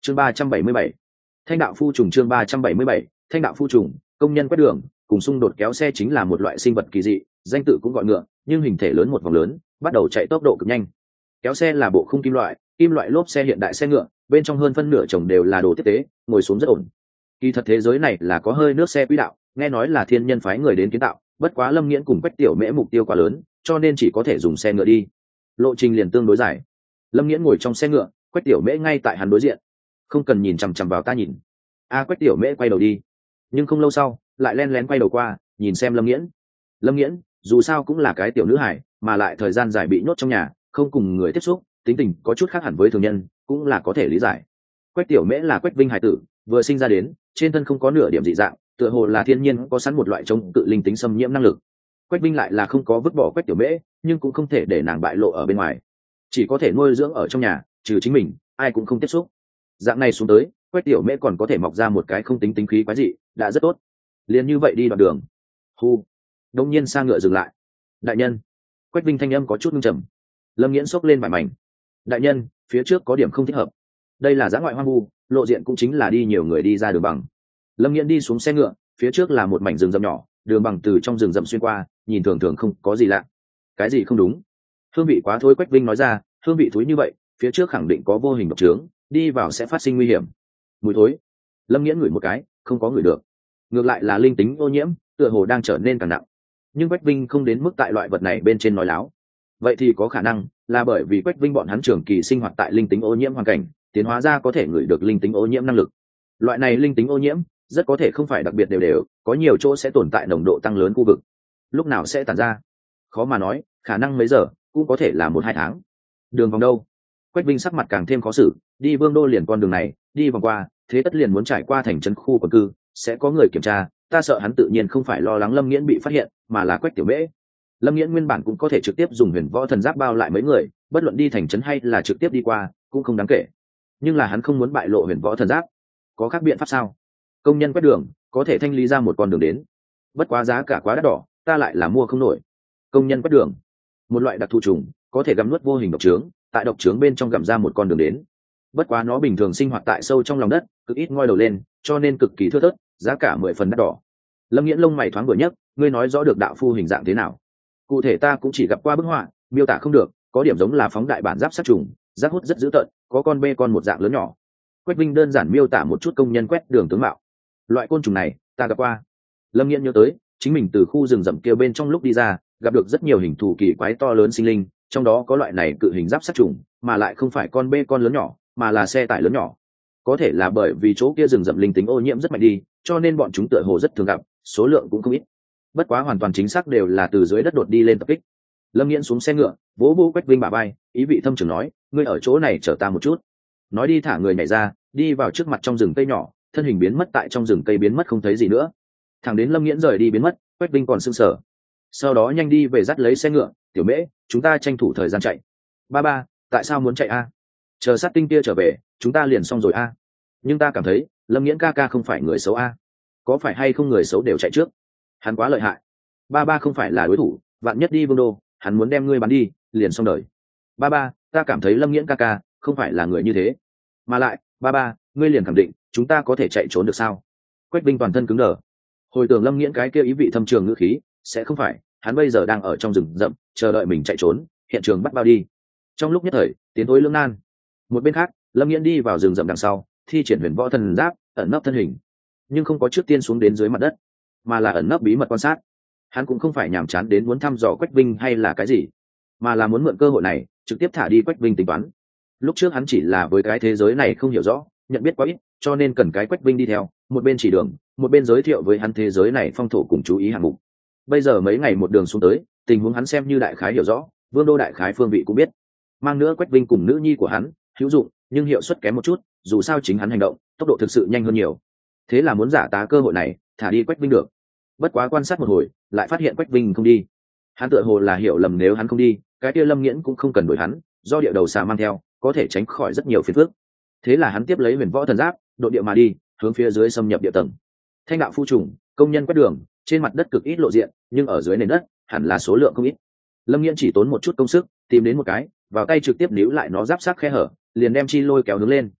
chương 377, thanh đạo phu trùng. chương 377, thanh đạo phu trùng. Công nhân quét đường cùng xung đột kéo xe chính là một loại sinh vật kỳ dị, danh tự cũng gọi ngựa, nhưng hình thể lớn một vòng lớn, bắt đầu chạy tốc độ cực nhanh. Kéo xe là bộ khung kim loại lốp xe hiện đại xe ngựa, bên trong hơn phân nửa chồng đều là đồ tiếp tế, ngồi xuống rất ổn. Kỳ thật thế giới này là có hơi nước xe quỹ đạo, nghe nói là thiên nhân phái người đến kiến tạo, bất quá Lâm Nghiễn cùng Quách Tiểu Mễ mục tiêu quá lớn, cho nên chỉ có thể dùng xe ngựa đi. Lộ trình liền tương đối dài. Lâm Nghiễn ngồi trong xe ngựa, Quách Tiểu Mễ ngay tại hắn đối diện. Không cần nhìn chằm chằm vào ta nhìn. Quách Tiểu Mễ quay đầu đi, nhưng không lâu sau lại len lén quay đầu qua nhìn xem Lâm Nghiễn. Lâm Nghiễn dù sao cũng là cái tiểu nữ hải, mà lại thời gian dài bị nhốt trong nhà, không cùng người tiếp xúc, tính tình có chút khác hẳn với thường nhân, cũng là có thể lý giải. Quách Tiểu Mễ là Quách Vinh hải tử, vừa sinh ra đến, trên thân không có nửa điểm dị dạng, tựa hồ là thiên nhiên có sẵn một loại chống cự linh tính xâm nhiễm năng lực. Quách Vinh lại là không có vứt bỏ Quách Tiểu Mễ, nhưng cũng không thể để nàng bại lộ ở bên ngoài, chỉ có thể nuôi dưỡng ở trong nhà, trừ chính mình ai cũng không tiếp xúc. Dạng này xuống tới, Quách Tiểu Mễ còn có thể mọc ra một cái không tính tính khí quái dị, đã rất tốt. Liền như vậy đi đoạn đường. Hu, đông nhiên xa ngựa dừng lại. Đại nhân. Quách Vinh thanh âm có chút ngưng trầm. Lâm Nghiễn xốc lên vải mảnh. Đại nhân, phía trước có điểm không thích hợp. Đây là dã ngoại hoang vu, lộ diện cũng chính là đi nhiều người đi ra đường bằng. Lâm Nghiễn đi xuống xe ngựa, phía trước là một mảnh rừng rậm nhỏ, đường bằng từ trong rừng rậm xuyên qua, nhìn thường thường không có gì lạ. Cái gì không đúng? Hương vị quá thối. Quách Vinh nói ra, hương vị thối như vậy, phía trước khẳng định có vô hình độc trướng, đi vào sẽ phát sinh nguy hiểm. Mùi thối. Lâm Nghiễn ngửi một cái, không có ngửi được. Ngược lại là linh tính ô nhiễm, tựa hồ đang trở nên càng nặng. Nhưng Quách Vinh không đến mức tại loại vật này bên trên nói láo. Vậy thì có khả năng là bởi vì Quách Vinh bọn hắn trường kỳ sinh hoạt tại linh tính ô nhiễm hoàn cảnh, tiến hóa ra có thể ngửi được linh tính ô nhiễm năng lực. Loại này linh tính ô nhiễm rất có thể không phải đặc biệt đều, có nhiều chỗ sẽ tồn tại nồng độ tăng lớn khu vực. Lúc nào sẽ tản ra khó mà nói, khả năng mấy giờ, cũng có thể là 1-2 tháng. Đường vòng đâu? Quách Vinh sắc mặt càng thêm khó xử, đi Vương Đô liền con đường này, đi vòng qua, thế tất liền muốn trải qua thành trấn khu quần cư, sẽ có người kiểm tra, ta sợ hắn tự nhiên không phải lo lắng Lâm Nghiễn bị phát hiện, mà là Quách Tiểu Mễ. Lâm Nghiễn nguyên bản cũng có thể trực tiếp dùng huyền võ thần giáp bao lại mấy người, bất luận đi thành trấn hay là trực tiếp đi qua, cũng không đáng kể. Nhưng là hắn không muốn bại lộ huyền võ thần giáp. Có khác biện pháp sao? Công nhân quét đường, có thể thanh lý ra một con đường đến. Bất quá giá cả quá đắt đỏ, ta lại là mua không nổi. Công nhân quét đường, một loại đặc thù trùng, có thể gặm nuốt vô hình độc trướng, tại độc trướng bên trong gặm ra một con đường đến. Bất quá nó bình thường sinh hoạt tại sâu trong lòng đất, cực ít ngoi đầu lên, cho nên cực kỳ thưa thớt, giá cả 10 phần đắt đỏ. Lâm Nghiễn lông mày thoáng vừa nhấc, ngươi nói rõ được đạo phu hình dạng thế nào? Cụ thể ta cũng chỉ gặp qua bức họa, miêu tả không được, có điểm giống là phóng đại bản giáp sát trùng, giáp hút rất dữ tợn, có con bê con một dạng lớn nhỏ. Quách Vinh đơn giản miêu tả một chút công nhân quét đường tướng mạo. Loại côn trùng này ta gặp qua. Lâm Nghiễn nhớ tới chính mình từ khu rừng rậm kia bên trong lúc đi ra, gặp được rất nhiều hình thù kỳ quái to lớn sinh linh, trong đó có loại này cự hình giáp sát trùng, mà lại không phải con bê con lớn nhỏ, mà là xe tải lớn nhỏ. Có thể là bởi vì chỗ kia rừng rậm linh tính ô nhiễm rất mạnh đi, cho nên bọn chúng tựa hồ rất thường gặp, số lượng cũng không ít. Bất quá hoàn toàn chính xác đều là từ dưới đất đột đi lên tập kích. Lâm Nghiễn xuống xe ngựa, vỗ vỗ Quách Vinh bả vai, ý vị thâm trường nói, ngươi ở chỗ này chờ ta một chút. Nói đi thả người nhảy ra, đi vào trước mặt trong rừng cây nhỏ, thân hình biến mất tại trong rừng cây, biến mất không thấy gì nữa. Thẳng đến Lâm Nghiễn rời đi biến mất, Quách Vinh còn sững sờ. Sau đó nhanh đi về dắt lấy xe ngựa, Tiểu Mễ, chúng ta tranh thủ thời gian chạy. Ba, tại sao muốn chạy a? Chờ sát tinh kia trở về, chúng ta liền xong rồi a. Nhưng ta cảm thấy Lâm Nghiễn ca ca không phải người xấu a. Có phải hay không người xấu đều chạy trước? Hắn quá lợi hại. Ba không phải là đối thủ, vạn nhất đi Vương Đô, hắn muốn đem ngươi bắn đi, liền xong đời. Ba, ta cảm thấy Lâm Nghiễn ca ca không phải là người như thế. Mà lại, ba, ngươi liền khẳng định chúng ta có thể chạy trốn được sao? Quách Vinh toàn thân cứng đờ. Hồi tưởng Lâm Nghiễn cái kia ý vị thâm trường ngữ khí, sẽ không phải, hắn bây giờ đang ở trong rừng rậm, chờ đợi mình chạy trốn, hiện trường bắt bao đi. Trong lúc nhất thời, tiến thối lưỡng nan. Một bên khác, Lâm Nghiễn đi vào rừng rậm đằng sau, thi triển huyền võ thần giáp, ẩn nấp thân hình, nhưng không có trước tiên xuống đến dưới mặt đất, mà là ẩn nấp bí mật quan sát. Hắn cũng không phải nhàm chán đến muốn thăm dò Quách Vinh hay là cái gì, mà là muốn mượn cơ hội này trực tiếp thả đi Quách Vinh tính toán. Lúc trước hắn chỉ là với cái thế giới này không hiểu rõ, nhận biết quá ít, cho nên cần cái Quách Vinh đi theo, một bên chỉ đường, một bên giới thiệu với hắn thế giới này phong thổ cùng chú ý hạng mục. Bây giờ mấy ngày một đường xuống tới, tình huống hắn xem như đại khái hiểu rõ, Vương Đô đại khái phương vị cũng biết. Mang nữa Quách Vinh cùng nữ nhi của hắn, hữu dụng, nhưng hiệu suất kém một chút, dù sao chính hắn hành động, tốc độ thực sự nhanh hơn nhiều. Thế là muốn giả tá cơ hội này, thả đi Quách Vinh được. Bất quá quan sát một hồi, lại phát hiện Quách Vinh không đi. Hắn tựa hồ là hiểu lầm, nếu hắn không đi, cái kia Lâm Nghiễn cũng không cần đuổi hắn, do địa đầu xà mang theo, có thể tránh khỏi rất nhiều phiền phức. Thế là hắn tiếp lấy huyền võ thần giáp, độ địa mà đi, hướng phía dưới xâm nhập địa tầng. Thanh đạo phu trùng, công nhân quét đường, trên mặt đất cực ít lộ diện, nhưng ở dưới nền đất hẳn là số lượng không ít. Lâm Nghiễn chỉ tốn một chút công sức, tìm đến một cái, vào tay trực tiếp níu lại nó giáp sát khe hở, liền đem chi lôi kéo hướng lên.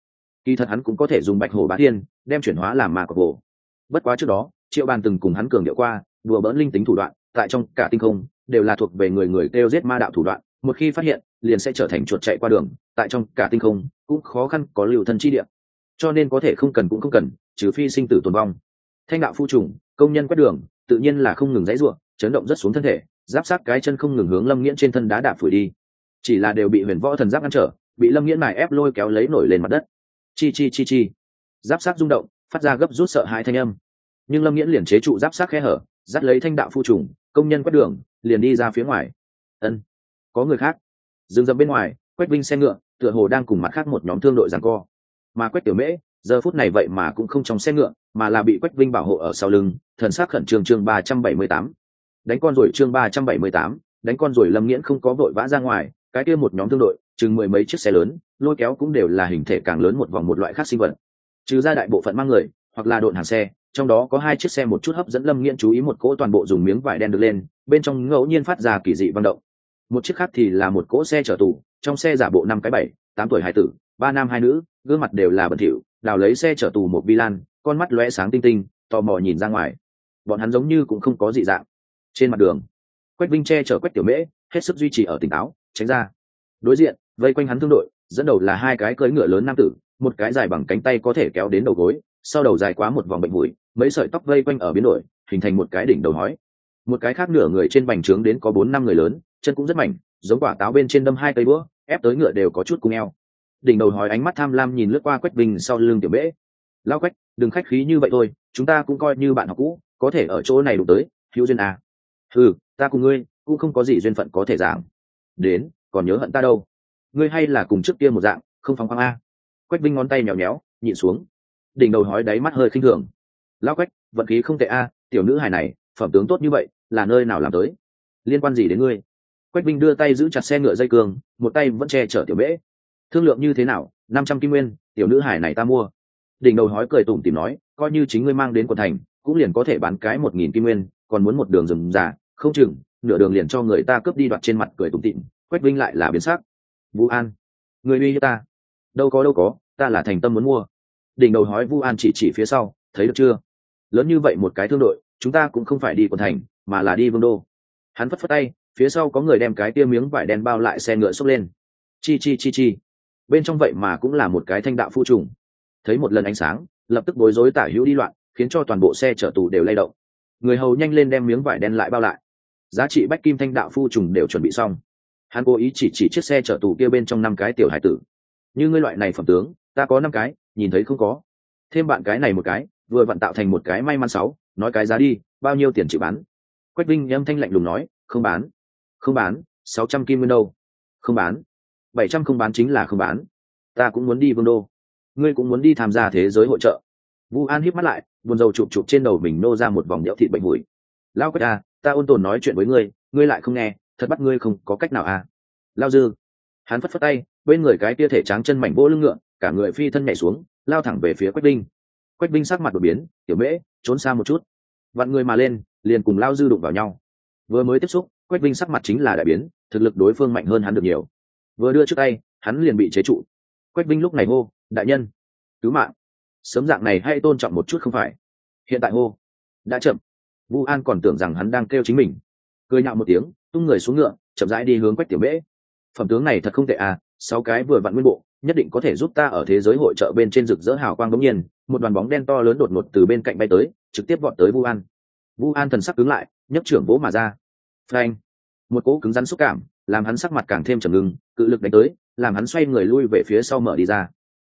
Kỳ thật hắn cũng có thể dùng bạch hổ bá thiên đem chuyển hóa làm ma cọc hổ. Bất quá trước đó Triệu Bàn từng cùng hắn cường điệu qua, đùa bỡn linh tính thủ đoạn tại trong cả tinh không đều là thuộc về người kêu giết ma đạo thủ đoạn, một khi phát hiện liền sẽ trở thành chuột chạy qua đường, tại trong cả tinh không cũng khó khăn có lưu thân chi địa, cho nên có thể không cần cũng không cần, trừ phi sinh tử tồn vong. Thanh đạo phu trùng công nhân quét đường tự nhiên là không ngừng dãy ruộng, chấn động rất xuống thân thể, giáp sát cái chân không ngừng hướng Lâm Nghiễn trên thân đá đạp phủi đi, chỉ là đều bị huyền võ thần giáp ngăn trở, bị Lâm Nghiễn mài ép lôi kéo lấy nổi lên mặt đất. Chi chi chi chi, giáp sát rung động phát ra gấp rút sợ hãi thanh âm, nhưng Lâm Nghiễn liền chế trụ giáp sát khe hở, dắt lấy thanh đạo phu trùng công nhân quét đường liền đi ra phía ngoài. Ân, có người khác. Dừng dậm bên ngoài, Quách Vinh xe ngựa tựa hồ đang cùng mặt khác một nhóm thương đội giằng co, mà Quách Tiểu Mễ giờ phút này vậy mà cũng không trong xe ngựa, mà là bị Quách Vinh bảo hộ ở sau lưng. Thần sắc khẩn trương. Chương 378 đánh con rồi. Chương 378 đánh con rồi. Lâm Nghiễn không có vội vã ra ngoài, cái kia một nhóm thương đội chừng mười mấy chiếc xe lớn lôi kéo cũng đều là hình thể càng lớn một vòng một loại khác sinh vật, trừ ra đại bộ phận mang người hoặc là độn hàng xe, trong đó có hai chiếc xe một chút hấp dẫn Lâm Nghiễn chú ý, một cỗ toàn bộ dùng miếng vải đen được lên, bên trong ngẫu nhiên phát ra kỳ dị vang động. Một chiếc khác thì là một cỗ xe chở tù, trong xe giả bộ 5-7-8 tuổi hải tử, 3 nam 2 nữ, gương mặt đều là bẩn thỉu, đào lấy xe chở tù một vi lan, con mắt lóe sáng tinh tinh, tò mò nhìn ra ngoài. Bọn hắn giống như cũng không có dị dạng. Trên mặt đường, Quách Vinh che chở Quách Tiểu Mễ, hết sức duy trì ở tỉnh táo, tránh ra. Đối diện, vây quanh hắn thương đội, dẫn đầu là hai cái cưỡi ngựa lớn nam tử, một cái dài bằng cánh tay có thể kéo đến đầu gối, sau đầu dài quá một vòng bệnh bụi, mấy sợi tóc vây quanh ở biến đổi, hình thành một cái đỉnh đầu hói. Một cái khác nửa người trên bành trướng đến có 4-5 người lớn, chân cũng rất mảnh, giống quả táo bên trên đâm 2 cây búa, ép tới ngựa đều có chút cung eo. Đỉnh đầu hói ánh mắt tham lam nhìn lướt qua Quách Vinh sau lưng Tiểu Mễ. Lão Quách, đừng khách khí như vậy thôi, chúng ta cũng coi như bạn học cũ, có thể ở chỗ này đụng tới, hữu duyên à? Ừ, ta cùng ngươi cũng không có gì duyên phận có thể giảng. Đến, còn nhớ hận ta đâu? Ngươi hay là cùng trước kia một dạng, không phóng khoáng a. Quách Vinh ngón tay nhéo nhéo, nhịn xuống. Đỉnh đầu hói đáy mắt hơi khinh thường. Lão Quách, vận khí không tệ a, tiểu nữ hài này phẩm tướng tốt như vậy là nơi nào làm tới, liên quan gì đến ngươi? Quách Vinh đưa tay giữ chặt xe ngựa dây cương, một tay vẫn che chở Tiểu Mễ. Thương lượng như thế nào? 500 kim nguyên, tiểu nữ hài này ta mua. Đỉnh đầu hói cười tủm tỉm nói, coi như chính ngươi mang đến quận thành cũng liền có thể bán cái 1.000 kim nguyên, còn muốn một đường rừng già, không chừng nửa đường liền cho người ta cướp đi, đoạt. Trên mặt cười tủm tỉm, Quách Vinh lại là biến sắc. Vũ An, người uy hiếp ta? Đâu có, ta là thành tâm muốn mua. Đỉnh đầu hói Vũ An chỉ phía sau, thấy được chưa? Lớn như vậy một cái thương đội, chúng ta cũng không phải đi quận thành mà là đi vương đô. Hắn phất phất tay, phía sau có người đem cái tia miếng vải đen bao lại xe ngựa xốc lên. Chi, bên trong vậy mà cũng là một cái thanh đạo phu trùng. Thấy một lần ánh sáng, lập tức bối rối tả hữu đi loạn, khiến cho toàn bộ xe chở tù đều lay động. Người hầu nhanh lên đem miếng vải đen lại bao lại. Giá trị bách kim thanh đạo phu trùng đều chuẩn bị xong. Hắn cố ý chỉ chiếc xe chở tù kia bên trong 5 cái tiểu hải tử. Như ngươi loại này phẩm tướng, ta có 5 cái, nhìn thấy không có? Thêm bạn cái này một cái, vừa vặn tạo thành một cái may mắn 6, nói cái giá đi, bao nhiêu tiền chịu bán? Quách Vinh âm thanh lạnh lùng nói, không bán, 600 kim nguyên đâu? Không bán, 700 không bán chính là không bán. Ta cũng muốn đi vương đô, ngươi cũng muốn đi tham gia thế giới hội trợ. Vu An híp mắt lại, buồn rầu chụp trên đầu mình nô ra một vòng đẽo thịt bệnh mũi. Lao Quách à, ta ôn tồn nói chuyện với ngươi, ngươi lại không nghe, thật bắt ngươi không có cách nào à? Lao Dư, hắn phất phất tay, bên người cái tia thể tráng chân mảnh vỗ lưng ngựa, cả người phi thân nhảy xuống, lao thẳng về phía Quách Vinh. Quách Vinh sắc mặt đổi biến, Tiểu Mễ trốn xa một chút, vặn người mà lên, liền cùng Lao Dư đụng vào nhau. Vừa mới tiếp xúc, Quách Vinh sắc mặt chính là đại biến, thực lực đối phương mạnh hơn hắn được nhiều. Vừa đưa trước tay, hắn liền bị chế trụ. Quách Vinh lúc này hô, đại nhân, cứu mạng. Sớm dạng này hay tôn trọng một chút không phải? Hiện tại hô, đã chậm. Vu An còn tưởng rằng hắn đang kêu chính mình, cười nhạo một tiếng, tung người xuống ngựa, chậm rãi đi hướng Quách Tiểu Mễ. Phẩm tướng này thật không tệ à, 6 cái vừa vặn nguyên bộ, nhất định có thể giúp ta ở thế giới hội trợ bên trên rực rỡ hào quang. Đống nhiên, một đoàn bóng đen to lớn đột ngột từ bên cạnh bay tới, trực tiếp vọt tới Vu An. Vu An thần sắc cứng lại, nhấc trưởng vỗ mà ra. Phanh! Một cỗ cứng rắn xúc cảm, làm hắn sắc mặt càng thêm trầm ngưng, cự lực đánh tới, làm hắn xoay người lui về phía sau mở đi ra.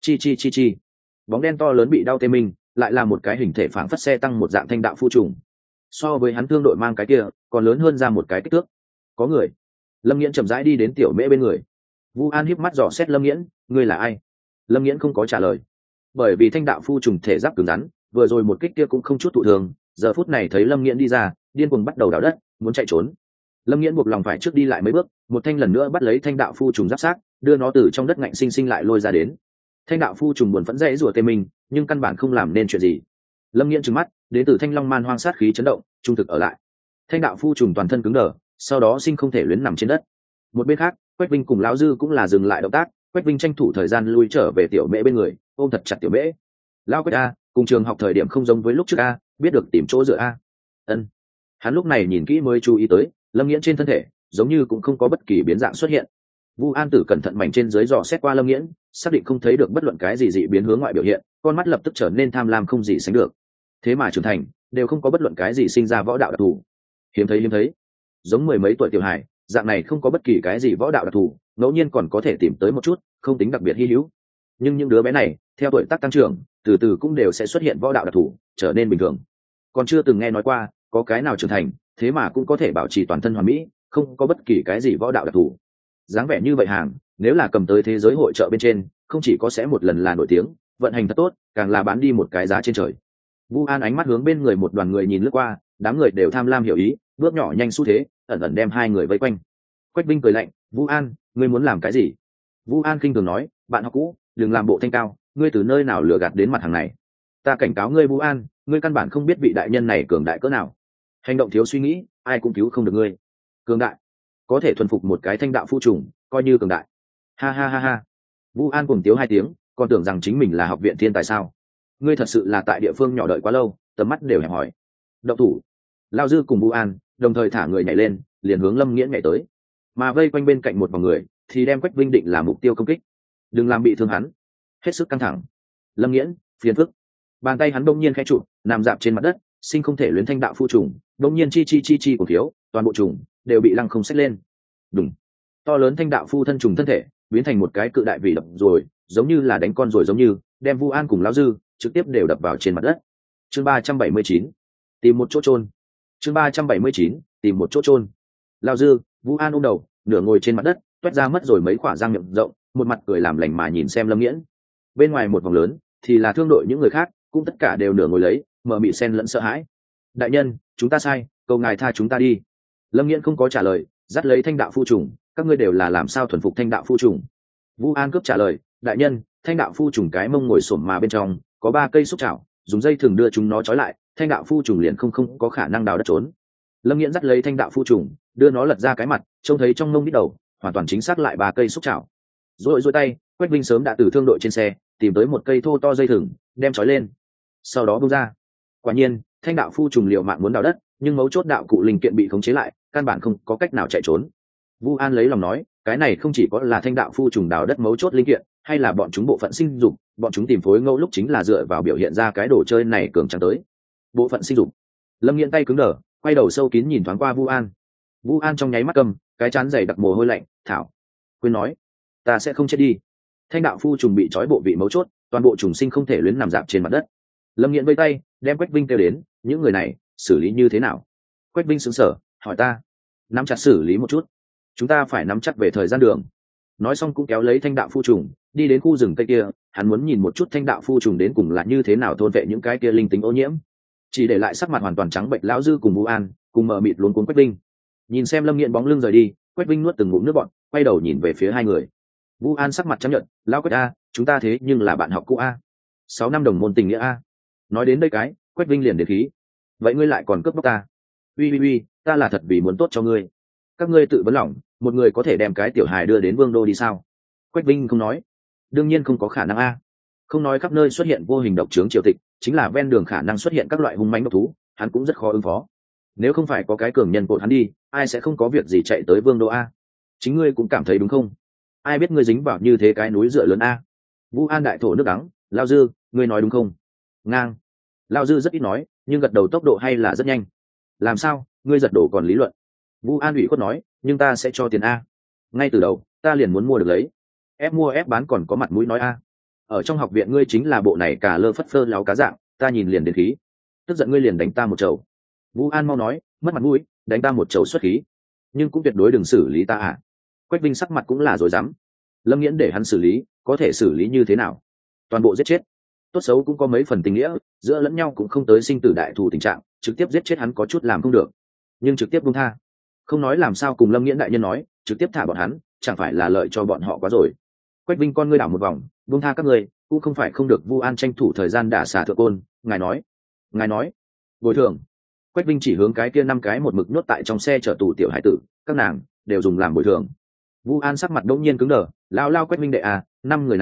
Chi. Bóng đen to lớn bị đau tê minh, lại là một cái hình thể phảng phất xe tăng một dạng thanh đạo phu trùng. So với hắn thương đội mang cái kia, còn lớn hơn ra một cái kích thước. Có người. Lâm Nghiễn chậm rãi đi đến Tiểu Mễ bên người. Vu An híp mắt dò xét Lâm Nghiễn, ngươi là ai? Lâm Nghiễn không có trả lời, bởi vì thanh đạo phu trùng thể giáp cứng rắn, vừa rồi một kích kia cũng không chút thụ thường, giờ phút này thấy Lâm Nghiễn đi ra, điên cuồng bắt đầu đào đất, muốn chạy trốn. Lâm Nghiễn buộc lòng phải trước đi lại mấy bước, một thanh lần nữa bắt lấy thanh đạo phu trùng giáp sát, đưa nó từ trong đất ngạnh sinh lại lôi ra đến. Thanh đạo phu trùng buồn phẫn dãy rủa tê mình, nhưng căn bản không làm nên chuyện gì. Lâm Nghiễn trừng mắt, đến từ thanh long man hoang sát khí chấn động, trung thực ở lại. Thanh đạo phu trùng toàn thân cứng đờ, sau đó sinh không thể luyến nằm trên đất. Một bên khác, Quách Vinh cùng Lão Dư cũng là dừng lại động tác, Quách Vinh tranh thủ thời gian lui trở về Tiểu Mễ bên người, ôm thật chặt tiểu mễ. Lao Quách a, cùng trường học thời điểm không giống với lúc trước a, biết được tìm chỗ dựa a. Ân. Hắn lúc này nhìn kỹ mới chú ý tới Lâm Nghiễn trên thân thể giống như cũng không có bất kỳ biến dạng xuất hiện. Vu An Tử cẩn thận mảnh trên dưới dò xét qua Lâm Nghiễn, xác định không thấy được bất luận cái gì dị biến hướng ngoại biểu hiện, con mắt lập tức trở nên tham lam không gì sánh được. Thế mà trưởng thành đều không có bất luận cái gì sinh ra võ đạo đặc thù. Hiếm thấy, giống mười mấy tuổi tiểu hài, dạng này không có bất kỳ cái gì võ đạo đặc thù, ngẫu nhiên còn có thể tìm tới một chút, không tính đặc biệt hi hữu. Nhưng những đứa bé này, theo tuổi tác tăng trưởng, từ từ cũng đều sẽ xuất hiện võ đạo đặc thù, trở nên bình thường. Còn chưa từng nghe nói qua, có cái nào trưởng thành, thế mà cũng có thể bảo trì toàn thân hoàn mỹ, không có bất kỳ cái gì võ đạo đặc thù. Dáng vẻ như vậy hàng, nếu là cầm tới thế giới hội chợ bên trên, không chỉ có sẽ một lần là nổi tiếng, vận hành thật tốt, càng là bán đi một cái giá trên trời. Vu An ánh mắt hướng bên người một đoàn người nhìn lướt qua, đám người đều tham lam hiểu ý, bước nhỏ nhanh xu thế, ẩn ẩn đem hai người vây quanh. Quách Vinh cười lạnh, "Vu An, ngươi muốn làm cái gì?" Vu An khinh thường nói, "Bạn học cũ, đừng làm bộ thanh cao, ngươi từ nơi nào lừa gạt đến mặt hàng này? Ta cảnh cáo ngươi Vu An, ngươi căn bản không biết vị đại nhân này cường đại cỡ nào. Hành động thiếu suy nghĩ, ai cũng cứu không được ngươi. Cường đại, có thể thuần phục một cái thanh đạo phu trùng, coi như cường đại." Ha ha ha ha. Vu An cùng tiếu hai tiếng, còn tưởng rằng chính mình là học viện thiên tài sao? Ngươi thật sự là tại địa phương nhỏ đợi quá lâu, tầm mắt đều hẹp hỏi. Động thủ. Lao Dư cùng Vu An đồng thời thả người nhảy lên, liền hướng Lâm Nghiễn nhảy tới. Mà vây quanh bên cạnh một vòng người, thì đem Quách Vinh định làm mục tiêu công kích. Đừng làm bị thương hắn. Hết sức căng thẳng. Lâm Nghiễn, phiền phức. Bàn tay hắn đông nhiên khẽ trụ, nằm dạp trên mặt đất, sinh không thể luyến thanh đạo phu trùng, đông nhiên chi của thiếu, toàn bộ trùng đều bị lăng không xách lên. Đùng. To lớn thanh đạo phu thân trùng thân thể biến thành một cái cự đại vị đập rồi, giống như là đánh con rồi giống như, đem Vu An cùng Lão Dư trực tiếp đều đập vào trên mặt đất. Chương 379, tìm một chỗ chôn. Chương 379, tìm một chỗ chôn. Lão Dư, Vu An ôm đầu, nửa ngồi trên mặt đất, toét ra mất rồi mấy quả răng miệng rộng, một mặt cười làm lành mà nhìn xem Lâm Nghiễn. Bên ngoài một vòng lớn thì là thương đội những người khác, cũng tất cả đều nửa ngồi lấy, mở mị sen lẫn sợ hãi. "Đại nhân, chúng ta sai, cầu ngài tha chúng ta đi." Lâm Nghiễn không có trả lời, dắt lấy thanh đạo phu trùng, "Các ngươi đều là làm sao thuần phục thanh đạo phu trùng?" Vu An cướp trả lời, "Đại nhân, thanh đạo phu trùng cái mông ngồi xổm mà bên trong có 3 cây xúc chảo, dùng dây thường đưa chúng nó trói lại, thanh đạo phu trùng liền không có khả năng đào đất trốn." Lâm Nghiễn dắt lấy thanh đạo phu trùng, đưa nó lật ra cái mặt, trông thấy trong mông đít đầu hoàn toàn chính xác lại 3 cây xúc chảo. Rồi tay, Quách Vinh sớm đã từ thương đội trên xe tìm tới một cây thô to dây thừng, đem trói lên, sau đó buông ra. Quả nhiên, thanh đạo phu trùng liều mạng muốn đào đất, nhưng mấu chốt đạo cụ linh kiện bị khống chế lại, căn bản không có cách nào chạy trốn. Vu An lấy lòng nói, cái này không chỉ có là thanh đạo phu trùng đào đất mấu chốt linh kiện, hay là bọn chúng bộ phận sinh dục, bọn chúng tìm phối ngẫu lúc chính là dựa vào biểu hiện ra cái đồ chơi này cường trắng tới. Bộ phận sinh dục. Lâm Nghiễn tay cứng đờ, quay đầu sâu kín nhìn thoáng qua Vu An. Vu An trong nháy mắt cầm, cái trán dày đặc mồ hôi lạnh, "Thảo, quên nói, ta sẽ không chết đi." Thanh đạo phu trùng bị trói bộ vị mấu chốt, toàn bộ trùng sinh không thể luyến nằm dạp trên mặt đất. Lâm Nghiễn vây tay, đem Quách Vinh kêu đến, "Những người này xử lý như thế nào?" Quách Vinh sững sờ, hỏi, "Ta nắm chặt xử lý một chút, chúng ta phải nắm chắc về thời gian đường." Nói xong cũng kéo lấy thanh đạo phu trùng đi đến khu rừng cây kia, hắn muốn nhìn một chút thanh đạo phu trùng đến cùng là như thế nào thôn vệ những cái kia linh tính ô nhiễm. Chỉ để lại sắc mặt hoàn toàn trắng bệnh Lão Dư cùng Vu An cùng mờ mịt luống cuống Quách Vinh. Nhìn xem Lâm Nghiễn bóng lưng rời đi, Quách Vinh nuốt từng ngụm nước bọt, quay đầu nhìn về phía hai người. Vu An sắc mặt chấp nhận, "Lão Quách a, chúng ta thế nhưng là bạn học cũ a, 6 năm đồng môn tình nghĩa a." Nói đến đây cái, Quách Vinh liền đến khí, "Vậy ngươi lại còn cướp bóc ta? Uy, ta là thật vì muốn tốt cho ngươi. Các ngươi tự vấn lòng, một người có thể đem cái tiểu hài đưa đến Vương đô đi sao?" Quách Vinh không nói, "Đương nhiên không có khả năng a. Không nói khắp nơi xuất hiện vô hình độc trướng triều tịch, chính là ven đường khả năng xuất hiện các loại hung mãnh độc thú, hắn cũng rất khó ứng phó. Nếu không phải có cái cường nhân cột hắn đi, ai sẽ không có việc gì chạy tới Vương đô a? Chính ngươi cũng cảm thấy đúng không? Ai biết ngươi dính vào như thế cái núi dựa lớn a?" Vu An đại thổ nước đắng, "Lao Dư, ngươi nói đúng không?" "Ngang." Lao Dư rất ít nói, nhưng gật đầu tốc độ hay là rất nhanh. "Làm sao, ngươi giật đổ còn lý luận?" Vu An ủy khuất nói, "Nhưng ta sẽ cho tiền a. Ngay từ đầu ta liền muốn mua được lấy. Ép mua ép bán còn có mặt mũi nói a. Ở trong học viện ngươi chính là bộ này cả lơ phất phơ láo cá dạng, ta nhìn liền đến khí. Tức giận ngươi liền đánh ta một chầu." Vu An mau nói, "Mất mặt mũi, đánh ta một chầu xuất khí, nhưng cũng tuyệt đối đừng xử lý ta à." Quách Vinh sắc mặt cũng là rồi dám. Lâm Nghiễn để hắn xử lý, có thể xử lý như thế nào? Toàn bộ giết chết. Tốt xấu cũng có mấy phần tình nghĩa, giữa lẫn nhau cũng không tới sinh tử đại thù tình trạng, trực tiếp giết chết hắn có chút làm không được. Nhưng trực tiếp buông tha, không nói làm sao cùng Lâm Nghiễn đại nhân nói, trực tiếp thả bọn hắn, chẳng phải là lợi cho bọn họ quá rồi. Quách Vinh con ngươi đảo một vòng, buông tha các ngươi, cũng không phải không được. Vu An tranh thủ thời gian đả xà thượng côn, ngài nói, bồi thường. Quách Vinh chỉ hướng cái kia 5 cái một mực nhốt tại trong xe chở tù tiểu hải tử, các nàng đều dùng làm bồi thường. Vu An sắc mặt đột nhiên cứng đờ, lao Quách Vinh đệ à, 5 người này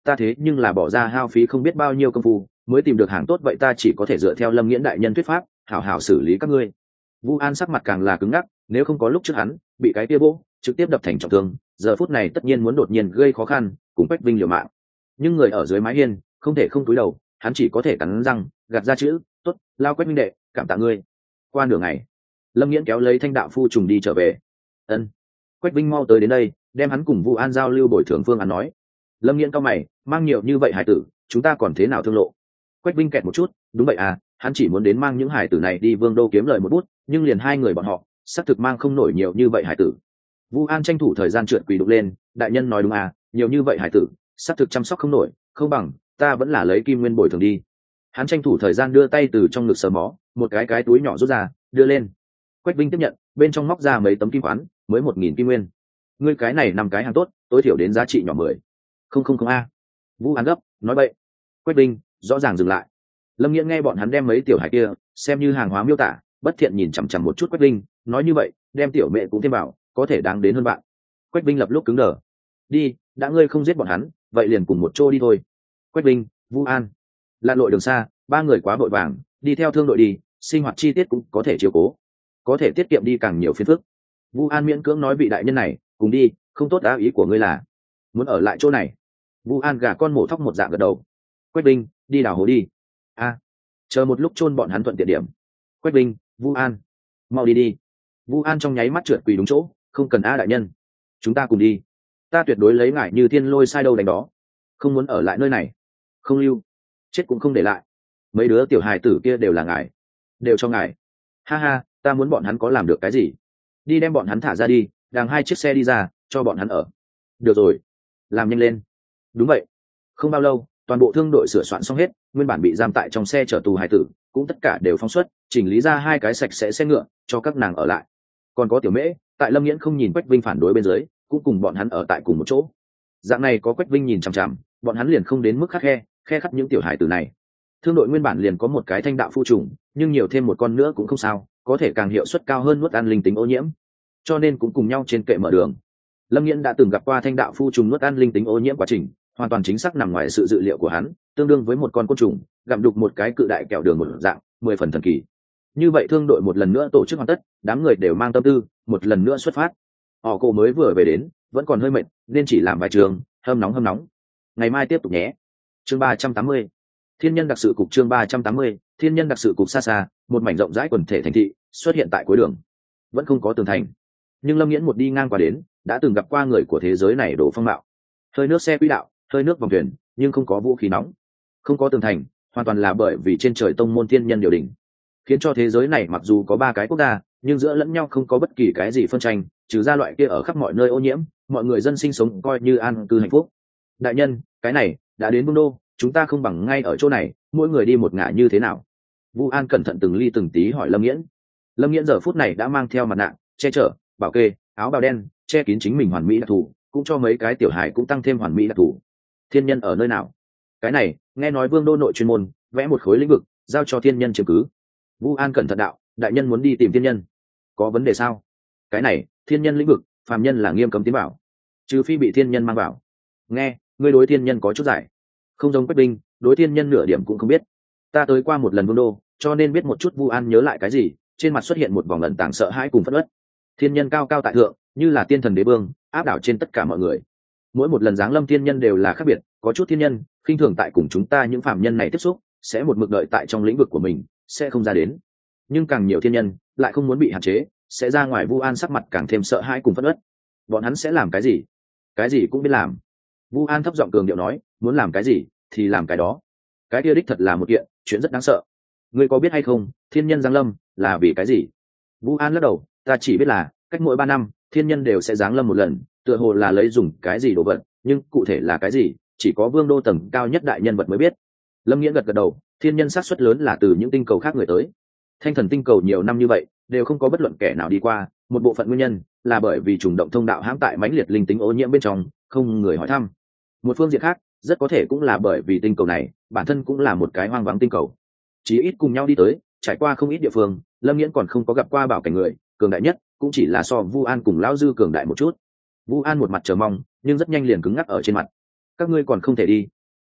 ta thế nhưng là bỏ ra hao phí không biết bao nhiêu công phu mới tìm được hàng tốt, vậy ta chỉ có thể dựa theo Lâm Nghiễn đại nhân thuyết pháp hảo hảo xử lý các ngươi. Vu An sắc mặt càng là cứng ngắc, nếu không có lúc trước hắn bị cái tia bố trực tiếp đập thành trọng thương, giờ phút này tất nhiên muốn đột nhiên gây khó khăn cùng Quách Vinh liều mạng. Nhưng người ở dưới mái hiên không thể không cúi đầu, hắn chỉ có thể cắn răng gạt ra chữ tốt, lao Quách minh đệ, cảm tạ ngươi. Qua nửa ngày, Lâm Nghiễn kéo lấy Thanh đạo phu trùng đi trở về. Ân. Quách Vinh mau tới đến đây, đem hắn cùng Vu An giao lưu bồi thường phương án nói. Lâm Nghiễn cao mày, mang nhiều như vậy hải tử, chúng ta còn thế nào thương lộ? Quách Vinh kẹt một chút, đúng vậy à, hắn chỉ muốn đến mang những hải tử này đi Vương đô kiếm lời một bút, nhưng liền hai người bọn họ xác thực mang không nổi nhiều như vậy hải tử. Vu An tranh thủ thời gian trượt quỳ đục lên, đại nhân nói đúng à, nhiều như vậy hải tử xác thực chăm sóc không nổi, không bằng ta vẫn là lấy kim nguyên bồi thường đi. Hắn tranh thủ thời gian đưa tay từ trong ngực sờ mó, một cái túi nhỏ rút ra đưa lên. Quách Vinh tiếp nhận, bên trong móc ra mấy tấm kim khoán, mới 1.000 kim nguyên. Ngươi cái này 5 cái hàng tốt, tối thiểu đến giá trị nhỏ 10. Không a. Vu An gấp nói bậy. Quách Vinh rõ ràng dừng lại. Lâm Nghiễn nghe bọn hắn đem mấy tiểu hải kia xem như hàng hóa miêu tả, bất thiện nhìn chằm chằm một chút Quách Vinh, nói như vậy đem tiểu mẹ cũng thêm vào, có thể đáng đến hơn bạn. Quách Vinh lập lúc cứng đờ. Đi, đã ngươi không giết bọn hắn, vậy liền cùng một chỗ đi thôi. Quách Vinh, Vu An, lặn lội đường xa, ba người quá vội vàng, đi theo thương đội đi, sinh hoạt chi tiết cũng có thể chiếu cố, có thể tiết kiệm đi càng nhiều phiền phức. Vu An miễn cưỡng nói vị đại nhân này cùng đi, không tốt á, ý của ngươi là muốn ở lại chỗ này? Vu An gà con mổ thóc một dạng gật đầu. Quách Vinh, đi đào hố đi. A, chờ một lúc chôn bọn hắn thuận tiện điểm. Quách Vinh, Vu An, mau đi đi. Vu An trong nháy mắt trượt quỳ đúng chỗ, không cần a đại nhân, chúng ta cùng đi, ta tuyệt đối lấy ngài như thiên lôi sai đâu đánh đó, không muốn ở lại nơi này, không lưu, chết cũng không để lại. Mấy đứa tiểu hài tử kia đều là ngài, đều cho ngài. Ha ha, ta muốn bọn hắn có làm được cái gì? Đi đem bọn hắn thả ra đi, đàng 2 chiếc xe đi ra, cho bọn hắn ở. Được rồi, làm nhanh lên. Đúng vậy. Không bao lâu, toàn bộ thương đội sửa soạn xong hết, nguyên bản bị giam tại trong xe chở tù hài tử cũng tất cả đều phóng xuất, chỉnh lý ra 2 cái sạch sẽ xe ngựa cho các nàng ở lại. Còn có tiểu mễ, tại Lâm Nghiễn không nhìn Quách Vinh phản đối bên dưới, cũng cùng bọn hắn ở tại cùng một chỗ. Dạng này có Quách Vinh nhìn chằm chằm, bọn hắn liền không đến mức khắt khe khắt những tiểu hài tử này. Thương đội nguyên bản liền có một cái Thanh đạo phu trùng, nhưng nhiều thêm một con nữa cũng không sao, có thể càng hiệu suất cao hơn nuốt ăn linh tính ô nhiễm, cho nên cũng cùng nhau trên kệ mở đường. Lâm Nghiễn đã từng gặp qua Thanh đạo phu trùng nuốt ăn linh tính ô nhiễm quá trình, hoàn toàn chính xác nằm ngoài sự dự liệu của hắn, tương đương với một con côn trùng gặm đục một cái cự đại kẹo đường một dạng, 10 phần thần kỳ. Như vậy thương đội một lần nữa tổ chức hoàn tất, đám người đều mang tâm tư, một lần nữa xuất phát. Họ cô mới vừa về đến, vẫn còn hơi mệt, nên chỉ làm vài trường, hâm nóng. Ngày mai tiếp tục nhé. Chương 380. Thiên nhân đặc sự cục. Chương 380. Thiên nhân đặc sự cục. Xa xa, một mảnh rộng rãi quần thể thành thị xuất hiện tại cuối đường. Vẫn không có tường thành, nhưng Lâm Nghiễn một đi ngang qua đến, đã từng gặp qua người của thế giới này đổ phong mạo. Hơi nước xe quỹ đạo, hơi nước vòng thuyền, nhưng không có vũ khí nóng, không có tường thành, hoàn toàn là bởi vì trên trời tông môn thiên nhân điều đình, khiến cho thế giới này mặc dù có 3 cái quốc gia, nhưng giữa lẫn nhau không có bất kỳ cái gì phân tranh, trừ ra loại kia ở khắp mọi nơi ô nhiễm, mọi người dân sinh sống coi như an cư hạnh phúc. Đại nhân, cái này đã đến Vương đô, chúng ta không bằng ngay ở chỗ này, mỗi người đi một ngả như thế nào? Vu An cẩn thận từng ly từng tí hỏi Lâm Nghiễn. Lâm Nghiễn giờ phút này đã mang theo mặt nạ che chở, bảo kê, áo bào đen che kín chính mình hoàn mỹ đặc thù, cũng cho mấy cái tiểu hài cũng tăng thêm hoàn mỹ đặc thù. Thiên nhân ở nơi nào? Cái này nghe nói Vương đô nội chuyên môn vẽ một khối lĩnh vực giao cho thiên nhân chiếm cứ. Vu An cẩn thận đạo, đại nhân muốn đi tìm thiên nhân, có vấn đề sao? Cái này thiên nhân lĩnh vực, phàm nhân là nghiêm cấm tiến vào, trừ phi bị thiên nhân mang vào. Nghe ngươi đối thiên nhân có chút giải, không giống Quách Vinh, đối thiên nhân nửa điểm cũng không biết. Ta tới qua một lần Vương đô, cho nên biết một chút. Vu An nhớ lại cái gì, trên mặt xuất hiện một vòng ẩn tàng sợ hãi cùng phẫn uất. Thiên nhân cao cao tại thượng, như là tiên thần đế vương, áp đảo trên tất cả mọi người. Mỗi một lần giáng lâm thiên nhân đều là khác biệt, có chút thiên nhân khinh thường tại cùng chúng ta những phạm nhân này tiếp xúc, sẽ một mực đợi tại trong lĩnh vực của mình, sẽ không ra đến. Nhưng càng nhiều thiên nhân lại không muốn bị hạn chế, sẽ ra ngoài. Vu An sắc mặt càng thêm sợ hãi cùng phẫn uất. Bọn hắn sẽ làm cái gì? Cái gì cũng biết làm. Vu An thấp giọng cường điệu nói, muốn làm cái gì thì làm cái đó. Cái kia đích thật là một kiện chuyện rất đáng sợ. Ngươi có biết hay không, thiên nhân giáng lâm là vì cái gì? Vu An lắc đầu, ta chỉ biết là cách mỗi 3 năm thiên nhân đều sẽ giáng lâm một lần, tựa hồ là lấy dùng cái gì đồ vật, nhưng cụ thể là cái gì chỉ có Vương đô tầng cao nhất đại nhân vật mới biết. Lâm Nghiễn gật gật đầu, thiên nhân xác suất lớn là từ những tinh cầu khác người tới. Thanh thần tinh cầu nhiều năm như vậy đều không có bất luận kẻ nào đi qua, một bộ phận nguyên nhân là bởi vì trùng động thông đạo hãm tại mãnh liệt linh tính ô nhiễm bên trong, không người hỏi thăm. Một phương diện khác rất có thể cũng là bởi vì tinh cầu này bản thân cũng là một cái hoang vắng tinh cầu, chí ít cùng nhau đi tới, trải qua không ít địa phương. Lâm Nghiễn còn không có gặp qua bảo cảnh người, cường đại nhất cũng chỉ là so Vu An cùng lão dư cường đại một chút. Vu An một mặt chờ mong, nhưng rất nhanh liền cứng ngắc ở trên mặt. Các ngươi còn không thể đi,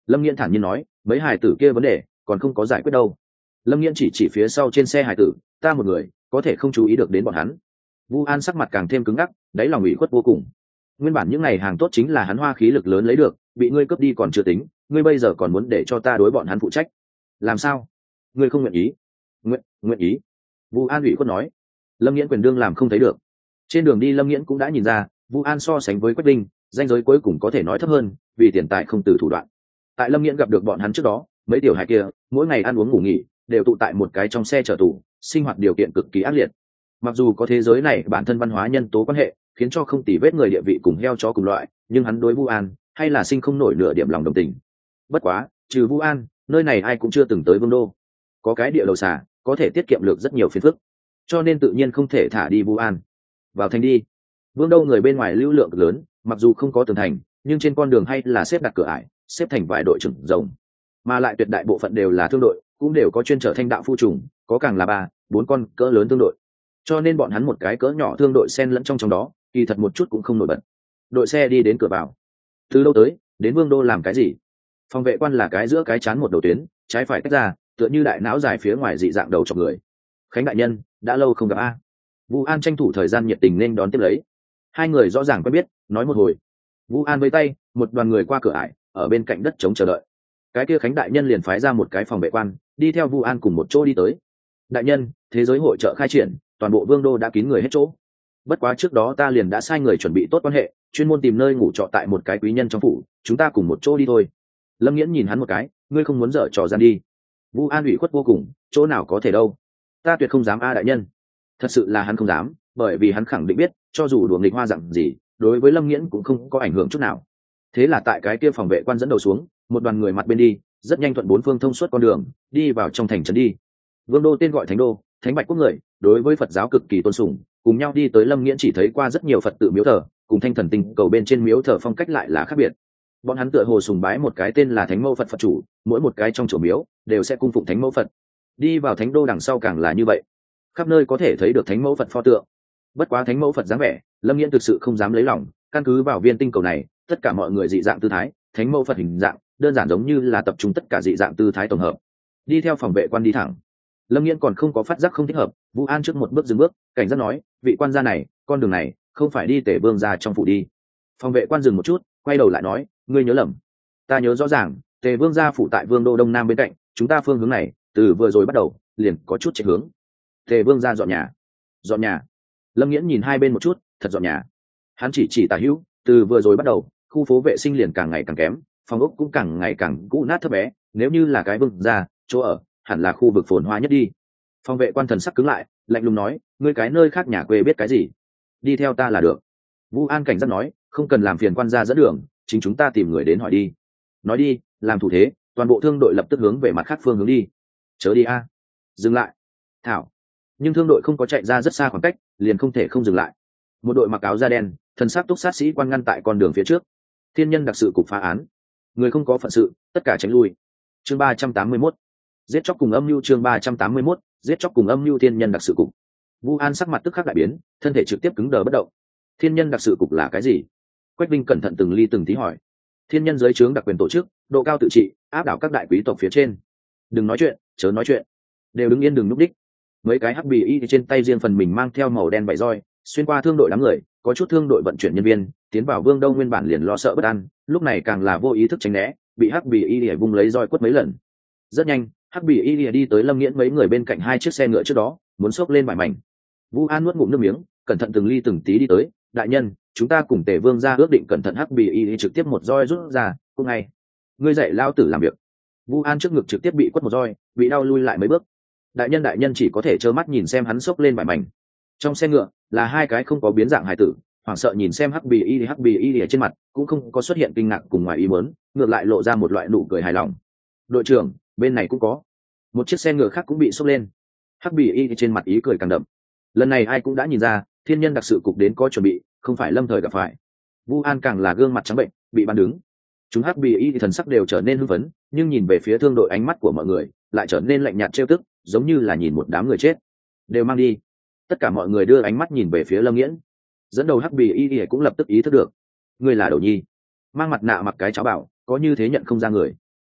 Lâm Nghiễn thản nhiên nói, mấy hài tử kia vấn đề còn không có giải quyết đâu. Lâm Nghiễn chỉ phía sau trên xe hài tử, ta một người có thể không chú ý được đến bọn hắn. Vu An sắc mặt càng thêm cứng ngắc, đáy lòng ủy khuất vô cùng. Nguyên bản những ngày hàng tốt chính là hắn hoa khí lực lớn lấy được, bị ngươi cướp đi còn chưa tính, ngươi bây giờ còn muốn để cho ta đối bọn hắn phụ trách. Làm sao? Ngươi không nguyện ý? Nguyện ý. Vu An ủy khuất nói. Lâm Nghiễn quyền đương làm không thấy được. Trên đường đi Lâm Nghiễn cũng đã nhìn ra, Vu An so sánh với Quách Đinh, danh giới cuối cùng có thể nói thấp hơn, vì tiền tài không từ thủ đoạn. Tại Lâm Nghiễn gặp được bọn hắn trước đó, mấy tiểu hài kia mỗi ngày ăn uống ngủ nghỉ đều tụ tại một cái trong xe chở tù, sinh hoạt điều kiện cực kỳ ác liệt. Mặc dù có thế giới này bản thân văn hóa nhân tố quan hệ khiến cho không tỉ vết người địa vị cùng heo chó cùng loại, nhưng hắn đối Vu An hay là sinh không nổi nửa điểm lòng đồng tình. Bất quá trừ Vu An, nơi này ai cũng chưa từng tới Vương đô, có cái địa đầu xà có thể tiết kiệm được rất nhiều phiền phức, cho nên tự nhiên không thể thả đi Vu An. Vào thành đi. Vương đô người bên ngoài lưu lượng lớn, mặc dù không có tường thành nhưng trên con đường hay là xếp đặt cửa ải, xếp thành vài đội trưởng rồng, mà lại tuyệt đại bộ phận đều là thương đội, cũng đều có chuyên trở thanh đạo phu trùng, có càng là 3-4 con cỡ lớn thương đội, cho nên bọn hắn một cái cỡ nhỏ thương đội xen lẫn trong đó, kỳ thật một chút cũng không nổi bật. Đội xe đi đến cửa vào. Từ đâu tới, đến Vương đô làm cái gì? Phòng vệ quan là cái giữa cái chán một đầu tuyến, trái phải tách ra, tựa như đại não dài phía ngoài dị dạng đầu chọc người. Khánh đại nhân, đã lâu không gặp a. Vu An tranh thủ thời gian nhiệt tình nên đón tiếp lấy. Hai người rõ ràng quen biết, nói một hồi. Vu An với tay, một đoàn người qua cửa ải, ở bên cạnh đất trống chờ đợi. Cái kia Khánh đại nhân liền phái ra một cái phòng vệ quan, đi theo Vu An cùng một chỗ đi tới. Đại nhân, thế giới hội chợ khai triển, toàn bộ Vương đô đã kín người hết chỗ. Bất quá trước đó ta liền đã sai người chuẩn bị tốt quan hệ, chuyên môn tìm nơi ngủ trọ tại một cái quý nhân trong phủ, chúng ta cùng một chỗ đi thôi. Lâm Nghiễn nhìn hắn một cái, ngươi không muốn dở trò gian đi. Vu An ủy khuất vô cùng, chỗ nào có thể đâu, ta tuyệt không dám a đại nhân. Thật sự là hắn không dám, bởi vì hắn khẳng định biết, cho dù đùa nghịch hoa dặn gì, đối với Lâm Nghiễn cũng không có ảnh hưởng chút nào. Thế là tại cái kia phòng vệ quan dẫn đầu xuống, một đoàn người mặt bên đi, rất nhanh thuận bốn phương thông suốt con đường, đi vào trong thành trấn đi. Vương đô tên gọi Thánh đô, Thánh Bạch quốc người, đối với Phật giáo cực kỳ tôn sùng, cùng nhau đi tới Lâm Nghiễn chỉ thấy qua rất nhiều Phật tự miếu thờ, cùng Thanh Thần Tinh cầu bên trên miếu thờ phong cách lại là khác biệt. Bọn hắn tựa hồ sùng bái một cái tên là Thánh Mẫu Phật Phật chủ, mỗi một cái trong chùa miếu đều sẽ cung phụng Thánh Mẫu Phật. Đi vào Thánh đô đằng sau càng là như vậy, khắp nơi có thể thấy được Thánh Mẫu Phật pho tượng. Bất quá Thánh Mẫu Phật dáng vẻ, Lâm Nghiễn thực sự không dám lấy lòng, căn cứ vào viên tinh cầu này, tất cả mọi người dị dạng tư thái, Thánh Mẫu Phật hình dạng đơn giản giống như là tập trung tất cả dị dạng tư thái tổng hợp. Đi theo phòng vệ quan đi thẳng. Lâm Nghiễn còn không có phát giác không thích hợp, Vu An trước một bước dừng bước, cảnh giác nói, vị quan gia này, con đường này không phải đi Tề Vương gia trong phủ đi. Phòng vệ quan dừng một chút, quay đầu lại nói, ngươi nhớ lầm. Ta nhớ rõ ràng, Tề Vương gia phủ tại Vương đô đông nam bên cạnh, chúng ta phương hướng này, từ vừa rồi bắt đầu, liền có chút chạy hướng. Tề Vương gia dọn nhà. Dọn nhà? Lâm Nghiễn nhìn hai bên một chút, thật dọn nhà. Hắn chỉ tả hữu, từ vừa rồi bắt đầu, khu phố vệ sinh liền càng ngày càng kém, phòng ốc cũng càng ngày càng cũ nát thấp bé, nếu như là cái vương gia chỗ ở, hẳn là khu vực phồn hoa nhất đi. Phòng vệ quan thần sắc cứng lại, lạnh lùng nói, ngươi cái nơi khác nhà quê biết cái gì, đi theo ta là được. Vu An cảnh giác nói, không cần làm phiền quan gia dẫn đường, chính chúng ta tìm người đến hỏi đi. Nói đi, làm thủ thế, toàn bộ thương đội lập tức hướng về mặt khác phương hướng đi. Chớ đi a. Dừng lại. Thảo. Nhưng thương đội không có chạy ra rất xa khoảng cách, liền không thể không dừng lại. Một đội mặc áo da đen, thần sắc túc sát sĩ quan ngăn tại con đường phía trước. Thiên nhân đặc sự cục phá án, người không có phận sự, tất cả tránh lui. Chương 381. Giết chóc cùng âm mưu. Chương 381. Giết chóc cùng âm mưu. Thiên nhân đặc sự cục. Vu An sắc mặt tức khắc đại biến, thân thể trực tiếp cứng đờ bất động. Thiên nhân đặc sự cục là cái gì? Quách Vinh cẩn thận từng ly từng tí hỏi. Thiên nhân dưới trướng đặc quyền tổ chức, độ cao tự trị, áp đảo các đại quý tộc phía trên. Đừng nói chuyện, chớ nói chuyện, đều đứng yên đừng núp đích. Mấy cái hắc bì y trên tay riêng phần mình mang theo màu đen vải roi, xuyên qua thương đội đám người, có chút thương đội vận chuyển nhân viên tiến vào Vương Đông nguyên bản liền lo sợ bất an, lúc này càng là vô ý thức tránh né, bị hắc bì y vung lấy roi quất mấy lần. Rất nhanh, hắc bì y đi tới Lâm Nghiễn mấy người bên cạnh hai chiếc xe ngựa trước đó, muốn xốc lên vải mảnh. Vu An nuốt ngụm nước miếng, cẩn thận từng ly từng tí đi tới, đại nhân, chúng ta cùng Tề Vương ra ước định cẩn thận. Hắc bì y trực tiếp một roi rút ra, cũng ngay, ngươi dạy lao tử làm việc. Vu An trước ngực trực tiếp bị quất một roi, bị đau lui lại mấy bước. Đại nhân chỉ có thể trơ mắt nhìn xem hắn xốc lên vải mảnh. Trong xe ngựa là hai cái không có biến dạng hài tử, hoảng sợ nhìn xem hắc bì y ở trên mặt cũng không có xuất hiện kinh ngạc cùng ngoài ý muốn, ngược lại lộ ra một loại nụ cười hài lòng. Đội trưởng, bên này cũng có một chiếc xe ngựa khác cũng bị xốc lên. Hắc bì y trên mặt ý cười càng đậm. Lần này ai cũng đã nhìn ra, thiên nhân đặc sự cục đến có chuẩn bị, không phải lâm thời gặp phải. Vu An càng là gương mặt trắng bệnh, bị bắn đứng. Chúng hắc bì y thần sắc đều trở nên hưng phấn, nhưng nhìn về phía thương đội ánh mắt của mọi người lại trở nên lạnh nhạt trêu tức, giống như là nhìn một đám người chết. Đều mang đi. Tất cả mọi người đưa ánh mắt nhìn về phía Lâm Nghiễn. Dẫn đầu hắc bì y cũng lập tức ý thức được, ngươi là đầu nhi, mang mặt nạ mặc cái cháo bảo, có như thế nhận không ra người.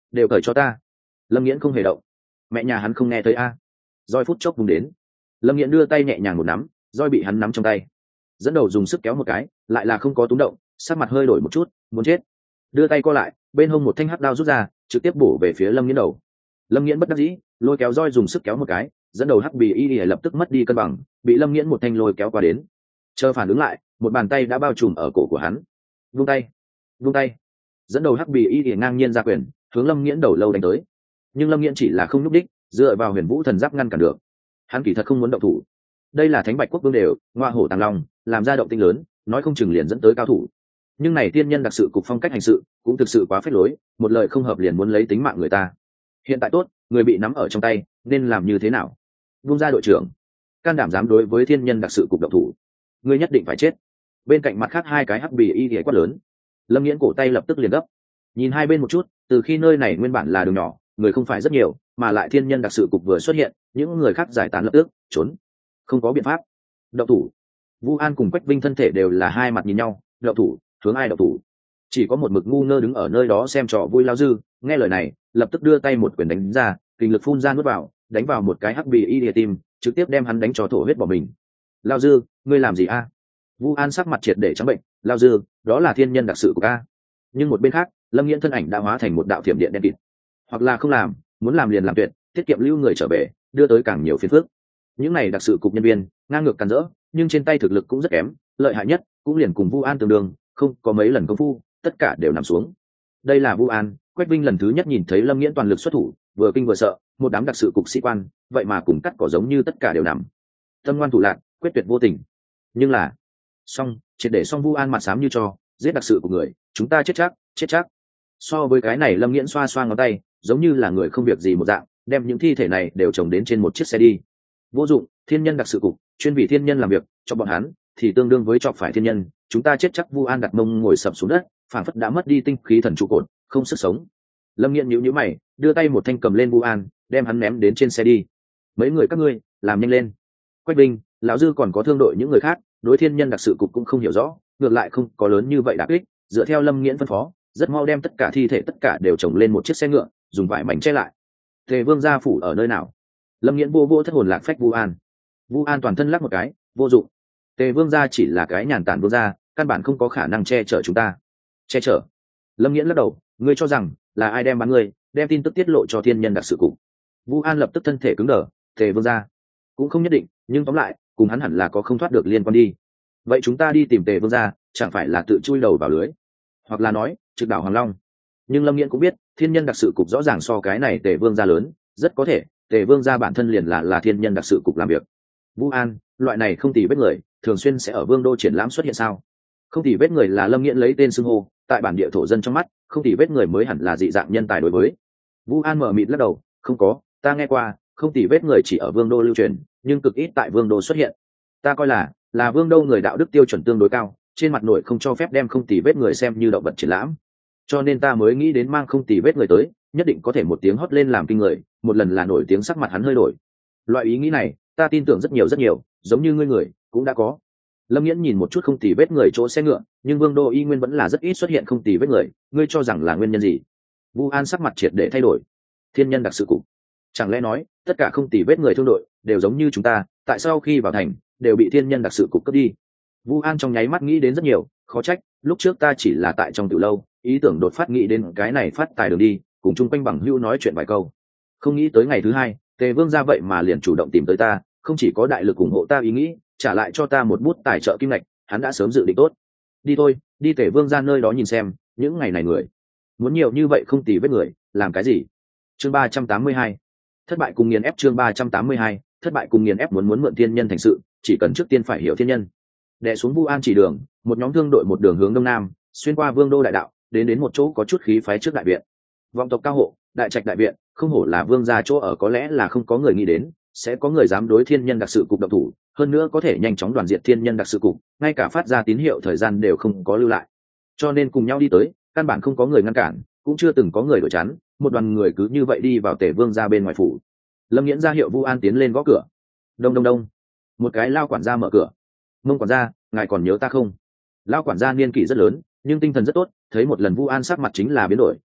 đều cởi cho ta. Lâm Nghiễn không hề động. Mẹ nhà hắn không nghe thấy a. Roi phút chốc vùng đến. Lâm Nghiễn đưa tay nhẹ nhàng một nắm, roi bị hắn nắm trong tay, dẫn đầu dùng sức kéo một cái, lại là không có túm động, sắc mặt hơi đổi một chút, muốn chết. Đưa tay co lại, bên hông một thanh hắc đao rút ra, trực tiếp bổ về phía Lâm Nghiễn đầu. Lâm Nghiễn bất đắc dĩ, lôi kéo roi dùng sức kéo một cái, dẫn đầu hắc bì y lập tức mất đi cân bằng, bị Lâm Nghiễn một thanh lôi kéo qua đến. Chờ phản ứng lại, một bàn tay đã bao trùm ở cổ của hắn. Vung tay, vung tay. Dẫn đầu hắc bì y ngang nhiên ra quyền, hướng Lâm Nghiễn đầu lâu đánh tới. Nhưng Lâm Nghiễn chỉ là không nhúc đích, dựa vào Huyền Vũ thần giáp ngăn cản được. Hắn kỳ thật không muốn động thủ. Đây là Thánh Bạch Quốc vương đều, ngoa hổ tàng long, làm ra động tĩnh lớn, nói không chừng liền dẫn tới cao thủ. Nhưng này tiên nhân đặc sự cục phong cách hành sự, cũng thực sự quá phết lối, một lời không hợp liền muốn lấy tính mạng người ta. Hiện tại tốt, người bị nắm ở trong tay, nên làm như thế nào? Vung ra đội trưởng, can đảm dám đối với thiên nhân đặc sự cục động thủ, ngươi nhất định phải chết. Bên cạnh mặt khác hai cái hắc bì y quát lớn. Lâm Nghiễn cổ tay lập tức liền gấp, nhìn hai bên một chút, từ khi nơi này nguyên bản là đường nhỏ, người không phải rất nhiều, mà lại thiên nhân đặc sự cục vừa xuất hiện, những người khác giải tán lập tức trốn. Không có biện pháp. Động thủ. Vu An cùng Quách Vinh thân thể đều là hai mặt nhìn nhau, động thủ, hướng ai động thủ? Chỉ có một mực ngu ngơ đứng ở nơi đó xem trò vui Lao Dư, nghe lời này, lập tức đưa tay một quyền đánh ra, kinh lực phun ra nuốt vào, đánh vào một cái hắc bì y địa tim, trực tiếp đem hắn đánh cho thổ huyết bỏ mình. Lao Dư, ngươi làm gì a? Vu An sắc mặt triệt để trắng bệnh. Lao Dư, đó là thiên nhân đặc sự của a. Nhưng một bên khác, Lâm Nghiễn thân ảnh đã hóa thành một đạo thiểm điện đen kịt. Hoặc là không làm, muốn làm liền làm tuyệt, tiết kiệm lưu người trở về, đưa tới càng nhiều phiền phức. Những này đặc sự cục nhân viên ngang ngược càn rỡ, nhưng trên tay thực lực cũng rất kém, lợi hại nhất cũng liền cùng Vu An tương đương, không có mấy lần công phu, tất cả đều nằm xuống. Đây là Vu An. Quách Vinh lần thứ nhất nhìn thấy Lâm Nghiễn toàn lực xuất thủ, vừa kinh vừa sợ, một đám đặc sự cục sĩ quan, vậy mà cùng cắt cỏ giống như tất cả đều nằm. Tâm ngoan thủ lạc, quyết tuyệt vô tình. Nhưng là, xong, triệt để xong. Vu An mặt xám như cho, giết đặc sự của người, chúng ta chết chắc, chết chắc. So với cái này, Lâm Nghiễn xoa xoa ngón tay, giống như là người không việc gì một dạng, đem những thi thể này đều chồng đến trên một chiếc xe đi. Vô dụng, thiên nhân đặc sự cục chuyên vì thiên nhân làm việc, cho bọn hắn thì tương đương với chọc phải thiên nhân, chúng ta chết chắc. Vu An đặt mông ngồi sập xuống đất, phảng phất đã mất đi tinh khí thần trụ cột, không sức sống. Lâm Nghiễn nhíu nhíu mày, đưa tay một thanh cầm lên Vu An, đem hắn ném đến trên xe đi. Mấy người các ngươi làm nhanh lên. Quách Vinh, lão Dư còn có thương đội những người khác, đối thiên nhân đặc sự cục cũng không hiểu rõ, ngược lại không có lớn như vậy đả kích, dựa theo Lâm Nghiễn phân phó, rất mau đem tất cả thi thể tất cả đều chồng lên một chiếc xe ngựa, dùng vải mảnh che lại. Tề Vương gia phủ ở nơi nào? Lâm Nghiễn vô thất hồn lạc phách Vu An. Vu An toàn thân lắc một cái, vô dụng. Tề Vương gia chỉ là cái nhàn tản vương gia, căn bản không có khả năng che chở chúng ta. Che chở? Lâm Nghiễn lắc đầu, ngươi cho rằng là ai đem bán ngươi, đem tin tức tiết lộ cho thiên nhân đặc sự cục? Vu An lập tức thân thể cứng đờ. Tề Vương gia cũng không nhất định, nhưng tóm lại cùng hắn hẳn là có không thoát được liên quan đi. Vậy chúng ta đi tìm Tề Vương gia, chẳng phải là tự chui đầu vào lưới? Hoặc là nói trực đảo Hoàng Long? Nhưng Lâm Nghiễn cũng biết, thiên nhân đặc sự cục rõ ràng so cái này Tề Vương gia lớn, rất có thể Tề Vương gia bản thân liền là thiên nhân đặc sự cục làm việc. Vu An, loại này không tì vết người thường xuyên sẽ ở vương đô triển lãm xuất hiện sao? Không tì vết người là Lâm Nghiễn lấy tên xưng hô, tại bản địa thổ dân trong mắt, không tì vết người mới hẳn là dị dạng nhân tài đối với. Vu An mở mịt lắc đầu, không có, ta nghe qua, không tì vết người chỉ ở vương đô lưu truyền, nhưng cực ít tại vương đô xuất hiện. Ta coi là vương đô người đạo đức tiêu chuẩn tương đối cao, trên mặt nội không cho phép đem không tì vết người xem như động vật triển lãm, cho nên ta mới nghĩ đến mang không tì vết người tới, nhất định có thể một tiếng hót lên làm kinh người. Một lần là nổi tiếng, sắc mặt hắn hơi đổi. Loại ý nghĩ này ta tin tưởng rất nhiều, giống như ngươi người cũng đã có. Lâm Nghiễn nhìn một chút không tì vết người chỗ xe ngựa, nhưng vương đô y nguyên vẫn là rất ít xuất hiện không tì vết người, ngươi cho rằng là nguyên nhân gì? Vu An sắc mặt triệt để thay đổi. Thiên nhân đặc sự cục? Chẳng lẽ nói tất cả không tì vết người thương đội đều giống như chúng ta, tại sao khi vào thành đều bị thiên nhân đặc sự cục cướp đi? Vu An trong nháy mắt nghĩ đến rất nhiều, khó trách lúc trước ta chỉ là tại trong tiểu lâu, ý tưởng đột phát nghĩ đến cái này phát tài đường đi, cùng chung quanh bằng hữu nói chuyện vài câu, không nghĩ tới ngày thứ hai Tề Vương gia vậy mà liền chủ động tìm tới ta, không chỉ có đại lực ủng hộ ta ý nghĩ, trả lại cho ta một bút tài trợ kim ngạch, hắn đã sớm dự định tốt. Đi thôi, đi Tề Vương gia nơi đó nhìn xem, những ngày này người muốn nhiều như vậy không tì vết người làm cái gì? Chương 382, thất bại cùng nghiền ép. Chương 382, thất bại cùng nghiền ép. Muốn mượn thiên nhân thành sự, chỉ cần trước tiên phải hiểu thiên nhân. Đè xuống Vu An chỉ đường, một nhóm thương đội một đường hướng đông nam, xuyên qua vương đô đại đạo, đến một chỗ có chút khí phái trước đại viện. Vọng tộc cao hộ, đại trạch đại viện, không hổ là vương gia chỗ ở, có lẽ là không có người nghĩ đến sẽ có người dám đối thiên nhân đặc sự cục động thủ, hơn nữa có thể nhanh chóng đoàn diệt thiên nhân đặc sự cục, ngay cả phát ra tín hiệu thời gian đều không có lưu lại, cho nên cùng nhau đi tới, căn bản không có người ngăn cản, cũng chưa từng có người đổi chắn, một đoàn người cứ như vậy đi vào Tề Vương gia bên ngoài phủ. Lâm Nghiễn ra hiệu Vu An tiến lên gõ cửa. Đông đông đông, một cái lao quản gia mở cửa. Mông quản gia, ngài còn nhớ ta không? Lao quản gia niên kỷ rất lớn nhưng tinh thần rất tốt, thấy một lần Vu An sắc mặt chính là biến đổi,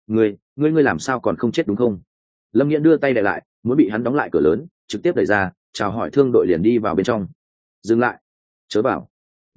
ngươi làm sao còn không chết đúng không? Lâm Nghiễn đưa tay đè lại, muốn bị hắn đóng lại cửa lớn, trực tiếp đẩy ra, chào hỏi thương đội liền đi vào bên trong. Dừng lại, chớ vào.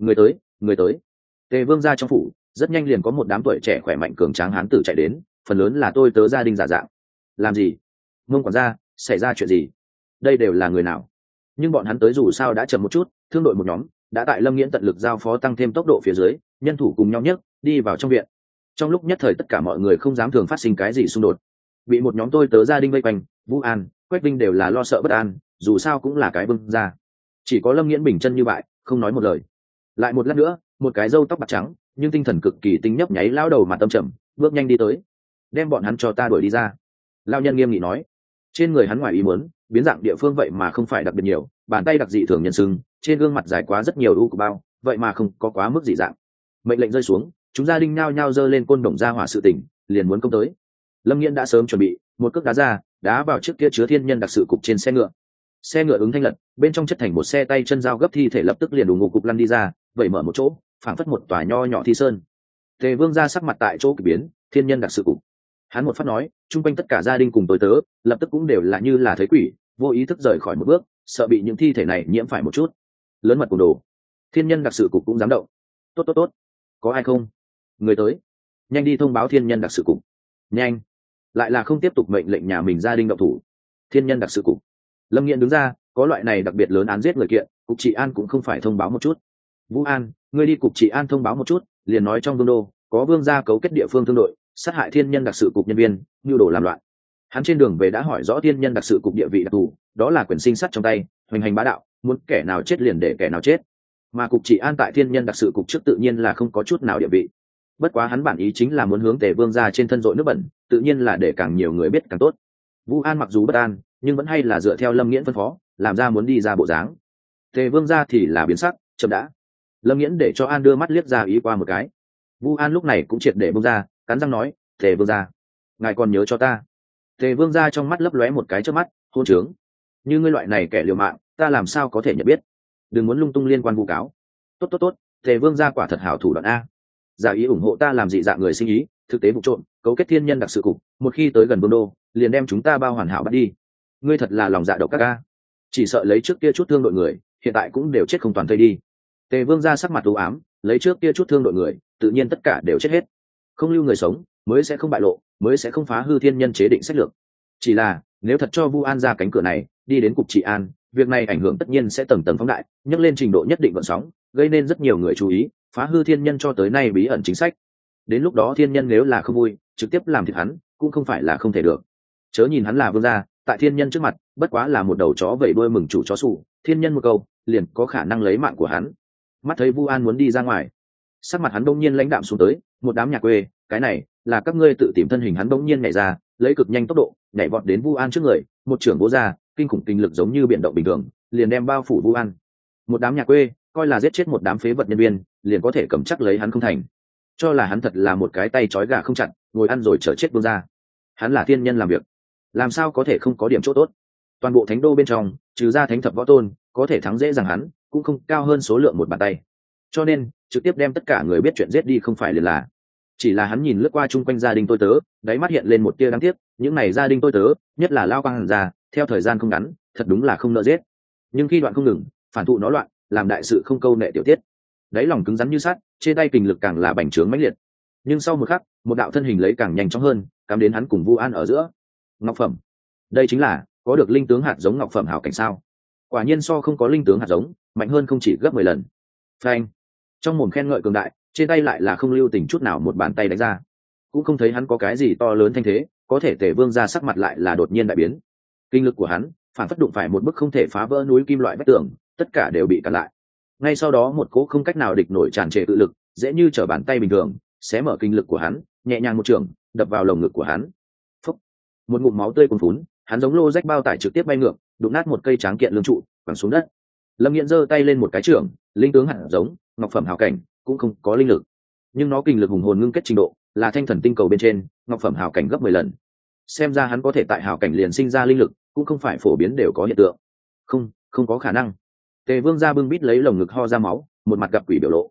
Người tới. Tề Vương ra trong phủ, rất nhanh liền có một đám tuổi trẻ khỏe mạnh cường tráng hán tử chạy đến, phần lớn là tôi tớ gia đình giả dạng. Làm gì? Mông quản gia, xảy ra chuyện gì? Đây đều là người nào? Nhưng bọn hắn tới dù sao đã chậm một chút, thương đội một nhóm đã tại Lâm Nghiễn tận lực giao phó tăng thêm tốc độ phía dưới, nhân thủ cùng nhau nhất đi vào trong viện. Trong lúc nhất thời tất cả mọi người không dám thường phát sinh cái gì xung đột, bị một nhóm tôi tớ gia đình vây quanh, Vũ An, Quách Vinh đều là lo sợ bất an, dù sao cũng là cái Vương gia. Chỉ có Lâm Nghiễn bình chân như vậy, không nói một lời. Lại một lát nữa, một cái râu tóc bạc trắng nhưng tinh thần cực kỳ tinh nhấp nháy lao đầu mặt tâm trầm, bước nhanh đi tới. Đem bọn hắn cho ta đuổi đi ra. Lao nhân nghiêm nghị nói. Trên người hắn ngoài ý muốn, biến dạng địa phương vậy mà không phải đặc biệt nhiều, bàn tay đặc dị thường nhân sưng, trên gương mặt dài quá rất nhiều u của bao, vậy mà không có quá mức dị dạng. Mệnh lệnh rơi xuống, chúng gia đình nhao nhao giơ lên côn đồng ra hỏa sự tỉnh, liền muốn công tới. Lâm Nghiễn đã sớm chuẩn bị, một cước đá ra, đá vào trước kia chứa thiên nhân đặc sự cục trên xe ngựa. Xe ngựa ứng thanh lật, bên trong chất thành một xe tay chân dao gấp thi thể lập tức liền đùng ngục cục lăn đi ra, vậy mở một chỗ, phảng phất một tòa nho nhỏ thi sơn. Tề Vương ra sắc mặt tại chỗ kỳ biến, thiên nhân đặc sự cục. Hắn một phát nói, chung quanh tất cả gia đình cùng tối tớ, lập tức cũng đều là như là thấy quỷ, vô ý thức rời khỏi một bước, sợ bị những thi thể này nhiễm phải một chút. Lớn mật cùng đồ. Thiên nhân đặc sự cục cũng dám động. Tốt. Có ai không? Người tới. Nhanh đi thông báo thiên nhân đặc sự cục. Nhanh. Lại là không tiếp tục mệnh lệnh nhà mình gia đình động thủ. Thiên nhân đặc sự cục. Lâm Nghiễn đứng ra, có loại này đặc biệt lớn án giết người kiện, cục trị an cũng không phải thông báo một chút. Vũ An, ngươi đi cục trị an thông báo một chút, liền nói trong vương đô có vương gia cấu kết địa phương thương đội, sát hại thiên nhân đặc sự cục nhân viên, nhu đồ làm loạn. Hắn trên đường về đã hỏi rõ thiên nhân đặc sự cục địa vị đặc thù, đó là quyền sinh sát trong tay, hoành hành bá đạo, muốn kẻ nào chết liền để kẻ nào chết. Mà cục trị an tại thiên nhân đặc sự cục trước tự nhiên là không có chút nào địa vị. Bất quá hắn bản ý chính là muốn hướng Tề Vương gia trên thân dội nước bẩn, tự nhiên là để càng nhiều người biết càng tốt. Vũ An mặc dù bất an, nhưng vẫn hay là dựa theo Lâm Nghiễn phân phó, làm ra muốn đi ra bộ dáng. Tề Vương gia thì là biến sắc, chậm đã. Lâm Nghiễn để cho An đưa mắt liếc ra ý qua một cái. Vũ An lúc này cũng triệt để bông ra, cắn răng nói, Tề Vương gia, ngài còn nhớ cho ta. Tề Vương gia trong mắt lấp lóe một cái trước mắt, hôn trướng. Như ngươi loại này kẻ liều mạng, ta làm sao có thể nhận biết? Đừng muốn lung tung liên quan vu cáo. Tốt. Tề Vương gia quả thật hảo thủ đoạn a. Giả ý ủng hộ ta làm dị dạng người sinh ý, thực tế vụ trộm, cấu kết thiên nhân đặc sự cục, một khi tới gần vương đô, liền đem chúng ta bao hoàn hảo bắt đi. Ngươi thật là lòng dạ độc các a. Chỉ sợ lấy trước kia chút thương đội người, hiện tại cũng đều chết không toàn thây đi. Tề Vương gia sắc mặt u ám, lấy trước kia chút thương đội người, tự nhiên tất cả đều chết hết. Không lưu người sống, mới sẽ không bại lộ, mới sẽ không phá hư thiên nhân chế định sách lược. Chỉ là, nếu thật cho Vu An ra cánh cửa này, đi đến cục trị an, việc này ảnh hưởng tất nhiên sẽ tầng tầng phóng đại, nhấc lên trình độ nhất định gợn sóng, gây nên rất nhiều người chú ý, phá hư thiên nhân cho tới nay bí ẩn chính sách. Đến lúc đó thiên nhân nếu là không vui, trực tiếp làm thịt hắn, cũng không phải là không thể được. Chớ nhìn hắn là vương gia, tại thiên nhân trước mặt, bất quá là một đầu chó vẩy đuôi mừng chủ chó sủ, thiên nhân một câu, liền có khả năng lấy mạng của hắn. Mắt thấy Vu An muốn đi ra ngoài, sắc mặt hắn đông nhiên lãnh đạm xuống tới, một đám nhà quê, cái này là các ngươi tự tìm thân hình. Hắn đông nhiên nhảy ra, lấy cực nhanh tốc độ nhảy vọt đến Vu An trước người, một trưởng vỗ ra, kinh khủng kinh lực giống như biển động bình thường, liền đem bao phủ Vu An. Một đám nhà quê coi là giết chết một đám phế vật nhân viên, liền có thể cầm chắc lấy hắn không thành, cho là hắn thật là một cái tay trói gà không chặt, ngồi ăn rồi chờ chết vương gia. Hắn là thiên nhân làm việc, làm sao có thể không có điểm chỗ tốt? Toàn bộ thánh đô bên trong, trừ ra thánh thập võ tôn, có thể thắng dễ dàng hắn, cũng không cao hơn số lượng một bàn tay. Cho nên trực tiếp đem tất cả người biết chuyện giết đi không phải liền là. Chỉ là hắn nhìn lướt qua chung quanh gia đình tôi tớ, đáy mắt hiện lên một tia đáng tiếc, những này gia đình tôi tớ, nhất là Lao Quang Hàn gia, theo thời gian không ngắn, thật đúng là không nợ giết. Nhưng khi đoạn không ngừng, phản thụ nó loạn, làm đại sự không câu nệ tiểu tiết. Đáy lòng cứng rắn như sắt, trên tay kình lực càng là bành trướng mãnh liệt. Nhưng sau một khắc, một đạo thân hình lấy càng nhanh chóng hơn, cắm đến hắn cùng Vu An ở giữa. Ngọc phẩm. Đây chính là có được linh tướng hạt giống ngọc phẩm hảo cảnh sao? Quả nhiên so không có linh tướng hạt giống, mạnh hơn không chỉ gấp 10 lần. Phanh. Trong mồm khen ngợi cường đại, trên tay lại là không lưu tình chút nào một bàn tay đánh ra. Cũng không thấy hắn có cái gì to lớn thanh thế, có thể Tề Vương ra sắc mặt lại là đột nhiên đại biến. Kinh lực của hắn phản phất đụng phải một bức không thể phá vỡ núi kim loại vách tường, tất cả đều bị cản lại. Ngay sau đó một cỗ không cách nào địch nổi tràn trề tự lực, dễ như trở bàn tay bình thường, xé mở kinh lực của hắn, nhẹ nhàng một trường đập vào lồng ngực của hắn. Phúc. Một ngụm máu tươi cuồn phún, hắn giống lô rách bao tải trực tiếp bay ngược, đụng nát một cây tráng kiện lương trụ, quẳng xuống đất. Lâm Nghiễn giơ tay lên một cái trưởng, linh tướng hạt giống ngọc phẩm hảo cảnh, cũng không có linh lực, nhưng nó kinh lực hùng hồn ngưng kết trình độ là thanh thần tinh cầu bên trên ngọc phẩm hảo cảnh gấp 10 lần. Xem ra hắn có thể tại hảo cảnh liền sinh ra linh lực, cũng không phải phổ biến đều có hiện tượng. Không có khả năng. Tề Vương gia bưng bít lấy lồng ngực ho ra máu, một mặt gặp quỷ biểu lộ.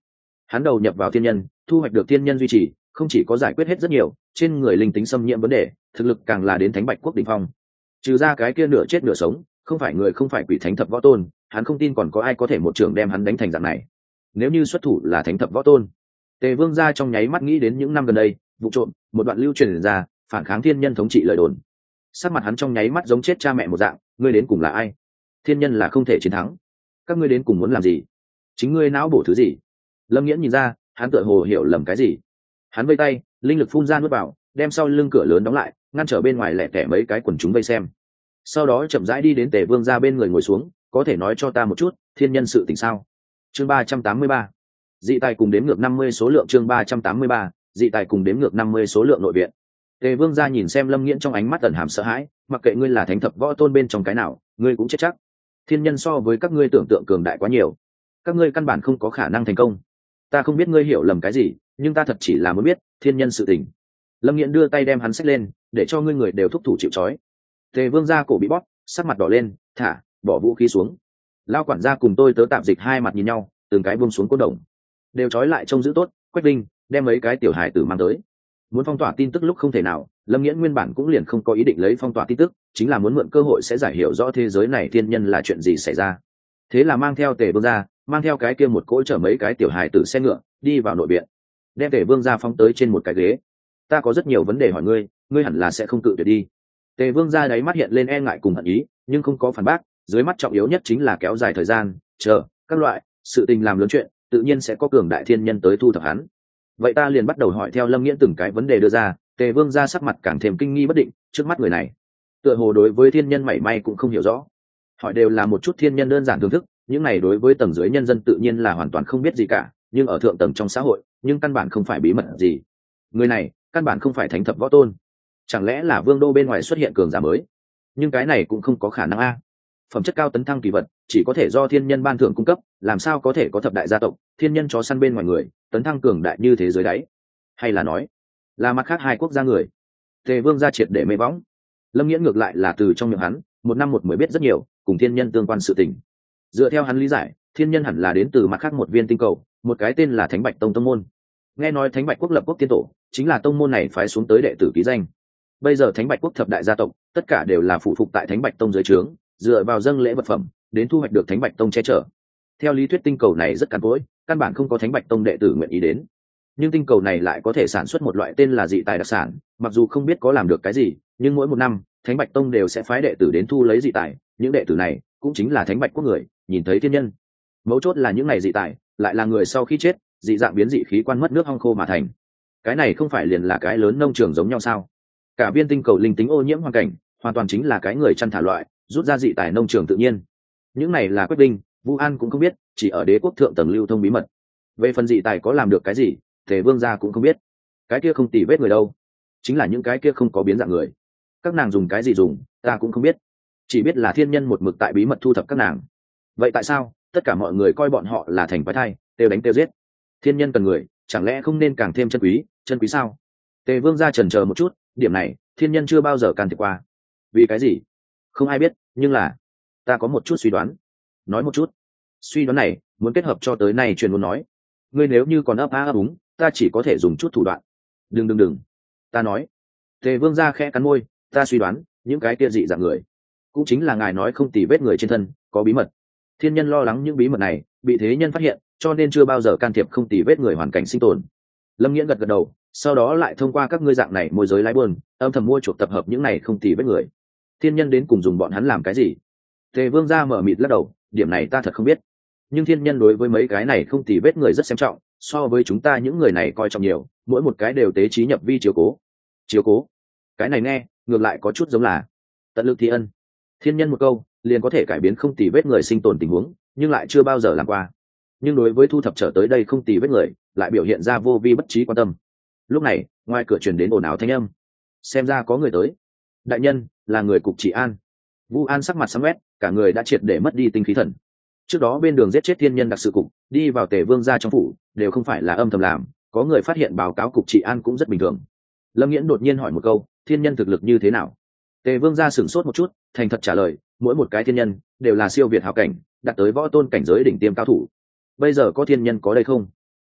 Hắn đầu nhập vào thiên nhân, thu hoạch được thiên nhân duy trì, không chỉ có giải quyết hết rất nhiều trên người linh tính xâm nhiễm vấn đề, thực lực càng là đến thánh bạch quốc đỉnh phong. Trừ ra cái kia nửa chết nửa sống, không phải người không phải quỷ thánh thập võ tôn, hắn không tin còn có ai có thể một trường đem hắn đánh thành dạng này. Nếu như xuất thủ là thánh thập võ tôn, Tề Vương gia trong nháy mắt nghĩ đến những năm gần đây vụ trộm một đoạn lưu truyền ra phản kháng thiên nhân thống trị lời đồn. Sắc mặt hắn trong nháy mắt giống chết cha mẹ một dạng. Ngươi đến cùng là ai? Thiên nhân là không thể chiến thắng. Các ngươi đến cùng muốn làm gì? Chính ngươi não bổ thứ gì? Lâm Nghiễn nhìn ra hắn tựa hồ hiểu lầm cái gì. Hắn vây tay, linh lực phun ra nuốt vào, đem sau lưng cửa lớn đóng lại, ngăn trở bên ngoài lẻ tẻ mấy cái quần chúng vây xem. Sau đó chậm rãi đi đến Tề Vương gia bên người ngồi xuống. Có thể nói cho ta một chút thiên nhân sự tình sao? Chương 383. Dị tài cùng đếm ngược 50 số lượng. Chương 383. Dị tài cùng đếm ngược 50 số lượng nội viện. Tề Vương gia nhìn xem Lâm Nghiễn trong ánh mắt ẩn hàm sợ hãi, mặc kệ ngươi là thánh thập võ tôn bên trong cái nào, ngươi cũng chết chắc. Thiên nhân so với các ngươi tưởng tượng cường đại quá nhiều, các ngươi căn bản không có khả năng thành công. Ta không biết ngươi hiểu lầm cái gì, nhưng ta thật chỉ là muốn biết thiên nhân sự tình. Lâm Nghiễn đưa tay đem hắn xách lên, để cho ngươi người đều thúc thủ chịu trói. Tề Vương gia cổ bị bóp, sắc mặt đỏ lên, thả, bỏ vũ khí xuống. Lao quản gia cùng tôi tớ tạm dịch hai mặt nhìn nhau, từng cái buông xuống cốt đồng, đều trói lại trông giữ tốt. Quách Vinh đem mấy cái tiểu hài tử mang tới. Muốn phong tỏa tin tức lúc không thể nào, Lâm Nghiễn nguyên bản cũng liền không có ý định lấy phong tỏa tin tức, chính là muốn mượn cơ hội sẽ giải hiểu rõ thế giới này thiên nhân là chuyện gì xảy ra. Thế là mang theo Tề Vương gia, mang theo cái kia một cỗ chở mấy cái tiểu hài tử xe ngựa, đi vào nội viện, đem Tề Vương gia phóng tới trên một cái ghế. Ta có rất nhiều vấn đề hỏi ngươi, ngươi hẳn là sẽ không cự tuyệt đi. Tề Vương gia đáy mắt hiện lên e ngại cùng hận ý, nhưng không có phản bác, dưới mắt trọng yếu nhất chính là kéo dài thời gian, chờ các loại sự tình làm lớn chuyện, tự nhiên sẽ có cường đại thiên nhân tới thu thập hắn. Vậy ta liền bắt đầu hỏi theo Lâm Nghiễn từng cái vấn đề đưa ra. Tề Vương gia sắc mặt càng thêm kinh nghi bất định, trước mắt người này tựa hồ đối với thiên nhân mảy may cũng không hiểu rõ. Hỏi đều là một chút thiên nhân đơn giản thưởng thức, những này đối với tầng dưới nhân dân tự nhiên là hoàn toàn không biết gì cả, nhưng ở thượng tầng trong xã hội, nhưng căn bản không phải bí mật gì. Người này căn bản không phải thánh thập võ tôn, chẳng lẽ là vương đô bên ngoài xuất hiện cường giả mới? Nhưng cái này cũng không có khả năng a. Phẩm chất cao tấn thăng kỳ vật chỉ có thể do thiên nhân ban thưởng cung cấp, làm sao có thể có thập đại gia tộc thiên nhân chó săn bên ngoài người tấn thăng cường đại như thế giới đáy? Hay là nói là mặt khác hai quốc gia người? Tề Vương gia triệt để mê võng. Lâm Nghiễn ngược lại là từ trong miệng hắn một năm một mười biết rất nhiều cùng thiên nhân tương quan sự tình. Dựa theo hắn lý giải, thiên nhân hẳn là đến từ mặt khác một viên tinh cầu, một cái tên là Thánh Bạch Tông tông môn. Nghe nói Thánh Bạch quốc lập quốc tiên tổ chính là tông môn này phái xuống tới đệ tử ký danh. Bây giờ Thánh Bạch quốc thập đại gia tộc tất cả đều là phụ phục tại Thánh Bạch Tông dưới trướng, dựa vào dâng lễ vật phẩm đến thu hoạch được Thánh Bạch Tông che chở. Theo lý thuyết tinh cầu này rất cằn cỗi, căn bản không có Thánh Bạch Tông đệ tử nguyện ý đến, nhưng tinh cầu này lại có thể sản xuất một loại tên là dị tài đặc sản. Mặc dù không biết có làm được cái gì, nhưng mỗi một năm Thánh Bạch Tông đều sẽ phái đệ tử đến thu lấy dị tài. Những đệ tử này cũng chính là Thánh Bạch quốc người nhìn thấy thiên nhân. Mấu chốt là những này dị tài lại là người sau khi chết dị dạng biến dị khí quan mất nước hong khô mà thành. Cái này không phải liền là cái lớn nông trường giống nhau sao? Cả viên tinh cầu linh tính ô nhiễm hoàn cảnh, hoàn toàn chính là cái người chăn thả loại rút ra dị tài nông trường tự nhiên. Những này là Quách Vinh, Vu An cũng không biết, chỉ ở đế quốc thượng tầng lưu thông bí mật. Về phần dị tài có làm được cái gì, Tề Vương gia cũng không biết. Cái kia không tỉ vết người đâu, chính là những cái kia không có biến dạng người. Các nàng dùng cái gì dùng, ta cũng không biết, chỉ biết là thiên nhân một mực tại bí mật thu thập các nàng. Vậy tại sao tất cả mọi người coi bọn họ là thành quái thai, tiêu đánh tiêu giết? Thiên nhân cần người, chẳng lẽ không nên càng thêm chân quý sao? Tề Vương gia chần chờ một chút, điểm này thiên nhân chưa bao giờ can thiệp qua. Vì cái gì không ai biết, nhưng là ta có một chút suy đoán. Nói một chút. Suy đoán này muốn kết hợp cho tới nay truyền muốn nói. Ngươi nếu như còn ấp á ấp úng, ta chỉ có thể dùng chút thủ đoạn. Đừng, ta nói. Tề Vương gia khẽ cắn môi, ta suy đoán những cái kia dị dạng người cũng chính là ngài nói không tì vết người trên thân có bí mật. Thiên nhân lo lắng những bí mật này bị thế nhân phát hiện, cho nên chưa bao giờ can thiệp không tì vết người hoàn cảnh sinh tồn. Lâm Nghiễn gật đầu, sau đó lại thông qua các ngươi dạng này môi giới lái buôn âm thầm mua chuộc tập hợp những này không tì vết người. Thiên nhân đến cùng dùng bọn hắn làm cái gì? Tề Vương gia mở mịt lắc đầu, điểm này ta thật không biết, nhưng thiên nhân đối với mấy cái này không tì vết người rất xem trọng, so với chúng ta những người này coi trọng nhiều, mỗi một cái đều tế trí nhập vi chiếu cố. Cái này nghe ngược lại có chút giống là tận lực thi ân. Thiên nhân một câu liền có thể cải biến không tì vết người sinh tồn tình huống, nhưng lại chưa bao giờ làm qua. Nhưng đối với thu thập trở tới đây không tì vết người lại biểu hiện ra vô vi bất trí quan tâm. Lúc này ngoài cửa truyền đến ồn ào thanh âm, xem ra có người tới. Đại nhân, là người cục trị an. Vu An sắc mặt xám quét, cả người đã triệt để mất đi tinh khí thần. Trước đó bên đường giết chết thiên nhân đặc sự cục, đi vào Tề Vương gia trong phủ, đều không phải là âm thầm làm, có người phát hiện báo cáo cục trị an cũng rất bình thường. Lâm Nghiễn đột nhiên hỏi một câu, thiên nhân thực lực như thế nào? Tề Vương gia sửng sốt một chút, thành thật trả lời, mỗi một cái thiên nhân đều là siêu việt hào cảnh, đạt tới võ tôn cảnh giới đỉnh tiêm cao thủ. Bây giờ có thiên nhân có đây không?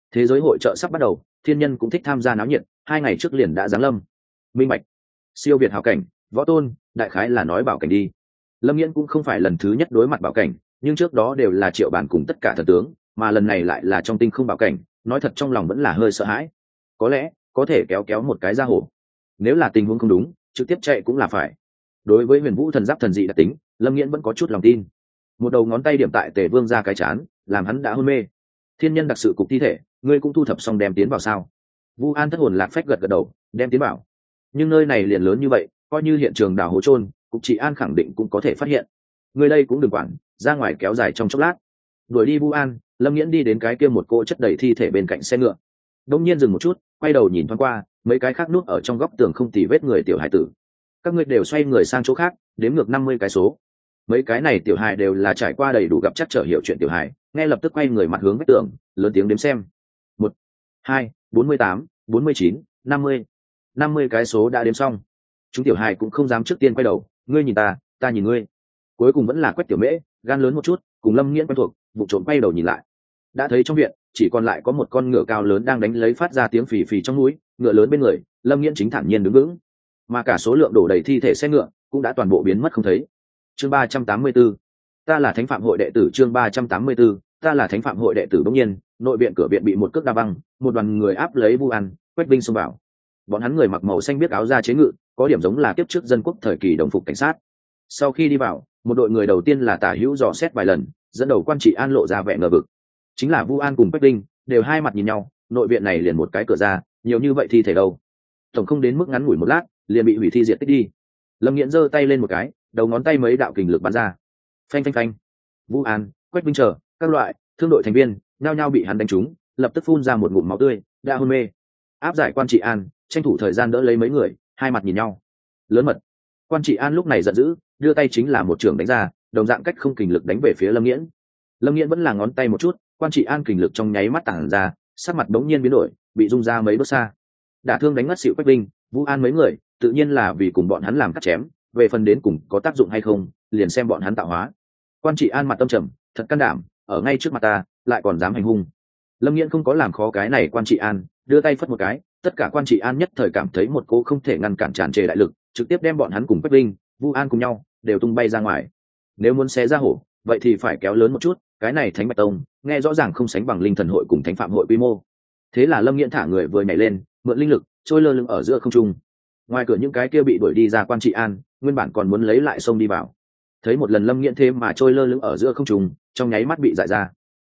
Thế giới hội trợ sắp bắt đầu, thiên nhân cũng thích tham gia náo nhiệt, 2 ngày trước liền đã giáng lâm. Minh bạch. Siêu việt hào cảnh, võ tôn, đại khái là nói bảo cảnh đi. Lâm Nghiễn cũng không phải lần thứ nhất đối mặt bảo cảnh, nhưng trước đó đều là Triệu Bản cùng tất cả thần tướng, mà lần này lại là trong tinh không bảo cảnh, nói thật trong lòng vẫn là hơi sợ hãi. Có lẽ có thể kéo kéo một cái ra hổ. Nếu là tình huống không đúng, trực tiếp chạy cũng là phải. Đối với Huyền Vũ thần giáp thần dị đặc tính, Lâm Nghiễn vẫn có chút lòng tin. Một đầu ngón tay điểm tại Tề Vương ra cái chán, làm hắn đã hôn mê. Thiên nhân đặc sự cục thi thể, ngươi cũng thu thập xong đem tiến vào sao? Vu An thất hồn lạc phách gật gật đầu, đem tiến vào. Nhưng nơi này liền lớn như vậy, coi như hiện trường đào hố chôn, cục trị an khẳng định cũng có thể phát hiện. Ngươi đây cũng đừng quản, ra ngoài kéo dài trong chốc lát. Đuổi đi Vu An, Lâm Nghiễn đi đến cái kia một cỗ chất đầy thi thể bên cạnh xe ngựa. Đông nhiên dừng một chút, quay đầu nhìn thoáng qua, mấy cái khác núp ở trong góc tường không tì vết người tiểu hải tử. Các ngươi đều xoay người sang chỗ khác, đếm ngược 50 cái số. Mấy cái này tiểu hài đều là trải qua đầy đủ gặp chắc trở hiểu chuyện tiểu hài, nghe lập tức quay người mặt hướng vách tường, lớn tiếng đếm xem. 1, 2, 48, 49, 50. 50 cái số đã đếm xong. Chúng tiểu hài cũng không dám trước tiên quay đầu, ngươi nhìn ta, ta nhìn ngươi. Cuối cùng vẫn là Quách Tiểu Mễ, gan lớn một chút, cùng Lâm Nghiễn quen thuộc, vụ trộm quay đầu nhìn lại. Đã thấy trong viện chỉ còn lại có một con ngựa cao lớn đang đánh lấy phát ra tiếng phì phì trong núi, ngựa lớn bên người, Lâm Nghiễn chính thản nhiên đứng vững, mà cả số lượng đổ đầy thi thể xe ngựa cũng đã toàn bộ biến mất không thấy. Chương 384, ta là Thánh Phạm hội đệ tử. Chương 384, ta là Thánh Phạm hội đệ tử. Bỗng nhiên, nội viện cửa viện bị một cước đá văng, một đoàn người áp lấy Vu An, Quách binh xông vào. Bọn hắn người mặc màu xanh biết áo da chế ngự, có điểm giống là kiếp trước dân quốc thời kỳ đồng phục cảnh sát. Sau khi đi vào, một đội người đầu tiên là Tả Hữu dò xét vài lần, dẫn đầu quan trị an lộ ra vẻ ngờ vực. Chính là Vu An cùng Quách binh, đều hai mặt nhìn nhau, nội viện này liền một cái cửa ra, nhiều như vậy thi thể đâu? Tổng không đến mức ngắn ngủi một lát, liền bị hủy thi diệt tích đi. Lâm Nghiễn giơ tay lên một cái, đầu ngón tay mấy đạo kình lực bắn ra. Phanh phanh phanh. Vu An, Quách binh chờ các loại thương đội thành viên nhao nhao bị hắn đánh trúng, lập tức phun ra một ngụm máu tươi, đã hôn mê. Áp giải quan trị an, tranh thủ thời gian đỡ lấy mấy người, hai mặt nhìn nhau. Lớn mật. Quan trị an lúc này giận dữ, đưa tay chính là một trường đánh ra, đồng dạng cách không kình lực đánh về phía Lâm Nghiễn. Lâm Nghiễn vẫn là ngón tay một chút, quan trị an kình lực trong nháy mắt tản ra, sắc mặt bỗng nhiên biến đổi, bị rung ra mấy bước xa. Đả thương đánh ngất xỉu Quách binh, Vu An mấy người, tự nhiên là vì cùng bọn hắn làm cắt chém, về phần đến cùng có tác dụng hay không, liền xem bọn hắn tạo hóa. Quan trị an mặt tâm trầm, thật can đảm, ở ngay trước mặt ta, lại còn dám hành hung. Lâm Nghiễn không có làm khó cái này quan trị an, đưa tay phất một cái, tất cả quan trị an nhất thời cảm thấy một cô không thể ngăn cản tràn trề đại lực, trực tiếp đem bọn hắn cùng Quách binh, Vu An cùng nhau, đều tung bay ra ngoài. Nếu muốn xé ra hổ, vậy thì phải kéo lớn một chút, cái này Thánh Bạch Tông, nghe rõ ràng không sánh bằng Linh Thần hội cùng Thánh Phạm hội quy mô. Thế là Lâm Nghiễn thả người vừa nhảy lên, mượn linh lực, trôi lơ lửng ở giữa không trung. Ngoài cửa những cái kia bị đuổi đi ra quan trị an, nguyên bản còn muốn lấy lại xông đi vào. Thấy một lần Lâm Nghiễn thêm mà trôi lơ lửng ở giữa không trung, trong nháy mắt bị dại ra.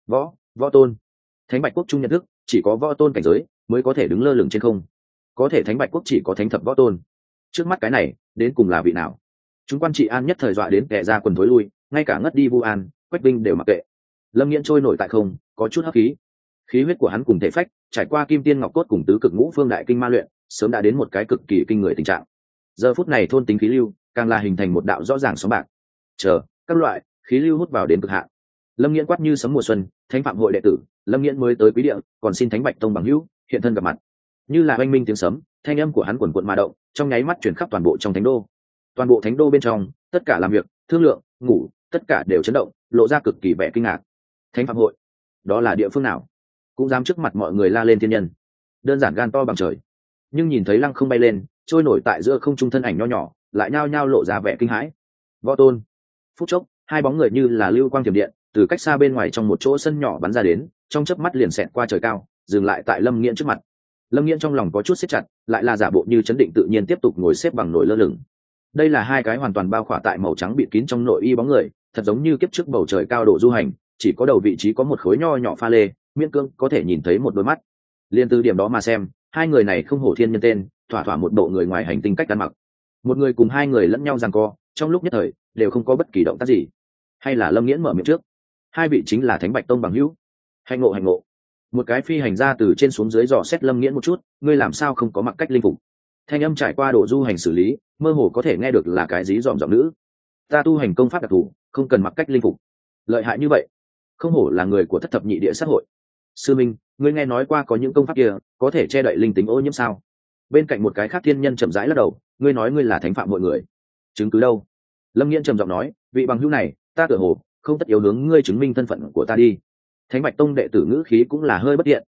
Võ tôn. Thánh Bạch Quốc trung nhận thức, chỉ có võ tôn cảnh giới mới có thể đứng lơ lửng trên không. Có thể Thánh Bạch Quốc chỉ có thánh thập võ tôn. Trước mắt cái này, đến cùng là vị nào? Chúng quan trị an nhất thời dọa đến kẻ ra quần thối lui, ngay cả ngất đi Vu An, Quách binh đều mặc kệ. Lâm Nghiễn trôi nổi tại không, có chút hấp khí. Khí huyết của hắn cùng thể phách, trải qua kim tiên ngọc cốt cùng tứ cực ngũ phương đại kinh ma luyện, sớm đã đến một cái cực kỳ kinh người tình trạng. Giờ phút này thôn tính khí lưu, càng là hình thành một đạo rõ ràng sóng bạc. Chờ, các loại khí lưu hút vào đến cực hạn. Lâm Nghiễn quát như sấm mùa xuân, Thánh Phạm hội đệ tử, Lâm Nghiễn mới tới quý địa, còn xin Thánh Bạch Tông bằng hữu, hiện thân gặp mặt. Như là oanh minh tiếng sấm, thanh âm của hắn quần quần mà động, trong nháy mắt truyền khắp toàn bộ trong thánh đô. Toàn bộ thánh đô bên trong, tất cả làm việc, thương lượng, ngủ, tất cả đều chấn động, lộ ra cực kỳ vẻ kinh ngạc. Thánh Phạm hội, đó là địa phương nào? Cũng dám trước mặt mọi người la lên thiên nhân. Đơn giản gan to bằng trời. Nhưng nhìn thấy lăng không bay lên, trôi nổi tại giữa không trung thân ảnh nho nhỏ, lại nhao nhao lộ ra vẻ kinh hãi. Võ tôn. Phút chốc, hai bóng người như là lưu quang tiềm điện, từ cách xa bên ngoài trong một chỗ sân nhỏ bắn ra đến, trong chớp mắt liền xẹt qua trời cao, dừng lại tại Lâm Nghiễn trước mặt. Lâm Nghiễn trong lòng có chút siết chặt, lại là giả bộ như chấn định tự nhiên tiếp tục ngồi xếp bằng nổi lơ lửng. Đây là hai cái hoàn toàn bao khỏa tại màu trắng bịt kín trong nội y bóng người, thật giống như kiếp trước bầu trời cao độ du hành, chỉ có đầu vị trí có một khối nho nhỏ pha lê, miễn cưỡng có thể nhìn thấy một đôi mắt. Liên từ điểm đó mà xem, hai người này không hổ thiên nhân tên, thỏa thỏa một bộ người ngoài hành tinh cách ăn mặc. Một người cùng hai người lẫn nhau giằng co, trong lúc nhất thời đều không có bất kỳ động tác gì. Hay là Lâm Nghiễn mở miệng trước? Hai vị chính là Thánh Bạch Tông bằng hữu. Hành ngộ hành ngộ. Một cái phi hành ra từ trên xuống dưới dò xét Lâm Nghiễn một chút, ngươi làm sao không có mặc cách linh phục? Thanh âm trải qua độ du hành xử lý, mơ hồ có thể nghe được là cái dí dòm giọng nữ. Ta tu hành công pháp đặc thù, không cần mặc cách linh phục. Lợi hại như vậy, không hổ là người của thất thập nhị địa xã hội. Sư minh, ngươi nghe nói qua có những công pháp kia có thể che đậy linh tính ô nhiễm sao? Bên cạnh một cái khác thiên nhân chậm rãi lắc đầu, ngươi nói ngươi là Thánh Phạm hội người, chứng cứ đâu? Lâm Nghiễn trầm giọng nói, vị bằng hữu này, ta tựa hồ không tất yếu hướng ngươi chứng minh thân phận của ta đi. Thánh Bạch Tông đệ tử ngữ khí cũng là hơi bất tiện,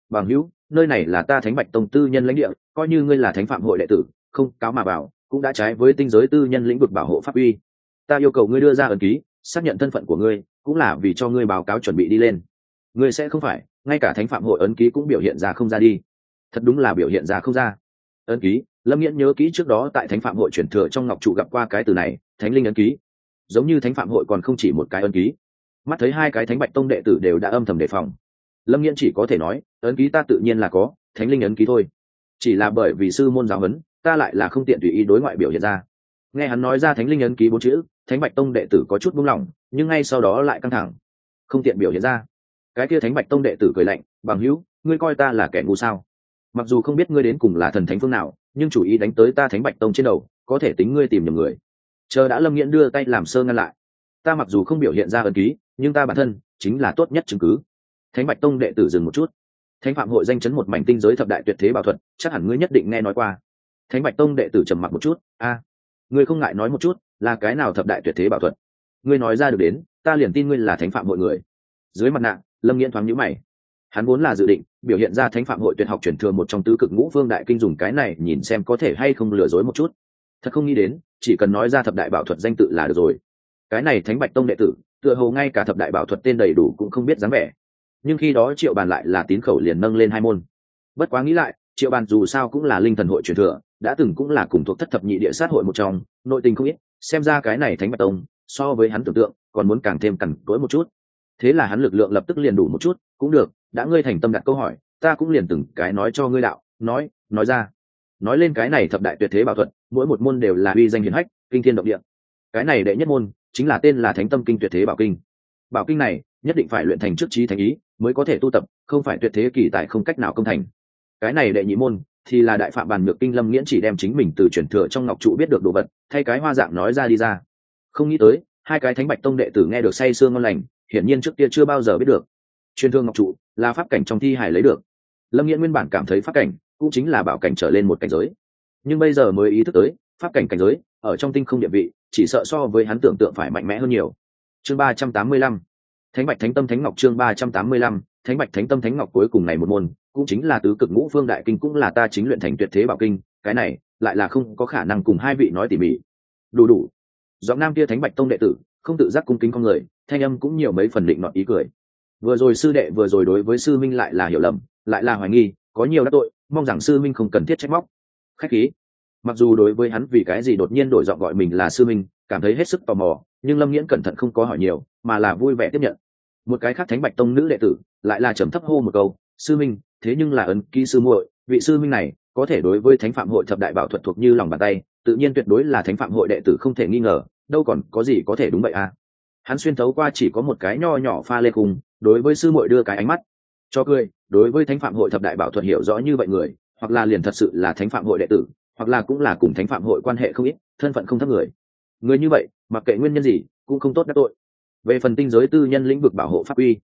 bằng hữu, nơi này là ta Thánh Bạch Tông tư nhân lãnh địa, coi như ngươi là thánh phạm hội đệ tử, không cáo mà vào cũng đã trái với tinh giới tư nhân lĩnh vực bảo hộ pháp uy. Ta yêu cầu ngươi đưa ra ấn ký xác nhận thân phận của ngươi, cũng là vì cho ngươi báo cáo chuẩn bị đi lên. Ngươi sẽ không phải ngay cả thánh phạm hội ấn ký cũng biểu hiện ra không ra đi? Thật đúng là biểu hiện ra không ra. Ấn ký? Lâm Nghiễn nhớ kỹ trước đó tại thánh phạm hội chuyển thừa trong ngọc trụ gặp qua cái từ này, thánh linh ấn ký. Giống như thánh phạm hội còn không chỉ một cái ấn ký. Mắt thấy hai cái Thánh Bạch Tông đệ tử đều đã âm thầm đề phòng, Lâm Nghiễn chỉ có thể nói, ấn ký ta tự nhiên là có, thánh linh ấn ký thôi, chỉ là bởi vì sư môn giáo huấn, ta lại là không tiện tùy ý đối ngoại biểu hiện ra. Nghe hắn nói ra thánh linh ấn ký 4 chữ, Thánh Bạch Tông đệ tử có chút buông lỏng, nhưng ngay sau đó lại căng thẳng. Không tiện biểu hiện ra? Cái kia Thánh Bạch Tông đệ tử cười lạnh, bằng hữu, ngươi coi ta là kẻ ngu sao? Mặc dù không biết ngươi đến cùng là thần thánh phương nào, nhưng chủ ý đánh tới ta Thánh Bạch Tông trên đầu, có thể tính ngươi tìm nhầm người. Chờ đã, Lâm Nghiễn đưa tay làm sơ ngăn lại. Ta mặc dù không biểu hiện ra ấn ký, nhưng ta bản thân chính là tốt nhất chứng cứ. Thánh Bạch Tông đệ tử dừng một chút. Thánh phạm hội danh chấn một mảnh tinh giới thập đại tuyệt thế bảo thuật, chắc hẳn ngươi nhất định nghe nói qua. Thánh Bạch Tông đệ tử trầm mặc một chút. Ngươi không ngại nói một chút, là cái nào thập đại tuyệt thế bảo thuật? Ngươi nói ra được đến, ta liền tin ngươi là thánh phạm hội người. Dưới mặt nạ, Lâm Nghiễn thoáng nhíu mày. Hắn vốn là dự định biểu hiện ra thánh phạm hội tuyệt học truyền thừa một trong tứ cực ngũ phương đại kinh, dùng cái này nhìn xem có thể hay không lừa dối một chút. Thật không nghĩ đến, chỉ cần nói ra thập đại bảo thuật danh tự là được rồi. Cái này Thánh Bạch Tông đệ tử, tựa hồ ngay cả thập đại bảo thuật tên đầy đủ cũng không biết dáng vẻ. Nhưng khi đó Triệu Bàn lại là tín khẩu liền nâng lên 2 môn. Bất quá nghĩ lại, Triệu Bàn dù sao cũng là linh thần hội truyền thừa, đã từng cũng là cùng thuộc thất thập nhị địa sát hội một trong, nội tình không ít, xem ra cái này Thánh Bạch Tông so với hắn tưởng tượng còn muốn càng thêm cằn cỗi một chút. Thế là hắn lực lượng lập tức liền đủ một chút, cũng được, đã ngươi thành tâm đặt câu hỏi, ta cũng liền từng cái nói cho ngươi đạo, nói ra. Nói lên cái này thập đại tuyệt thế bảo thuật, mỗi một môn đều là uy danh hiển hách, kinh thiên động địa. Cái này đệ nhất môn chính là tên là Thánh Tâm Kinh tuyệt thế bảo kinh. Bảo kinh này nhất định phải luyện thành trước trí thành ý mới có thể tu tập, không phải tuyệt thế kỳ tài không cách nào công thành. Cái này đệ nhị môn thì là Đại Phạm Bàn Nhược Kinh. Lâm Nghiễn chỉ đem chính mình từ truyền thừa trong ngọc trụ biết được đồ vật, thay cái hoa dạng nói ra đi ra. Không nghĩ tới, hai cái Thánh Bạch Tông đệ tử nghe được say sương ngon lành, hiển nhiên trước kia chưa bao giờ biết được. Truyền thừa ngọc trụ là pháp cảnh trong thi hải lấy được. Lâm Nghiễn nguyên bản cảm thấy pháp cảnh cũng chính là bảo cảnh trở lên một cảnh giới, nhưng bây giờ mới ý thức tới, pháp cảnh cảnh giới ở trong tinh không địa vị chỉ sợ so với hắn tưởng tượng phải mạnh mẽ hơn nhiều. Chương 385, Thánh Bạch Thánh Tâm Thánh Ngọc. Chương 385, Thánh Bạch Thánh Tâm Thánh Ngọc. Cuối cùng này một môn cũng chính là tứ cực ngũ phương đại kinh, cũng là ta chính luyện thành tuyệt thế bảo kinh. Cái này lại là không có khả năng cùng hai vị nói tỉ mỉ. Đủ. Giọng nam kia Thánh Bạch Tông đệ tử không tự giác cung kính con người, thanh âm cũng nhiều mấy phần định nọt ý cười. Vừa rồi sư đệ vừa rồi đối với sư minh lại là hiểu lầm, lại là hoài nghi, có nhiều đắc tội, mong rằng sư minh không cần thiết trách móc. Khách khí. Mặc dù đối với hắn vì cái gì đột nhiên đổi giọng gọi mình là sư minh cảm thấy hết sức tò mò, nhưng Lâm Nghiễn cẩn thận không có hỏi nhiều, mà là vui vẻ tiếp nhận. Một cái khác Thánh Bạch Tông nữ đệ tử lại là trầm thấp hô một câu, sư minh, thế nhưng là ấn ký sư muội, vị sư minh này có thể đối với Thánh Phạm hội thập đại bảo thuật thuộc như lòng bàn tay, tự nhiên tuyệt đối là Thánh Phạm hội đệ tử không thể nghi ngờ, đâu còn có gì có thể đúng vậy à. Hắn xuyên thấu qua chỉ có một cái nho nhỏ pha lê cùng, đối với sư muội đưa cái ánh mắt cho cười. Đối với Thánh Phạm hội thập đại bảo thuật hiểu rõ như vậy người, hoặc là liền thật sự là Thánh Phạm hội đệ tử, hoặc là cũng là cùng Thánh Phạm hội quan hệ không ít, thân phận không thấp người như vậy mặc kệ nguyên nhân gì cũng không tốt đắc tội. Về phần tinh giới tư nhân lĩnh vực bảo hộ pháp quy,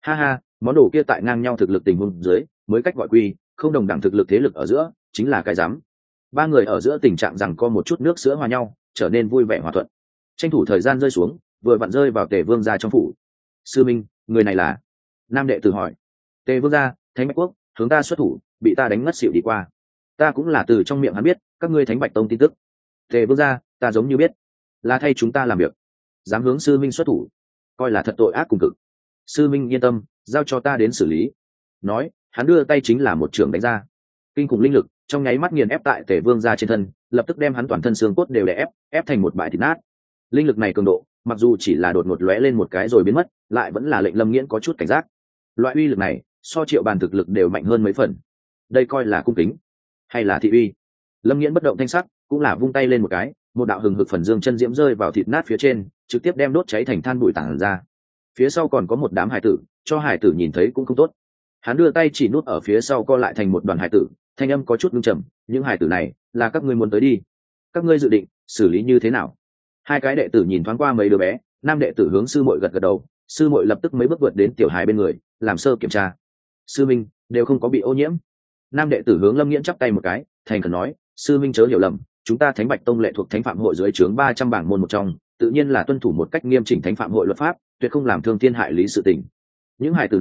món đồ kia tại ngang nhau thực lực tình huống dưới mới cách gọi quy, không đồng đẳng thực lực thế lực ở giữa chính là cái dám. Ba người ở giữa tình trạng rằng có một chút nước sữa hòa nhau, trở nên vui vẻ hòa thuận. Tranh thủ thời gian rơi xuống, vừa vặn rơi vào Tề Vương gia trong phủ. Sư minh, người này là? Nam đệ tử hỏi. Tề Vương gia, Thánh Bạch Quốc hướng ta xuất thủ, bị ta đánh ngất xỉu đi qua. Ta cũng là từ trong miệng hắn biết các ngươi Thánh Bạch Tông tin tức. Tề Vương gia, ta giống như biết, là thay chúng ta làm việc, dám hướng sư minh xuất thủ, coi là thật tội ác cùng cực. Sư minh yên tâm, giao cho ta đến xử lý. Nói, hắn đưa tay chính là một trường đánh ra. Kinh khủng linh lực trong nháy mắt nghiền ép tại Tề Vương gia trên thân, lập tức đem hắn toàn thân xương cốt đều đè ép thành một bãi thịt nát. Linh lực này cường độ, mặc dù chỉ là đột ngột lóe lên một cái rồi biến mất, lại vẫn là lệnh Lâm Nghiễn có chút cảnh giác. Loại uy lực này so Triệu Bàn thực lực đều mạnh hơn mấy phần. Đây coi là cung kính hay là thị uy? Lâm Nghiễn bất động thanh sắc, cũng là vung tay lên một cái, một đạo hừng hực phần dương chân diễm rơi vào thịt nát phía trên, trực tiếp đem đốt cháy thành than bụi tản ra. Phía sau còn có một đám hải tử, cho hải tử nhìn thấy cũng không tốt. Hắn đưa tay chỉ nút ở phía sau co lại thành một đoàn hải tử, thanh âm có chút ngưng trầm, những hải tử này là các ngươi muốn tới đi, các ngươi dự định xử lý như thế nào? Hai cái đệ tử nhìn thoáng qua mấy đứa bé, nam đệ tử hướng sư muội gật gật đầu, sư muội lập tức mấy bước vượt đến tiểu hài bên người, làm sơ kiểm tra. Sư minh, đều không có bị ô nhiễm. Nam đệ tử hướng Lâm Nghiễn chắp tay một cái, thành khẩn nói, sư minh chớ hiểu lầm, chúng ta Thánh Bạch Tông lệ thuộc Thánh Phạm hội dưới trướng 300 bảng môn một trong, tự nhiên là tuân thủ một cách nghiêm chỉnh Thánh Phạm hội luật pháp, tuyệt không làm thương thiên hại lý sự tình. Những hài tử này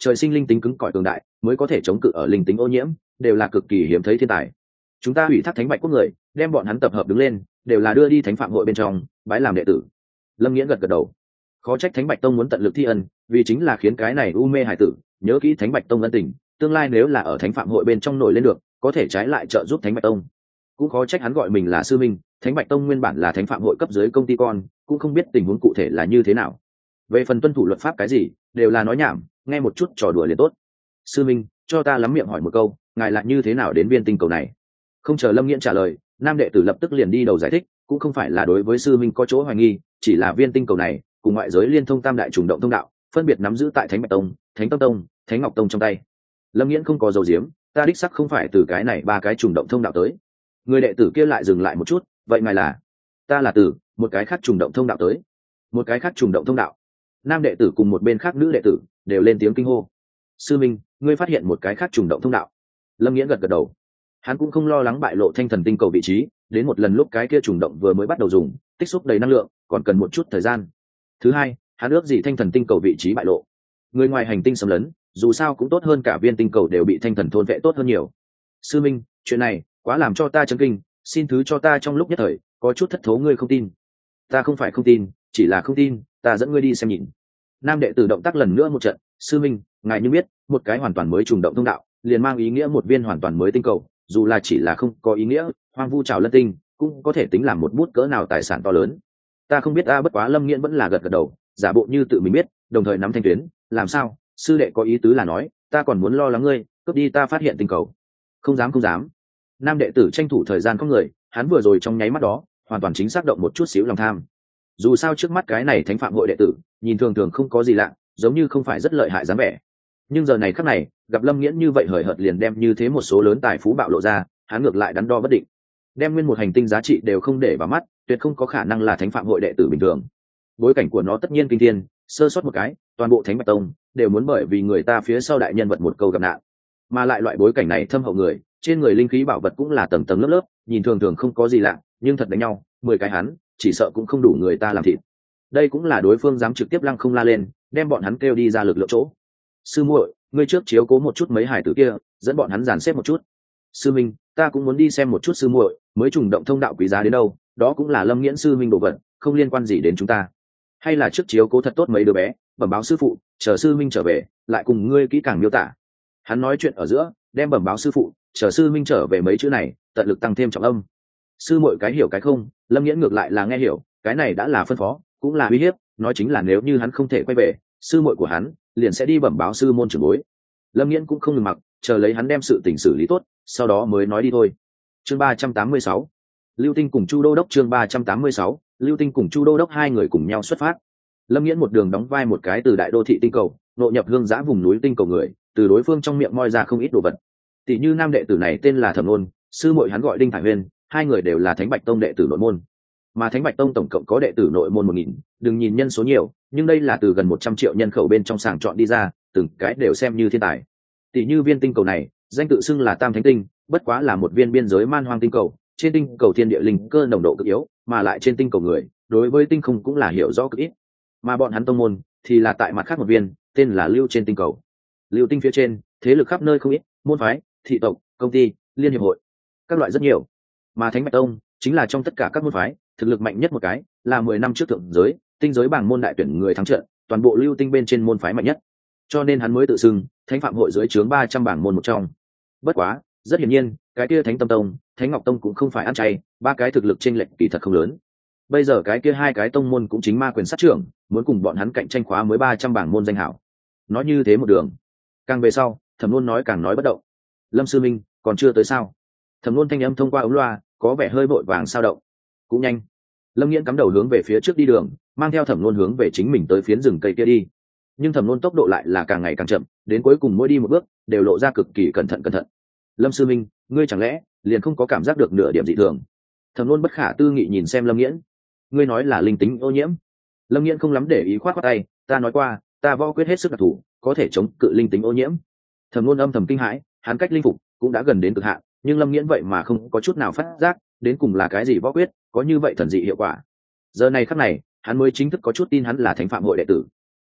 trời sinh linh tính cứng cỏi cường đại mới có thể chống cự ở linh tính ô nhiễm, đều là cực kỳ hiếm thấy thiên tài. Chúng ta ủy thác thánh bạch quốc người đem bọn hắn tập hợp đứng lên, đều là đưa đi thánh phạm hội bên trong bái làm đệ tử. Lâm Nghiễn gật gật đầu. Khó trách thánh bạch tông muốn tận lực thi ân, vì chính là khiến cái này u mê hải tử nhớ kỹ thánh bạch tông ân tình, tương lai nếu là ở thánh phạm hội bên trong nổi lên được, có thể trái lại trợ giúp thánh bạch tông. Cũng khó trách hắn gọi mình là sư minh, thánh bạch tông nguyên bản là thánh phạm hội cấp dưới công ty con, cũng không biết tình huống cụ thể là như thế nào. Về phần tuân thủ luật pháp cái gì, đều là nói nhảm, nghe một chút trò đùa liền tốt. Sư minh, cho ta lắm miệng hỏi một câu, ngài lại như thế nào đến viên tinh cầu này? Không chờ Lâm Nghiễn trả lời, nam đệ tử lập tức liền đi đầu giải thích, cũng không phải là đối với sư minh có chỗ hoài nghi, chỉ là viên tinh cầu này cùng ngoại giới liên thông tam đại trùng động thông đạo, phân biệt nắm giữ tại thánh bạch tông, thánh tâm tông, thánh ngọc tông trong tay. Lâm Nghiễn không có dầu diếm, ta đích sắc không phải từ cái này ba cái trùng động thông đạo tới. Người đệ tử kia lại dừng lại một chút, vậy ngài là? Ta là từ một cái khác trùng động thông đạo tới. Một cái khác trùng động thông đạo? Nam đệ tử cùng một bên khác nữ đệ tử đều lên tiếng kinh hô. Sư minh, ngươi phát hiện một cái khác trùng động thông đạo? Lâm Nghiễn gật gật đầu. Hắn cũng không lo lắng bại lộ thanh thần tinh cầu vị trí, đến một lần lúc cái kia trùng động vừa mới bắt đầu dùng, tích xúc đầy năng lượng, còn cần một chút thời gian. Thứ hai, hắn ước gì thanh thần tinh cầu vị trí bại lộ. Người ngoài hành tinh xâm lấn, dù sao cũng tốt hơn cả viên tinh cầu đều bị thanh thần thôn vệ tốt hơn nhiều. Sư minh, chuyện này quá làm cho ta chấn kinh, xin thứ cho ta trong lúc nhất thời có chút thất thố, ngươi không tin. Ta không phải không tin, chỉ là không tin, ta dẫn ngươi đi xem nhìn. Nam đệ tử động tác lần nữa một trận. Sư minh, ngài như biết, một cái hoàn toàn mới trùng động thông đạo liền mang ý nghĩa một viên hoàn toàn mới tinh cầu, dù là chỉ là không có ý nghĩa hoang vu trào lân tinh, cũng có thể tính làm một bút cỡ nào tài sản to lớn. Ta không biết, bất quá Lâm Nghiễn vẫn là gật gật đầu, giả bộ như tự mình biết, đồng thời nắm thanh tuyến. Làm sao, sư đệ có ý tứ là nói ta còn muốn lo lắng ngươi cướp đi ta phát hiện tinh cầu? Không dám, không dám. Nam đệ tử tranh thủ thời gian có người, hắn vừa rồi trong nháy mắt đó hoàn toàn chính xác động một chút xíu lòng tham. Dù sao trước mắt cái này thánh phạm hội đệ tử nhìn thường thường không có gì lạ, giống như không phải rất lợi hại dáng vẻ, nhưng giờ này khắc này gặp Lâm Nghiễn như vậy hời hợt liền đem như thế một số lớn tài phú bạo lộ ra, hắn ngược lại đắn đo bất định. Đem nguyên một hành tinh giá trị đều không để vào mắt, tuyệt không có khả năng là thánh phạm hội đệ tử bình thường. Bối cảnh của nó tất nhiên kinh thiên, sơ sót một cái toàn bộ thánh bạch tông đều muốn bởi vì người ta phía sau đại nhân vật một câu gặp nạn. Mà lại loại bối cảnh này thâm hậu người, trên người linh khí bảo vật cũng là tầng tầng lớp lớp, nhìn thường thường không có gì lạ, nhưng thật đánh nhau 10 cái hắn chỉ sợ cũng không đủ người ta làm thịt. Đây cũng là đối phương dám trực tiếp lăng không la lên, đem bọn hắn kêu đi ra lực lượng chỗ. Sư muội, ngươi trước chiếu cố một chút mấy hải tử kia, dẫn bọn hắn dàn xếp một chút. Sư minh, ta cũng muốn đi xem một chút sư muội, mới trùng động thông đạo quý giá đến đâu, đó cũng là Lâm Nghiễn sư minh đồ vật, không liên quan gì đến chúng ta. Hay là trước chiếu cố thật tốt mấy đứa bé, bẩm báo sư phụ, chờ sư minh trở về lại cùng ngươi kỹ càng miêu tả. Hắn nói chuyện ở giữa đem bẩm báo sư phụ, chờ sư minh trở về mấy chữ này tận lực tăng thêm trọng âm. Sư muội cái hiểu cái không, Lâm Nghiễn ngược lại là nghe hiểu, cái này đã là phân phó, cũng là uy hiếp, nói chính là nếu như hắn không thể quay về, sư muội của hắn liền sẽ đi bẩm báo sư môn trưởng bối. Lâm Nghiễn cũng không ngừng mặc, chờ lấy hắn đem sự tình xử lý tốt, sau đó mới nói đi thôi. Chương 386, Lưu Tinh cùng Chu Đô Đốc. Chương 386, Lưu Tinh cùng Chu Đô Đốc hai người cùng nhau xuất phát. Lâm Nghiễn một đường đóng vai một cái từ đại đô thị tinh cầu nội nhập hương giã vùng núi tinh cầu người, từ đối phương trong miệng moi ra không ít đồ vật. Tỷ như nam đệ tử này tên là Thẩm Nôn, sư muội hắn gọi Đinh Thải Huyên, hai người đều là Thánh Bạch Tông đệ tử nội môn. Mà Thánh Bạch Tông tổng cộng có đệ tử nội môn 1000, đừng nhìn nhân số nhiều, nhưng đây là từ gần 100 triệu nhân khẩu bên trong sàng chọn đi ra, từng cái đều xem như thiên tài. Tỷ như viên tinh cầu này, danh tự xưng là Tam Thánh Tinh, bất quá là một viên biên giới man hoang tinh cầu, trên tinh cầu thiên địa linh cơ nồng độ cực yếu, mà lại trên tinh cầu người, đối với tinh không cũng là hiểu rõ cực ít. Mà bọn hắn tông môn thì là tại mặt khác một viên, tên là Lưu trên tinh cầu. Lưu tinh phía trên, thế lực khắp nơi không ít, môn phái, thị tộc, công ty, liên hiệp hội, các loại rất nhiều. Mà Thánh Bạch Tông chính là trong tất cả các môn phái thực lực mạnh nhất một cái, là 10 năm trước thượng giới tinh giới bảng môn đại tuyển người thắng trận, toàn bộ lưu tinh bên trên môn phái mạnh nhất, cho nên hắn mới tự xưng Thánh Phạm hội dưới trướng 300 bảng môn một trong. Bất quá rất hiển nhiên, cái kia Thánh Tâm Tông, Thánh Ngọc Tông cũng không phải ăn chay, ba cái thực lực chênh lệch kỳ thật không lớn. Bây giờ cái kia hai cái tông môn cũng chính ma quyền sát trưởng, muốn cùng bọn hắn cạnh tranh khóa mới 300 bảng môn danh hảo. Nói như thế một đường, càng về sau Thẩm Nôn nói càng nói bất động. Lâm sư minh còn chưa tới sao? Thẩm Nôn thanh âm thông qua ống loa có vẻ hơi vội vàng sao động. Cũng nhanh. Lâm Nghiễn cắm đầu hướng về phía trước đi đường, mang theo Thẩm Nôn hướng về chính mình tới phiến rừng cây kia đi. Nhưng Thẩm Nôn tốc độ lại là càng ngày càng chậm, đến cuối cùng mỗi đi một bước đều lộ ra cực kỳ cẩn thận. Lâm sư minh, ngươi chẳng lẽ liền không có cảm giác được nửa điểm dị thường? Thẩm Nôn bất khả tư nghị nhìn xem Lâm Nghiễn. Ngươi nói là linh tính ô nhiễm? Lâm Nghiễn không lắm để ý, khoát khoát tay, ta nói qua, ta võ quyết hết sức đặc thù, có thể chống cự linh tính ô nhiễm. Thẩm Nôn âm thầm kinh hãi, hắn cách linh phục cũng đã gần đến cực hạn, nhưng Lâm Nghiễn vậy mà không có chút nào phát giác, đến cùng là cái gì võ quyết có như vậy thần dị hiệu quả. Giờ này khắc này, hắn mới chính thức có chút tin hắn là Thánh Phạm hội đệ tử.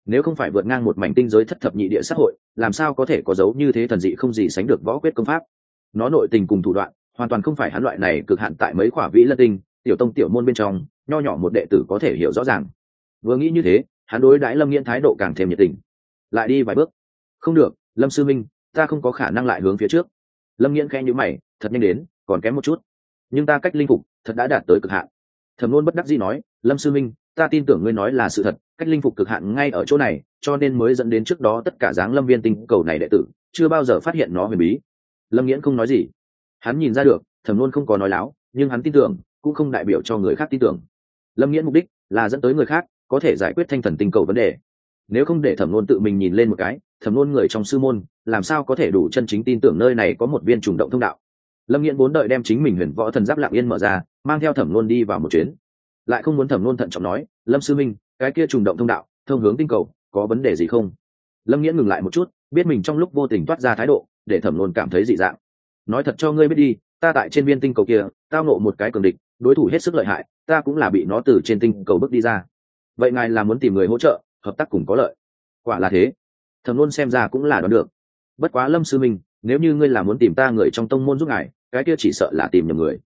nếu không phải vượt ngang một mảnh tinh giới thất thập nhị địa xã hội, làm sao có thể có dấu như thế thần dị không gì sánh được võ quyết công pháp. Nó nội tình cùng thủ đoạn hoàn toàn không phải hắn loại này cực hạn tại mấy khỏa vĩ lân tinh tiểu tông tiểu môn bên trong nho nhỏ một đệ tử có thể hiểu rõ ràng. Vừa nghĩ như thế, hắn đối đãi Lâm Nghiễn thái độ càng thêm nhiệt tình. Lại đi vài bước. Không được, Lâm sư minh, ta không có khả năng lại hướng phía trước. Lâm Nghiễn khẽ nhíu mày, thật nhanh đến, còn kém một chút. Nhưng ta cách linh phục thật đã đạt tới cực hạn. Thẩm Nôn bất đắc dĩ nói, Lâm sư minh, ta tin tưởng ngươi nói là sự thật, cách linh phục cực hạn ngay ở chỗ này, cho nên mới dẫn đến trước đó tất cả dáng Lâm Viên tinh cầu này đệ tử chưa bao giờ phát hiện nó huyền bí. Lâm Nghiễn không nói gì. Hắn nhìn ra được, Thẩm Nôn không có nói láo, nhưng hắn tin tưởng cũng không đại biểu cho người khác tin tưởng. Lâm Nghiễn mục đích là dẫn tới người khác có thể giải quyết thanh thần tinh cầu vấn đề. Nếu không để Thẩm Nôn tự mình nhìn lên một cái, Thẩm Nôn người trong sư môn làm sao có thể đủ chân chính tin tưởng nơi này có một viên trùng động thông đạo. Lâm Nghiễn vốn đợi đem chính mình huyền võ thần giáp lặng yên mở ra, mang theo Thẩm Nôn đi vào một chuyến, lại không muốn Thẩm Nôn thận trọng nói, Lâm sư minh, cái kia trùng động thông đạo thông hướng tinh cầu có vấn đề gì không? Lâm Nghiễn ngừng lại một chút, biết mình trong lúc vô tình toát ra thái độ để Thẩm Nôn cảm thấy dị dạng. Nói thật cho ngươi biết đi, ta tại trên viên tinh cầu kia tao nộ một cái cường địch, đối thủ hết sức lợi hại, ta cũng là bị nó từ trên tinh cầu bước đi ra. Vậy ngài là muốn tìm người hỗ trợ, hợp tác cùng có lợi? Quả là thế. Thẩm Nôn xem ra cũng là đoán được. Bất quá Lâm sư minh, nếu như ngươi là muốn tìm ta người trong tông môn giúp ngài, cái kia chỉ sợ là tìm nhầm người.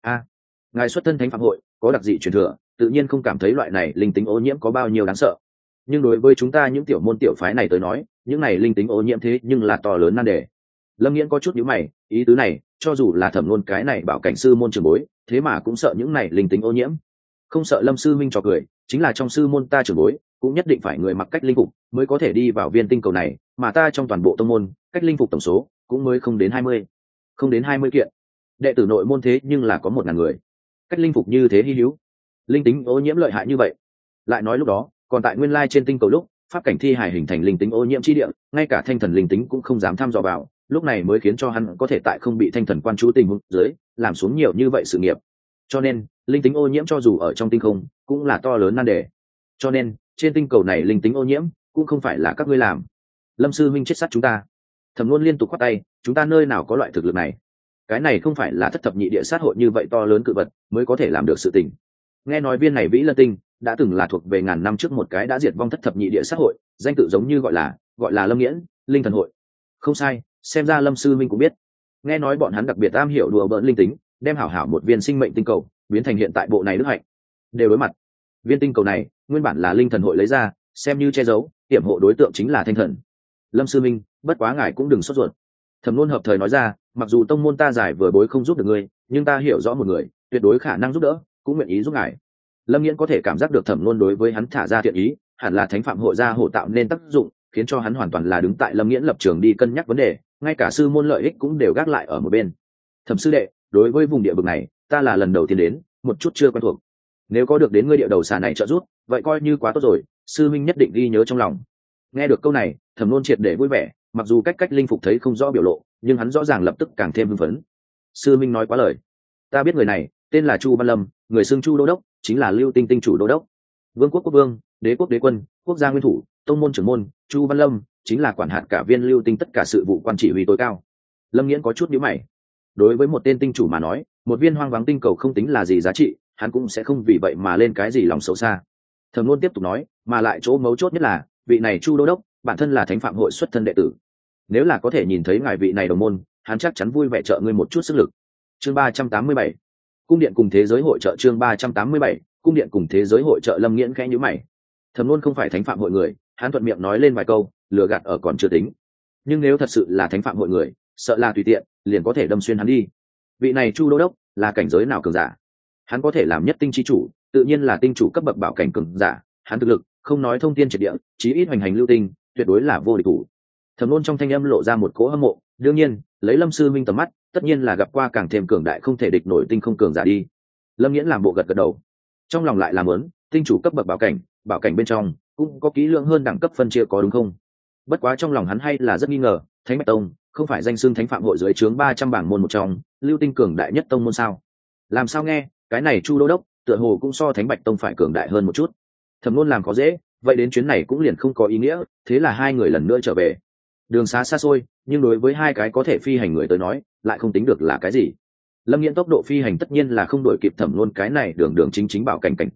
Ngài xuất thân thánh phạm hội, có đặc dị truyền thừa, tự nhiên không cảm thấy loại này linh tính ô nhiễm có bao nhiêu đáng sợ. Nhưng đối với chúng ta những tiểu môn tiểu phái này tới nói, những này linh tính ô nhiễm thế nhưng là to lớn nan đề. Lâm Nghiễn có chút nhíu mày, ý tứ này, cho dù là Thẩm Nôn cái này bảo cảnh sư môn trưởng bối, thế mà cũng sợ những này linh tính ô nhiễm. Không sợ Lâm sư minh trò cười, chính là trong sư môn ta trưởng bối, cũng nhất định phải người mặc cách linh phục mới có thể đi vào viên tinh cầu này, mà ta trong toàn bộ tông môn, cách linh phục tổng số cũng mới không đến 20. Không đến 20 kiện. Đệ tử nội môn thế nhưng là có 1000 người. Cách linh phục như thế hi hữu, linh tính ô nhiễm lợi hại như vậy. Lại nói lúc đó, còn tại nguyên lai trên tinh cầu lúc, pháp cảnh thi hài hình thành linh tính ô nhiễm chi địa, ngay cả thanh thần linh tính cũng không dám thăm dò vào, lúc này mới khiến cho hắn có thể tại không bị thanh thần quan chú tình huống dưới làm xuống nhiều như vậy sự nghiệp. Cho nên linh tính ô nhiễm cho dù ở trong tinh không cũng là to lớn nan đề. Cho nên trên tinh cầu này linh tính ô nhiễm cũng không phải là các ngươi làm. Lâm sư minh chết sát chúng ta. Thẩm Nôn liên tục khoát tay, chúng ta nơi nào có loại thực lực này? Cái này không phải là thất thập nhị địa sát hội như vậy to lớn cự vật mới có thể làm được sự tình. Nghe nói viên này vĩ lân tinh đã từng là thuộc về ngàn năm trước một cái đã diệt vong thất thập nhị địa sát hội, danh tự giống như gọi là Lâm Nghiễn linh thần hội. Không sai, xem ra Lâm sư minh cũng biết. Nghe nói bọn hắn đặc biệt am hiểu đùa bỡn linh tính, đem hảo hảo một viên sinh mệnh tinh cầu biến thành hiện tại bộ này đức hạnh. Đều đối mặt, viên tinh cầu này nguyên bản là linh thần hội lấy ra, xem như che giấu, hiểm hộ đối tượng chính là thanh thần. Lâm sư minh, bất quá ngài cũng đừng sốt ruột. Thẩm Nôn hợp thời nói ra, mặc dù tông môn ta giải vừa bối không giúp được ngươi, nhưng ta hiểu rõ một người tuyệt đối khả năng giúp đỡ, cũng nguyện ý giúp ngài. Lâm Nghiễn có thể cảm giác được Thẩm Nôn đối với hắn thả ra thiện ý, hẳn là thánh phạm hội gia hổ tạo nên tác dụng, khiến cho hắn hoàn toàn là đứng tại Lâm Nghiễn lập trường đi cân nhắc vấn đề, ngay cả sư môn lợi ích cũng đều gác lại ở một bên. Thẩm sư đệ, đối với vùng địa vực này, ta là lần đầu tiên đến, một chút chưa quen thuộc. Nếu có được đến ngươi địa đầu xà này trợ giúp, vậy coi như quá tốt rồi, sư minh nhất định ghi nhớ trong lòng. Nghe được câu này, Thẩm Nôn triệt để vui vẻ, mặc dù cách linh phục thấy không rõ biểu lộ, nhưng hắn rõ ràng lập tức càng thêm hưng phấn. Sư minh nói quá lời. Ta biết người này, tên là Chu Văn Lâm, người xưng Chu đô đốc, chính là Lưu Tinh tinh chủ đô đốc. Vương quốc quốc vương, đế quốc đế quân, quốc gia nguyên thủ, tông môn trưởng môn, Chu Văn Lâm chính là quản hạt cả viên Lưu Tinh tất cả sự vụ quan chỉ huy tối cao. Lâm Nghiễn có chút nhíu mày. Đối với một tên tinh chủ mà nói, một viên hoang vắng tinh cầu không tính là gì giá trị, hắn cũng sẽ không vì vậy mà lên cái gì lòng xấu xa. Thẩm Nôn tiếp tục nói, mà lại chỗ mấu chốt nhất là, vị này Chu đô đốc, bản thân là thánh phạm hội xuất thân đệ tử. Nếu là có thể nhìn thấy ngài vị này đồng môn, hắn chắc chắn vui vẻ trợ ngươi một chút sức lực. Chương 387, cung điện cùng thế giới hội trợ. Chương 387, cung điện cùng thế giới hội trợ. Lâm Nghiễn khẽ nhíu mày. Thẩm Nôn không phải thánh phạm hội người, hắn thuận miệng nói lên vài câu, lừa gạt ở còn chưa tính. Nhưng nếu thật sự là thánh phạm hội người, sợ là tùy tiện liền có thể đâm xuyên hắn đi. Vị này Chu đô đốc là cảnh giới nào cường giả? Hắn có thể làm nhất tinh chi chủ, tự nhiên là tinh chủ cấp bậc bảo cảnh cường giả, hắn thực lực không nói thông thiên triệt địa, chí ít hoành hành lưu tinh, tuyệt đối là vô địch thủ. Thẩm Nôn trong thanh âm lộ ra một cỗ hâm mộ, đương nhiên, lấy Lâm sư minh tầm mắt, tất nhiên là gặp qua càng thêm cường đại không thể địch nổi tinh không cường giả đi. Lâm Nghiễn làm bộ gật gật đầu, trong lòng lại làm muốn, tinh chủ cấp bậc bảo cảnh bên trong cũng có kỹ lượng hơn đẳng cấp phân chia có đúng không? Bất quá trong lòng hắn hay là rất nghi ngờ, Thánh Bạch Tông không phải danh xưng thánh phạm hội dưới trướng 300 bảng môn một trong, lưu tinh cường đại nhất tông môn sao? Làm sao nghe, cái này Chu đô đốc, tựa hồ cũng so Thánh Bạch Tông phải cường đại hơn một chút. Thẩm Nôn làm có dễ, vậy đến chuyến này cũng liền không có ý nghĩa, thế là hai người lần nữa trở về. Đường xá xa xôi, nhưng đối với hai cái có thể phi hành người tới nói, lại không tính được là cái gì. Lâm Nghiễn tốc độ phi hành tất nhiên là không đuổi kịp Thẩm Nôn cái này đường chính bảo cảnh giới,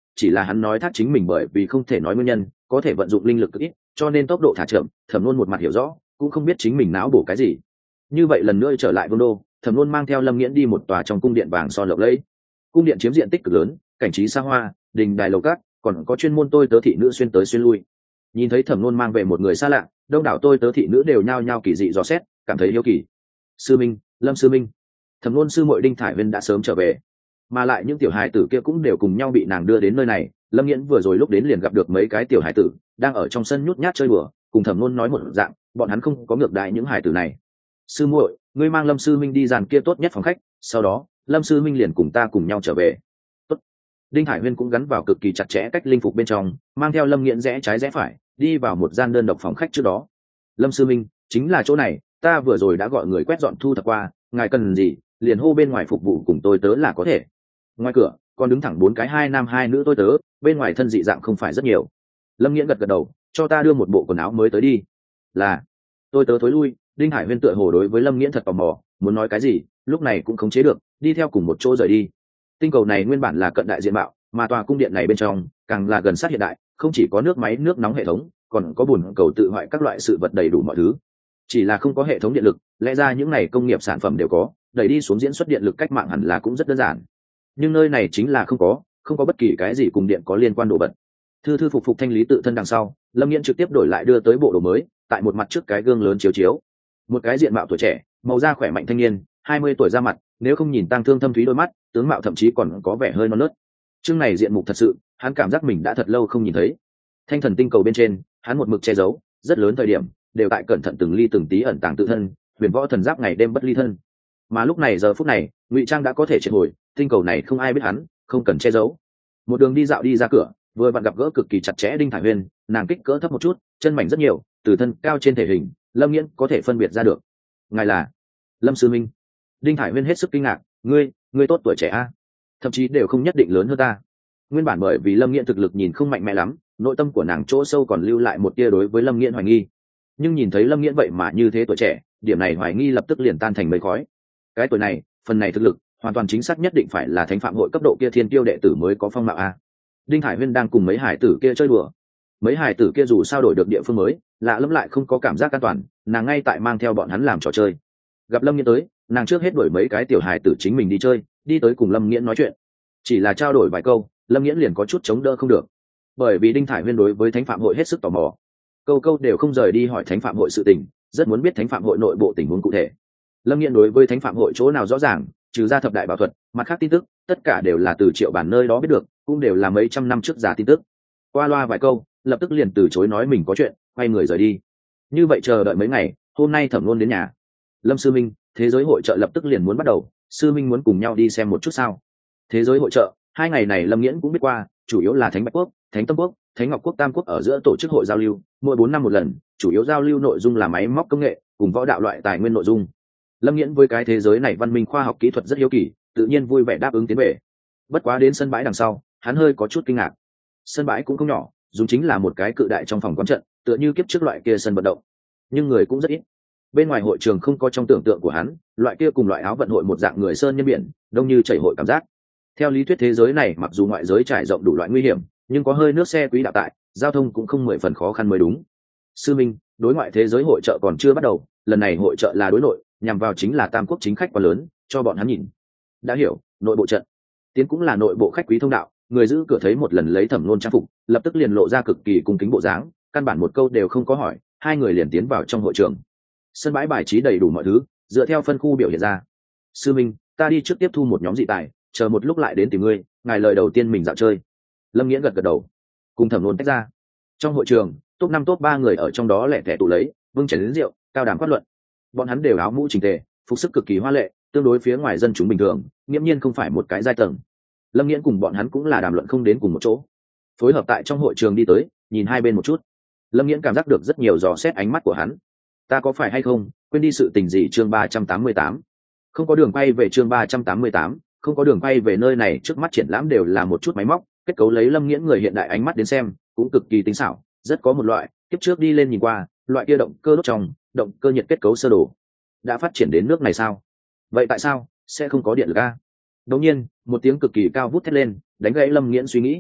chỉ là hắn nói thác chính mình bởi vì không thể nói nguyên nhân có thể vận dụng linh lực cực ít cho nên tốc độ thả chậm. Thẩm Nôn một mặt hiểu rõ, cũng không biết chính mình não bổ cái gì. Như vậy lần nữa trở lại vương đô, Thẩm Nôn mang theo Lâm Nghiễn đi một tòa trong cung điện vàng son lộng lẫy. Cung điện chiếm diện tích cực lớn, cảnh trí xa hoa, đình đài lầu cát, còn có chuyên môn tôi tớ thị nữ xuyên tới xuyên lui. Nhìn thấy Thẩm Nôn mang về một người xa lạ, đông đảo tôi tớ thị nữ đều nhao nhao kỳ dị dò xét, cảm thấy hiếu kỳ. Sư minh, Lâm sư minh. Thẩm Nôn sư muội Đinh Thải Huyên đã sớm trở về, mà lại những tiểu hài tử kia cũng đều cùng nhau bị nàng đưa đến nơi này. Lâm Nghiễn vừa rồi lúc đến liền gặp được mấy cái tiểu hài tử đang ở trong sân nhút nhát chơi đùa, cùng Thẩm Nôn nói một dạng, bọn hắn không có ngược đãi những hài tử này. Sư muội, ngươi mang Lâm sư minh đi dàn kia tốt nhất phòng khách, sau đó Lâm sư minh liền cùng ta cùng nhau trở về. Tốt. Đinh Thải Huyên cũng gắn vào cực kỳ chặt chẽ cách linh phục bên trong, mang theo Lâm Nghiễn rẽ trái rẽ phải đi vào một gian đơn độc phòng khách trước đó. Lâm sư minh, chính là chỗ này, ta vừa rồi đã gọi người quét dọn thu thập qua, ngài cần gì liền hô bên ngoài phục vụ cùng tôi tớ là có thể. Ngoài cửa còn đứng thẳng 4 cái 2 nam 2 nữ tôi tớ, bên ngoài thân dị dạng không phải rất nhiều. Lâm Nghiễn gật gật đầu, cho ta đưa một bộ quần áo mới tới đi. Là. Tôi tớ thối lui. Đinh Hải Huyên tựa hồ đối với Lâm Nghiễn thật tò mò, muốn nói cái gì lúc này cũng khống chế được, đi theo cùng một chỗ rời đi. Tinh cầu này nguyên bản là cận đại diện mạo, mà tòa cung điện này bên trong càng là gần sát hiện đại, không chỉ có nước máy nước nóng hệ thống, còn có bồn cầu tự hoại các loại sự vật đầy đủ mọi thứ. Chỉ là không có hệ thống điện lực, lẽ ra những này công nghiệp sản phẩm đều có, đẩy đi xuống diễn xuất điện lực cách mạng hẳn là cũng rất đơn giản. Nhưng nơi này chính là không có bất kỳ cái gì cùng điện có liên quan đồ vật. Thư thư phục phục thanh lý tự thân đằng sau, Lâm Nghiễn trực tiếp đổi lại đưa tới bộ đồ mới, tại một mặt trước cái gương lớn chiếu chiếu. Một cái diện mạo tuổi trẻ, màu da khỏe mạnh thanh niên, 20 tuổi ra mặt, nếu không nhìn tang thương thâm thúy đôi mắt, tướng mạo thậm chí còn có vẻ hơi non nớt. Chương này diện mục thật sự, hắn cảm giác mình đã thật lâu không nhìn thấy. Thanh thần tinh cầu bên trên, hắn một mực che giấu, rất lớn thời điểm đều tại cẩn thận từng ly từng tí ẩn tàng tự thân, huyền võ thần giáp ngày đêm bất ly thân. Mà lúc này giờ phút này, ngụy trang đã có thể triệt hồi, tinh cầu này không ai biết hắn, không cần che giấu. Một đường đi dạo đi ra cửa, vừa vặn gặp gỡ cực kỳ chặt chẽ Đinh Thải Huyên, nàng kích cỡ thấp một chút, chân mảnh rất nhiều, từ thân cao trên thể hình, Lâm Nghiễn có thể phân biệt ra được. Ngài là Lâm sư minh. Đinh Thải Huyên hết sức kinh ngạc, ngươi tốt tuổi trẻ a, thậm chí đều không nhất định lớn hơn ta. Nguyên bản bởi vì Lâm Nghiễn thực lực nhìn không mạnh mẽ lắm, nội tâm của nàng chỗ sâu còn lưu lại một tia đối với Lâm Nghiễn hoài nghi. Nhưng nhìn thấy Lâm Nghiễn vậy mà như thế tuổi trẻ, điểm này hoài nghi lập tức liền tan thành mây khói. Cái tuổi này, phần này thực lực, hoàn toàn chính xác nhất định phải là thánh phạm hội cấp độ kia thiên tiêu đệ tử mới có phong mạo a. Đinh Hải Huyên đang cùng mấy hải tử kia chơi đùa. Mấy hải tử kia dù sao đổi được địa phương mới, lạ lẫm lại không có cảm giác an toàn, nàng ngay tại mang theo bọn hắn làm trò chơi. Gặp Lâm Nghiễn tới, nàng trước hết đuổi mấy cái tiểu hải tử chính mình đi chơi, đi tới cùng Lâm Nghiễn nói chuyện. Chỉ là trao đổi vài câu, Lâm Nghiễn liền có chút chống đỡ không được, bởi vì Đinh Thải Huyên đối với thánh phạm hội hết sức tò mò, câu câu đều không rời đi hỏi thánh phạm hội sự tình, rất muốn biết thánh phạm hội nội bộ tình huống cụ thể. Lâm Nghiễn đối với thánh phạm hội chỗ nào rõ ràng, trừ ra thập đại bảo thuật, mặt khác tin tức tất cả đều là từ Triệu Bản nơi đó biết được, cũng đều là mấy trăm năm trước giả tin tức. Qua loa vài câu, lập tức liền từ chối nói mình có chuyện, quay người rời đi. Như vậy chờ đợi mấy ngày, hôm nay Thẩm Nôn đến nhà. Lâm sư minh, thế giới hội chợ lập tức liền muốn bắt đầu, sư minh muốn cùng nhau đi xem một chút sao? Thế giới hội chợ, 2 ngày này Lâm Nghiễn cũng biết qua, chủ yếu là Thánh Bạch Quốc, Thánh Tâm Quốc, Thánh Ngọc Quốc tam quốc ở giữa tổ chức hội giao lưu, mỗi 4 năm một lần, chủ yếu giao lưu nội dung là máy móc công nghệ cùng võ đạo loại tài nguyên nội dung. Lâm Nghiễn với cái thế giới này văn minh khoa học kỹ thuật rất hiếu kỳ, tự nhiên vui vẻ đáp ứng tiến về. Bất quá đến sân bãi đằng sau, hắn hơi có chút kinh ngạc. Sân bãi cũng không nhỏ, dùng chính là một cái cự đại trong phòng quán trận, tựa như kiếp trước loại kia sân vận động, nhưng người cũng rất ít. Bên ngoài hội trường không có trong tưởng tượng của hắn, loại kia cùng loại áo vận hội một dạng người sơn nhân biển, đông như chảy hội cảm giác. Theo lý thuyết thế giới này mặc dù ngoại giới trải rộng đủ loại nguy hiểm, nhưng có hơi nước xe quý đạo tại, giao thông cũng không 10 phần khó khăn mới đúng. Sư minh, đối ngoại thế giới hội chợ còn chưa bắt đầu, lần này hội chợ là đối nội, nhằm vào chính là tam quốc chính khách quá lớn, cho bọn hắn nhìn. Đã hiểu, nội bộ trận. Tiến cũng là nội bộ khách quý thông đạo, người giữ cửa thấy một lần lấy Thẩm Nôn trang phục, lập tức liền lộ ra cực kỳ cung kính bộ dáng, căn bản một câu đều không có hỏi, hai người liền tiến vào trong hội trường. Sân bãi bài trí đầy đủ mọi thứ, dựa theo phân khu biểu hiện ra. Sư minh, ta đi trước tiếp thu một nhóm dị tài, chờ một lúc lại đến tìm ngươi, ngài lời đầu tiên mình dạo chơi. Lâm Nghiễn gật gật đầu, cùng Thẩm Nôn tách ra. Trong hội trường, top 5 top 3 người ở trong đó lẻ tẻ tụ lấy, vương chén đến rượu, cao đàm quát luận. Bọn hắn đều áo mũ chỉnh tề, phục sức cực kỳ hoa lệ, tương đối phía ngoài dân chúng bình thường, nghiễm nhiên không phải một cái giai tầng. Lâm Nghiễn cùng bọn hắn cũng là đàm luận không đến cùng một chỗ, phối hợp tại trong hội trường đi tới, nhìn hai bên một chút. Lâm Nghiễn cảm giác được rất nhiều dò xét ánh mắt của hắn. Ta có phải hay không quên đi sự tình gì? Chương 388. Không có đường quay về. Chương 388. Không có đường quay về. Nơi này trước mắt triển lãm đều là một chút máy móc, kết cấu lấy Lâm Nghiễn người hiện đại ánh mắt đến xem, cũng cực kỳ tinh xảo, rất có một loại kiếp trước đi lên nhìn qua, loại kia động cơ đốt trong, động cơ nhiệt kết cấu sơ đồ. Đã phát triển đến nước này sao? Vậy tại sao sẽ không có điện lực a? Đột nhiên, một tiếng cực kỳ cao vút thét lên, đánh gãy Lâm Nghiễn suy nghĩ.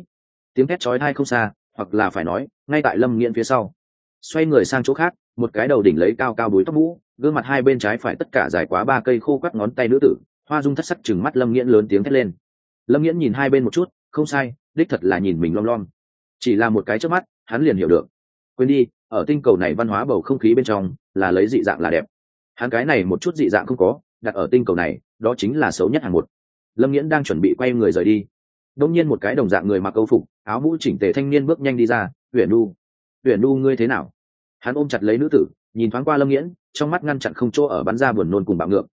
tiếng thét chói tai không xa, hoặc là phải nói ngay tại Lâm Nghiễn phía sau. Xoay người sang chỗ khác, một cái đầu đỉnh lấy cao cao búi tóc mũ, gương mặt hai bên trái phải tất cả dài quá 3 cây khô quắt ngón tay nữ tử, hoa dung thất sắc chừng mắt Lâm Nghiễn lớn tiếng thét lên. Lâm Nghiễn nhìn hai bên một chút, không sai, đích thật là nhìn mình lom lom. Chỉ là một cái chớp mắt, hắn liền hiểu được. Quên đi, ở tinh cầu này văn hóa bầu không khí bên trong là lấy dị dạng là đẹp. Hắn cái này một chút dị dạng không có, đặt ở tinh cầu này, đó chính là xấu nhất hàng một. Lâm Nghiễn đang chuẩn bị quay người rời đi, đột nhiên một cái đồng dạng người mặc câu phục, áo mũ chỉnh tề thanh niên bước nhanh đi ra. Huyền Nu ngươi thế nào? Hắn ôm chặt lấy nữ tử, nhìn thoáng qua Lâm Nghiễn, trong mắt ngăn chặn không chỗ ở bắn ra buồn nôn cùng bạo ngược.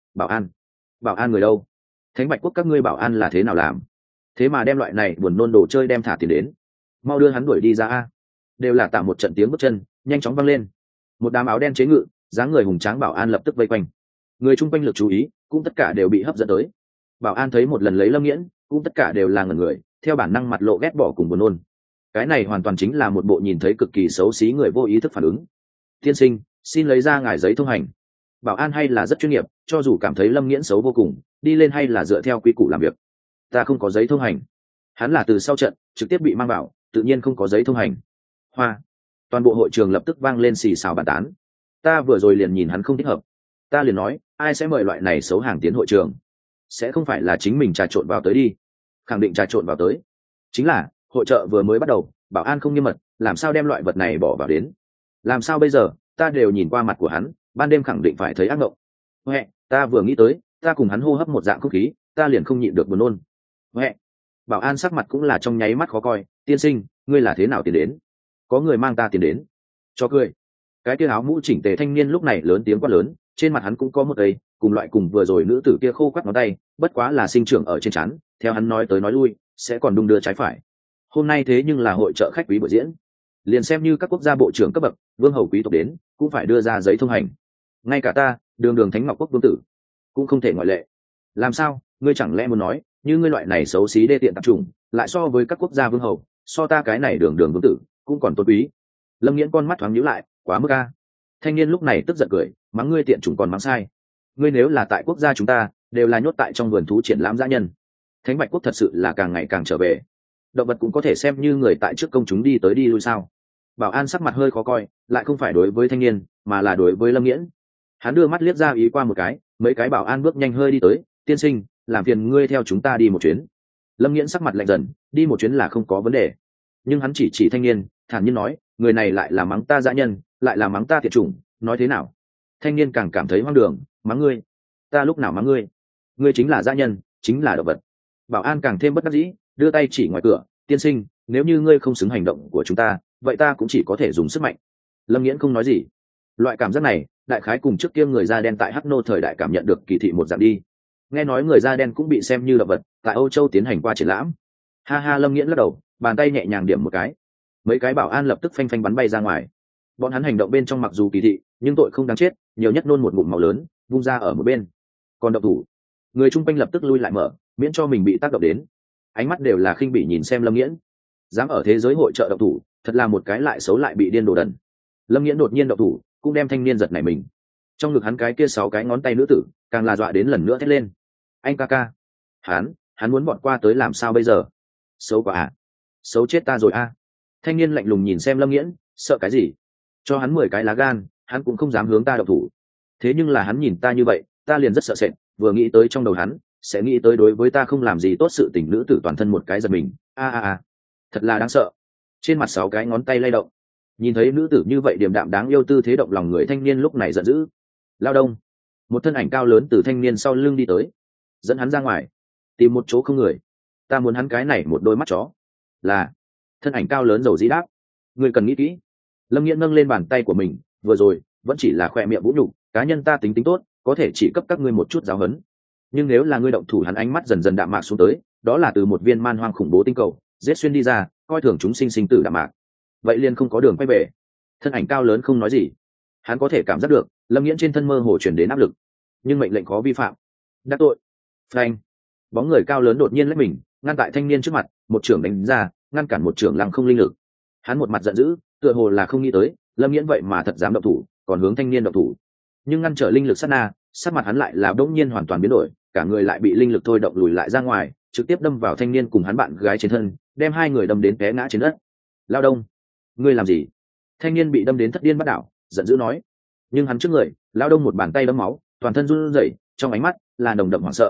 Bảo an người đâu? Thánh Bạch Quốc các ngươi bảo an là thế nào làm? Thế mà đem loại này buồn nôn đồ chơi đem thả tiền đến, mau đưa hắn đuổi đi ra a! Đều là tạo một trận tiếng bước chân nhanh chóng vang lên. Một đám áo đen chế ngự, dáng người hùng tráng bảo an lập tức vây quanh. Người chung quanh lực chú ý cũng tất cả đều bị hấp dẫn tới. Bảo an thấy một lần lấy Lâm Nghiễn, cũng tất cả đều là ngẩn người, theo bản năng mặt lộ ghét bỏ cùng buồn nôn. Cái này hoàn toàn chính là một bộ nhìn thấy cực kỳ xấu xí người vô ý thức phản ứng. Tiên sinh, xin lấy ra ngài giấy thông hành. Bảo an hay là rất chuyên nghiệp, cho dù cảm thấy Lâm Nghiễn xấu vô cùng, đi lên hay là dựa theo quy củ làm việc. Ta không có giấy thông hành. Hắn là từ sau trận trực tiếp bị mang vào, tự nhiên không có giấy thông hành. Hoa! Toàn bộ hội trường lập tức vang lên xì xào bàn tán. Ta vừa rồi liền nhìn hắn không thích hợp, ta liền nói ai sẽ mời loại này xấu hàng tiến hội trường? Sẽ không phải là chính mình trà trộn vào tới đi? Khẳng định trà trộn vào tới. Chính là hội chợ vừa mới bắt đầu, bảo an không nghiêm mật, làm sao đem loại vật này bỏ vào đến? Làm sao bây giờ? Ta đều nhìn qua mặt của hắn, ban đêm khẳng định phải thấy ác mộng. Huệ, ta vừa nghĩ tới, ta cùng hắn hô hấp một dạng không khí, ta liền không nhịn được buồn nôn. Huệ, bảo an sắc mặt cũng là trong nháy mắt khó coi. Tiên sinh, ngươi là thế nào tiến đến? Có người mang ta tiến đến. Cho cười. Cái kia áo mũ chỉnh tề thanh niên lúc này lớn tiếng quát lớn, trên mặt hắn cũng có một ấy cùng loại cùng vừa rồi nữ tử kia khô quắt ngón tay, bất quá là sinh trưởng ở trên trán, theo hắn nói tới nói lui sẽ còn đung đưa trái phải. Hôm nay thế nhưng là hội chợ khách quý buổi diễn, liền xem như các quốc gia bộ trưởng cấp bậc, vương hầu quý tộc đến cũng phải đưa ra giấy thông hành. Ngay cả ta, đường Thánh Ngọc Quốc vương tử cũng không thể ngoại lệ. Làm sao, ngươi chẳng lẽ muốn nói như ngươi loại này xấu xí đê tiện tạp chủng lại so với các quốc gia vương hầu, so ta cái này đường vương tử cũng còn tôn quý? Lâm Nghiễn con mắt thoáng nhíu lại, quá mức a. Thanh niên lúc này tức giận cười, mắng ngươi tiện chủng còn mắng sai. Ngươi nếu là tại quốc gia chúng ta, đều là nhốt tại trong vườn thú triển lãm dã nhân. Thánh Bạch Quốc thật sự là càng ngày càng trở về. Động vật cũng có thể xem như người tại trước công chúng đi tới đi lui sao? Bảo an sắc mặt hơi khó coi, lại không phải đối với thanh niên, mà là đối với Lâm Nghiễn. Hắn đưa mắt liếc ra ý qua một cái, mấy cái bảo an bước nhanh hơi đi tới. Tiên sinh, làm phiền ngươi theo chúng ta đi một chuyến. Lâm Nghiễn sắc mặt lạnh dần, đi một chuyến là không có vấn đề. Nhưng hắn chỉ thanh niên, thản nhiên nói, người này lại là mắng ta dã nhân, lại là mắng ta thiệt chủng, nói thế nào? Thanh niên càng cảm thấy hoang đường, mắng ngươi? Ta lúc nào mắng ngươi? Ngươi chính là dã nhân, chính là động vật. Bảo an càng thêm bất đắc dĩ, đưa tay chỉ ngoài cửa. Tiên sinh, nếu như ngươi không xứng hành động của chúng ta, vậy ta cũng chỉ có thể dùng sức mạnh. Lâm Nghiễn không nói gì. Loại cảm giác này đại khái cùng trước kia người da đen tại Hắc Nô thời đại cảm nhận được kỳ thị một dạng đi. Nghe nói người da đen cũng bị xem như động vật tại Âu Châu tiến hành qua triển lãm. Ha ha, Lâm Nghiễn lắc đầu, bàn tay nhẹ nhàng điểm một cái, mấy cái bảo an lập tức phanh phanh bắn bay ra ngoài. Bọn hắn hành động bên trong mặc dù kỳ thị, nhưng tội không đáng chết, nhiều nhất nôn một ngụm máu lớn vung ra ở một bên. Còn động thủ, người chung quanh lập tức lui lại mở, miễn cho mình bị tác động đến. Ánh mắt đều là khinh bỉ nhìn xem Lâm Nghiễn. Dám ở thế giới hội chợ động thủ, thật là một cái lại xấu lại bị điên đồ đần. Lâm Nghiễn đột nhiên động thủ, cũng đem thanh niên giật nảy mình. Trong ngực hắn cái kia 6 cái ngón tay nữ tử, càng là dọa đến lần nữa thét lên. Anh ca ca, hắn muốn bọn qua tới làm sao bây giờ? Xấu quá à? Xấu chết ta rồi a. Thanh niên lạnh lùng nhìn xem Lâm Nghiễn, sợ cái gì? Cho hắn 10 cái lá gan, hắn cũng không dám hướng ta động thủ. Thế nhưng là hắn nhìn ta như vậy, ta liền rất sợ sệt, vừa nghĩ tới trong đầu hắn sẽ nghĩ tới đối với ta không làm gì tốt sự tình nữ tử toàn thân một cái giật mình. A, thật là đáng sợ. Trên mặt 6 cái ngón tay lay động. Nhìn thấy nữ tử như vậy điềm đạm đáng yêu tư thế động lòng người, thanh niên lúc này giận dữ. Lao đông, một thân ảnh cao lớn từ thanh niên sau lưng đi tới, dẫn hắn ra ngoài, tìm một chỗ không người. Ta muốn hắn cái này một đôi mắt chó. Là. Thân ảnh cao lớn dầu dĩ đáp. Người cần nghĩ kỹ. Lâm Nghiễn nâng lên bàn tay của mình, vừa rồi vẫn chỉ là khoe miệng vũ nhục, cá nhân ta tính tốt, có thể chỉ cấp các ngươi một chút giáo huấn. Nhưng nếu là ngươi động thủ, hắn ánh mắt dần dần đạm mạc xuống tới, đó là từ một viên man hoang khủng bố tinh cầu giết xuyên đi ra, coi thường chúng sinh tử đạm mạc. Vậy liền không có đường quay về. Thân ảnh cao lớn không nói gì, hắn có thể cảm giác được Lâm Nghiễn trên thân mơ hồ chuyển đến áp lực, nhưng mệnh lệnh khó vi phạm. Đắc tội. Phanh. Bóng người cao lớn đột nhiên lách mình, ngăn tại thanh niên trước mặt, một trưởng đánh ra, ngăn cản một trưởng lăng không linh lực. Hắn một mặt giận dữ, tựa hồ là không nghĩ tới Lâm Nghiễn vậy mà thật dám động thủ, còn hướng thanh niên động thủ. Nhưng ngăn trở linh lực sát na, sắc mặt hắn lại là đột nhiên hoàn toàn biến đổi, cả người lại bị linh lực thôi động lùi lại ra ngoài, trực tiếp đâm vào thanh niên cùng hắn bạn gái trên thân, đem hai người đâm đến té ngã trên đất. Lao Đông, ngươi làm gì? Thanh niên bị đâm đến thất điên bắt đảo, giận dữ nói. Nhưng hắn trước người, Lao Đông một bàn tay đấm máu, toàn thân run rẩy, trong ánh mắt là nồng đậm hoảng sợ.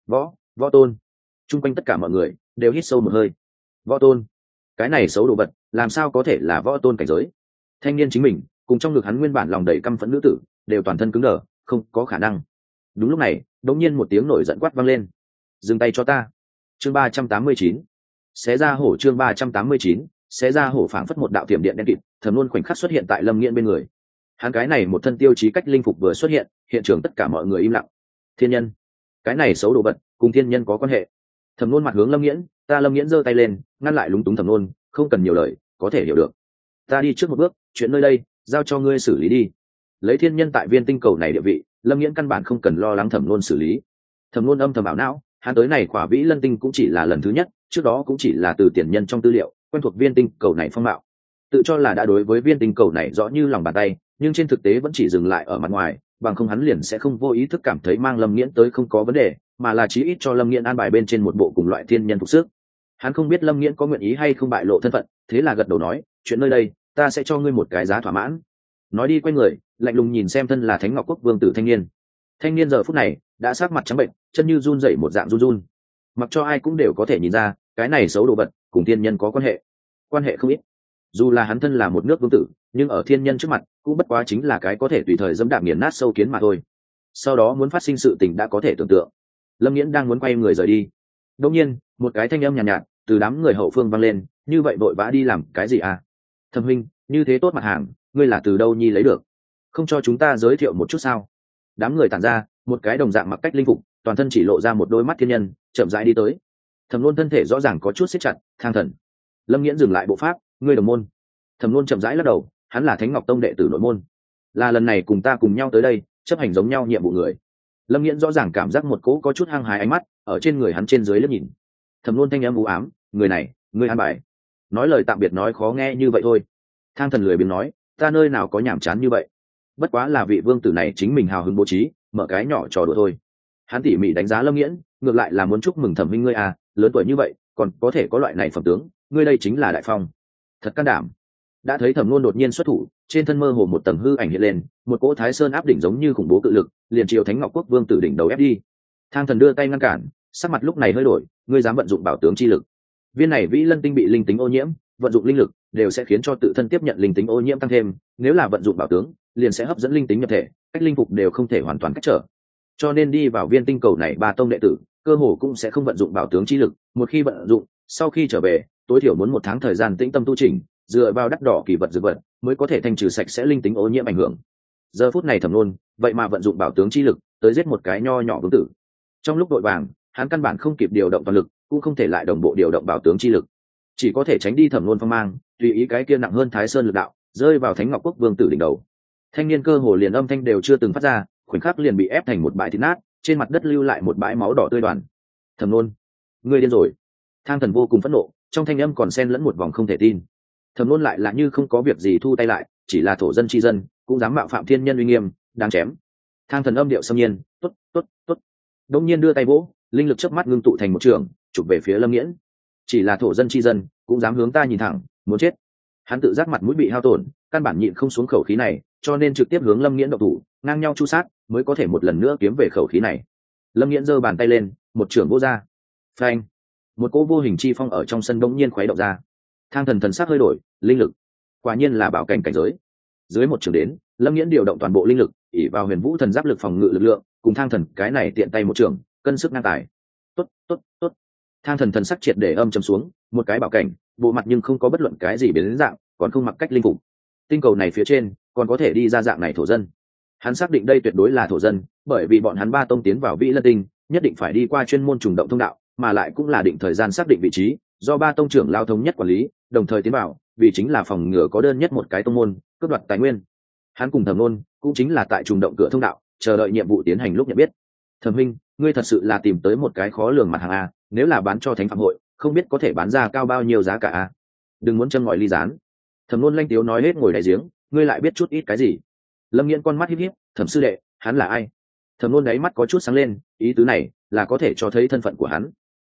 Võ Tôn. Chung quanh tất cả mọi người đều hít sâu một hơi. Võ Tôn, cái này xấu đồ vật, làm sao có thể là Võ Tôn cảnh giới? Thanh niên chính mình, cùng trong ngực hắn nguyên bản lòng đầy căm phẫn nữ tử, đều toàn thân cứng đờ, không có khả năng. Đúng lúc này, đột nhiên một tiếng nổi giận quát vang lên. Dừng tay cho ta. Chương 389. Xé ra hổ. Chương 389. Xé ra hổ. Phảng phất một đạo tiềm điện đen kịt, Thẩm Luân khoảnh khắc xuất hiện tại Lâm Nghiễn bên người. Hắn cái này một thân tiêu chí cách linh phục vừa xuất hiện, hiện trường tất cả mọi người im lặng. Thiên nhân, cái này xấu đồ vật, cùng thiên nhân có quan hệ. Thẩm Luân mặt hướng Lâm Nghiễn, Lâm Nghiễn giơ tay lên, ngăn lại lúng túng Thẩm Luân, không cần nhiều lời, có thể hiểu được. Ta đi trước một bước, chuyện nơi đây giao cho ngươi xử lý đi. Lấy thiên nhân tại viên tinh cầu này địa vị, Lâm Nghiễn căn bản không cần lo lắng Thẩm Luân xử lý. Thẩm Luân âm thầm ảo não, hắn tới này khỏa vĩ lân tinh cũng chỉ là lần thứ nhất, trước đó cũng chỉ là từ tiền nhân trong tư liệu quen thuộc viên tinh cầu này phong mạo, tự cho là đã đối với viên tinh cầu này rõ như lòng bàn tay, nhưng trên thực tế vẫn chỉ dừng lại ở mặt ngoài, bằng không hắn liền sẽ không vô ý thức cảm thấy mang Lâm Nghiễn tới không có vấn đề, mà là chí ít cho Lâm Nghiễn an bài bên trên một bộ cùng loại thiên nhân phục sức. Hắn không biết Lâm Nghiễn có nguyện ý hay không bại lộ thân phận, thế là gật đầu nói, chuyện nơi đây ta sẽ cho ngươi một cái giá thỏa mãn. Nói đi quay người, lạnh lùng nhìn xem thân là Thánh Ngọc Quốc vương tử thanh niên. Thanh niên giờ phút này đã sắc mặt trắng bệnh, chân như run rẩy một dạng run run. Mặc cho ai cũng đều có thể nhìn ra, cái này xấu đồ vật cùng thiên nhân có quan hệ không ít. Dù là hắn thân là một nước vương tử, nhưng ở thiên nhân trước mặt cũng bất quá chính là cái có thể tùy thời dẫm đạp nghiền nát sâu kiến mà thôi. Sau đó muốn phát sinh sự tình đã có thể tưởng tượng. Lâm Nghiễn đang muốn quay người rời đi, đột nhiên một cái thanh âm nhàn nhạt, từ đám người hậu phương vang lên, như vậy vội vã đi làm cái gì à? Thẩm huynh, như thế tốt mặt hàng, ngươi là từ đâu nhi lấy được? Không cho chúng ta giới thiệu một chút sao? Đám người tản ra, một cái đồng dạng mặc cách linh phục, toàn thân chỉ lộ ra một đôi mắt thiên nhân, chậm rãi đi tới. Thẩm Luân thân thể rõ ràng có chút siết chặt, Thang Thần. Lâm Nghiễn dừng lại bộ pháp, ngươi đồng môn? Thẩm Luân chậm rãi lắc đầu, hắn là Thánh Ngọc Tông đệ tử nội môn, là lần này cùng ta cùng nhau tới đây chấp hành giống nhau nhiệm vụ người. Lâm Nghiễn rõ ràng cảm giác một cỗ có chút hăng hái ánh mắt ở trên người hắn trên dưới liếc nhìn. Thẩm Luân thanh âm u ám, người này, ngươi an bài. Nói lời tạm biệt nói khó nghe như vậy thôi. Thang Thần lười biếng nói, ta nơi nào có nhảm chán như vậy, bất quá là vị vương tử này chính mình hào hứng bố trí, mở cái nhỏ trò đùa thôi. Hắn tỉ mỉ đánh giá Lâm Nghiễn, ngược lại là muốn chúc mừng Thẩm huynh ngươi à, lớn tuổi như vậy còn có thể có loại này phẩm tướng, ngươi đây chính là đại phong, thật can đảm. Đã thấy Thẩm Luân đột nhiên xuất thủ, trên thân mơ hồ một tầng hư ảnh hiện lên, một cỗ Thái Sơn áp đỉnh giống như khủng bố cự lực, liền chiều Thánh Ngọc Quốc vương tử đỉnh đầu ép đi. Thang Thần đưa tay ngăn cản, sắc mặt lúc này hơi đổi, ngươi dám vận dụng bảo tướng chi lực? Viên này vĩ lân tinh bị linh tính ô nhiễm, vận dụng linh lực đều sẽ khiến cho tự thân tiếp nhận linh tính ô nhiễm tăng thêm, nếu là vận dụng bảo tướng liền sẽ hấp dẫn linh tính nhập thể, cách linh phục đều không thể hoàn toàn cách trở. Cho nên đi vào viên tinh cầu này ba tông đệ tử cơ hồ cũng sẽ không vận dụng bảo tướng chi lực, một khi vận dụng, sau khi trở về tối thiểu muốn 1 tháng thời gian tĩnh tâm tu chỉnh, dựa vào đắt đỏ kỳ vật dược vật mới có thể thanh trừ sạch sẽ linh tính ô nhiễm ảnh hưởng. Giờ phút này Thẩm Luân vậy mà vận dụng bảo tướng chi lực tới giết một cái nho nhỏ vương tử. Trong lúc vội vàng, hắn căn bản không kịp điều động toàn lực, cũng không thể lại đồng bộ điều động bảo tướng chi lực, chỉ có thể tránh đi Thẩm Luân phong mang, tùy ý cái kia nặng hơn Thái Sơn lực đạo rơi vào Thánh Ngọc Quốc vương tử đỉnh đầu. Thanh niên cơ hồ liền âm thanh đều chưa từng phát ra, khoảnh khắc liền bị ép thành một bãi thịt nát, trên mặt đất lưu lại một bãi máu đỏ tươi đoàn. Thẩm Luân, ngươi điên rồi! Thang Thần vô cùng phẫn nộ, trong thanh âm còn xen lẫn một vòng không thể tin. Thẩm Luân lại là như không có việc gì thu tay lại, chỉ là thổ dân chi dân cũng dám mạo phạm thiên nhân uy nghiêm, đáng chém. Thang Thần âm điệu xâm nhiên, tốt, tốt, tốt. Đông nhiên đưa tay vỗ, linh lực chớp mắt ngưng tụ thành một trường, chụp về phía Lâm Nghiễn. Chỉ là thổ dân chi dân cũng dám hướng ta nhìn thẳng, muốn chết. Hắn tự giác mặt mũi bị hao tổn, căn bản nhịn không xuống khẩu khí này, cho nên trực tiếp hướng Lâm Nghiễn động thủ, ngang nhau chu sát, mới có thể một lần nữa kiếm về khẩu khí này. Lâm Nghiễn giơ bàn tay lên, một trường vô ra. Phanh! Một cỗ vô hình chi phong ở trong sân bỗng nhiên khuấy động ra. Thang Thần thần sắc hơi đổi, linh lực, quả nhiên là bảo cảnh cảnh giới. Dưới một trường đến, Lâm Nghiễn điều động toàn bộ linh lực, ỷ vào Huyền Vũ thần giáp lực phòng ngự lực lượng, cùng Thang Thần cái này tiện tay một trường, cân sức ngang tài. Tốt, tốt, tốt. Thang Thần thần sắc triệt để âm trầm xuống, một cái bảo cảnh, bộ mặt nhưng không có bất luận cái gì biến dạng, còn không mặc cách linh phục. Tinh cầu này phía trên còn có thể đi ra dạng này thổ dân. Hắn xác định đây tuyệt đối là thổ dân, bởi vì bọn hắn ba tông tiến vào Vĩ Lân Tinh, nhất định phải đi qua chuyên môn trùng động thông đạo, mà lại cũng là định thời gian xác định vị trí, do ba tông trưởng lao thống nhất quản lý, đồng thời tiến vào, vì chính là phòng ngừa có đơn nhất một cái tông môn cướp đoạt tài nguyên. Hắn cùng Thẩm Luân cũng chính là tại trùng động cửa thông đạo, chờ đợi nhiệm vụ tiến hành lúc nhận biết. Thẩm huynh, ngươi thật sự là tìm tới một cái khó lường mặt hàng a, nếu là bán cho Thánh Phạm hội, không biết có thể bán ra cao bao nhiêu giá cả a. Đừng muốn châm ngòi ly gián. Thẩm Luân lanh tiếu nói hết ngồi đại giếng, ngươi lại biết chút ít cái gì? Lâm Nghiễn con mắt híp híp, Thẩm sư đệ, hắn là ai? Thẩm Luân đáy mắt có chút sáng lên, ý tứ này là có thể cho thấy thân phận của hắn.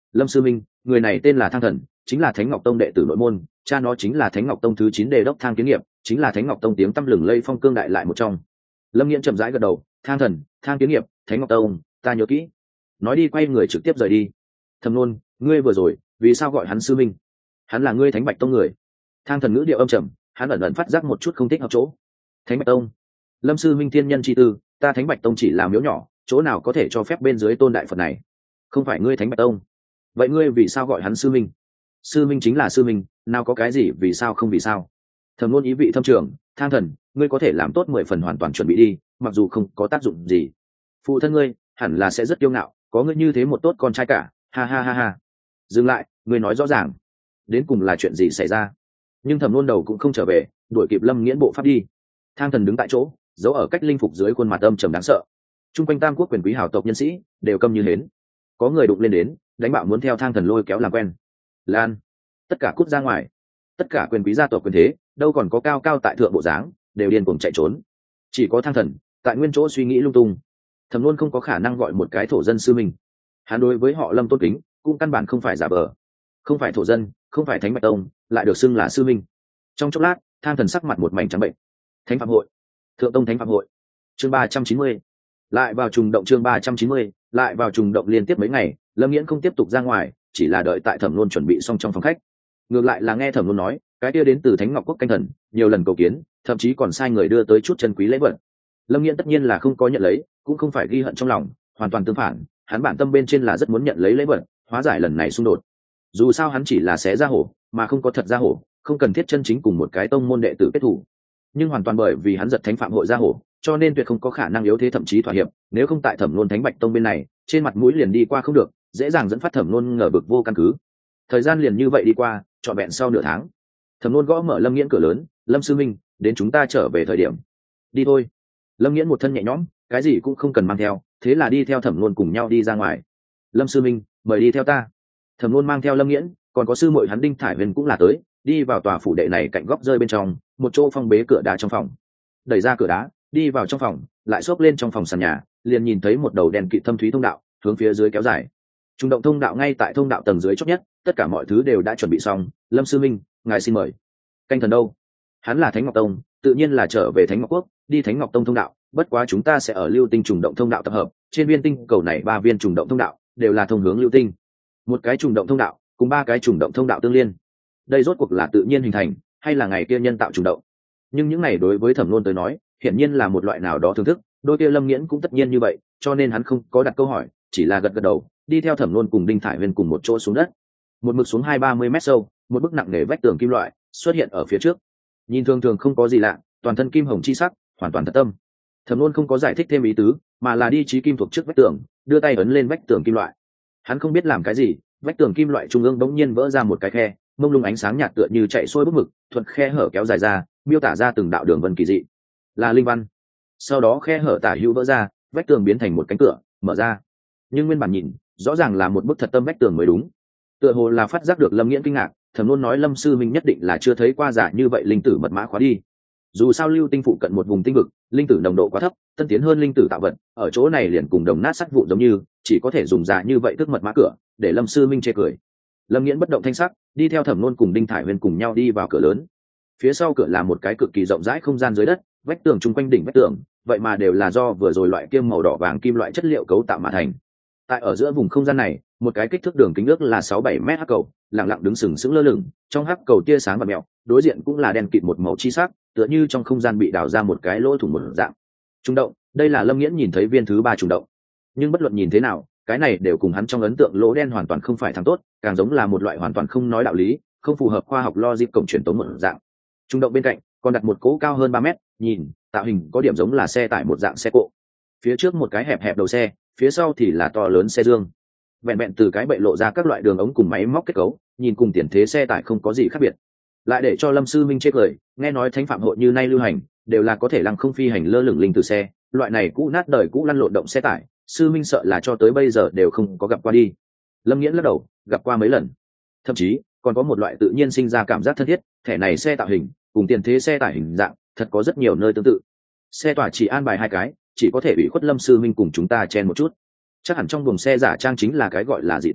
Lâm sư minh, người này tên là Thang Thần, chính là Thánh Ngọc Tông đệ tử nội môn, cha nó chính là Thánh Ngọc Tông thứ 9 đề đốc Thang Kiến Nghiệp, chính là Thánh Ngọc Tông tiếng tăm lừng lây phong cương đại lại một trong. Lâm Nghiễn chậm rãi gật đầu, Thang Thần, Thang Kiến Nghiệp, Thánh Ngọc Tông, ta nhớ kỹ. Nói đi quay người trực tiếp rời đi. Thẩm Nôn, ngươi vừa rồi vì sao gọi hắn sư minh? Hắn là ngươi Thánh Bạch Tông người. Thang Thần ngữ điệu âm trầm, hắn ẩn ẩn phát giác một chút không thích hợp chỗ. Thánh Bạch Tông, Lâm sư minh thiên nhân chi tư, ta Thánh Bạch Tông chỉ là miếu nhỏ, chỗ nào có thể cho phép bên dưới tôn đại Phật này? Không phải ngươi Thánh Bạch Tông, vậy ngươi vì sao gọi hắn sư minh? Sư minh chính là sư minh, nào có cái gì vì sao không vì sao? Thẩm Nôn ý vị thâm trường, Thang Thần, ngươi có thể làm tốt 10 phần hoàn toàn chuẩn bị đi, mặc dù không có tác dụng gì. Phụ thân ngươi hẳn là sẽ rất kiêu ngạo, có ngươi như thế một tốt con trai cả, ha ha ha ha. Dừng lại, ngươi nói rõ ràng, đến cùng là chuyện gì xảy ra? Nhưng Thẩm Nôn đầu cũng không trở về, đuổi kịp Lâm Nghiễn bộ pháp đi. Thang Thần đứng tại chỗ, giấu ở cách linh phục dưới khuôn mặt âm trầm đáng sợ. Trung quanh Tam Quốc quyền quý hào tộc nhân sĩ đều câm như hến. Có người đụng lên đến, đánh bạo muốn theo Thang Thần lôi kéo làm quen. Lan, tất cả cút ra ngoài. Tất cả quyền quý gia tộc quyền thế, đâu còn có cao cao tại thượng bộ dáng, đều điên cuồng chạy trốn. Chỉ có Thang Thần tại nguyên chỗ suy nghĩ lung tung. Thẩm Luân không có khả năng gọi một cái thổ dân sư mình. Hắn đối với họ Lâm tôn kính, cũng căn bản không phải giả vờ. Không phải thổ dân, không phải Thánh Bạch Tông, lại được xưng là sư minh. Trong chốc lát, Thang Thần sắc mặt một mảnh trắng bệnh. Thánh Phạm hội, Thượng Tông Thánh Phạm hội, chương 390. Lại vào trùng động, chương 390, lại vào trùng động liên tiếp mấy ngày, Lâm Nghiễn không tiếp tục ra ngoài, chỉ là đợi tại Thẩm Luân chuẩn bị xong trong phòng khách. Ngược lại là nghe Thẩm Luân nói, cái kia đến từ Thánh Ngọc Quốc canh thần, nhiều lần cầu kiến, thậm chí còn sai người đưa tới chút chân quý lễ vật. Lâm Nghiễn tất nhiên là không có nhận lấy, cũng không phải ghi hận trong lòng, hoàn toàn tương phản, hắn bản tâm bên trên là rất muốn nhận lấy lễ vật, hóa giải lần này xung đột. Dù sao hắn chỉ là xé ra hổ, mà không có thật ra hổ, không cần thiết chân chính cùng một cái tông môn đệ tử kết thủ. Nhưng hoàn toàn bởi vì hắn giật Thánh Phạm hội ra hổ, cho nên tuyệt không có khả năng yếu thế thậm chí thỏa hiệp, nếu không tại Thẩm Luân Thánh Bạch Tông bên này, trên mặt mũi liền đi qua không được, dễ dàng dẫn phát Thẩm Luân ngờ vực vô căn cứ. Thời gian liền như vậy đi qua, trọn vẹn sau nửa tháng. Thẩm Luân gõ mở Lâm Nghiễn cửa lớn, "Lâm sư minh, đến chúng ta trở về thời điểm." "Đi thôi." Lâm Nghiễn một thân nhẹ nhõm, cái gì cũng không cần mang theo, thế là đi theo Thẩm Luân cùng nhau đi ra ngoài. "Lâm sư minh, mời đi theo ta." Thẩm Luân mang theo Lâm Nghiễn, còn có sư muội hắn Đinh Thải Huyền cũng là tới, đi vào tòa phủ đệ này cạnh góc rơi bên trong, một chỗ phong bế cửa đá trong phòng. Đẩy ra cửa đá, đi vào trong phòng, lại xốc lên trong phòng sàn nhà, liền nhìn thấy một đầu đèn kịt thâm thúy thông đạo, hướng phía dưới kéo dài. Trung động thông đạo ngay tại thông đạo tầng dưới chót nhất, tất cả mọi thứ đều đã chuẩn bị xong. "Lâm sư minh, ngài xin mời." "Canh thần đâu?" "Hắn là Thánh Ngọc Tông, tự nhiên là trở về Thánh Ngọc Quốc, đi Thánh Ngọc Tông thông đạo, bất quá chúng ta sẽ ở Lưu Tinh trùng động thông đạo tập hợp, trên viên tinh cầu này 3 viên trùng động thông đạo đều là thông hướng Lưu Tinh. Một cái trùng động thông đạo cùng 3 cái trùng động thông đạo tương liên. Đây rốt cuộc là tự nhiên hình thành, hay là ngày kia nhân tạo trùng động?" Nhưng những này đối với Thẩm Luân tới nói, hiển nhiên là một loại nào đó thưởng thức, đôi kia Lâm Nghiễn cũng tất nhiên như vậy, cho nên hắn không có đặt câu hỏi, chỉ là gật gật đầu, đi theo Thẩm Luân cùng Đinh Thải Huyền cùng một chỗ xuống đất. Một mực xuống 2-30 mét sâu, một bức nặng nề vách tường kim loại xuất hiện ở phía trước. Nhìn thường thường không có gì lạ, toàn thân kim hồng chi sắc, hoàn toàn thật tâm. Thẩm Luân không có giải thích thêm ý tứ, mà là đi chí kim thuộc trước vách tường, đưa tay ấn lên vách tường kim loại. Hắn không biết làm cái gì, vách tường kim loại trung ương bỗng nhiên vỡ ra một cái khe, mông lung ánh sáng nhạt tựa như chạy xuôi bức mực, thuận khe hở kéo dài ra, miêu tả ra từng đạo đường vân kỳ dị, là linh văn. Sau đó khe hở tả hữu vỡ ra, vách tường biến thành một cánh cửa mở ra. Nhưng nguyên bản nhìn, rõ ràng là một bức thật tâm vách tường mới đúng. Tựa hồ là phát giác được Lâm Nghiễn kinh ngạc, Thẩm Luân nói, "Lâm sư minh nhất định là chưa thấy qua giả như vậy linh tử mật mã khóa đi. Dù sao Lưu Tinh phụ cận một vùng tinh vực, linh tử nồng độ quá thấp, tân tiến hơn linh tử tạo vật, ở chỗ này liền cùng đồng nát sắt vụn giống như, chỉ có thể dùng giả như vậy tức mật mã cửa." Để Lâm sư minh chê cười. Lâm Nghiễn bất động thanh sắc, đi theo Thẩm Luân cùng Đinh Thải Huyền cùng nhau đi vào cửa lớn. Phía sau cửa là một cái cực kỳ rộng rãi không gian dưới đất, vách tường chung quanh đỉnh vách tường, vậy mà đều là do vừa rồi loại kim màu đỏ vàng kim loại chất liệu cấu tạo mà thành. Tại ở giữa vùng không gian này, một cái kích thước đường kính ước là 6-7 mét hắc cầu, lặng lặng đứng sừng sững lơ lửng, trong hắc cầu tia sáng và mèo, đối diện cũng là đen kịt một màu chi sắc, tựa như trong không gian bị đào ra một cái lỗ thủng một dạng. Trung động, đây là Lâm Nghiễn nhìn thấy viên thứ 3 trùng động. Nhưng bất luận nhìn thế nào, cái này đều cùng hắn trong ấn tượng lỗ đen hoàn toàn không phải thằng tốt, càng giống là một loại hoàn toàn không nói đạo lý, không phù hợp khoa học logic cổng truyền tống một dạng. Trung động bên cạnh còn đặt một cỗ cao hơn 3 mét, nhìn tạo hình có điểm giống là xe tải một dạng xe cộ. Phía trước một cái hẹp hẹp đầu xe, phía sau thì là to lớn xe dương. Vẹn vẹn từ cái bệ lộ ra các loại đường ống cùng máy móc kết cấu, nhìn cùng tiền thế xe tải không có gì khác biệt. Lại để cho Lâm sư minh chê cười, nghe nói Thánh Phạm hội như nay lưu hành, đều là có thể lăng không phi hành lơ lửng linh từ xe, loại này cũ nát đời cũ lăn lộn động xe tải, sư minh sợ là cho tới bây giờ đều không có gặp qua đi. Lâm Nghiễn lắc đầu, gặp qua mấy lần, thậm chí còn có một loại tự nhiên sinh ra cảm giác thân thiết, thẻ này xe tạo hình cùng tiền thế xe tải hình dạng thật có rất nhiều nơi tương tự. Xe tỏa chỉ an bài 2 cái, chỉ có thể ủy khuất Lâm sư minh cùng chúng ta chen một chút. Chắc hẳn trong buồng xe giả trang chính là cái gọi là dị tài,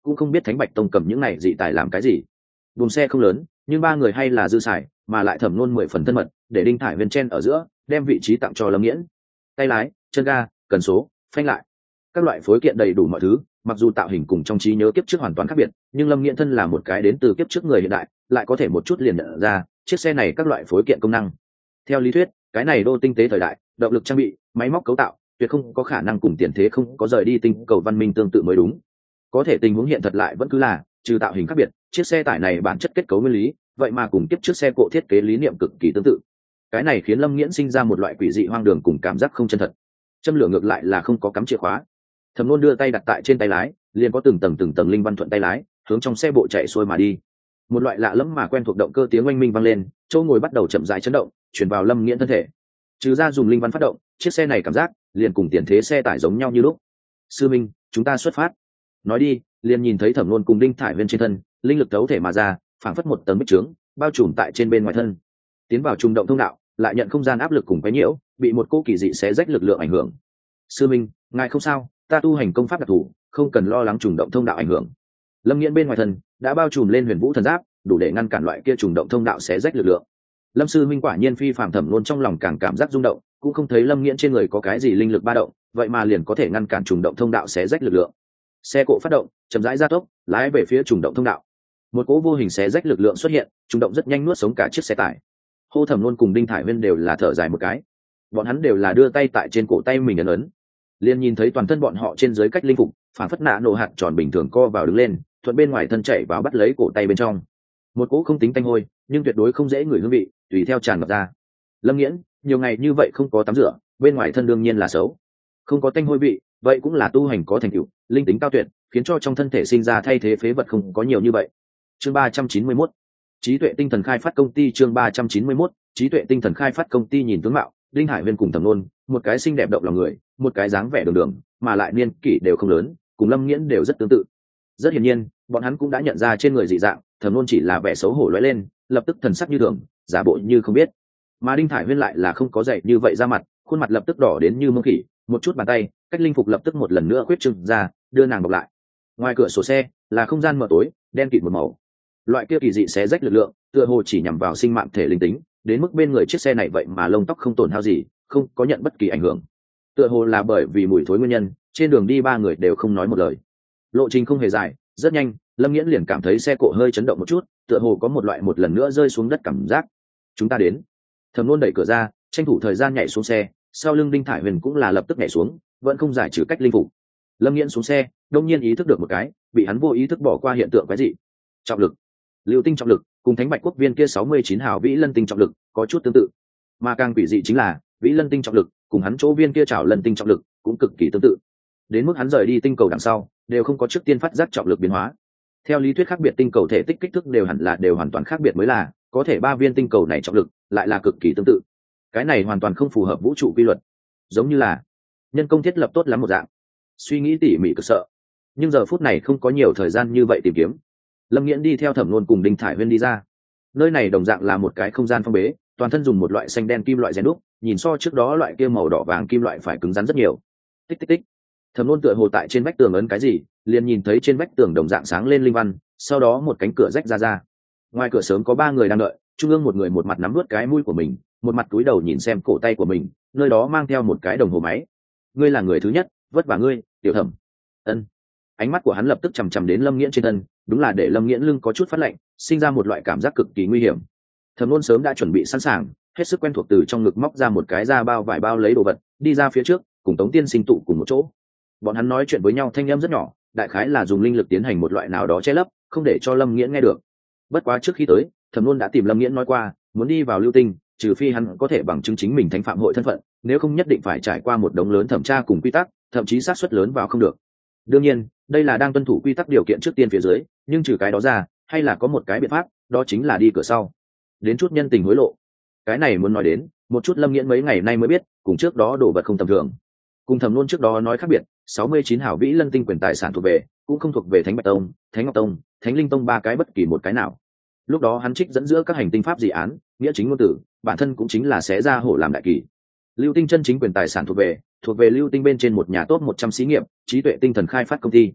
cũng không biết Thánh Bạch Tông cầm những này dị tài làm cái gì. Buồng xe không lớn, nhưng ba người hay là dư xài, mà lại Thẩm Nôn 10 phần thân mật, để Đinh Thải Huyền chen ở giữa, đem vị trí tặng cho Lâm Nghiễn. Tay lái, chân ga, cần số, phanh lại, các loại phối kiện đầy đủ mọi thứ, mặc dù tạo hình cùng trong trí nhớ kiếp trước hoàn toàn khác biệt, nhưng Lâm Nghiễn thân là một cái đến từ kiếp trước người hiện đại, lại có thể một chút liền nhận ra chiếc xe này các loại phối kiện công năng. Theo lý thuyết, cái này đô tinh tế thời đại, động lực trang bị, máy móc cấu tạo, tuyệt không có khả năng cùng tiền thế không có rời đi tinh cầu văn minh tương tự mới đúng. Có thể tình huống hiện thật lại vẫn cứ là, trừ tạo hình khác biệt, chiếc xe tải này bản chất kết cấu nguyên lý, vậy mà cùng kiếp trước xe cộ thiết kế lý niệm cực kỳ tương tự. Cái này khiến Lâm Nghiễn sinh ra một loại quỷ dị hoang đường cùng cảm giác không chân thật. Châm lửa ngược lại là không có cắm chìa khóa. Thẩm Nôn đưa tay đặt tại trên tay lái, liền có từng tầng linh văn thuận tay lái, hướng trong xe bộ chạy xuôi mà đi. Một loại lạ lẫm mà quen thuộc động cơ tiếng oanh minh vang lên, chỗ ngồi bắt đầu chậm rãi chấn động, chuyển vào Lâm Nghiễn thân thể. Trừ ra dùng linh văn phát động, chiếc xe này cảm giác liền cùng tiền thế xe tải giống nhau như lúc. Sư Minh, chúng ta xuất phát. Nói đi, liền nhìn thấy Thẩm Nôn cùng Đinh Thải Viên trên thân, linh lực thấu thể mà ra, phảng phất một tầng bích trướng, bao trùm tại trên bên ngoài thân. Tiến vào trùng động thông đạo, lại nhận không gian áp lực cùng quấy nhiễu, bị một cỗ kỳ dị xé rách lực lượng ảnh hưởng. Sư Minh, ngài không sao, ta tu hành công pháp đặc thù, không cần lo lắng trùng động thông đạo ảnh hưởng. Lâm Nghiễn bên ngoài thân đã bao trùm lên Huyền Vũ thần giáp, đủ để ngăn cản loại kia trùng động thông đạo xé rách lực lượng. Lâm sư minh quả nhiên phi phàm. Thẩm Nôn trong lòng càng cảm giác rung động, cũng không thấy Lâm Nghiễn trên người có cái gì linh lực ba động, vậy mà liền có thể ngăn cản trùng động thông đạo xé rách lực lượng. Xe cộ phát động, chậm rãi gia tốc, lái về phía trùng động thông đạo. Một cỗ vô hình xé rách lực lượng xuất hiện, trùng động rất nhanh nuốt sống cả chiếc xe tải. Hô Thẩm Nôn cùng Đinh Thải Huyên đều là thở dài một cái. Bọn hắn đều là đưa tay tại trên cổ tay mình ấn ấn, liền nhìn thấy toàn thân bọn họ trên dưới cách linh phục, phản phất nạ nổ hạt tròn bình thường co vào đứng lên, thuận bên ngoài thân chạy vào bắt lấy cổ tay bên trong. Một cỗ không tính tanh hôi, nhưng tuyệt đối không dễ ngửi hương vị, tùy theo tràn ngập ra. Lâm Nghiễn, nhiều ngày như vậy không có tắm rửa, bên ngoài thân đương nhiên là xấu. Không có tanh hôi vị, vậy cũng là tu hành có thành tựu, linh tính cao tuyệt, khiến cho trong thân thể sinh ra thay thế phế vật không có nhiều như vậy. Chương 391. Trí tuệ tinh thần khai phát công ty. Chương 391. Trí tuệ tinh thần khai phát công ty. Nhìn tướng mạo, Đinh Hải Viên cùng Thẩm Nôn, một cái xinh đẹp động lòng người, một cái dáng vẻ đường đường, mà lại niên kỷ đều không lớn, cùng Lâm Nghiễn đều rất tương tự. Rất hiển nhiên, bọn hắn cũng đã nhận ra trên người dị dạng, Thẩm Nôn chỉ là vẻ xấu hổ lóe lên, lập tức thần sắc như thường, giả bộ như không biết. Mà Đinh Thải Huyên lại là không có dậy như vậy ra mặt, khuôn mặt lập tức đỏ đến như mông khỉ, một chút bàn tay, cách linh phục lập tức một lần nữa khuyết trừng ra, đưa nàng bọc lại. Ngoài cửa sổ xe là không gian mờ tối, đen kịt một màu. Loại kia kỳ dị xé rách lực lượng, tựa hồ chỉ nhằm vào sinh mạng thể linh tính, đến mức bên người chiếc xe này vậy mà lông tóc không tổn hao gì, không có nhận bất kỳ ảnh hưởng. Tựa hồ là bởi vì mùi thối nguyên nhân, trên đường đi ba người đều không nói một lời. Lộ trình không hề dài, rất nhanh, Lâm Nghiễn liền cảm thấy xe cộ hơi chấn động một chút, tựa hồ có một loại một lần nữa rơi xuống đất cảm giác. Chúng ta đến. Thẩm Nôn đẩy cửa ra, tranh thủ thời gian nhảy xuống xe, sau lưng Đinh Thải Huyền cũng là lập tức nhảy xuống, vẫn không giải trừ cách linh phục. Lâm Nghiễn xuống xe, đông nhiên ý thức được một cái, bị hắn vô ý thức bỏ qua hiện tượng cái gì? Trọng lực. Lưu tinh trọng lực, cùng Thánh Bạch Quốc viên kia 69 hào Vĩ Lân tinh trọng lực có chút tương tự. Mà càng quỷ dị chính là, Vĩ Lân tinh trọng lực cùng hắn chỗ viên kia Trảo Lân tinh trọng lực cũng cực kỳ tương tự. Đến mức hắn rời đi tinh cầu đằng sau, đều không có trước tiên phát giác trọng lực biến hóa. Theo lý thuyết khác biệt tinh cầu thể tích kích thước đều hẳn là đều hoàn toàn khác biệt mới là, có thể ba viên tinh cầu này trọng lực lại là cực kỳ tương tự. Cái này hoàn toàn không phù hợp vũ trụ quy luật, giống như là nhân công thiết lập tốt lắm một dạng. Suy nghĩ tỉ mỉ cực sợ, nhưng giờ phút này không có nhiều thời gian như vậy tìm kiếm. Lâm Nghiễn đi theo Thẩm Nôn cùng Đinh Thải Huyên đi ra. Nơi này đồng dạng là một cái không gian phong bế, toàn thân dùng một loại xanh đen kim loại rèn đúc, nhìn so trước đó loại kia màu đỏ vàng kim loại phải cứng rắn rất nhiều. Tích tích tích. Thẩm Nôn tựa hồ tại trên vách tường ấn cái gì, liền nhìn thấy trên vách tường đồng dạng sáng lên linh văn, sau đó một cánh cửa rách ra. Ngoài cửa sớm có ba người đang đợi, trung ương một người một mặt nắm nuốt cái mũi của mình, một mặt cúi đầu nhìn xem cổ tay của mình, nơi đó mang theo một cái đồng hồ máy. Ngươi là người thứ nhất, vất vả ngươi, Tiểu Thẩm. Ân. Ánh mắt của hắn lập tức chằm chằm đến Lâm Nghiễn trên thân, đúng là để Lâm Nghiễn lưng có chút phát lạnh, sinh ra một loại cảm giác cực kỳ nguy hiểm. Thẩm Nôn sớm đã chuẩn bị sẵn sàng, hết sức quen thuộc từ trong ngực móc ra một cái da bao vải bao lấy đồ vật, đi ra phía trước, cùng Tống Tiên Sinh tụ cùng một chỗ. Bọn hắn nói chuyện với nhau thanh âm rất nhỏ, đại khái là dùng linh lực tiến hành một loại nào đó che lấp, không để cho Lâm Nghiễn nghe được. Bất quá trước khi tới, Thẩm Nôn đã tìm Lâm Nghiễn nói qua, muốn đi vào Lưu Tinh, trừ phi hắn có thể bằng chứng chính mình thánh phạm hội thân phận, nếu không nhất định phải trải qua một đống lớn thẩm tra cùng quy tắc, thậm chí xác suất lớn vào không được. Đương nhiên, đây là đang tuân thủ quy tắc điều kiện trước tiên phía dưới, nhưng trừ cái đó ra, hay là có một cái biện pháp, đó chính là đi cửa sau. Đến chút nhân tình hối lộ. Cái này muốn nói đến, một chút Lâm Nghiễn mấy ngày nay mới biết, cùng trước đó đồ vật không tầm thường. Cùng Thẩm Nôn trước đó nói khác biệt, 69 hảo Vĩ Lân tinh quyền tài sản thuộc về, cũng không thuộc về Thánh Bạch Tông, Thánh Ngọc Tông, Thánh Linh Tông ba cái bất kỳ một cái nào. Lúc đó hắn trích dẫn giữa các hành tinh pháp dị án, nghĩa chính ngôn tử, bản thân cũng chính là xé ra hổ làm đại kỳ. Lưu Tinh chân chính quyền tài sản thuộc về Lưu Tinh bên trên một nhà tốt 100 xí nghiệp, trí tuệ tinh thần khai phát công ty.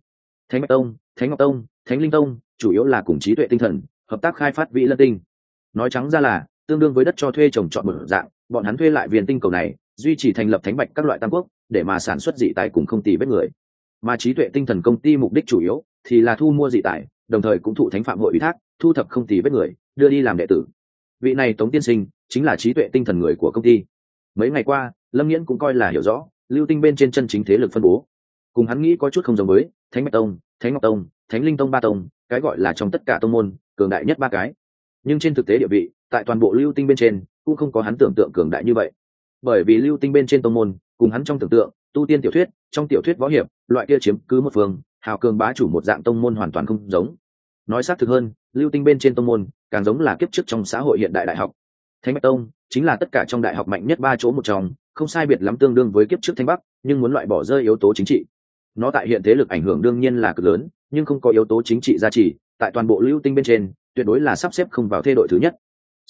Thánh Bạch Tông, Thánh Ngọc Tông, Thánh Linh Tông chủ yếu là cùng trí tuệ tinh thần hợp tác khai phát vĩ lân tinh. Nói trắng ra là tương đương với đất cho thuê trồng trọt một dạng, bọn hắn thuê lại viên tinh cầu này duy trì thành lập thánh bạch các loại tam quốc để mà sản xuất dị tài cùng không tì vết người. Mà trí tuệ tinh thần công ty mục đích chủ yếu thì là thu mua dị tài, đồng thời cũng thụ thánh phạm hội ủy thác thu thập không tì vết người đưa đi làm đệ tử. Vị này Tống tiên sinh chính là trí tuệ tinh thần người của công ty. Mấy ngày qua Lâm Nghiễn cũng coi là hiểu rõ lưu tinh bên trên chân chính thế lực phân bố, cùng hắn nghĩ có chút không giống với Thánh Bạch Tông, Thánh Ngọc Tông, Thánh Linh Tông ba tông, cái gọi là trong tất cả tông môn cường đại nhất ba cái, nhưng trên thực tế địa vị tại toàn bộ lưu tinh bên trên cũng không có hắn tưởng tượng cường đại như vậy. Bởi vì lưu tinh bên trên tông môn cùng hắn trong tưởng tượng tu tiên tiểu thuyết, trong tiểu thuyết võ hiệp loại kia chiếm cứ một phương hào cường bá chủ một dạng tông môn hoàn toàn không giống. Nói xác thực hơn, lưu tinh bên trên tông môn càng giống là kiếp trước trong xã hội hiện đại đại học. Thánh Bạch Tông chính là tất cả trong đại học mạnh nhất ba chỗ một trong, không sai biệt lắm tương đương với kiếp trước Thanh Bắc, nhưng muốn loại bỏ rơi yếu tố chính trị. Nó tại hiện thế lực ảnh hưởng đương nhiên là cực lớn, nhưng không có yếu tố chính trị gia trì, tại toàn bộ lưu tinh bên trên tuyệt đối là sắp xếp không vào thê đội thứ nhất.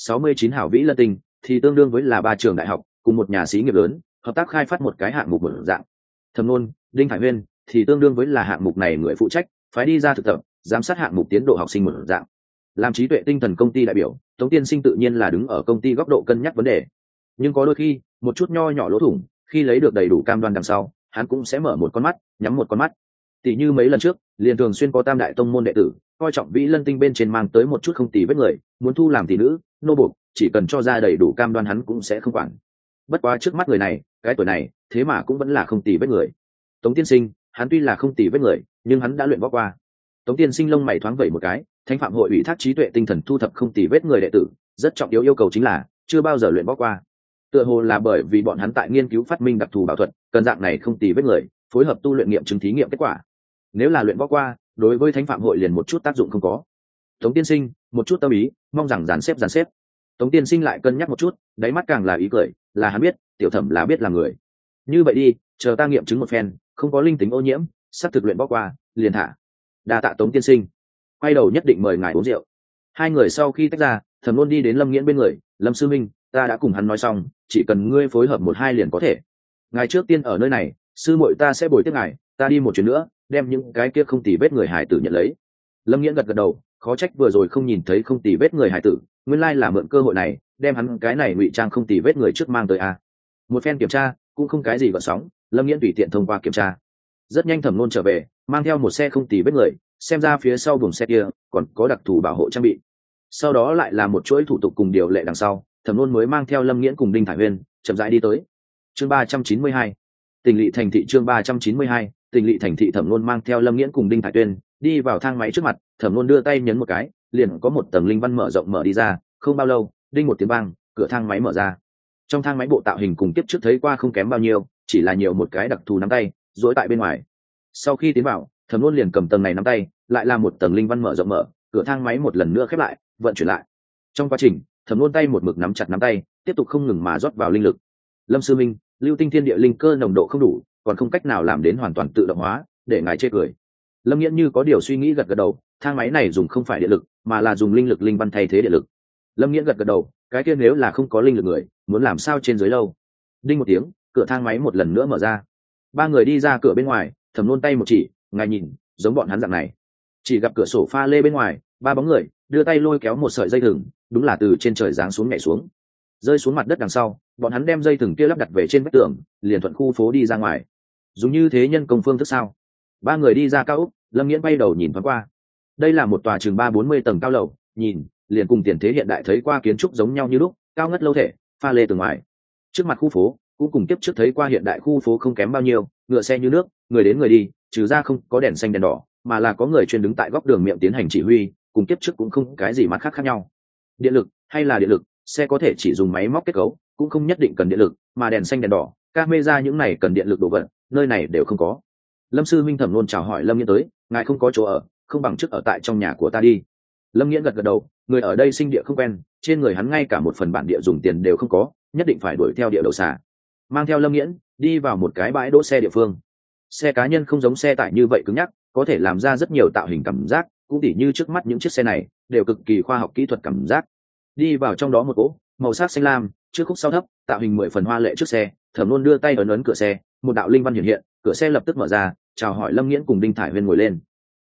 69 hảo vĩ lân tinh thì tương đương với là ba trường đại học cùng một nhà xí nghiệp lớn hợp tác khai phát một cái hạng mục một dạng. Thẩm Nôn, Đinh Thải Huyên thì tương đương với là hạng mục này người phụ trách phái đi ra thực tập giám sát hạng mục tiến độ học sinh một dạng. Làm trí tuệ tinh thần công ty đại biểu, Tống tiên sinh tự nhiên là đứng ở công ty góc độ cân nhắc vấn đề, nhưng có đôi khi một chút nho nhỏ lỗ thủng khi lấy được đầy đủ cam đoan đằng sau hắn cũng sẽ mở một con mắt nhắm một con mắt. Tỷ như mấy lần trước liền thường xuyên có tam đại tông môn đệ tử coi trọng vĩ lân tinh bên trên mang tới một chút không tì vết người muốn thu làm tỷ nữ nô buộc, chỉ cần cho ra đầy đủ cam đoan hắn cũng sẽ không quản. Bất quá trước mắt người này cái tuổi này thế mà cũng vẫn là không tì vết người. Tống tiên sinh hắn tuy là không tì vết người nhưng hắn đã luyện võ qua. Tống tiên sinh lông mày thoáng vẩy một cái, thánh phạm hội ủy thác trí tuệ tinh thần thu thập không tì vết người đệ tử rất trọng yếu, yêu cầu chính là chưa bao giờ luyện võ qua. Tựa hồ là bởi vì bọn hắn tại nghiên cứu phát minh đặc thù bảo thuật cần dạng này không tì vết người phối hợp tu luyện nghiệm chứng thí nghiệm kết quả. Nếu là luyện võ qua đối với thánh phạm hội liền một chút tác dụng không có. Tống tiên sinh một chút tâm ý mong rằng dàn xếp. Tống tiên sinh lại cân nhắc một chút, đáy mắt càng là ý cười, là hắn biết tiểu thẩm là biết là người. Như vậy đi, chờ ta nghiệm chứng một phen không có linh tính ô nhiễm sắp thực luyện võ qua liền thả. Đa tạ Tống tiên sinh. Quay đầu nhất định mời ngài uống rượu. Hai người sau khi tách ra, Thẩm Nôn đi đến Lâm Nghiễn bên người. Lâm sư minh, ta đã cùng hắn nói xong, chỉ cần ngươi phối hợp một hai liền có thể. Ngài trước tiên ở nơi này, sư muội ta sẽ bồi tiếp ngài, ta đi một chuyến nữa đem những cái kia không tì vết người hải tử nhận lấy. Lâm Nghiễn gật gật đầu, khó trách vừa rồi không nhìn thấy không tì vết người hải tử, nguyên lai là mượn cơ hội này đem hắn cái này ngụy trang không tì vết người trước mang tới a. Một phen kiểm tra cũng không cái gì gợn sóng, Lâm Nghiễn tùy tiện thông qua kiểm tra. Rất nhanh Thẩm Nôn trở về mang theo một xe không tì vết người, xem ra phía sau buồng xe kia còn có đặc thù bảo hộ trang bị. Sau đó lại là một chuỗi thủ tục cùng điều lệ đằng sau, Thẩm Nôn mới mang theo Lâm Nghiễn cùng Đinh Thải Huyên chậm rãi đi tới. Chương 392, Tỉnh lỵ thành thị. Chương 392, Tỉnh lỵ thành thị. Thẩm Nôn mang theo Lâm Nghiễn cùng Đinh Thải Huyên đi vào thang máy trước mặt, Thẩm Nôn đưa tay nhấn một cái, liền có một tầng linh văn mở rộng mở đi ra, không bao lâu, đinh một tiếng vang, cửa thang máy mở ra. Trong thang máy bộ tạo hình cùng kiếp trước thấy qua không kém bao nhiêu, chỉ là nhiều một cái đặc thù nắm tay duỗi tại bên ngoài. Sau khi tiến vào, Thẩm Nôn liền cầm tầng này nắm tay, lại là một tầng linh văn mở rộng mở, cửa thang máy một lần nữa khép lại, vận chuyển lại. Trong quá trình, Thẩm Nôn tay một mực nắm chặt nắm tay, tiếp tục không ngừng mà rót vào linh lực. Lâm sư minh, lưu tinh thiên địa linh cơ nồng độ không đủ, còn không cách nào làm đến hoàn toàn tự động hóa, để ngài chê cười. Lâm Nghiễn như có điều suy nghĩ gật gật đầu, thang máy này dùng không phải điện lực mà là dùng linh lực linh văn thay thế điện lực. Lâm Nghiễn gật gật đầu, cái kia nếu là không có linh lực người muốn làm sao trên dưới lâu. Đinh một tiếng, cửa thang máy một lần nữa mở ra. Ba người đi ra cửa bên ngoài, Thẩm Nôn tay một chỉ, ngài nhìn, giống bọn hắn dạng này. Chỉ gặp cửa sổ pha lê bên ngoài, ba bóng người đưa tay lôi kéo một sợi dây thừng, đúng là từ trên trời giáng xuống nhảy xuống, rơi xuống mặt đất đằng sau, bọn hắn đem dây thừng kia lắp đặt về trên vách tường, liền thuận khu phố đi ra ngoài. Dùng như thế nhân công phương thức sao? Ba người đi ra cao ốc, Lâm Nghiễn bay đầu nhìn thoáng qua. Đây là một tòa chừng 30 tầng cao lầu, nhìn liền cùng tiền thế hiện đại thấy qua kiến trúc giống nhau như lúc, cao ngất lâu thể, pha lê từ ngoài. Trước mặt khu phố cũng cùng tiếp trước thấy qua hiện đại khu phố không kém bao nhiêu, ngựa xe như nước, người đến người đi, trừ ra không có đèn xanh đèn đỏ, mà là có người chuyên đứng tại góc đường miệng tiến hành chỉ huy, cùng tiếp trước cũng không cái gì mặt khác nhau. Điện lực hay là điện lực, xe có thể chỉ dùng máy móc kết cấu, cũng không nhất định cần điện lực, mà đèn xanh đèn đỏ, camera những này cần điện lực đồ vật, nơi này đều không có. Lâm sư minh. Thẩm Nôn chào hỏi Lâm Nghiễn tới, ngài không có chỗ ở, không bằng trước ở tại trong nhà của ta đi. Lâm Nghiễn gật gật đầu, người ở đây sinh địa không quen, trên người hắn ngay cả một phần bản địa dùng tiền đều không có, nhất định phải đuổi theo địa đầu xả. Mang theo Lâm Nghiễn đi vào một cái bãi đỗ xe địa phương. Xe cá nhân không giống xe tải như vậy cứng nhắc, có thể làm ra rất nhiều tạo hình cảm giác, cũng tỉ như trước mắt những chiếc xe này đều cực kỳ khoa học kỹ thuật cảm giác. Đi vào trong đó một cỗ màu sắc xanh lam, trước khúc sau thấp, tạo hình 10 phần hoa lệ trước xe, Thẩm Nôn đưa tay ấn cửa xe, một đạo linh văn hiện hiện, cửa xe lập tức mở ra, chào hỏi Lâm Nghiễn cùng Đinh Thải Huyên ngồi lên.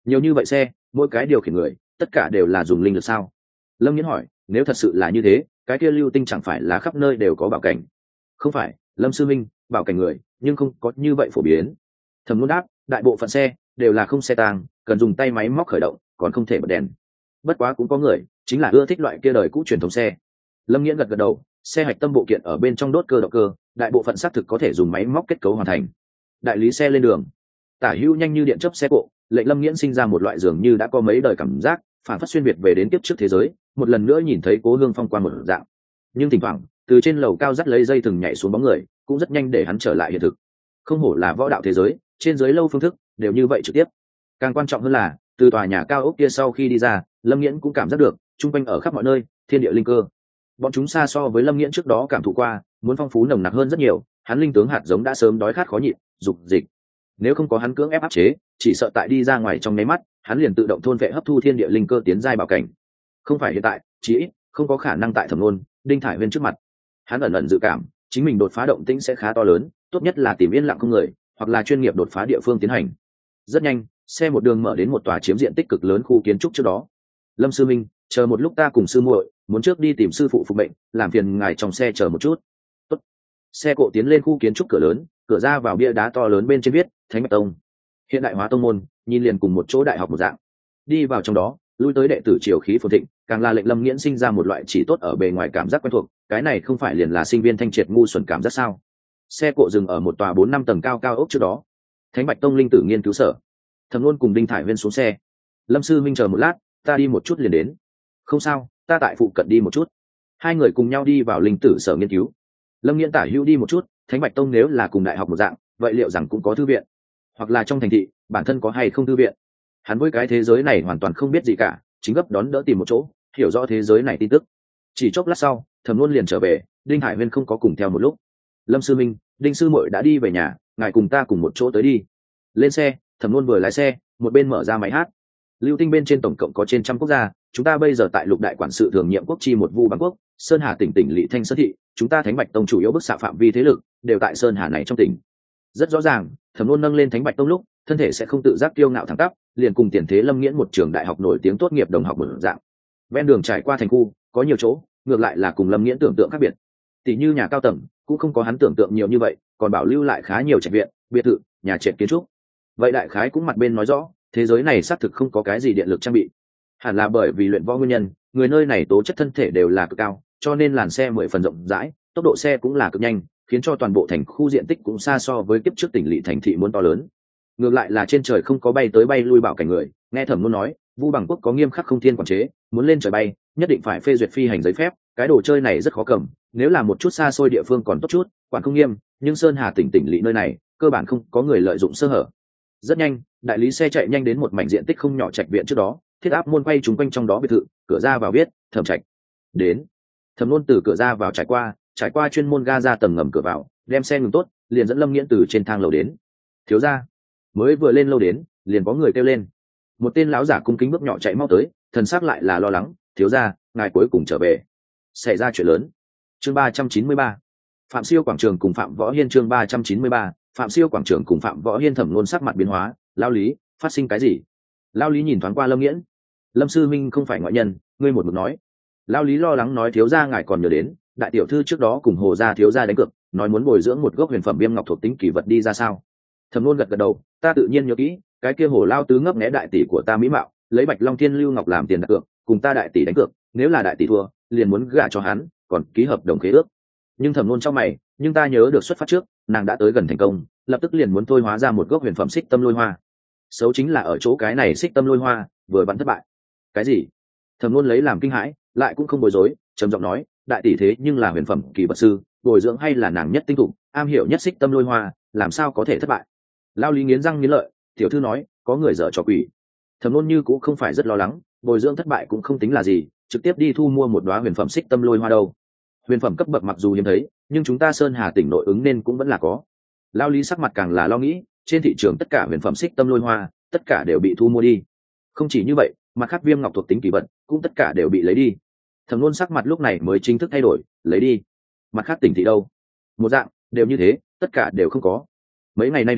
Nhiều như vậy xe, mỗi cái điều khiển người tất cả đều là dùng linh lực sao? Lâm Nghiễn hỏi. Nếu thật sự là như thế, cái kia lưu tinh chẳng phải là khắp nơi đều có bảo cảnh? Không phải, Lâm sư minh, bảo cảnh người nhưng không có như vậy phổ biến. Thẩm Nôn đáp. Đại bộ phận xe đều là không xe tàng, cần dùng tay máy móc khởi động, còn không thể bật đèn. Bất quá cũng có người chính là ưa thích loại kia đời cũ truyền thống xe. Lâm Nghiễn gật gật đầu. Xe hạch tâm bộ kiện ở bên trong đốt cơ động cơ, đại bộ phận xác thực có thể dùng máy móc kết cấu hoàn thành. Đại lý xe lên đường, tả hữu nhanh như điện chớp xe cộ, lệnh Lâm Nghiễn sinh ra một loại dường như đã có mấy đời cảm giác phản phất xuyên việt về đến kiếp trước thế giới, một lần nữa nhìn thấy cố hương phong quan một dạng. Nhưng thỉnh thoảng từ trên lầu cao dắt lấy dây thừng nhảy xuống bóng người cũng rất nhanh để hắn trở lại hiện thực. Không hổ là võ đạo thế giới, trên dưới lâu phương thức đều như vậy trực tiếp. Càng quan trọng hơn là từ tòa nhà cao ốc kia sau khi đi ra, Lâm Nghiễn cũng cảm giác được chung quanh ở khắp mọi nơi thiên địa linh cơ. Bọn chúng xa so với Lâm Nghiễn trước đó cảm thụ qua muốn phong phú nồng nặc hơn rất nhiều. Hắn linh tướng hạt giống đã sớm đói khát khó nhịn, dục dịch. Nếu không có hắn cưỡng ép áp chế, chỉ sợ tại đi ra ngoài trong nháy mắt hắn liền tự động thôn vệ hấp thu thiên địa linh cơ tiến giai bảo cảnh. Không phải hiện tại, chỉ ít không có khả năng tại Thẩm Nôn, Đinh Thải Huyên trước mặt. Hắn ẩn ẩn dự cảm chính mình đột phá động tĩnh sẽ khá to lớn, tốt nhất là tìm yên lặng không người, hoặc là chuyên nghiệp đột phá địa phương tiến hành. Rất nhanh, xe một đường mở đến một tòa chiếm diện tích cực lớn khu kiến trúc trước đó. Lâm sư minh, chờ một lúc, ta cùng sư muội muốn trước đi tìm sư phụ phục mệnh, làm phiền ngài trong xe chờ một chút. Tốt. Xe cộ tiến lên khu kiến trúc cửa lớn, cửa ra vào bia đá to lớn bên trên viết Thánh Bạch Tông. Hiện đại hóa tông môn, nhìn liền cùng một chỗ đại học một dạng. Đi vào trong đó, lui tới đệ tử triều khí phồn thịnh, càng là lệnh Lâm Nghiễn sinh ra một loại chỉ tốt ở bề ngoài cảm giác quen thuộc. Cái này không phải liền là sinh viên thanh triệt ngu xuẩn cảm giác sao? Xe cộ dừng ở một tòa 4-5 tầng cao cao ốc trước đó. Thánh Bạch Tông linh tử nghiên cứu sở. Thẩm Nôn cùng Đinh Thải Huyên xuống xe. Lâm sư minh chờ một lát, ta đi một chút liền đến. Không sao, ta tại phụ cận đi một chút. Hai người cùng nhau đi vào linh tử sở nghiên cứu. Lâm Nghiễn tả hữu đi một chút. Thánh Bạch Tông nếu là cùng đại học một dạng, vậy liệu rằng cũng có thư viện, hoặc là trong thành thị bản thân có hay không thư viện? Hắn với cái thế giới này hoàn toàn không biết gì cả, chính gấp đón đỡ tìm một chỗ hiểu rõ thế giới này tin tức. Chỉ chốc lát sau, Thẩm Nôn liền trở về. Đinh Hải Huyên không có cùng theo một lúc. Lâm sư minh, Đinh sư muội đã đi về nhà, ngài cùng ta cùng một chỗ tới đi. Lên xe, Thẩm Nôn vừa lái xe một bên mở ra máy hát. Lưu tinh bên trên tổng cộng có trên 100 quốc gia, chúng ta bây giờ tại lục đại quản sự thường nhiệm quốc chi một Vu Bằng quốc, Sơn Hà tỉnh Lỵ Thanh Sơn thị, chúng ta Thánh Bạch Tông chủ yếu bức xạ phạm vi thế lực đều tại Sơn Hà này trong tỉnh. Rất rõ ràng, Thẩm Nôn nâng lên Thánh Bạch Tông lúc, thân thể sẽ không tự giác kiêu ngạo thẳng tắp, liền cùng tiền thế Lâm Nghiễn một trường đại học nổi tiếng tốt nghiệp đồng học một dạng. Ven đường trải qua thành khu, có nhiều chỗ ngược lại là cùng Lâm Nghiễn tưởng tượng khác biệt. Tỷ như nhà cao tầng cũng không có hắn tưởng tượng nhiều như vậy, còn bảo lưu lại khá nhiều trạch viện, biệt thự, nhà trệt kiến trúc. Vậy đại khái cũng mặt bên nói rõ, thế giới này xác thực không có cái gì điện lực trang bị. Hẳn là bởi vì luyện võ nguyên nhân, người nơi này tố chất thân thể đều là cực cao, cho nên làn xe 10 phần rộng rãi, tốc độ xe cũng là cực nhanh, khiến cho toàn bộ thành khu diện tích cũng xa so với kiếp trước tỉnh Lỵ thành thị muốn to lớn. Ngược lại là trên trời không có bay tới bay lui bảo cảnh người. Nghe Thẩm Nôn nói, Vu Bằng quốc có nghiêm khắc không thiên quản chế, muốn lên trời bay nhất định phải phê duyệt phi hành giấy phép. Cái đồ chơi này rất khó cầm, nếu là một chút xa xôi địa phương còn tốt chút, quản không nghiêm, nhưng Sơn Hà tỉnh Lỵ nơi này cơ bản không có người lợi dụng sơ hở. Rất nhanh, đại lý xe chạy nhanh đến một mảnh diện tích không nhỏ trạch viện trước đó. Thiết áp môn quay trúng quanh trong đó biệt thự, cửa ra vào viết Thẩm Trạch. Đến. Thẩm Nôn từ cửa ra vào trải qua chuyên môn ga ra tầng ngầm cửa vào, đem xe ngừng tốt, liền dẫn Lâm Nghiễn từ trên thang lầu đến. Thiếu gia. Mới vừa lên lâu đến, liền có người kêu lên. Một tên lão giả cung kính bước nhỏ chạy mau tới, thần sắc lại là lo lắng. Thiếu gia, ngài cuối cùng trở về. Xảy ra chuyện lớn. Chương 393. Phạm Siêu quảng trường cùng Phạm Võ Hiên. Chương 393. Phạm Siêu quảng trường cùng Phạm Võ Hiên. Thẩm Nôn sắc mặt biến hóa. Lao Lý, phát sinh cái gì? Lao Lý nhìn thoáng qua Lâm Nghiễn. Lâm sư minh không phải ngoại nhân, ngươi một mực nói. Lao Lý lo lắng nói, thiếu gia ngài còn nhớ đến đại tiểu thư trước đó cùng Hồ gia thiếu gia đánh cược, nói muốn bồi dưỡng một gốc huyền phẩm viêm ngọc thuộc tính kỳ vật đi ra sao? Thẩm Nôn gật gật đầu, ta tự nhiên nhớ kỹ, cái kia Hồ lao tứ ngấp nghé đại tỷ của ta mỹ mạo, lấy Bạch Long Thiên Lưu Ngọc làm tiền đặt cược, cùng ta đại tỷ đánh cược, nếu là đại tỷ thua, liền muốn gả cho hắn, còn ký hợp đồng khế ước. Nhưng Thẩm Nôn trong mày, nhưng ta nhớ được xuất phát trước, nàng đã tới gần thành công, lập tức liền muốn thôi hóa ra một gốc huyền phẩm xích tâm lôi hoa. Xấu chính là ở chỗ cái này xích tâm lôi hoa vừa bắn thất bại. Cái gì? Thẩm Nôn lấy làm kinh hãi, lại cũng không bối rối, trầm giọng nói, đại tỷ thế nhưng là huyền phẩm kỳ vật sư, bồi dưỡng hay là nàng nhất tinh thủ, am hiểu nhất xích tâm lôi hoa, làm sao có thể thất bại? Lao Lý nghiến răng nghiến lợi, tiểu thư nói, có người dở trò quỷ. Thẩm Nôn như cũng không phải rất lo lắng, bồi dưỡng thất bại cũng không tính là gì, trực tiếp đi thu mua một đóa huyền phẩm xích tâm lôi hoa đâu. Huyền phẩm cấp bậc mặc dù hiếm thấy, nhưng chúng ta Sơn Hà tỉnh nội ứng nên cũng vẫn là có. Lao Lý sắc mặt càng là lo nghĩ, trên thị trường tất cả huyền phẩm xích tâm lôi hoa, tất cả đều bị thu mua đi. Không chỉ như vậy, mặt khác viêm ngọc thuộc tính kỳ vật cũng tất cả đều bị lấy đi. Thẩm Nôn sắc mặt lúc này mới chính thức thay đổi, lấy đi. Mặt khác tỉnh thị đâu? Một dạng, đều như thế, tất cả đều không có. Mấy ngày nay đến,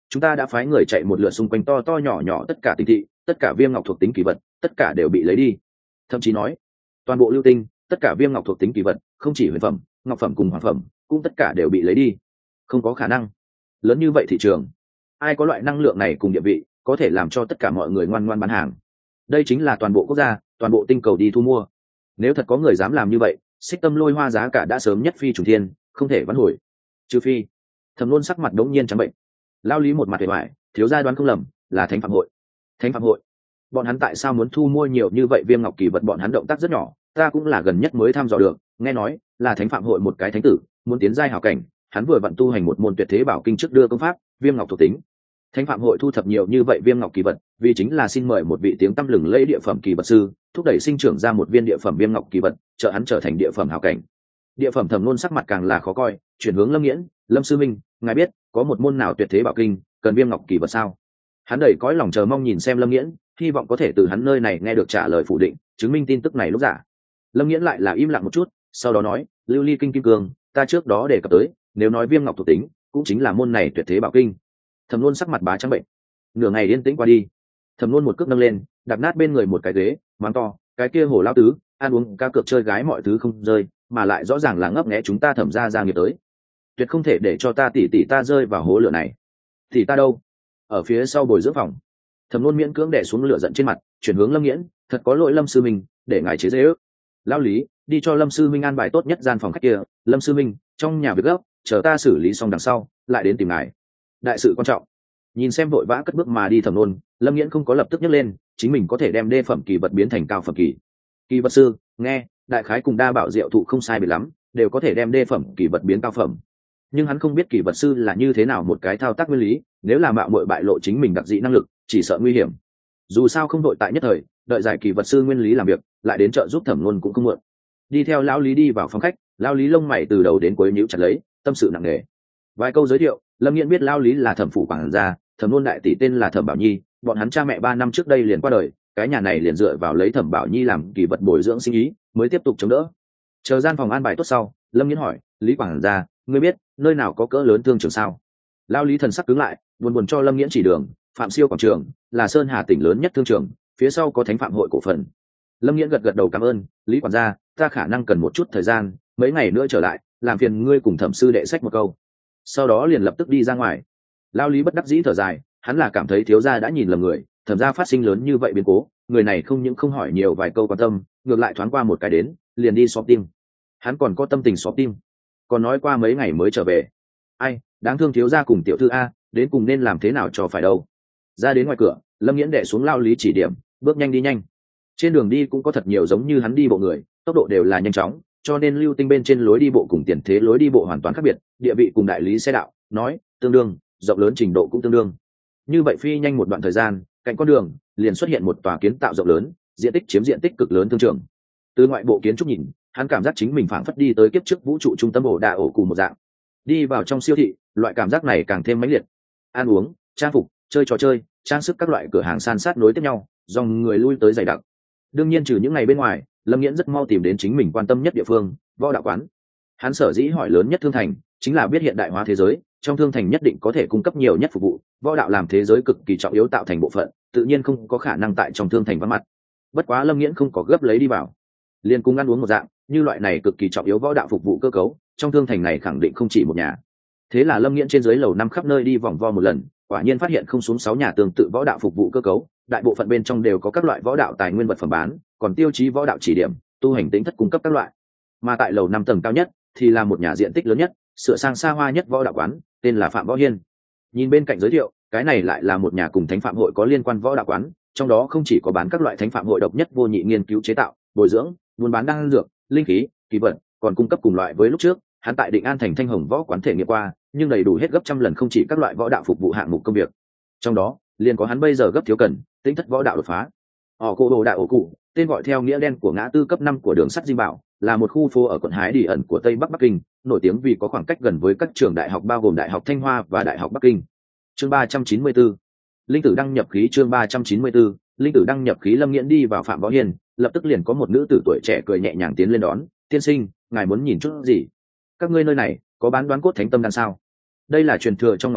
chúng ta đã phái người chạy một lượt xung quanh to to nhỏ nhỏ tất cả tỉnh thị, tất cả viêm ngọc thuộc tính kỳ vật tất cả đều bị lấy đi. Thậm chí nói toàn bộ lưu tinh, tất cả viêm ngọc thuộc tính kỳ vật, không chỉ huyền phẩm, ngọc phẩm cùng hoàng phẩm cũng tất cả đều bị lấy đi. Không có khả năng. Lớn như vậy thị trường, ai có loại năng lượng này cùng địa vị có thể làm cho tất cả mọi người ngoan ngoan bán hàng? Đây chính là toàn bộ quốc gia, toàn bộ tinh cầu đi thu mua. Nếu thật có người dám làm như vậy, Xích Tâm Lôi Hoa giá cả đã sớm nhất phi trùng thiên, không thể vãn hồi. Trừ phi Thẩm Luân sắc mặt đống nhiên trắng bệnh. Lao lý một mặt vẻ vải, thiếu gia đoán không lầm, là Thánh Phạm Hội. Thánh Phạm Hội? Bọn hắn tại sao muốn thu mua nhiều như vậy viêm ngọc kỳ vật? Bọn hắn động tác rất nhỏ, ta cũng là gần nhất mới thăm dò được, nghe nói là Thánh Phạm Hội một cái thánh tử muốn tiến giai hảo cảnh, hắn vừa vặn tu hành một môn tuyệt thế bảo kinh trước đưa công pháp viêm ngọc thuộc tính. Thánh Phạm Hội thu thập nhiều như vậy viêm ngọc kỳ vật, vì chính là xin mời một vị tiếng tăm lừng lẫy địa phẩm kỳ vật sư, thúc đẩy sinh trưởng ra một viên địa phẩm viêm ngọc kỳ vật, trợ hắn trở thành địa phẩm hảo cảnh. Địa phẩm Thẩm Luân sắc mặt càng là khó coi, chuyển hướng Lâm Nghiễn, Lâm sư minh, ngài biết có một môn nào tuyệt thế bảo kinh cần viêm ngọc kỳ vật sao? Hắn đầy cõi lòng chờ mong nhìn xem Lâm Nghiễn, hy vọng có thể từ hắn nơi này nghe được trả lời phủ định, chứng minh tin tức này lúc giả. Lâm Nghiễn lại là im lặng một chút, sau đó nói, lưu ly kinh kim cương, ta trước đó đề cập tới, nếu nói viêm ngọc thuộc tính, cũng chính là môn này tuyệt thế bảo kinh. Thẩm Luân sắc mặt bá trắng bệnh. Nửa ngày yên tĩnh qua đi, Thẩm Luân một cước nâng lên, đạp nát bên người một cái ghế, mắng to, cái kia hồ lão tứ, ăn uống ca cược chơi gái mọi thứ không rơi, mà lại rõ ràng là ngấp nghé chúng ta Thẩm gia nghiệp tới. Tuyệt không thể để cho ta tỷ tỷ ta rơi vào hố lửa này. Tỷ ta đâu? Ở phía sau bồi dưỡng phòng. Thẩm Luân miễn cưỡng đè xuống lửa giận trên mặt, chuyển hướng Lâm Nghiễn, thật có lỗi Lâm sư minh, để ngài chế giễu. Lão lý, đi cho Lâm sư minh an bài tốt nhất gian phòng khách kia, Lâm sư minh, trong nhà việc gấp, chờ ta xử lý xong đằng sau, lại đến tìm ngài. Đại sự quan trọng. Nhìn xem vội vã cất bước mà đi Thẩm Luân, Lâm Nghiễn không có lập tức nhấc lên, chính mình có thể đem đê phẩm kỳ vật biến thành cao phẩm kỳ. Kỳ vật sư, nghe, đại khái cùng đa bảo diệu thụ không sai biệt lắm, đều có thể đem đê phẩm kỳ vật biến cao phẩm. Nhưng hắn không biết kỳ vật sư là như thế nào một cái thao tác nguyên lý, nếu là mạo muội bại lộ chính mình đặc dị năng lực, chỉ sợ nguy hiểm. Dù sao không đội tại nhất thời, đợi giải kỳ vật sư nguyên lý làm việc, lại đến trợ giúp Thẩm Luân cũng không muộn. Đi theo lão lý đi vào phòng khách, lão lý lông mày từ đầu đến cuối nhíu chặt lấy, tâm sự nặng nề. Vài câu giới thiệu, Lâm Nghiễn biết lão lý là Thẩm phủ quản gia, Thẩm Luân đại tỷ tên là Thẩm Bảo Nhi, bọn hắn cha mẹ 3 năm trước đây liền qua đời, cái nhà này liền dựa vào lấy Thẩm Bảo Nhi làm kỳ vật bồi dưỡng sinh ý, mới tiếp tục chống đỡ. Chờ gian phòng an bài tốt sau, Lâm Nghiễn hỏi, lý quản gia, ngươi biết nơi nào có cỡ lớn thương trường sao? Lão lý thần sắc cứng lại, buồn buồn cho Lâm Nghiễn chỉ đường, Phạm Siêu quảng trường là Sơn Hà tỉnh lớn nhất thương trường, phía sau có Thánh Phạm Hội cổ phần. Lâm Nghiễn gật gật đầu cảm ơn, lý quản gia, ta khả năng cần một chút thời gian, mấy ngày nữa trở lại, làm phiền ngươi cùng Thẩm sư đệ sách một câu. Sau đó liền lập tức đi ra ngoài. Lão lý bất đắc dĩ thở dài, hắn là cảm thấy thiếu gia đã nhìn lầm người, Thẩm gia phát sinh lớn như vậy biến cố, người này không những không hỏi nhiều vài câu quan tâm, ngược lại thoáng qua một cái đến, liền đi shopping. Hắn còn có tâm tình shopping, còn nói qua mấy ngày mới trở về. Ai, đáng thương thiếu gia cùng tiểu thư a, đến cùng nên làm thế nào cho phải đâu. Ra đến ngoài cửa, Lâm Nghiễn đè xuống Lão lý chỉ điểm, bước nhanh đi nhanh. Trên đường đi cũng có thật nhiều giống như hắn đi bộ người, tốc độ đều là nhanh chóng, cho nên lưu tinh bên trên lối đi bộ cùng tiền thế lối đi bộ hoàn toàn khác biệt, địa vị cùng đại lý xe đạo nói tương đương, rộng lớn trình độ cũng tương đương. Như vậy phi nhanh một đoạn thời gian, cạnh con đường liền xuất hiện một tòa kiến tạo rộng lớn, diện tích chiếm diện tích cực lớn thương trường. Từ ngoại bộ kiến trúc nhìn, hắn cảm giác chính mình phảng phất đi tới kiếp trước vũ trụ trung tâm ổ đà ổ cụ một dạng. Đi vào trong siêu thị, loại cảm giác này càng thêm mãnh liệt. Ăn uống, trang phục, chơi trò chơi, trang sức các loại cửa hàng san sát nối tiếp nhau, dòng người lui tới dày đặc. Đương nhiên trừ những ngày bên ngoài, Lâm Nghiễn rất mau tìm đến chính mình quan tâm nhất địa phương, võ đạo quán. Hắn sở dĩ hỏi lớn nhất thương thành, chính là biết hiện đại hóa thế giới, trong thương thành nhất định có thể cung cấp nhiều nhất phục vụ, võ đạo làm thế giới cực kỳ trọng yếu tạo thành bộ phận, tự nhiên không có khả năng tại trong thương thành vắng mặt. Bất quá Lâm Nghiễn không có gấp lấy đi vào, liền cùng ăn uống một dạng, như loại này cực kỳ trọng yếu võ đạo phục vụ cơ cấu, trong thương thành này khẳng định không chỉ một nhà. Thế là Lâm Nghiễn trên dưới lầu 5 khắp nơi đi vòng vo một lần, quả nhiên phát hiện không xuống 6 nhà tương tự võ đạo phục vụ cơ cấu, đại bộ phận bên trong đều có các loại võ đạo tài nguyên vật phẩm bán, còn tiêu chí võ đạo chỉ điểm, tu hành tính thất cung cấp các loại. Mà tại lầu 5 tầng cao nhất thì là một nhà diện tích lớn nhất, sửa sang xa hoa nhất võ đạo quán, tên là Phạm Võ Hiên. Nhìn bên cạnh giới thiệu, cái này lại là một nhà cùng Thánh Phạm Hội có liên quan võ đạo quán, trong đó không chỉ có bán các loại Thánh Phạm Hội độc nhất vô nhị nghiên cứu chế tạo, bồi dưỡng, buôn bán đan dược, linh khí, kỳ vật, còn cung cấp cùng loại với lúc trước hắn tại Định An thành Thanh Hồng võ quán thể nghiệm qua, nhưng đầy đủ hết gấp trăm lần không chỉ các loại võ đạo phục vụ hạng mục công việc. Trong đó liền có hắn bây giờ gấp thiếu cần tính thất võ đạo đột phá. Họ cô đồ đạo ổ cụ, tên gọi theo nghĩa đen của ngã tư cấp 5 của đường sắt Dinh Bảo, là một khu phố ở quận Hái Đi ẩn của Tây Bắc Bắc Kinh, nổi tiếng vì có khoảng cách gần với các trường đại học bao gồm Đại học Thanh Hoa và Đại học Bắc Kinh. Chương 394. Linh tử đăng nhập khí. Chương 394. Linh tử đăng nhập khí. Lâm Nghiễn đi vào Phạm Võ Hiên, lập tức liền có một nữ tử tuổi trẻ cười nhẹ nhàng tiến lên đón, "Tiên sinh, ngài muốn nhìn chút gì? Các ngươi nơi này có bán Đoán Cốt Thánh Tâm đan sao?" Đây là truyền thừa trong ngọc trụ,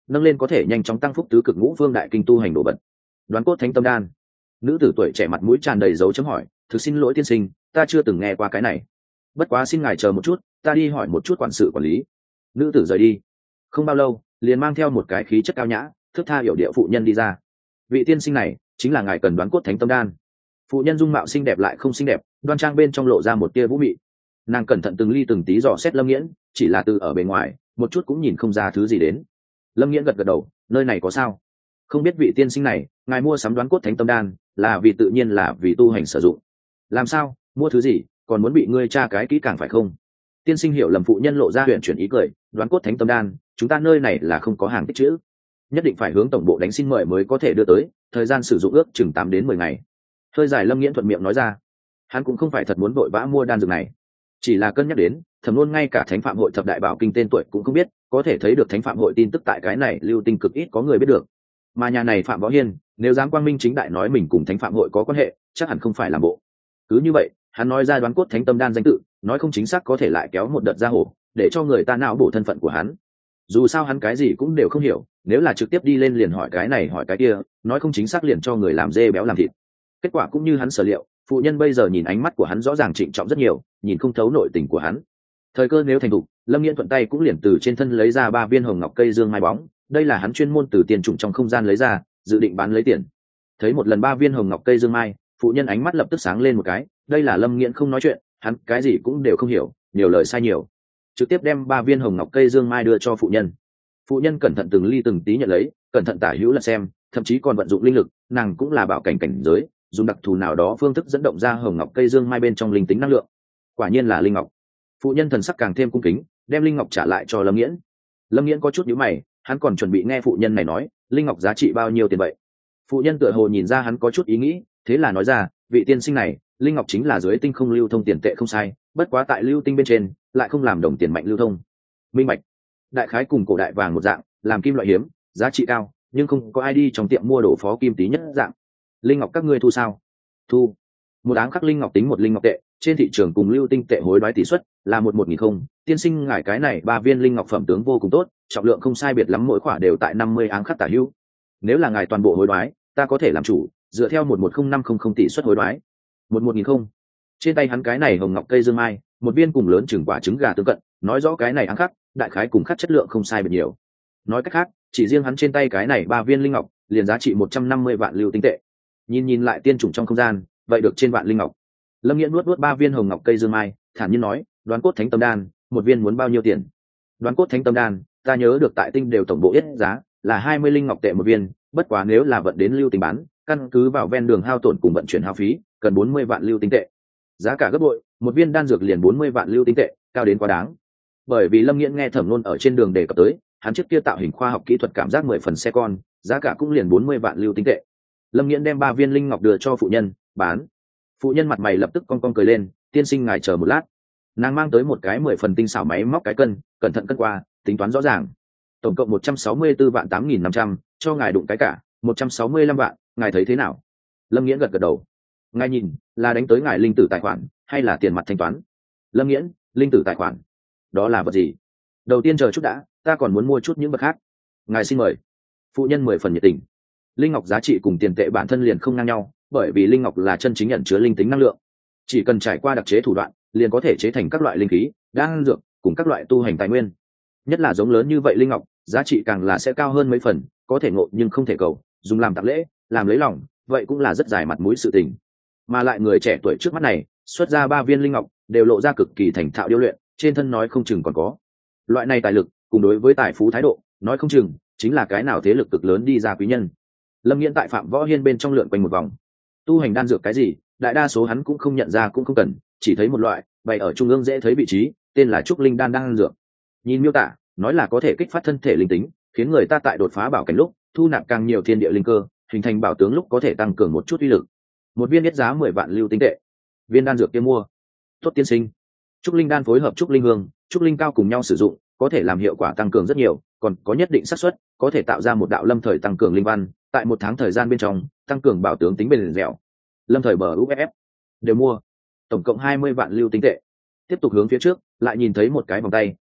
nâng lên có thể nhanh chóng tăng phúc tứ cực ngũ phương đại kinh tu hành đồ vật. Đoán cốt thánh tâm đan. Nữ tử tuổi trẻ mặt mũi tràn đầy dấu chấm hỏi, thực xin lỗi tiên sinh, ta chưa từng nghe qua cái này, bất quá xin ngài chờ một chút, ta đi hỏi một chút quản sự quản lý. Nữ tử rời đi không bao lâu, liền mang theo một cái khí chất cao nhã thước tha hiểu địa phụ nhân đi ra. Vị tiên sinh này chính là ngài cần đoán cốt thánh tâm đan. Phụ nhân dung mạo xinh đẹp lại không xinh đẹp, đoan trang bên trong lộ ra một tia vũ mị. Nàng cẩn thận từng ly từng tí dò xét Lâm Nghiễn, chỉ là từ ở bề ngoài một chút cũng nhìn không ra thứ gì đến. Lâm Nghiễn gật gật đầu, nơi này có sao? Không biết vị tiên sinh này, ngài mua sắm đoán cốt thánh tâm đan là vì tự nhiên là vì tu hành sử dụng? Làm sao, mua thứ gì còn muốn bị ngươi tra cái kỹ càng phải không? Tiên sinh hiểu lầm, phụ nhân lộ ra huyền chuyển ý cười, đoán cốt thánh tâm đan chúng ta nơi này là không có hàng tích trữ, nhất định phải hướng tổng bộ đánh xin mời mới có thể đưa tới, thời gian sử dụng ước chừng 8 đến 10 ngày. Hơi dài Lâm Nghiễn thuận miệng nói ra. Hắn cũng không phải thật muốn vội vã mua đan dược này, chỉ là cân nhắc đến Thẩm Nôn ngay cả Thánh Phạm hội thập đại bảo kinh tên tuổi cũng không biết, có thể thấy được Thánh Phạm hội tin tức tại cái này lưu tinh cực ít có người biết được. Mà nhà này Phạm Võ Hiên nếu dám quang minh chính đại nói mình cùng Thánh Phạm hội có quan hệ, chắc hẳn không phải làm bộ. Cứ như vậy, hắn nói ra đoán cốt thánh tâm đan danh tự, nói không chính xác có thể lại kéo một đợt ra hổ, để cho người ta não bổ thân phận của hắn. Dù sao hắn cái gì cũng đều không hiểu, nếu là trực tiếp đi lên liền hỏi cái này hỏi cái kia, nói không chính xác liền cho người làm dê béo làm thịt. Kết quả cũng như hắn sở liệu, phụ nhân bây giờ nhìn ánh mắt của hắn rõ ràng trịnh trọng rất nhiều, nhìn không thấu nội tình của hắn. Thời cơ nếu thành thục, Lâm Nghiễn thuận tay cũng liền từ trên thân lấy ra 3 viên hồng ngọc cây dương mai bóng, đây là hắn chuyên môn từ tiền trùng trong không gian lấy ra, dự định bán lấy tiền. Thấy một lần 3 viên hồng ngọc cây dương mai, phụ nhân ánh mắt lập tức sáng lên một cái, đây là Lâm Nghiễn không nói chuyện, hắn cái gì cũng đều không hiểu, nhiều lời sai nhiều, trực tiếp đem 3 viên hồng ngọc cây dương mai đưa cho phụ nhân. Phụ nhân cẩn thận từng ly từng tí nhận lấy, cẩn thận tả hữu là xem, thậm chí còn vận dụng linh lực, nàng cũng là bảo cảnh cảnh giới, dùng đặc thù nào đó phương thức dẫn động ra hồng ngọc cây dương mai bên trong linh tính năng lượng. Quả nhiên là linh ngọc. Phụ nhân thần sắc càng thêm cung kính, đem linh ngọc trả lại cho Lâm Nghiễn. Lâm Nghiễn có chút nhíu mày, hắn còn chuẩn bị nghe phụ nhân này nói linh ngọc giá trị bao nhiêu tiền vậy. Phụ nhân tựa hồ nhìn ra hắn có chút ý nghĩ, thế là nói ra, vị tiên sinh này, linh ngọc chính là dưới tinh không lưu thông tiền tệ không sai, bất quá tại lưu tinh bên trên lại không làm đồng tiền mạnh lưu thông. Minh bạch. Đại khái cùng cổ đại vàng một dạng, làm kim loại hiếm, giá trị cao, nhưng không có ai đi trong tiệm mua đồ phó kim tí nhất dạng. Linh ngọc các ngươi thu sao? Thu. Một áng khắc linh ngọc tính 1 linh ngọc tệ, trên thị trường cùng lưu tinh tệ hối đoái tỷ suất là 1/1000 không. Tiên sinh ngài cái này 3 viên linh ngọc phẩm tướng vô cùng tốt, trọng lượng không sai biệt lắm, mỗi quả đều tại 50 áng khắc tả hữu. Nếu là ngài toàn bộ hối đoái, ta có thể làm chủ, dựa theo 1100500 tỷ suất hối đoái. 1/1000 không. Trên tay hắn cái này hồng ngọc cây dương mai, một viên cùng lớn chừng quả trứng gà tương cận, nói rõ cái này áng khắc, đại khái cùng khắc chất lượng không sai biệt nhiều. Nói cách khác, chỉ riêng hắn trên tay cái này 3 viên linh ngọc, liền giá trị 150 vạn lưu tinh tệ. Nhìn lại tiên chủng trong không gian, vậy được trên vạn linh ngọc. Lâm Nghiễn nuốt 3 viên hồng ngọc cây dương mai, thản nhiên nói, đoán cốt thánh tâm đan, một viên muốn bao nhiêu tiền? Đoán cốt thánh tâm đan, ta nhớ được tại tinh đều tổng bộ yết giá là 20 linh ngọc tệ một viên, bất quá nếu là vận đến lưu tinh bán, căn cứ vào ven đường hao tổn cùng vận chuyển hao phí, cần 40 vạn lưu tinh tệ. Giá cả gấp bội, một viên đan dược liền 40 vạn lưu tinh tệ, cao đến quá đáng. Bởi vì Lâm Nghiễn nghe Thẩm Nôn ở trên đường đề cập tới, hắn trước kia tạo hình khoa học kỹ thuật cảm giác 10 phần xe con, giá cả cũng liền 40 vạn lưu tinh tệ. Lâm Nghiễn đem 3 viên linh ngọc đưa cho phụ nhân, bán. Phụ nhân mặt mày lập tức cong cong cười lên, tiên sinh ngài chờ một lát. Nàng mang tới một cái 10 phần tinh xảo máy móc cái cân, cẩn thận cân qua, tính toán rõ ràng. Tổng cộng 164 vạn 8500, cho ngài đụng cái cả, 165 vạn, ngài thấy thế nào? Lâm Nghiễn gật gật đầu. Ngài nhìn, là đánh tới ngài linh tử tài khoản, hay là tiền mặt thanh toán? Lâm Nghiễn, linh tử tài khoản. Đó là vật gì? Đầu tiên chờ chút đã, ta còn muốn mua chút những vật khác. Ngài xin mời. Phụ nhân 10 phần nhiệt tình. Linh ngọc giá trị cùng tiền tệ bản thân liền không ngang nhau, bởi vì linh ngọc là chân chính nhận chứa linh tính năng lượng, chỉ cần trải qua đặc chế thủ đoạn liền có thể chế thành các loại linh khí, đan dược cùng các loại tu hành tài nguyên. Nhất là giống lớn như vậy linh ngọc, giá trị càng là sẽ cao hơn mấy phần, có thể ngộ nhưng không thể cầu, dùng làm tặng lễ, làm lấy lòng, vậy cũng là rất dài mặt mũi sự tình. Mà lại người trẻ tuổi trước mắt này xuất ra 3 viên linh ngọc đều lộ ra cực kỳ thành thạo điêu luyện, trên thân nói không chừng còn có loại này tài lực, cùng đối với tài phú thái độ, nói không chừng chính là cái nào thế lực cực lớn đi ra quý nhân. Lâm Nghiễn tại Phạm Võ Hiên bên trong lượn quanh một vòng, tu hành đan dược cái gì đại đa số hắn cũng không nhận ra cũng không cần, chỉ thấy một loại bày ở trung ương dễ thấy vị trí, tên là trúc linh đan dược. Nhìn miêu tả nói là có thể kích phát thân thể linh tính, khiến người ta tại đột phá bảo cảnh lúc thu nạp càng nhiều thiên địa linh cơ, hình thành bảo tướng lúc có thể tăng cường một chút uy lực. Một viên nhất giá 10 vạn lưu tinh tệ. Viên đan dược kia mua. Tốt tiên sinh. Trúc linh đan phối hợp trúc linh hương, trúc linh cao cùng nhau sử dụng, có thể làm hiệu quả tăng cường rất nhiều, còn có nhất định xác suất có thể tạo ra một đạo lâm thời tăng cường linh văn, tại 1 tháng thời gian bên trong tăng cường bảo tướng tính bền dẻo. Lâm thời bờ UFF đều mua, tổng cộng 20 vạn lưu tinh tệ. Tiếp tục hướng phía trước, lại nhìn thấy một cái vòng tay,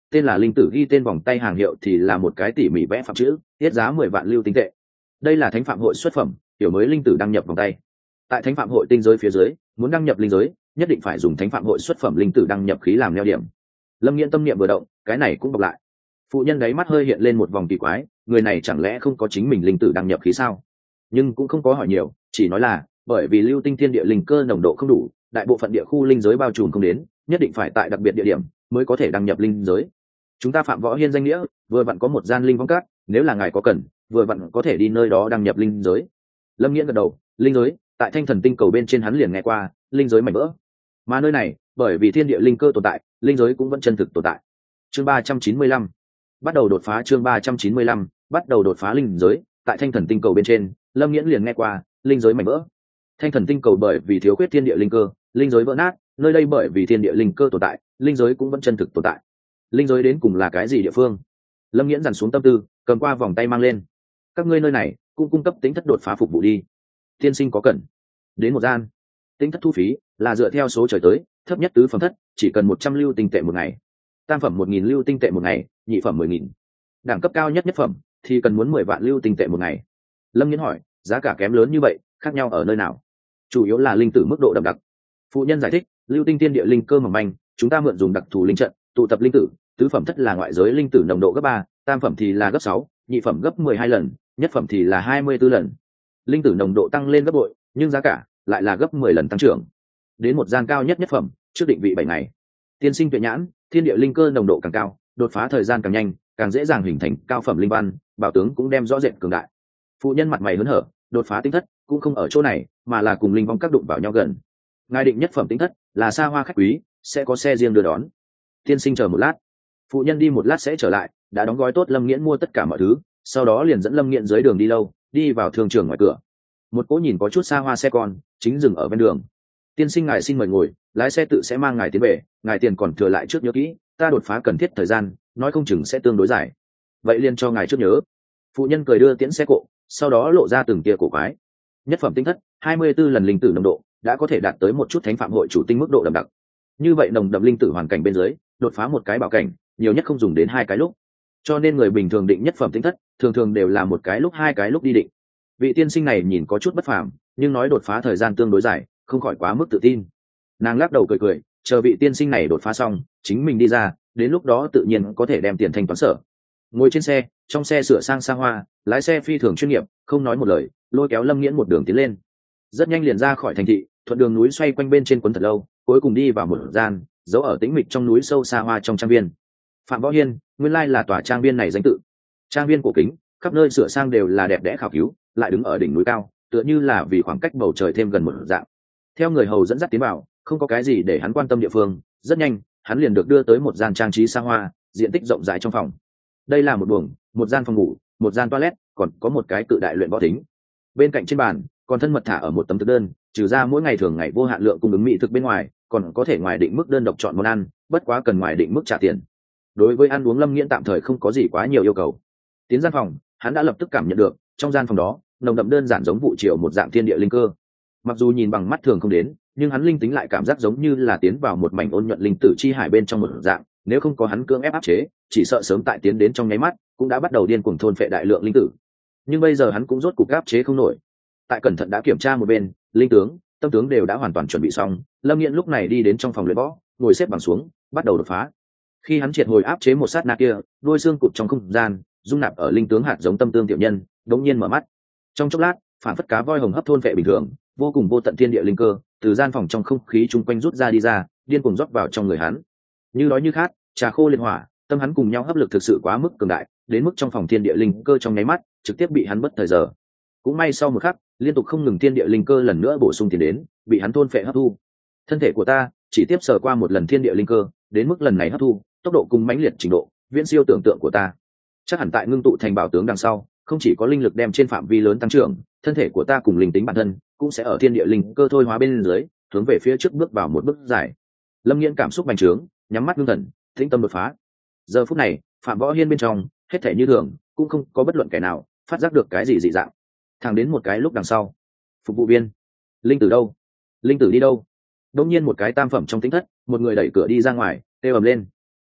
tên là linh tử, ghi tên vòng tay hàng hiệu thì là một cái tỉ mỉ vẽ phạm chữ, tiết giá 10 vạn lưu tinh tệ. Đây là thánh phạm hội xuất phẩm, kiểu mới linh tử đăng nhập vòng tay. Tại thánh phạm hội tinh giới phía dưới, muốn đăng nhập linh giới nhất định phải dùng thánh phạm hội xuất phẩm linh tử đăng nhập khí làm neo điểm. Lâm Nghiễn tâm niệm vừa động, cái này cũng bọc lại. Phụ nhân đáy mắt hơi hiện lên một vòng kỳ quái, người này chẳng lẽ không có chính mình linh tử đăng nhập khí sao? Nhưng cũng không có hỏi nhiều, chỉ nói là bởi vì lưu tinh thiên địa linh cơ nồng độ không đủ, đại bộ phận địa khu linh giới bao trùm không đến, nhất định phải tại đặc biệt địa điểm mới có thể đăng nhập linh giới. Chúng ta Phạm Võ Hiên danh nghĩa vừa vặn có một gian linh vong cát, nếu là ngài có cần, vừa vặn có thể đi nơi đó đăng nhập linh giới. Lâm Nghiễn gật đầu. Linh giới tại Thanh Thần tinh cầu bên trên hắn liền nghe qua, linh giới mảnh vỡ, mà nơi này bởi vì thiên địa linh cơ tồn tại, linh giới cũng vẫn chân thực tồn tại. Chương 395 bắt đầu đột phá. Chương 395 bắt đầu đột phá. Linh giới tại Thanh Thần tinh cầu bên trên, Lâm Nghiễn liền nghe qua, linh giới mảnh vỡ. Thanh Thần tinh cầu bởi vì thiếu khuyết thiên địa linh cơ, linh giới vỡ nát, nơi đây bởi vì thiên địa linh cơ tồn tại, linh giới cũng vẫn chân thực tồn tại. Linh giới đến cùng là cái gì địa phương? Lâm Nghiễn dằn xuống tâm tư, cầm qua vòng tay mang lên. Các ngươi nơi này cũng cung cấp tính thất đột phá phục vụ đi. Tiên sinh có cần đến một gian. Tính thất thu phí là dựa theo số trời tới, thấp nhất tứ phẩm thất chỉ cần 100 lưu tinh tệ một ngày, tam phẩm 1000 lưu tinh tệ một ngày, nhị phẩm 10.000, đẳng cấp cao nhất nhất phẩm thì cần muốn 10 vạn lưu tinh tệ một ngày. Lâm Nghiễn hỏi, giá cả kém lớn như vậy, khác nhau ở nơi nào? Chủ yếu là linh tử mức độ đậm đặc. Phụ nhân giải thích, lưu tinh tiên địa linh cơ mỏng manh, chúng ta mượn dùng đặc thù linh trận tụ tập linh tử, tứ phẩm thất là ngoại giới linh tử nồng độ gấp 3, tam phẩm thì là gấp 6, nhị phẩm gấp 12 lần, nhất phẩm thì là 24 lần. Linh tử nồng độ tăng lên gấp bội, nhưng giá cả lại là gấp 10 lần tăng trưởng. Đến một gian cao nhất nhất phẩm, trước định vị 7 ngày. Tiên sinh tuệ nhãn, thiên địa linh cơ nồng độ càng cao, đột phá thời gian càng nhanh, càng dễ dàng hình thành cao phẩm linh văn, bảo tướng cũng đem rõ rệt cường đại. Phụ nhân mặt mày hớn hở, đột phá tinh thất cũng không ở chỗ này, mà là cùng linh vong các đụng vào nhau gần. Ngài định nhất phẩm tinh thất là xa hoa khách quý, sẽ có xe riêng đưa đón. Tiên sinh chờ một lát. Phụ nhân đi một lát sẽ trở lại, đã đóng gói tốt Lâm Nghiễn mua tất cả mọi thứ, sau đó liền dẫn Lâm Nghiễn dưới đường đi lâu, đi vào thương trường ngoài cửa. Một cỗ nhìn có chút xa hoa xe con chính dừng ở bên đường. Tiên sinh ngài xin mời ngồi, lái xe tự sẽ mang ngài tiến về, ngài tiền còn thừa lại trước nhớ kỹ, ta đột phá cần thiết thời gian, nói không chừng sẽ tương đối dài. Vậy liền cho ngài trước nhớ. Phụ nhân cười đưa tiễn xe cộ, sau đó lộ ra từng tia cổ quái. Nhất phẩm tinh thất, 24 lần linh tử nồng độ, đã có thể đạt tới một chút thánh phạm hội chủ tinh mức độ đậm đặc. Như vậy nồng đậm linh tử hoàn cảnh bên dưới, đột phá một cái bảo cảnh, nhiều nhất không dùng đến 2 cái lúc. Cho nên người bình thường định nhất phẩm tinh thất, thường thường đều là một cái lúc 2 cái lúc đi định. Vị tiên sinh này nhìn có chút bất phàm, nhưng nói đột phá thời gian tương đối dài, không khỏi quá mức tự tin. Nàng lắc đầu cười cười, chờ vị tiên sinh này đột phá xong, chính mình đi ra, đến lúc đó tự nhiên có thể đem tiền thanh toán sở. Ngồi trên xe, trong xe sửa sang xa hoa, lái xe phi thường chuyên nghiệp, không nói một lời, lôi kéo Lâm Nghiễn một đường tiến lên. Rất nhanh liền ra khỏi thành thị, thuận đường núi xoay quanh bên trên quấn thật lâu, cuối cùng đi vào một gian giấu ở tĩnh mịch trong núi sâu xa hoa trong trang viên. Phạm Võ Hiên, nguyên lai là tòa trang viên này danh tự. Trang viên cổ kính, khắp nơi sửa sang đều là đẹp đẽ khảo cứu, lại đứng ở đỉnh núi cao, tựa như là vì khoảng cách bầu trời thêm gần một dạng. Theo người hầu dẫn dắt tiến vào, không có cái gì để hắn quan tâm địa phương, rất nhanh hắn liền được đưa tới một gian trang trí xa hoa, diện tích rộng rãi trong phòng. Đây là một buồng, một gian phòng ngủ, một gian toilet, còn có một cái cự đại luyện võ thính. Bên cạnh trên bàn còn thân mật thả ở một tấm thực đơn, trừ ra mỗi ngày thường ngày vô hạn lượng cung ứng mỹ thực bên ngoài, còn có thể ngoài định mức đơn độc chọn món ăn, bất quá cần ngoài định mức trả tiền. Đối với ăn uống Lâm Nghiễn tạm thời không có gì quá nhiều yêu cầu. Tiến gian phòng, hắn đã lập tức cảm nhận được, trong gian phòng đó nồng đậm đơn giản giống vụ triệu một dạng thiên địa linh cơ. Mặc dù nhìn bằng mắt thường không đến, nhưng hắn linh tính lại cảm giác giống như là tiến vào một mảnh ôn nhuận linh tử chi hải bên trong một dạng, nếu không có hắn cưỡng ép áp chế, chỉ sợ sớm tại tiến đến trong nháy mắt cũng đã bắt đầu điên cuồng thôn phệ đại lượng linh tử. Nhưng bây giờ hắn cũng rốt cục áp chế không nổi. Tại cẩn thận đã kiểm tra một bên, linh tướng, tâm tướng đều đã hoàn toàn chuẩn bị xong, Lâm Nghiễn lúc này đi đến trong phòng luyện võ, ngồi xếp bằng xuống, bắt đầu đột phá. Khi hắn triệt hồi áp chế một sát na kia, đôi xương cụt trong không gian dung nạp ở linh tướng hạt giống tâm tương tiểu nhân đống nhiên mở mắt. Trong chốc lát, phản phất cá voi hồng hấp thôn vệ bình thường, vô cùng vô tận thiên địa linh cơ từ gian phòng trong không khí chung quanh rút ra đi ra, điên cuồng rót vào trong người hắn. Như đói như khát, trà khô liên hỏa, tâm hắn cùng nhau hấp lực thực sự quá mức cường đại, đến mức trong phòng thiên địa linh cơ trong nháy mắt trực tiếp bị hắn bất thời giờ. Cũng may sau một khắc, liên tục không ngừng thiên địa linh cơ lần nữa bổ sung tiền đến, bị hắn thôn phệ hấp thu. Thân thể của ta chỉ tiếp sờ qua một lần thiên địa linh cơ, đến mức lần này hấp thu tốc độ cùng mãnh liệt trình độ viễn siêu tưởng tượng của ta. Chắc hẳn tại ngưng tụ thành bảo tướng đằng sau, không chỉ có linh lực đem trên phạm vi lớn tăng trưởng, thân thể của ta cùng linh tính bản thân cũng sẽ ở thiên địa linh cơ thôi hóa bên dưới, hướng về phía trước bước vào một bước dài. Lâm Nghiễn cảm xúc bành trướng, nhắm mắt ngưng thần, tĩnh tâm đột phá. Giờ phút này, Phạm Võ Hiên bên trong hết thể như thường, cũng không có bất luận kẻ nào phát giác được cái gì dị dạng. Thẳng đến một cái lúc đằng sau, phục vụ viên, linh tử đâu? Linh tử đi đâu? Đột nhiên một cái tam phẩm trong tính thất, một người đẩy cửa đi ra ngoài, kêu ầm lên.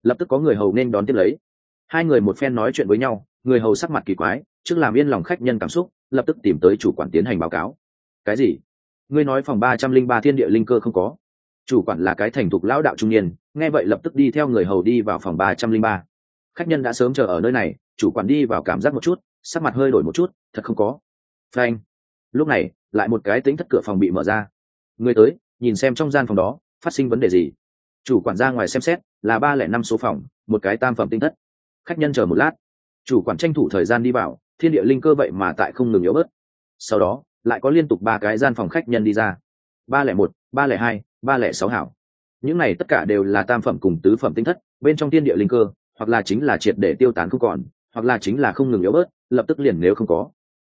lập tức có người hầu nên đón tiếp lấy. Hai người một phen nói chuyện với nhau, người hầu sắc mặt kỳ quái, trước làm yên lòng khách nhân cảm xúc, lập tức tìm tới chủ quản tiến hành báo cáo. Cái gì? Ngươi nói phòng 303 thiên địa linh cơ không có? Chủ quản là cái thành thục lão đạo trung niên, nghe vậy lập tức đi theo người hầu đi vào phòng 303. Khách nhân đã sớm chờ ở nơi này, chủ quản đi vào cảm giác một chút, sắc mặt hơi đổi một chút, thật không có. Phanh. Lúc này, lại một cái tính thất cửa phòng bị mở ra. Người tới, nhìn xem trong gian phòng đó phát sinh vấn đề gì. Chủ quản ra ngoài xem xét, là 305 số phòng, một cái tam phẩm tinh thất. Khách nhân chờ một lát, chủ quản tranh thủ thời gian đi vào, thiên địa linh cơ vậy mà tại không ngừng yếu bớt. Sau đó, lại có liên tục 3 cái gian phòng khách nhân đi ra. 301, 302, 306 hảo. Những này tất cả đều là tam phẩm cùng tứ phẩm tinh thất, bên trong thiên địa linh cơ, hoặc là chính là triệt để tiêu tán không còn, hoặc là chính là không ngừng yếu bớt, lập tức liền nếu không có.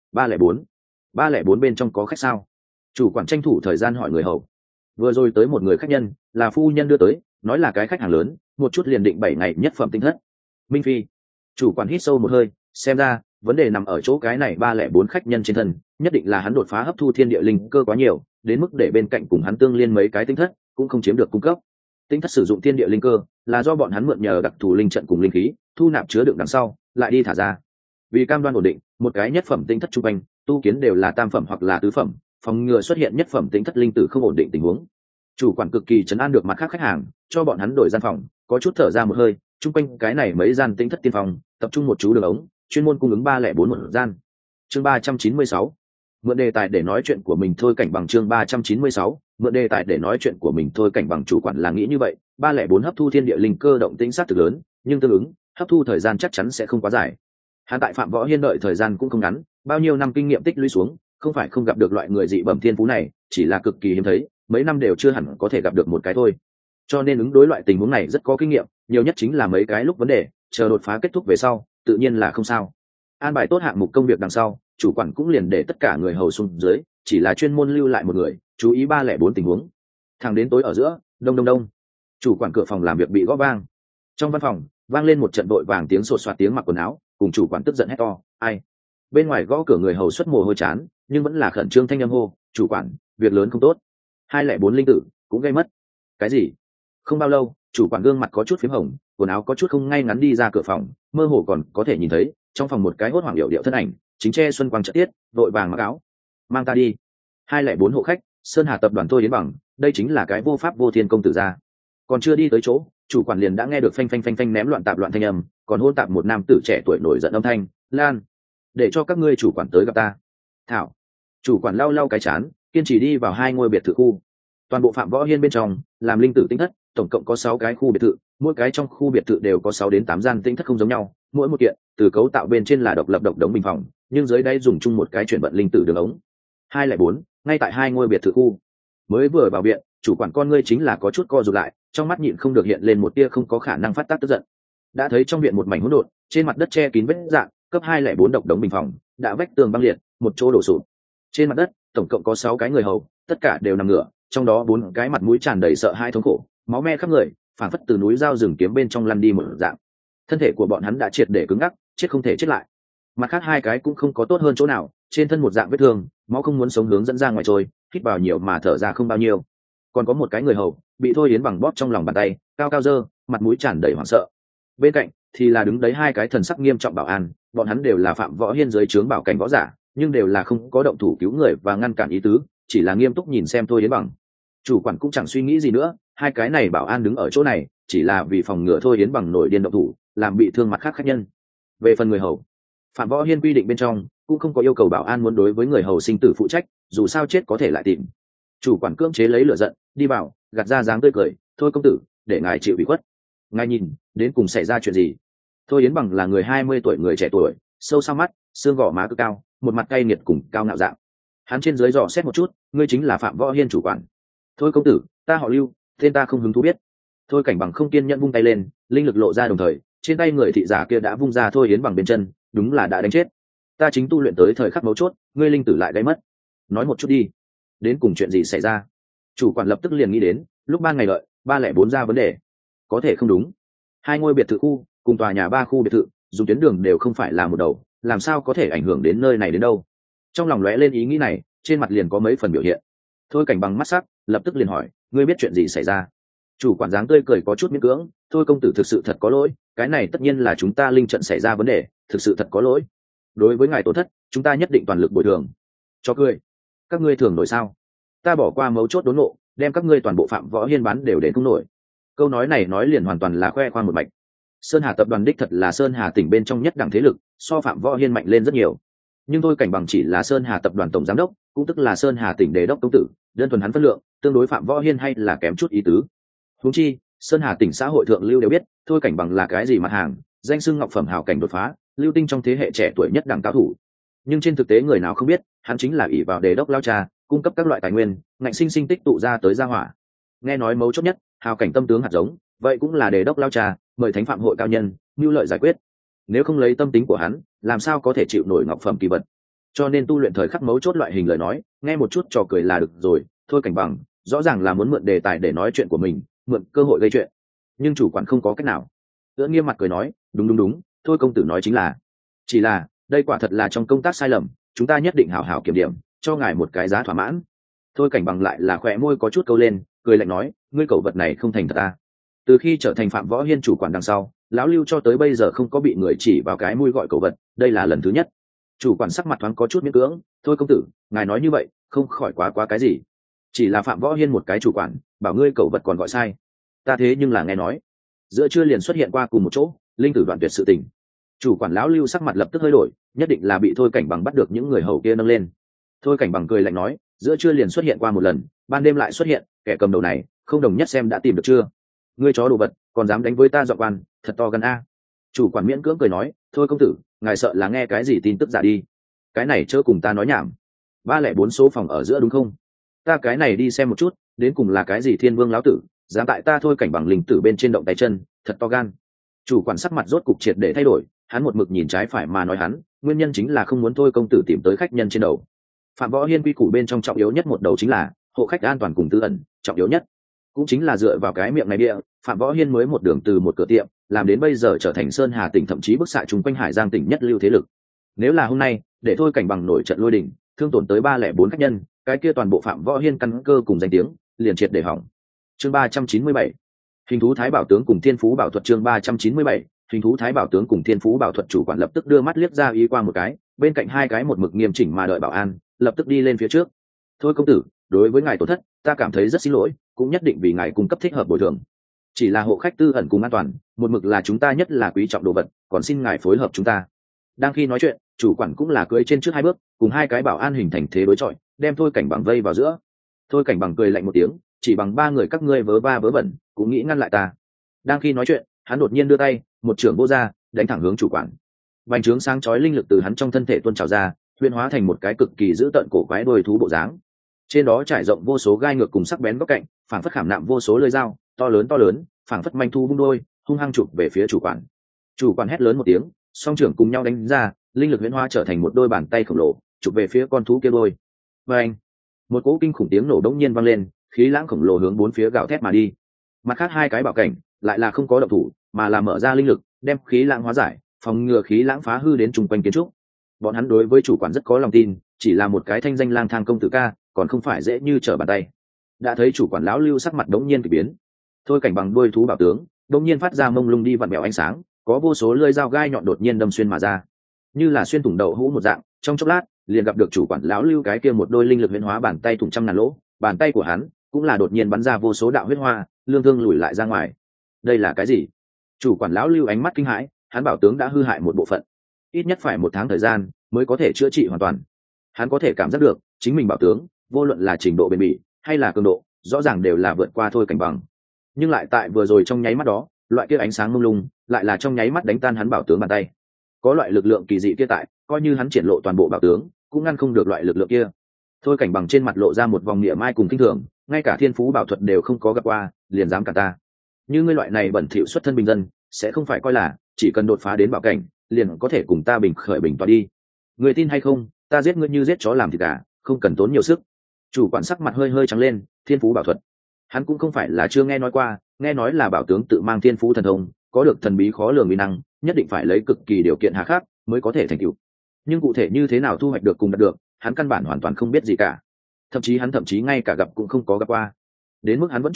304 bên trong có khách sao? Chủ quản tranh thủ thời gian hỏi người hầu. Vừa rồi tới một người khách nhân, là phu nhân đưa tới, nói là cái khách hàng lớn, một chút liền định 7 ngày nhất phẩm tinh thất. Minh Phi. Chủ quản hít sâu một hơi, xem ra vấn đề nằm ở chỗ cái này 304 khách nhân trên thân, nhất định là hắn đột phá hấp thu thiên địa linh cơ quá nhiều, đến mức để bên cạnh cùng hắn tương liên mấy cái tinh thất cũng không chiếm được cung cấp. Tinh thất sử dụng thiên địa linh cơ là do bọn hắn mượn nhờ đặc thù linh trận cùng linh khí thu nạp chứa đựng đằng sau lại đi thả ra. Vì cam đoan ổn định, một cái nhất phẩm tinh thất trung quanh tu kiến đều là tam phẩm hoặc là tứ phẩm, phòng ngừa xuất hiện nhất phẩm tinh thất linh tử không ổn định tình huống. Chủ quản cực kỳ trấn an được mặt khác khách hàng, cho bọn hắn đổi gian phòng, có chút thở ra một hơi, chung quanh cái này mấy gian tinh thất tiên phòng tập trung một chú đường ống chuyên môn cung ứng 304 một gian. Chương 396, mượn đề tài để nói chuyện của mình thôi. Cảnh bằng chương 396, mượn đề tài để nói chuyện của mình thôi. Cảnh bằng chủ quản là nghĩ như vậy, 304 hấp thu thiên địa linh cơ động tĩnh sát thực lớn, nhưng tương ứng hấp thu thời gian chắc chắn sẽ không quá dài. Hắn tại Phạm Võ Hiên đợi thời gian cũng không ngắn, bao nhiêu năm kinh nghiệm tích lũy xuống, không phải không gặp được loại người dị bẩm thiên phú này, chỉ là cực kỳ hiếm thấy, mấy năm đều chưa hẳn có thể gặp được một cái thôi. Cho nên ứng đối loại tình huống này rất có kinh nghiệm, nhiều nhất chính là mấy cái lúc vấn đề, chờ đột phá kết thúc về sau, tự nhiên là không sao. An bài tốt hạng mục công việc đằng sau, chủ quản cũng liền để tất cả người hầu xuống dưới, chỉ là chuyên môn lưu lại một người, chú ý 304 tình huống. Thẳng đến tối ở giữa, đông, chủ quản cửa phòng làm việc bị gõ vang. Trong văn phòng, vang lên một trận vội vàng tiếng sột soạt tiếng mặc quần áo, cùng chủ quản tức giận hét to, "Ai?" Bên ngoài gõ cửa người hầu xuất mồ hôi chán, nhưng vẫn là khẩn trương thanh âm hô, "Chủ quản, việc lớn không tốt. 204 linh tử cũng gây mất." Cái gì? Không bao lâu, chủ quản gương mặt có chút phím hồng, quần áo có chút không ngay ngắn đi ra cửa phòng, mơ hồ còn có thể nhìn thấy trong phòng một cái hốt hoảng điệu thân ảnh, chính che xuân quang trợ tiết, vội vàng mặc áo. "Mang ta đi." 204 hộ khách, Sơn Hà tập đoàn Thôi Yến Bằng, đây chính là cái vô pháp vô thiên công tử gia. Còn chưa đi tới chỗ, chủ quản liền đã nghe được phanh ném loạn tạp loạn thanh âm, còn hôn tạp một nam tử trẻ tuổi nổi giận âm thanh, "Lan, để cho các ngươi chủ quản tới gặp ta." Thảo. Chủ quản lau cái chán, kiên trì đi vào 2 ngôi biệt thự khu. Toàn bộ Phạm Võ Hiên bên trong làm linh tử tinh thất, tổng cộng có 6 cái khu biệt thự, mỗi cái trong khu biệt thự đều có 6 đến 8 gian tinh thất không giống nhau, mỗi một kiện từ cấu tạo bên trên là độc lập đống bình phòng, nhưng dưới đáy dùng chung một cái chuyển vận linh tử đường ống. 204, ngay tại 2 ngôi biệt thự khu. Mới vừa vào viện, chủ quản con ngươi chính là có chút co rụt lại, trong mắt nhịn không được hiện lên một tia không có khả năng phát tác tức giận. Đã thấy trong viện một mảnh hỗn độn, trên mặt đất che kín vết rạn, cấp 204 độc đống bình phòng, đã vách tường băng liệt, một chỗ đổ sụp. Trên mặt đất, tổng cộng có 6 cái người hầu, tất cả đều nằm ngửa, trong đó 4 cái mặt mũi tràn đầy sợ hãi thống khổ, máu me khắp người, phảng phất từ núi dao rừng kiếm bên trong lăn đi một dạng. Thân thể của bọn hắn đã triệt để cứng ngắc, chết không thể chết lại. Mặt khác 2 cái cũng không có tốt hơn chỗ nào, trên thân một dạng vết thương, máu không muốn sống hướng dẫn ra ngoài trôi, hít vào nhiều mà thở ra không bao nhiêu. Còn có một cái người hầu bị Thôi Yến Bằng bóp trong lòng bàn tay, cao cao dơ, mặt mũi tràn đầy hoảng sợ. Bên cạnh thì là đứng đấy 2 cái thần sắc nghiêm trọng bảo an, bọn hắn đều là Phạm Võ Hiên dưới trướng bảo cảnh võ giả, nhưng đều là không có động thủ cứu người và ngăn cản ý tứ, chỉ là nghiêm túc nhìn xem Thôi Yến Bằng. Chủ quản cũng chẳng suy nghĩ gì nữa, 2 cái này bảo an đứng ở chỗ này chỉ là vì phòng ngừa Thôi Yến Bằng nổi điên động thủ, làm bị thương mặt khác khách nhân. Về phần người hầu, Phạm Võ Hiên quy định bên trong cũng không có yêu cầu bảo an muốn đối với người hầu sinh tử phụ trách, dù sao chết có thể lại tìm. Chủ quản cưỡng chế lấy lửa giận, đi vào, gạt ra dáng tươi cười, "Thôi công tử, để ngài chịu ủy khuất. Ngài nhìn, đến cùng xảy ra chuyện gì?" Thôi Yến Bằng là người 20 tuổi người trẻ tuổi, sâu sao mắt, xương gò má cực cao, một mặt cay nghiệt cùng cao ngạo dạng. Hắn trên dưới dò xét một chút, "Ngươi chính là Phạm Võ Hiên chủ quản?" "Thôi công tử, ta họ Lưu, tên ta không hứng thú biết." Thôi Cảnh Bằng không kiên nhẫn vung tay lên, linh lực lộ ra đồng thời, trên tay người thị giả kia đã vung ra Thôi Yến Bằng bên chân, đúng là đã đánh chết. "Ta chính tu luyện tới thời khắc mấu chốt, ngươi linh tử lại gây mất. Nói một chút đi, đến cùng chuyện gì xảy ra?" Chủ quản lập tức liền nghĩ đến, lúc ban ngày lợi, 304 ra vấn đề. Có thể không đúng. 2 ngôi biệt thự khu, cùng tòa nhà 3 khu biệt thự, dùng tuyến đường đều không phải là một đầu, làm sao có thể ảnh hưởng đến nơi này đến đâu. Trong lòng lóe lên ý nghĩ này, trên mặt liền có mấy phần biểu hiện. Thôi Cảnh Bằng mắt sắc, lập tức liền hỏi, "Ngươi biết chuyện gì xảy ra?" Chủ quản dáng tươi cười có chút miễn cưỡng, thôi công tử thực sự thật có lỗi, cái này tất nhiên là chúng ta linh trận xảy ra vấn đề, thực sự thật có lỗi. Đối với ngài tổn thất, chúng ta nhất định toàn lực bồi thường. Cho cười, các ngươi thường nổi sao? Ta bỏ qua mấu chốt đốn ngộ, đem các ngươi toàn bộ Phạm Võ Hiên bán đều để không nổi. Câu nói này nói liền hoàn toàn là khoe khoang một mạch. Sơn Hà tập đoàn đích thật là Sơn Hà tỉnh bên trong nhất đẳng thế lực, so Phạm Võ Hiên mạnh lên rất nhiều. Nhưng thôi Cảnh Bằng chỉ là Sơn Hà tập đoàn tổng giám đốc, cũng tức là Sơn Hà tỉnh đề đốc công tử, đơn thuần hắn phân lượng, tương đối Phạm Võ Hiên hay là kém chút ý tứ. Huống chi, Sơn Hà tỉnh xã hội thượng lưu đều biết, thôi Cảnh Bằng là cái gì mặt hàng, danh xưng ngọc phẩm hảo cảnh đột phá, lưu tinh trong thế hệ trẻ tuổi nhất đẳng cao thủ. Nhưng trên thực tế người nào không biết, hắn chính là ỷ vào đề đốc lao cha, cung cấp các loại tài nguyên, ngạnh sinh sinh tích tụ ra tới gia hỏa. Nghe nói mấu chốt nhất, hào cảnh tâm tướng hạt giống, vậy cũng là đề đốc lao cha, mời thánh phạm hội cao nhân, mưu lợi giải quyết. Nếu không lấy tâm tính của hắn, làm sao có thể chịu nổi ngọc phẩm kỳ vật. Cho nên tu luyện thời khắc mấu chốt loại hình lời nói, nghe một chút trò cười là được rồi. Thôi Cảnh Bằng rõ ràng là muốn mượn đề tài để nói chuyện của mình, mượn cơ hội gây chuyện. Nhưng chủ quản không có cách nào. Ưỡn nghiêm mặt cười nói, đúng, thôi công tử nói chính là, chỉ là đây quả thật là trong công tác sai lầm, chúng ta nhất định hảo hảo kiểm điểm, cho ngài một cái giá thỏa mãn. Thôi Cảnh Bằng lại là khỏe môi có chút câu lên, cười lạnh nói, ngươi cẩu vật này không thành thật ta. Từ khi trở thành Phạm Võ Hiên chủ quản đằng sau, lão Lưu cho tới bây giờ không có bị người chỉ vào cái mũi gọi cẩu vật, đây là lần thứ nhất. Chủ quản sắc mặt thoáng có chút miễn cưỡng, thôi công tử, ngài nói như vậy không khỏi quá cái gì, chỉ là Phạm Võ Hiên một cái chủ quản, bảo ngươi cẩu vật còn gọi sai. Ta thế nhưng là nghe nói giữa trưa liền xuất hiện qua cùng một chỗ, linh tử đoạn tuyệt sự tình. Chủ quản lão Lưu sắc mặt lập tức hơi đổi, nhất định là bị thôi Cảnh Bằng bắt được những người hầu kia nâng lên. Thôi Cảnh Bằng cười lạnh nói, giữa trưa liền xuất hiện qua một lần, ban đêm lại xuất hiện, kẻ cầm đầu này không đồng nhất xem đã tìm được chưa? Ngươi chó đồ vật, còn dám đánh với ta dọn quan, thật to gan a. Chủ quản miễn cưỡng cười nói, thôi công tử, ngài sợ là nghe cái gì tin tức giả đi, cái này chớ cùng ta nói nhảm. 304 số phòng ở giữa đúng không? Ta cái này đi xem một chút, đến cùng là cái gì thiên vương lão tử, dám tại ta thôi Cảnh Bằng linh tử bên trên động tay chân, thật to gan. Chủ quản sắc mặt rốt cục triệt để thay đổi, hắn một mực nhìn trái phải mà nói hắn, nguyên nhân chính là không muốn thôi công tử tìm tới khách nhân trên đầu. Phạm Võ Hiên quy củ bên trong trọng yếu nhất một đầu chính là hộ khách an toàn cùng tư ẩn, trọng yếu nhất cũng chính là dựa vào cái miệng này địa, Phạm Võ Hiên mới một đường từ một cửa tiệm làm đến bây giờ trở thành Sơn Hà tỉnh thậm chí bức xạ chung quanh Hải Giang tỉnh nhất lưu thế lực. Nếu là hôm nay để thôi Cảnh Bằng nổi trận lôi đình, thương tổn tới 304 khách nhân, cái kia toàn bộ Phạm Võ Hiên căn cơ cùng danh tiếng liền triệt để hỏng. Chương 397, hình thú thái bảo tướng cùng thiên phú bảo thuật. Chương 397, hình thú thái bảo tướng cùng thiên phú bảo thuật. Chủ quản lập tức đưa mắt liếc ra ý qua một cái, bên cạnh hai cái một mực nghiêm chỉnh mà đợi bảo an lập tức đi lên phía trước. Thôi công tử, đối với ngài tổn thất ta cảm thấy rất xin lỗi, cũng nhất định vì ngài cung cấp thích hợp bồi thường. Chỉ là hộ khách tư ẩn cùng an toàn một mực là chúng ta nhất là quý trọng đồ vật, còn xin ngài phối hợp chúng ta. Đang khi nói chuyện, chủ quản cũng là cưỡi trên trước hai bước, cùng hai cái bảo an hình thành thế đối chọi, đem thôi Cảnh Bằng vây vào giữa. Thôi Cảnh Bằng cười lạnh một tiếng, chỉ bằng 3 người các ngươi vớ va vớ vẩn cũng nghĩ ngăn lại ta. Đang khi nói chuyện, hắn đột nhiên đưa tay, một chưởng vô ra, đánh thẳng hướng chủ quản. Bành trướng sáng chói linh lực từ hắn trong thân thể tuôn trào ra, huyễn hóa thành một cái cực kỳ dữ tợn cổ quái đôi thú bộ dáng. Trên đó trải rộng vô số gai ngược cùng sắc bén góc cạnh, phảng phất khảm nạm vô số lưỡi dao, to lớn, phảng phất manh thu vung đôi, hung hăng chụp về phía chủ quản. Chủ quản hét lớn một tiếng, song trưởng cùng nhau đánh ra, linh lực huyễn hóa trở thành một đôi bàn tay khổng lồ, chụp về phía con thú kia đôi. Và anh, một cỗ kinh khủng tiếng nổ đống nhiên vang lên, khí lãng khổng lồ hướng bốn phía gào thét mà đi. Mặt khác hai cái bảo cảnh lại là không có động thủ, mà là mở ra linh lực, đem khí lãng hóa giải, phòng ngừa khí lãng phá hư đến chung quanh kiến trúc. Bọn hắn đối với chủ quản rất có lòng tin, chỉ là một cái thanh danh lang thang công tử ca, còn không phải dễ như trở bàn tay. Đã thấy chủ quản lão Lưu sắc mặt đống nhiên kỳ biến, thôi Cảnh Bằng đuôi thú bảo tướng đống nhiên phát ra mông lung đi vặn bèo ánh sáng, có vô số lưỡi dao gai nhọn đột nhiên đâm xuyên mà ra, như là xuyên thủng đậu hũ một dạng. Trong chốc lát liền gặp được chủ quản lão Lưu cái kia một đôi linh lực huyễn hóa bàn tay thủng trăm ngàn lỗ, bàn tay của hắn cũng là đột nhiên bắn ra vô số đạo huyết hoa, lương thương lùi lại ra ngoài. Đây là cái gì? Chủ quản lão Lưu ánh mắt kinh hãi, hắn bảo tướng đã hư hại một bộ phận, ít nhất phải 1 tháng thời gian mới có thể chữa trị hoàn toàn. Hắn có thể cảm giác được chính mình bảo tướng vô luận là trình độ bền bỉ hay là cường độ, rõ ràng đều là vượt qua thôi Cảnh Bằng. Nhưng lại tại vừa rồi trong nháy mắt đó, loại kia ánh sáng mông lung lại là trong nháy mắt đánh tan hắn bảo tướng bàn tay. Có loại lực lượng kỳ dị kia tại, coi như hắn triển lộ toàn bộ bảo tướng cũng ngăn không được loại lực lượng kia. Thôi Cảnh Bằng trên mặt lộ ra một vòng niệm mai cùng kinh thường, ngay cả thiên phú bảo thuật đều không có gặp qua, liền dám cả ta. Như ngươi loại này bẩn thỉu xuất thân bình dân, sẽ không phải coi là chỉ cần đột phá đến bảo cảnh liền có thể cùng ta bình khởi bình tọa đi. Người tin hay không, ta giết ngươi như giết chó làm thịt cả, không cần tốn nhiều sức. Chủ quản sắc mặt hơi hơi trắng lên, thiên phú bảo thuật hắn cũng không phải là chưa nghe nói qua, nghe nói là bảo tướng tự mang thiên phú thần thông, có được thần bí khó lường uy năng, nhất định phải lấy cực kỳ điều kiện hà khắc mới có thể thành tựu. Nhưng cụ thể như thế nào thu hoạch được cùng đạt được, hắn căn bản hoàn toàn không biết gì cả. Thậm chí ngay cả gặp cũng không có gặp qua. Đến mức hắn vẫn cho là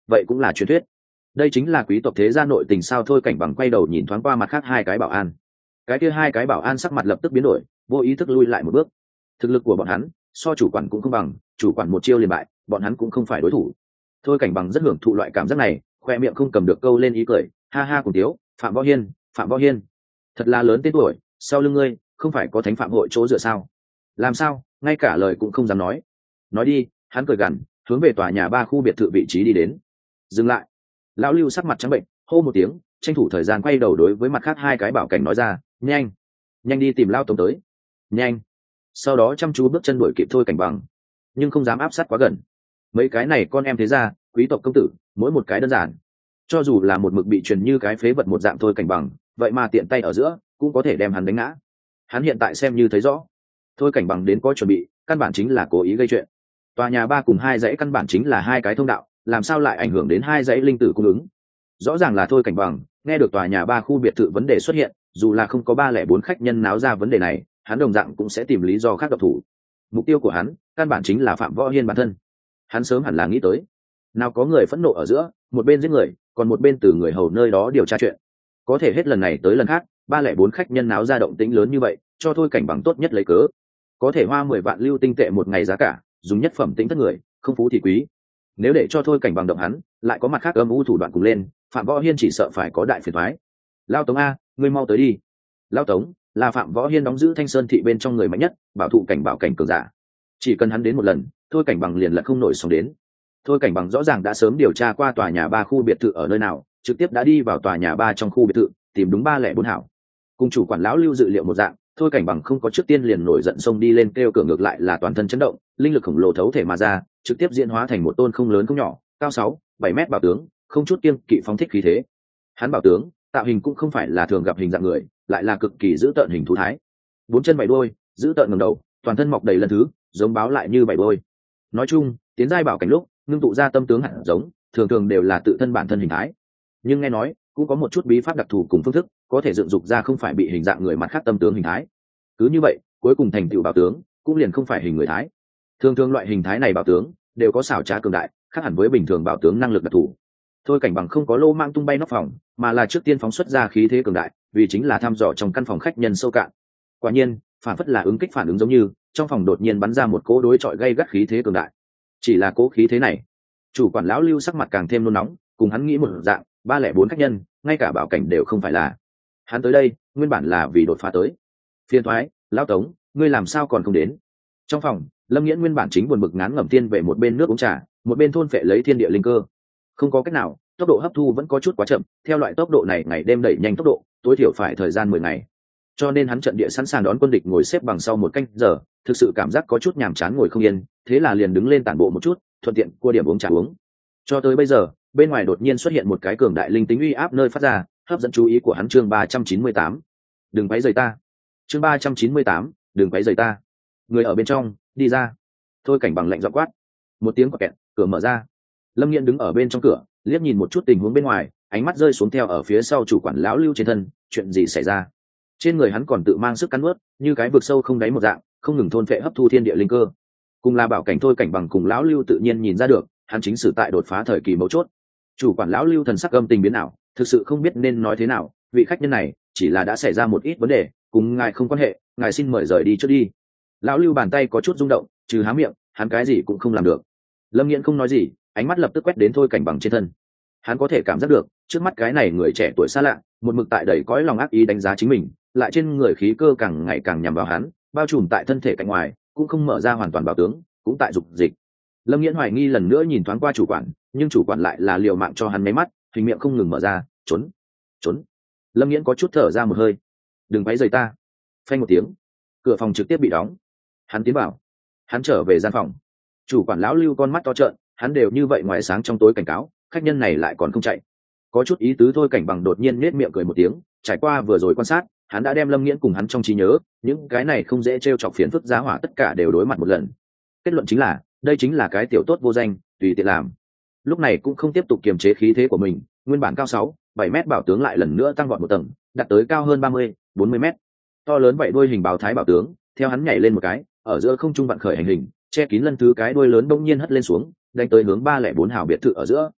vậy cũng là truyền thuyết. Đây chính là quý tộc thế gia nội tình sao? Thôi Cảnh Bằng quay đầu nhìn thoáng qua mặt khác hai cái bảo an. Cái kia hai cái bảo an sắc mặt lập tức biến đổi, vô ý thức lui lại một bước. Thực lực của bọn hắn so chủ quản cũng không bằng, chủ quản một chiêu liền bại, bọn hắn cũng không phải đối thủ. Thôi Cảnh Bằng rất hưởng thụ loại cảm giác này, khoe miệng không cầm được câu lên ý cười, ha ha cùng tiếu. Phạm Võ Hiên, Phạm Võ Hiên, thật là lớn tên tuổi, sau lưng ngươi không phải có thánh phạm hội chỗ dựa sao? Làm sao ngay cả lời cũng không dám nói? Nói đi. Hắn cười gằn, hướng về tòa nhà 3 khu biệt thự vị trí đi đến. Dừng lại. Lão Lưu sắc mặt trắng bệnh, hô một tiếng, tranh thủ thời gian quay đầu đối với mặt khác hai cái bảo cảnh nói ra, nhanh nhanh đi tìm Lao Tống tới, nhanh. Sau đó chăm chú bước chân đuổi kịp Thôi Cảnh Bằng, nhưng không dám áp sát quá gần. Mấy cái này con em thế gia, quý tộc công tử, mỗi một cái đơn giản, cho dù là một mực bị truyền như cái phế vật một dạng Thôi Cảnh Bằng, vậy mà tiện tay ở giữa cũng có thể đem hắn đánh ngã. Hắn hiện tại xem như thấy rõ, Thôi Cảnh Bằng đến có chuẩn bị, căn bản chính là cố ý gây chuyện. Tòa nhà 3 cùng 2 dãy căn bản chính là hai cái thông đạo, làm sao lại ảnh hưởng đến 2 dãy linh tử cung ứng? Rõ ràng là Thôi Cảnh Bằng nghe được tòa nhà 3 khu biệt thự vấn đề xuất hiện, dù là không có 304 khách nhân náo ra vấn đề này, hắn đồng dạng cũng sẽ tìm lý do khác độc thủ. Mục tiêu của hắn căn bản chính là Phạm Võ Hiên bản thân. Hắn sớm hẳn là nghĩ tới, nào có người phẫn nộ ở giữa, một bên giết người, còn một bên từ người hầu nơi đó điều tra chuyện. Có thể hết lần này tới lần khác, 304 khách nhân náo ra động tĩnh lớn như vậy, cho Thôi Cảnh Bằng tốt nhất lấy cớ. Có thể hoa 10 vạn lưu tinh tệ một ngày giá cả, dùng nhất phẩm tĩnh thất người, không phú thì quý. Nếu để cho Thôi Cảnh Bằng động hắn, lại có mặt khác âm u thủ đoạn cùng lên, Phạm Võ Hiên chỉ sợ phải có đại phiền toái. Lao Tống a, ngươi mau tới đi. Lao Tống là Phạm Võ Hiên đóng giữ Thanh Sơn thị bên trong người mạnh nhất, bảo thụ cảnh bảo cảnh cường giả. Chỉ cần hắn đến một lần, Thôi Cảnh Bằng liền lật không nổi sóng đến. Thôi Cảnh Bằng rõ ràng đã sớm điều tra qua tòa nhà 3 khu biệt thự ở nơi nào, trực tiếp đã đi vào tòa nhà 3 trong khu biệt thự, tìm đúng 304 hảo. Cùng chủ quản lão Lưu dự liệu một dạng, Thôi Cảnh Bằng không có trước tiên liền nổi giận xông đi lên kêu cửa, ngược lại là toàn thân chấn động, linh lực khổng lồ thấu thể mà ra, trực tiếp diễn hóa thành một tôn không lớn không nhỏ, cao 6-7 mét bảo tướng, không chút kiêng kỵ phóng thích khí thế. Hắn bảo tướng, tạo hình cũng không phải là thường gặp hình dạng người, lại là cực kỳ giữ tợn hình thú thái. 4 chân 7 đuôi, giữ tợn ngẩng đầu, toàn thân mọc đầy lân thứ, giống báo lại như 7 đuôi. Nói chung, tiến giai bảo cảnh lúc, ngưng tụ ra tâm tướng hạt giống, thường thường đều là tự thân bản thân hình thái. Nhưng nghe nói, cũng có một chút bí pháp đặc thù cùng phương thức, có thể dựng dục ra không phải bị hình dạng người mặt khác tâm tướng hình thái. Cứ như vậy, cuối cùng thành tựu bảo tướng, cũng liền không phải hình người thái. Thường thường loại hình thái này bảo tướng đều có xảo trá cường đại, khác hẳn với bình thường bảo tướng năng lực đặc thù. Thôi Cảnh Bằng không có lô mang tung bay nóc phòng, mà là trước tiên phóng xuất ra khí thế cường đại, vì chính là thăm dò trong căn phòng khách nhân sâu cạn. Quả nhiên, phản phất là ứng kích phản ứng giống như, trong phòng đột nhiên bắn ra một cỗ đối chọi gây gắt khí thế cường đại. Chỉ là cỗ khí thế này, chủ quản lão Lưu sắc mặt càng thêm nôn nóng, cùng hắn nghĩ một dạng, 304 khách nhân, ngay cả bảo cảnh đều không phải là. Hắn tới đây, nguyên bản là vì đột phá tới. Phiên thoái, lão Tống, ngươi làm sao còn không đến? Trong phòng, Lâm Nghiễn nguyên bản chính buồn bực ngán ngẩm tiên về một bên nước uống trà, một bên thôn phệ lấy thiên địa linh cơ. Không có cách nào, tốc độ hấp thu vẫn có chút quá chậm, theo loại tốc độ này ngày đêm đẩy nhanh tốc độ, tối thiểu phải thời gian 10 ngày. Cho nên hắn trận địa sẵn sàng đón quân địch ngồi xếp bằng sau một canh giờ, thực sự cảm giác có chút nhàm chán ngồi không yên, thế là liền đứng lên tản bộ một chút, thuận tiện cua điểm uống trà uống. Cho tới bây giờ, bên ngoài đột nhiên xuất hiện một cái cường đại linh tính uy áp nơi phát ra, hấp dẫn chú ý của hắn. Chương 398. Đừng quấy rầy ta. Chương 398. Đừng quấy rầy ta. Người ở bên trong, đi ra. Thôi Cảnh Bằng lạnh giọng quát. Một tiếng quạt kẹt, cửa mở ra. Lâm Nghiễn đứng ở bên trong cửa, liếc nhìn một chút tình huống bên ngoài, ánh mắt rơi xuống theo ở phía sau chủ quản lão Lưu trên thân, chuyện gì xảy ra? Trên người hắn còn tự mang sức cắn nuốt, như cái vực sâu không đáy một dạng, không ngừng thôn phệ hấp thu thiên địa linh cơ. Cùng là bảo cảnh Thôi Cảnh Bằng cùng lão Lưu tự nhiên nhìn ra được, hắn chính sử tại đột phá thời kỳ mấu chốt. Chủ quản lão Lưu thần sắc âm tình biến ảo, thực sự không biết nên nói thế nào, vị khách nhân này chỉ là đã xảy ra một ít vấn đề, cùng ngài không quan hệ, ngài xin mời rời đi trước đi. Lão Lưu bàn tay có chút rung động, trừ há miệng, hắn cái gì cũng không làm được. Lâm Nghiễn không nói gì, ánh mắt lập tức quét đến Thôi Cảnh Bằng trên thân. Hắn có thể cảm giác được, trước mắt cái này người trẻ tuổi xa lạ, một mực tại đầy cõi lòng ác ý đánh giá chính mình, lại trên người khí cơ càng ngày càng nhằm vào hắn, bao trùm tại thân thể cạnh ngoài, cũng không mở ra hoàn toàn bảo tướng, cũng tại dục dịch. Lâm Nghiễn hoài nghi lần nữa nhìn thoáng qua chủ quản, nhưng chủ quản lại là liều mạng cho hắn mấy mắt, hình miệng không ngừng mở ra, trốn, trốn. Lâm Nghiễn có chút thở ra một hơi. Đừng quấy rầy ta. Phanh một tiếng, cửa phòng trực tiếp bị đóng. Hắn tiến vào, hắn trở về gian phòng. Chủ quản lão Lưu con mắt to trợn, hắn đều như vậy ngoài sáng trong tối cảnh cáo, khách nhân này lại còn không chạy. Có chút ý tứ. Thôi Cảnh Bằng đột nhiên nết miệng cười một tiếng, trải qua vừa rồi quan sát, hắn đã đem Lâm Nghiễn cùng hắn trong trí nhớ, những cái này không dễ trêu chọc phiền phức giá hỏa tất cả đều đối mặt một lần. Kết luận chính là, đây chính là cái tiểu tốt vô danh, tùy tiện làm. Lúc này cũng không tiếp tục kiềm chế khí thế của mình, nguyên bản cao 6-7 mét bảo tướng lại lần nữa tăng vọt một tầng, đạt tới cao hơn 30-40 mét. To lớn vậy đuôi hình báo thái bảo tướng, theo hắn nhảy lên một cái, ở giữa không trung vặn khởi hành hình, che kín lân thứ cái đuôi lớn bỗng nhiên hất lên xuống, đánh tới hướng 304 hào biệt thự ở giữa.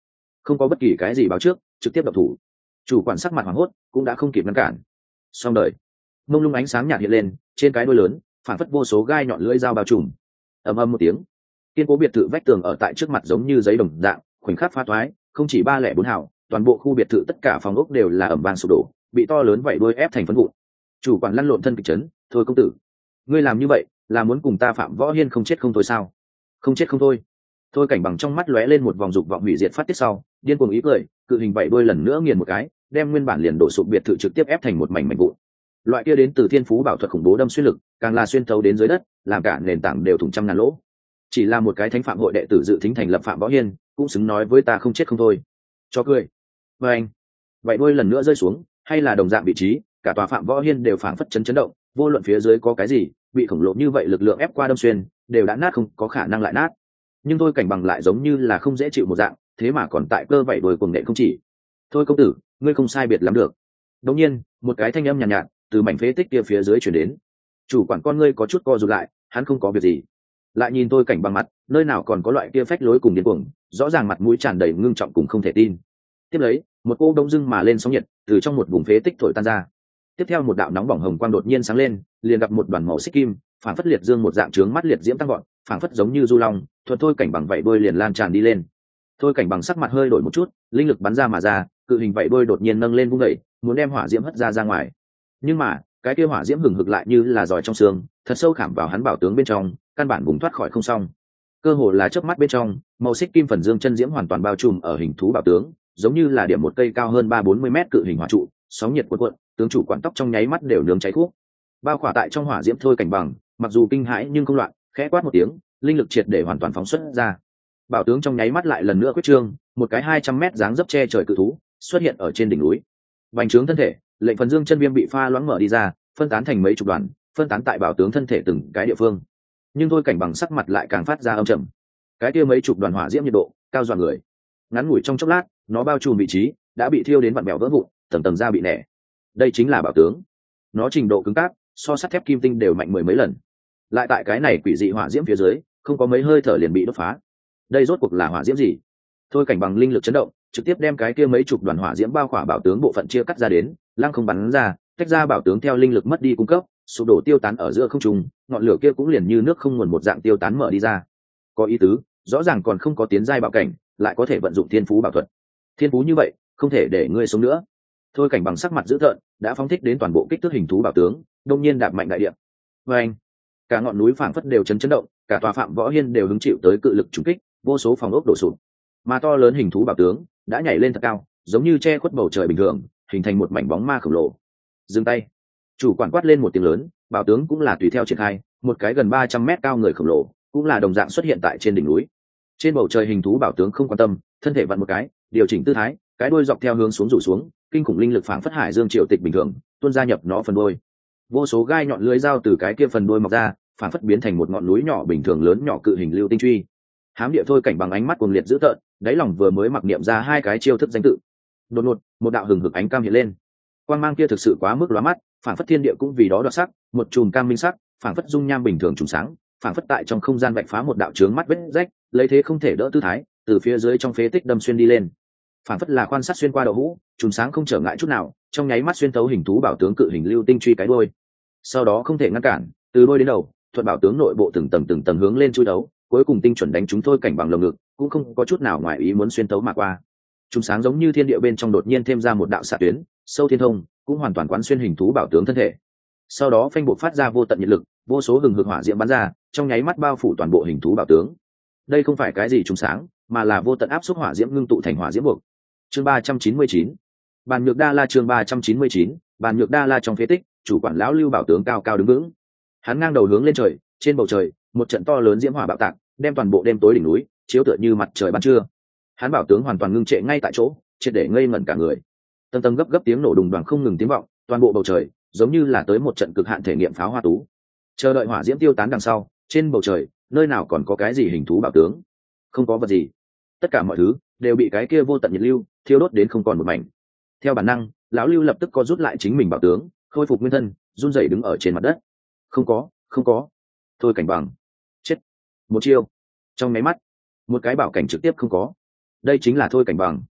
không có bất kỳ cái gì báo trước, trực tiếp độc thủ. Chủ quản sắc mặt hoảng hốt, cũng đã không kịp ngăn cản. Xong đời. Mông lung ánh sáng nhạt hiện lên, trên cái đuôi lớn, phản phất vô số gai nhọn lưỡi dao bao trùm. Ầm ầm một tiếng, kiên cố biệt thự vách tường ở tại trước mặt giống như giấy đồng dạng, khoảnh khắc phá toái, không chỉ 304 hào, toàn bộ khu biệt thự tất cả phòng ốc đều là ầm vang sụp đổ, bị to lớn vảy đuôi ép thành phấn vụn. Chủ quản lăn lộn thân kịch chấn, thôi công tử, ngươi làm như vậy là muốn cùng ta Phạm Võ Hiên không chết không thôi sao? Không chết không thôi. Thôi Cảnh Bằng trong mắt lóe lên một vòng dục vọng hủy diệt phát tiết sau, điên cuồng ý cười, cự hình vảy đuôi lần nữa nghiền một cái, đem nguyên bản liền đổ sụp biệt thự trực tiếp ép thành một mảnh mảnh vụn. Loại kia đến từ thiên phú bảo thuật khủng bố đâm xuyên lực, càng là xuyên thấu đến dưới đất, làm cả nền tảng đều thủng trăm ngàn lỗ. Chỉ là một cái thánh phạm hội đệ tử dự thính thành lập Phạm Võ Hiên, cũng xứng nói với ta không chết không thôi. Cho cười. Và anh, vậy đuôi lần nữa rơi xuống, hay là đồng dạng vị trí, cả tòa Phạm Võ Hiên đều phảng phất chấn chấn động, vô luận phía dưới có cái gì, bị khổng lồ như vậy lực lượng ép qua đâm xuyên, đều đã nát không có khả năng lại nát. Nhưng Thôi Cảnh Bằng lại giống như là không dễ chịu một dạng, thế mà còn tại cơ vậy đuôi cuồng nện không chỉ. Thôi công tử, ngươi không sai biệt lắm được. Đột nhiên, một cái thanh âm nhàn nhạt, từ mảnh phế tích kia phía dưới chuyển đến. Chủ quản con ngươi có chút co rụt lại, hắn không có việc gì. Lại nhìn Thôi Cảnh Bằng mặt, nơi nào còn có loại kia phách lối cùng điên cuồng, rõ ràng mặt mũi tràn đầy ngưng trọng cùng không thể tin. Tiếp lấy, một cô đông dưng mà lên sóng nhiệt, từ trong một vùng phế tích thổi tan ra. Tiếp theo một đạo nóng bỏng hồng quang đột nhiên sáng lên, liền gặp một đoàn màu xích kim, phản phất liệt dương một dạng trướng mắt liệt diễm tăng gọn, phản phất giống như du long, thuận Thôi Cảnh Bằng vậy đuôi liền lan tràn đi lên. Thôi Cảnh Bằng sắc mặt hơi đổi một chút, linh lực bắn ra mà ra, cự hình vậy đuôi đột nhiên nâng lên vung đẩy, muốn đem hỏa diễm hất ra ngoài. Nhưng mà, cái kia hỏa diễm hừng hực lại như là giỏi trong xương, thật sâu khảm vào hắn bảo tướng bên trong, căn bản vùng thoát khỏi không xong. Cơ hồ là chớp mắt bên trong, màu xích kim phần dương chân diễm hoàn toàn bao trùm ở hình thú bảo tướng, giống như là điểm một cây cao hơn 3-40 mét cự hình hỏa trụ, sóng nhiệt cuộn cuộn, tướng chủ quản tóc trong nháy mắt đều nướng cháy thuốc. Bao khỏa tại trong hỏa diễm Thôi Cảnh Bằng, mặc dù kinh hãi nhưng không loạn, khẽ quát một tiếng, linh lực triệt để hoàn toàn phóng xuất ra. Bảo tướng trong nháy mắt lại lần nữa quyết trương, một cái 200 mét dáng dấp che trời cự thú xuất hiện ở trên đỉnh núi. Bành trướng thân thể, lệnh phần dương chân viêm bị pha loãng mở đi ra, phân tán thành mấy chục đoàn, phân tán tại bảo tướng thân thể từng cái địa phương. Nhưng Thôi Cảnh Bằng sắc mặt lại càng phát ra âm trầm. Cái kia mấy chục đoàn hỏa diễm nhiệt độ cao dọa người. Ngắn ngủi trong chốc lát, nó bao trùm vị trí đã bị thiêu đến vặn bèo vỡ vụn, tầng tầng da bị nẻ. Đây chính là bảo tướng. Nó trình độ cứng cáp, so sắt thép kim tinh đều mạnh mười mấy lần. Lại tại cái này quỷ dị hỏa diễm phía dưới, không có mấy hơi thở liền bị đốt phá. Đây rốt cuộc là hỏa diễm gì? Thôi Cảnh Bằng linh lực chấn động, trực tiếp đem cái kia mấy chục đoàn hỏa diễm bao khỏa bảo tướng bộ phận chia cắt ra đến, lăng không bắn ra, tách ra bảo tướng theo linh lực mất đi cung cấp, sụp đổ tiêu tán ở giữa không trung, ngọn lửa kia cũng liền như nước không nguồn một dạng tiêu tán mở đi ra. Có ý tứ, rõ ràng còn không có tiến giai bảo cảnh, lại có thể vận dụng thiên phú bảo thuật. Thiên phú như vậy, không thể để ngươi sống nữa. Thôi Cảnh Bằng sắc mặt dữ tợn, đã phóng thích đến toàn bộ kích thước hình thú bảo tướng, đông nhiên đạp mạnh đại địa. Và anh, cả ngọn núi phảng phất đều chấn chấn động, cả tòa Phạm Võ Hiên đều hứng chịu tới cự lực trùng kích, vô số phòng ốc đổ sụp. Mà to lớn hình thú bảo tướng đã nhảy lên thật cao, giống như che khuất bầu trời bình thường, hình thành một mảnh bóng ma khổng lồ. Dừng tay. Chủ quản quát lên một tiếng lớn, bảo tướng cũng là tùy theo triển khai, một cái gần 300 mét cao người khổng lồ, cũng là đồng dạng xuất hiện tại trên đỉnh núi. Trên bầu trời hình thú bảo tướng không quan tâm, thân thể vặn một cái, điều chỉnh tư thái, cái đuôi dọc theo hướng xuống rủ xuống, kinh khủng linh lực phảng phất hải dương triệu tịch bình thường, tuôn gia nhập nó phần đuôi. Vô số gai nhọn lưỡi dao từ cái kia phần đuôi mọc ra, phảng phất biến thành một ngọn núi nhỏ bình thường lớn nhỏ cự hình lưu tinh truy. Hám địa Thôi Cảnh Bằng ánh mắt cuồng liệt dữ tợn, đáy lòng vừa mới mặc niệm ra hai cái chiêu thức danh tự. Đột ngột, một đạo hừng hực ánh cam hiện lên. Quang mang kia thực sự quá mức lóa mắt, phảng phất thiên địa cũng vì đó đoạt sắc, một chùm cam minh sắc, phảng phất dung nham bình thường trùng sáng, phảng phất tại trong không gian vạch phá một đạo chướng mắt vết rách, lấy thế không thể đỡ tư thái, từ phía dưới trong phế tích đâm xuyên đi lên. Phảng phất là quan sát xuyên qua đậu hũ, trùng sáng không trở ngại chút nào, trong nháy mắt xuyên thấu hình thú bảo tướng cự hình lưu tinh truy cái đuôi. Sau đó không thể ngăn cản, từ đuôi đến đầu, thuận bảo tướng nội bộ từng tầng hướng lên chui đấu, cuối cùng tinh chuẩn đánh chúng Thôi Cảnh Bằng lồng ngực, cũng không có chút nào ngoài ý muốn xuyên thấu mà qua. Trùng sáng giống như thiên địa bên trong đột nhiên thêm ra một đạo xạ tuyến, sâu thiên thông, cũng hoàn toàn quán xuyên hình thú bảo tướng thân thể. Sau đó phanh bộ phát ra vô tận nhiệt lực, vô số hừng hực hỏa diễm bắn ra, trong nháy mắt bao phủ toàn bộ hình thú bảo tướng. Đây không phải cái gì trùng sáng, mà là vô tận áp suất hỏa diễm ngưng tụ thành hỏa diễm buộc. Chương 399. Bàn Nhược Đa La. Chương 399. Bàn Nhược Đa La. Trong phế tích, chủ quản lão Lưu bảo tướng cao cao đứng vững. Hắn ngang đầu hướng lên trời, trên bầu trời, một trận to lớn diễm hỏa bạo tạc, đem toàn bộ đêm tối đỉnh núi chiếu tựa như mặt trời ban trưa. Hắn bảo tướng hoàn toàn ngưng trệ ngay tại chỗ, triệt để ngây ngẩn cả người. Tầng tầng gấp gấp tiếng nổ đùng đoàng không ngừng tiếng vọng, toàn bộ bầu trời giống như là tới một trận cực hạn thể nghiệm pháo hoa tú. Chờ đợi hỏa diễm tiêu tán đằng sau, trên bầu trời nơi nào còn có cái gì hình thú bảo tướng? Không có vật gì. Tất cả mọi thứ đều bị cái kia vô tận nhiệt lưu thiêu đốt đến không còn một mảnh. Theo bản năng, lão Lưu lập tức co rút lại chính mình bảo tướng, khôi phục nguyên thân, run rẩy đứng ở trên mặt đất. Không có. Thôi Cảnh Bằng chết. Một chiêu, trong máy mắt, một cái bảo cảnh trực tiếp không có. Đây chính là Thôi Cảnh Bằng,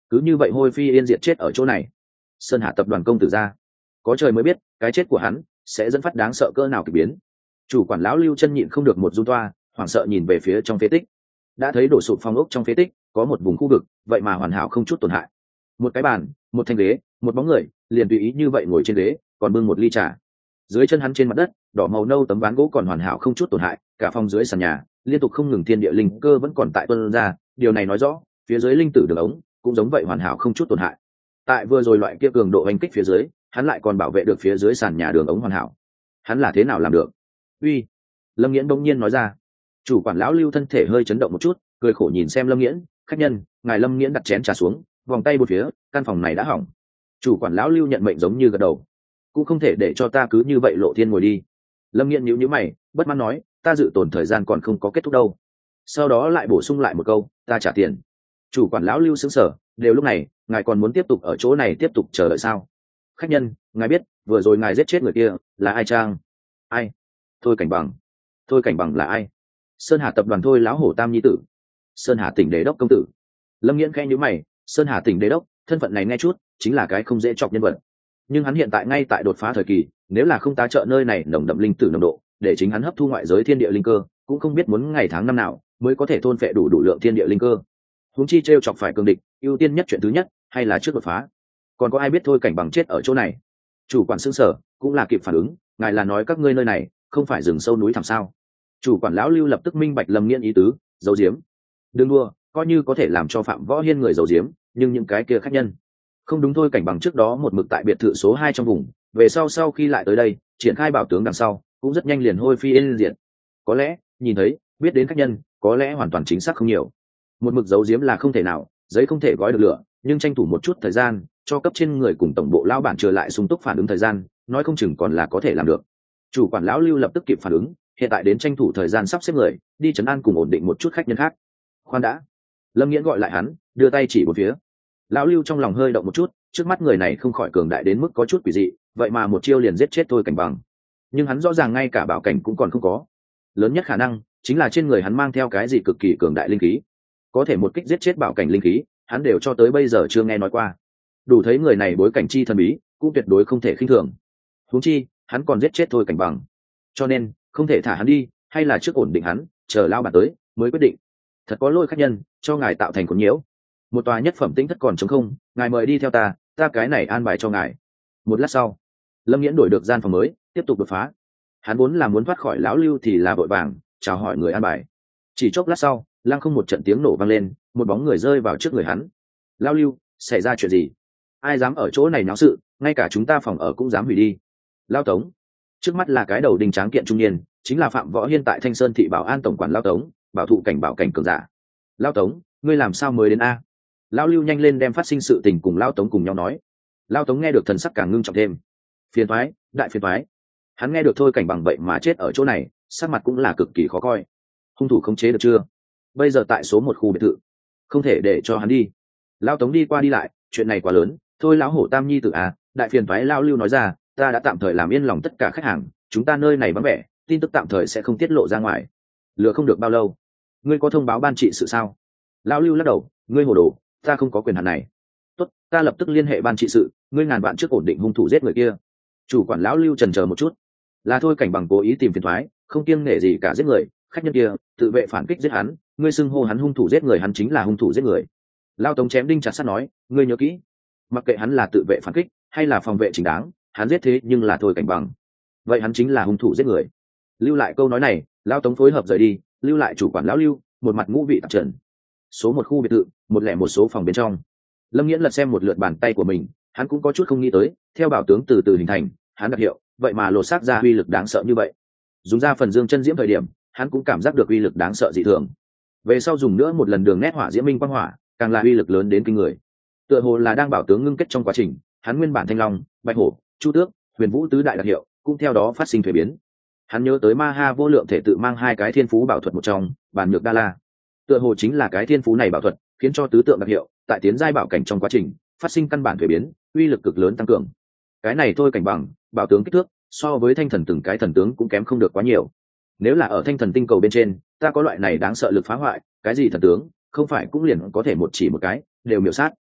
cứ như vậy hôi phi yên diệt chết ở chỗ này. Sơn Hà tập đoàn công tử gia, có trời mới biết cái chết của hắn sẽ dẫn phát đáng sợ cỡ nào kỳ biến. Chủ quản lão Lưu chân nhịn không được một run toa, hoảng sợ nhìn về phía trong phế tích. Đã thấy đổ sụp phong ốc trong phế tích có một vùng khu vực vậy mà hoàn hảo không chút tổn hại. Một cái bàn, một thanh ghế, một bóng người liền tùy ý như vậy ngồi trên ghế, còn bưng một ly trà. Dưới chân hắn trên mặt đất đỏ màu nâu tấm ván gỗ còn hoàn hảo không chút tổn hại, cả phòng dưới sàn nhà liên tục không ngừng thiên địa linh cơ vẫn còn tại tuôn ra, điều này nói rõ phía dưới linh tử đường ống cũng giống vậy hoàn hảo không chút tổn hại. Tại vừa rồi loại kia cường độ hành kích phía dưới, hắn lại còn bảo vệ được phía dưới sàn nhà đường ống hoàn hảo. Hắn là thế nào làm được? Uy, Lâm Nghiễn bỗng nhiên nói ra. Chủ quản lão Lưu thân thể hơi chấn động một chút, cười khổ nhìn xem Lâm Nghiễn, khách nhân, ngài. Lâm Nghiễn đặt chén trà xuống, vòng tay một phía, căn phòng này đã hỏng. Chủ quản lão Lưu nhận mệnh giống như gật đầu, cũng không thể để cho ta cứ như vậy lộ thiên ngồi đi. Lâm Nghiễn nhíu nhíu mày, bất mãn nói, ta dự tồn thời gian còn không có kết thúc đâu. Sau đó lại bổ sung lại một câu, ta trả tiền. Chủ quản lão Lưu sững sờ, đều lúc này ngài còn muốn tiếp tục ở chỗ này tiếp tục chờ đợi sao? Khách nhân, ngài biết vừa rồi ngài giết chết người kia là ai chăng? Ai? Thôi Cảnh Bằng. Thôi Cảnh Bằng là ai? Sơn Hà tập đoàn Thôi lão hổ tam nhi tử, Sơn Hà tỉnh đế đốc công tử. Lâm Nghiễn khẽ nhíu mày, Sơn Hà tỉnh đế đốc, thân phận này nghe chút chính là cái không dễ chọc nhân vật. Nhưng hắn hiện tại ngay tại đột phá thời kỳ, nếu là không tá trợ nơi này nồng đậm linh tử nồng độ, để chính hắn hấp thu ngoại giới thiên địa linh cơ, cũng không biết muốn ngày tháng năm nào mới có thể thôn phệ đủ lượng thiên địa linh cơ. Huống chi trêu chọc phải cường địch, ưu tiên nhất chuyện thứ nhất hay là trước đột phá. Còn có ai biết Thôi Cảnh Bằng chết ở chỗ này? Chủ quản sững sờ, cũng là kịp phản ứng, ngài là nói các ngươi nơi này không phải rừng sâu núi thẳm sao? Chủ quản lão Lưu lập tức minh bạch Lâm Nghiễn ý tứ, giấu giếm. Đừng đua, coi như có thể làm cho Phạm Võ Hiên người giấu giếm, nhưng những cái kia khách nhân không đúng. Thôi Cảnh Bằng trước đó một mực tại biệt thự số 2 trong vùng, về sau khi lại tới đây triển khai bảo tướng đằng sau cũng rất nhanh liền hôi phi yên diệt. Có lẽ nhìn thấy biết đến khách nhân, có lẽ hoàn toàn chính xác không nhiều. Một mực giấu giếm là không thể nào, giấy không thể gói được lửa, nhưng tranh thủ một chút thời gian cho cấp trên người cùng tổng bộ lão bản trở lại sung túc phản ứng thời gian, nói không chừng còn là có thể làm được. Chủ quản lão Lưu lập tức kịp phản ứng, hiện tại đến tranh thủ thời gian sắp xếp người đi trấn an cùng ổn định một chút khách nhân khác. Khoan đã. Lâm Nghiễn gọi lại hắn, đưa tay chỉ một phía. Lão Lưu trong lòng hơi động một chút, trước mắt người này không khỏi cường đại đến mức có chút quỷ dị, vậy mà một chiêu liền giết chết Thôi Cảnh Bằng. Nhưng hắn rõ ràng ngay cả bảo cảnh cũng còn không có, lớn nhất khả năng chính là trên người hắn mang theo cái gì cực kỳ cường đại linh khí, có thể một kích giết chết bảo cảnh linh khí, hắn đều cho tới bây giờ chưa nghe nói qua. Đủ thấy người này bối cảnh chi thần bí, cũng tuyệt đối không thể khinh thường. Huống chi hắn còn giết chết Thôi Cảnh Bằng, cho nên không thể thả hắn đi, hay là trước ổn định hắn, chờ lao bản tới mới quyết định. Thật có lỗi khách nhân, cho ngài tạo thành khốn nhiễu. Một tòa nhất phẩm tĩnh thất còn trống không, ngài mời đi theo ta cái này an bài cho ngài. Một lát sau, Lâm Nghiễn đổi được gian phòng mới, tiếp tục đột phá. Hắn vốn là muốn thoát khỏi lão Lưu thì là vội vàng chào hỏi người an bài. Chỉ chốc lát sau, lăng không một trận tiếng nổ vang lên, một bóng người rơi vào trước người hắn. Lão Lưu, xảy ra chuyện gì? Ai dám ở chỗ này náo sự, ngay cả chúng ta phòng ở cũng dám hủy đi. Lão Tống. Trước mắt là cái đầu đình tráng kiện trung niên, chính là Phạm Võ Hiên tại Thanh Sơn thị bảo an tổng quản Lão Tống, bảo thụ cảnh bảo cảnh cường giả. Lão Tống, ngươi làm sao mới đến a? Lão Lưu nhanh lên đem phát sinh sự tình cùng Lão Tống cùng nhau nói. Lão Tống nghe được thần sắc càng ngưng trọng thêm. Phiền toái, đại phiền toái. Hắn nghe được Thôi Cảnh Bằng vậy mà chết ở chỗ này, sắc mặt cũng là cực kỳ khó coi. Hung thủ khống chế được chưa? Bây giờ tại số 1 khu biệt thự, không thể để cho hắn đi. Lão Tống đi qua đi lại, chuyện này quá lớn, thôi lão hổ tam nhi tử à, đại phiền toái. Lão Lưu nói ra, ta đã tạm thời làm yên lòng tất cả khách hàng, chúng ta nơi này vắng vẻ, tin tức tạm thời sẽ không tiết lộ ra ngoài. Lừa không được bao lâu. Ngươi có thông báo ban trị sự sao? Lão Lưu lắc đầu, ngươi hồ đồ, ta không có quyền hạn này. Tốt, ta lập tức liên hệ ban trị sự, ngươi ngàn vạn trước ổn định hung thủ giết người kia. Chủ quản Lão Lưu chần chờ một chút, là Thôi Cảnh Bằng cố ý tìm phiền toái, không kiêng nể gì cả giết người, khách nhân kia tự vệ phản kích giết hắn, ngươi xưng hô hắn hung thủ giết người, hắn chính là hung thủ giết người. Lão Tống chém đinh chặt sắt nói, ngươi nhớ kỹ, mặc kệ hắn là tự vệ phản kích hay là phòng vệ chính đáng, hắn giết thế nhưng là Thôi Cảnh Bằng, vậy hắn chính là hung thủ giết người. Lưu lại câu nói này, Lão Tống phối hợp rời đi, lưu lại chủ quản Lão Lưu một mặt ngũ vị tạp trần. Số 1 khu biệt thự, 101 số phòng bên trong. Lâm Nghiễn lật xem một lượt bàn tay của mình, hắn cũng có chút không nghĩ tới, theo bảo tướng từ từ hình thành, hắn đặc hiệu vậy mà lột xác ra uy lực đáng sợ như vậy. Dùng ra phần dương chân diễm thời điểm, hắn cũng cảm giác được uy lực đáng sợ dị thường. Về sau dùng nữa một lần đường nét hỏa diễm minh quang hỏa, càng là uy lực lớn đến kinh người. Tựa hồ là đang bảo tướng ngưng kết trong quá trình, hắn nguyên bản thanh long, bạch hổ, chu tước, huyền vũ tứ đại đặc hiệu cũng theo đó phát sinh thuế biến. Hắn nhớ tới ma ha vô lượng thể tự mang 2 cái thiên phú bảo thuật một trong, bản nhược đa la. Tựa hồ chính là cái thiên phú này bảo thuật khiến cho tứ tượng đặc hiệu tại tiến giai bảo cảnh trong quá trình phát sinh căn bản thuế biến, uy lực cực lớn tăng cường. Cái này Thôi Cảnh Bằng bảo tướng kích thước so với thanh thần từng cái thần tướng cũng kém không được quá nhiều. Nếu là ở thanh thần tinh cầu bên trên, ta có loại này đáng sợ lực phá hoại, cái gì thần tướng không phải cũng liền có thể một chỉ một cái đều miểu sát.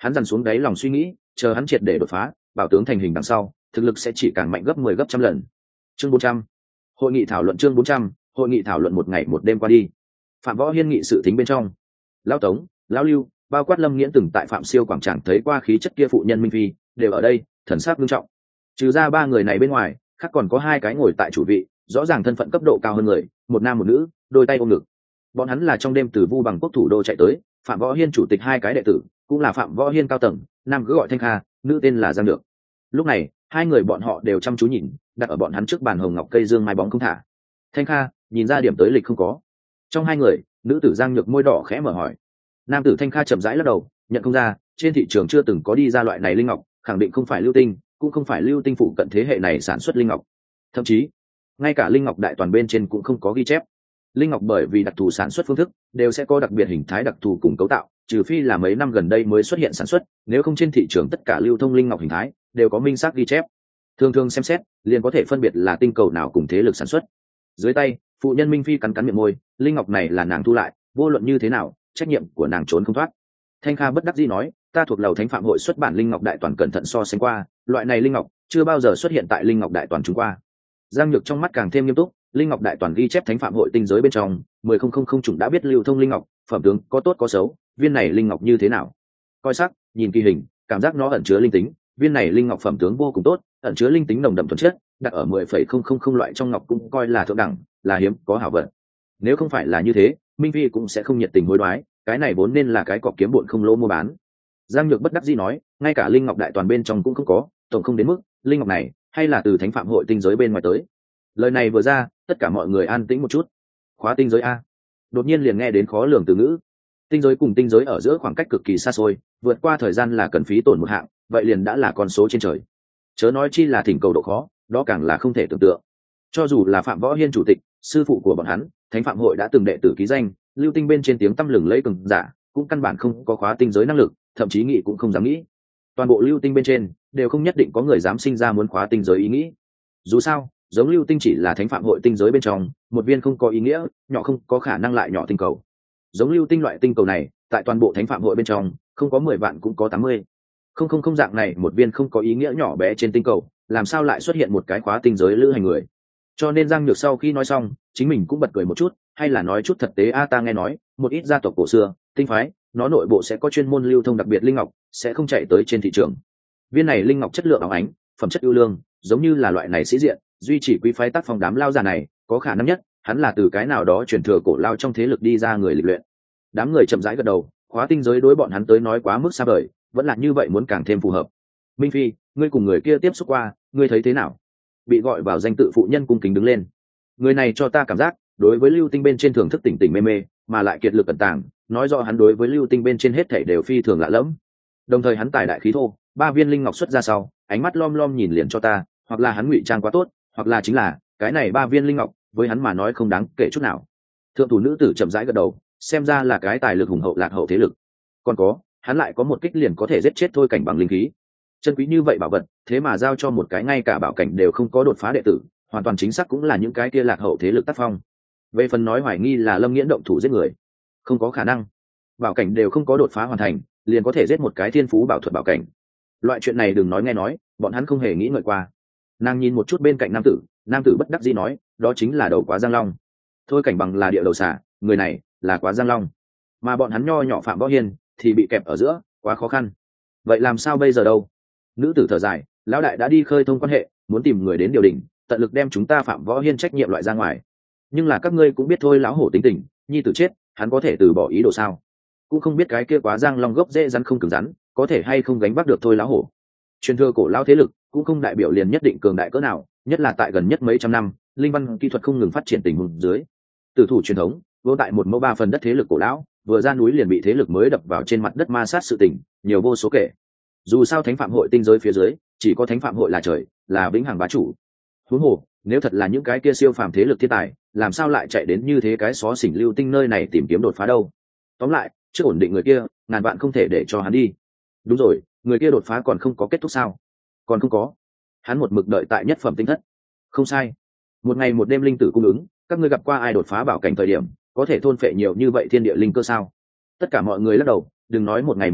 Hắn dằn xuống đáy lòng suy nghĩ, chờ hắn triệt để đột phá, bảo tướng thành hình đằng sau, thực lực sẽ chỉ càng mạnh gấp 10 gấp trăm lần. Chương 400. Hội nghị thảo luận chương 400, hội nghị thảo luận một ngày một đêm qua đi. Phạm Võ Hiên nghị sự thính bên trong. Lão Tống, lão Lưu, bao quát Lâm Nghiễn từng tại Phạm Siêu quảng tràng thấy qua khí chất kia phụ nhân Minh Phi, đều ở đây, thần sắc nghiêm trọng. Trừ ra ba người này bên ngoài, khác còn có hai cái ngồi tại chủ vị, rõ ràng thân phận cấp độ cao hơn người, một nam một nữ, đôi tay ôm ngực. Bọn hắn là trong đêm từ Vu Bằng quốc thủ đô chạy tới, Phạm Võ Hiên chủ tịch hai cái đệ tử, cũng là Phạm Võ Hiên cao tầng, nam cứ gọi Thanh Kha, nữ tên là Giang Được. Lúc này, hai người bọn họ đều chăm chú nhìn, đặt ở bọn hắn trước bàn hồng ngọc cây dương mai bóng không thả. Thanh Kha nhìn ra điểm tới lịch không có. Trong hai người, nữ tử Giang Nhược môi đỏ khẽ mở hỏi. Nam tử Thanh Kha chậm rãi lắc đầu, nhận không ra, trên thị trường chưa từng có đi ra loại này linh ngọc, khẳng định không phải lưu tinh, cũng không phải lưu tinh phụ cận thế hệ này sản xuất linh ngọc. Thậm chí, ngay cả linh ngọc đại toàn bên trên cũng không có ghi chép. Linh ngọc bởi vì đặc thù sản xuất phương thức, đều sẽ có đặc biệt hình thái đặc thù cùng cấu tạo, trừ phi là mấy năm gần đây mới xuất hiện sản xuất, nếu không trên thị trường tất cả lưu thông linh ngọc hình thái đều có minh xác ghi chép. Thường thường xem xét, liền có thể phân biệt là tinh cầu nào cùng thế lực sản xuất. Dưới tay, phụ nhân Minh Phi cắn cắn miệng môi, linh ngọc này là nàng thu lại, vô luận như thế nào, trách nhiệm của nàng trốn không thoát. Thanh Kha bất đắc dĩ nói, ta thuộc lầu Thánh Phạm hội xuất bản linh ngọc đại toàn cẩn thận so sánh qua, loại này linh ngọc chưa bao giờ xuất hiện tại linh ngọc đại toàn chúng qua. Giang Nhược trong mắt càng thêm nghiêm túc, linh ngọc đại toàn ghi chép Thánh Phạm hội tinh giới bên trong 10.000 chủng đã biết lưu thông linh ngọc, phẩm tướng có tốt có xấu, viên này linh ngọc như thế nào? Coi sắc, nhìn kỳ hình, cảm giác nó ẩn chứa linh tính, viên này linh ngọc phẩm tướng vô cùng tốt, ẩn chứa linh tính nồng đậm thuần chất, đặt ở 10.000 loại trong ngọc cũng coi là thượng đẳng, là hiếm có hảo vận. Nếu không phải là như thế, Minh Phi cũng sẽ không nhiệt tình hối đoái, cái này vốn nên là cái cọc kiếm bộn không lỗ mua bán. Giang Nhược bất đắc dĩ nói, ngay cả linh ngọc đại toàn bên trong cũng không có, tổng không đến mức linh ngọc này hay là từ Thánh Phạm hội tinh giới bên ngoài tới. Lời này vừa ra, tất cả mọi người an tĩnh một chút. Khóa tinh giới a. Đột nhiên liền nghe đến khó lường từ ngữ. Tinh giới cùng tinh giới ở giữa khoảng cách cực kỳ xa xôi, vượt qua thời gian là cần phí tổn một hạng, vậy liền đã là con số trên trời. Chớ nói chi là thỉnh cầu độ khó, đó càng là không thể tưởng tượng. Cho dù là Phạm Võ Hiên chủ tịch, sư phụ của bọn hắn, Thánh Phạm hội đã từng đệ tử ký danh, lưu tinh bên trên tiếng tăm lừng lẫy cường giả, cũng căn bản không có khóa tinh giới năng lực, thậm chí nghĩ cũng không dám nghĩ. Toàn bộ lưu tinh bên trên đều không nhất định có người dám sinh ra muốn khóa tinh giới ý nghĩ. Dù sao, giống lưu tinh chỉ là Thánh Phạm hội tinh giới bên trong một viên không có ý nghĩa, nhỏ không có khả năng lại nhỏ tinh cầu. Giống lưu tinh loại tinh cầu này, tại toàn bộ Thánh Phạm hội bên trong, không có 10 vạn cũng có 80. Không dạng này một viên không có ý nghĩa nhỏ bé trên tinh cầu, làm sao lại xuất hiện một cái khóa tinh giới lữ hành người? Cho nên Giang Nhược sau khi nói xong, chính mình cũng bật cười một chút, hay là nói chút thật tế a, ta nghe nói, một ít gia tộc cổ xưa, tinh phái, nó nội bộ sẽ có chuyên môn lưu thông đặc biệt linh ngọc, sẽ không chạy tới trên thị trường. Viên này linh ngọc chất lượng óng ánh, phẩm chất ưu lương, giống như là loại này sĩ diện, duy chỉ quý phái tác phong đám lao già này, có khả năng nhất, hắn là từ cái nào đó truyền thừa cổ lao trong thế lực đi ra người lịch luyện. Đám người chậm rãi gật đầu, khóa tinh giới đối bọn hắn tới nói quá mức xa vời, vẫn là như vậy muốn càng thêm phù hợp. Minh Phi, ngươi cùng người kia tiếp xúc qua, ngươi thấy thế nào? Bị gọi vào danh tự phụ nhân cung kính đứng lên. Người này cho ta cảm giác, đối với lưu tinh bên trên thưởng thức tỉnh tỉnh mê mê, mà lại kiệt lực ẩn tàng, nói rõ hắn đối với lưu tinh bên trên hết thảy đều phi thường lạ lẫm. Đồng thời hắn tài đại khí thô, 3 viên linh ngọc xuất ra sau, ánh mắt lom lom nhìn liền cho ta, hoặc là hắn ngụy trang quá tốt, hoặc là chính là cái này 3 viên linh ngọc với hắn mà nói không đáng kể chút nào. Thượng thủ nữ tử chậm rãi gật đầu, xem ra là cái tài lực hùng hậu lạc hậu thế lực. Còn có, hắn lại có một kích liền có thể giết chết thôi cảnh bằng linh khí. Chân quý như vậy bảo vật, thế mà giao cho một cái ngay cả bảo cảnh đều không có đột phá đệ tử, hoàn toàn chính xác cũng là những cái kia lạc hậu thế lực tác phong. Về phần nói hoài nghi là Lâm Nghiễn động thủ giết người, không có khả năng. Bảo cảnh đều không có đột phá hoàn thành, liền có thể giết một cái thiên phú bảo thuật bảo cảnh. Loại chuyện này đừng nói nghe nói, bọn hắn không hề nghĩ ngợi qua. Nàng nhìn một chút bên cạnh nam tử bất đắc dĩ nói, đó chính là đầu Quá Giang Long. Thôi cảnh bằng là địa đầu xả, người này là Quá Giang Long, mà bọn hắn nho nhỏ Phạm Võ Hiên thì bị kẹp ở giữa, quá khó khăn. Vậy làm sao bây giờ đâu? Nữ tử thở dài, lão đại đã đi khơi thông quan hệ, muốn tìm người đến điều đình, tận lực đem chúng ta Phạm Võ Hiên trách nhiệm loại ra ngoài. Nhưng là các ngươi cũng biết thôi, lão hổ tính tình, nhi tử chết, hắn có thể từ bỏ ý đồ sao? Cũng không biết cái kia Quá Giang Long gốc dễ rắn không cứng rắn, có thể hay không gánh vác được thôi lão hổ. Truyền thừa cổ lão thế lực cũng không đại biểu liền nhất định cường đại cỡ nào, nhất là tại gần nhất mấy trăm năm, linh văn kỹ thuật không ngừng phát triển tình huống dưới. Tử thủ truyền thống, vô tại một mẫu 3 phần đất thế lực cổ lão, vừa ra núi liền bị thế lực mới đập vào trên mặt đất ma sát sự tình, nhiều vô số kể. Dù sao Thánh Phạm hội tinh giới phía dưới, chỉ có Thánh Phạm hội là trời, là vĩnh hằng bá chủ. Huống hồ, nếu thật là những cái kia siêu phàm thế lực thiên tài, làm sao lại chạy đến như thế cái xó xỉnh lưu tinh nơi này tìm kiếm đột phá đâu? Tóm lại, trước ổn định người kia, ngàn vạn không thể để cho hắn đi. Đúng rồi, người kia đột phá còn không có kết thúc sao? Còn không có. Hắn một mực đợi tại nhất phẩm tinh thất. Không sai. Một ngày một đêm linh tử cung ứng, các ngươi gặp qua ai đột phá bảo cảnh thời điểm có thể thôn phệ nhiều như vậy thiên địa linh cơ sao? Tất cả mọi người lắc đầu, đừng nói một ngày một đêm,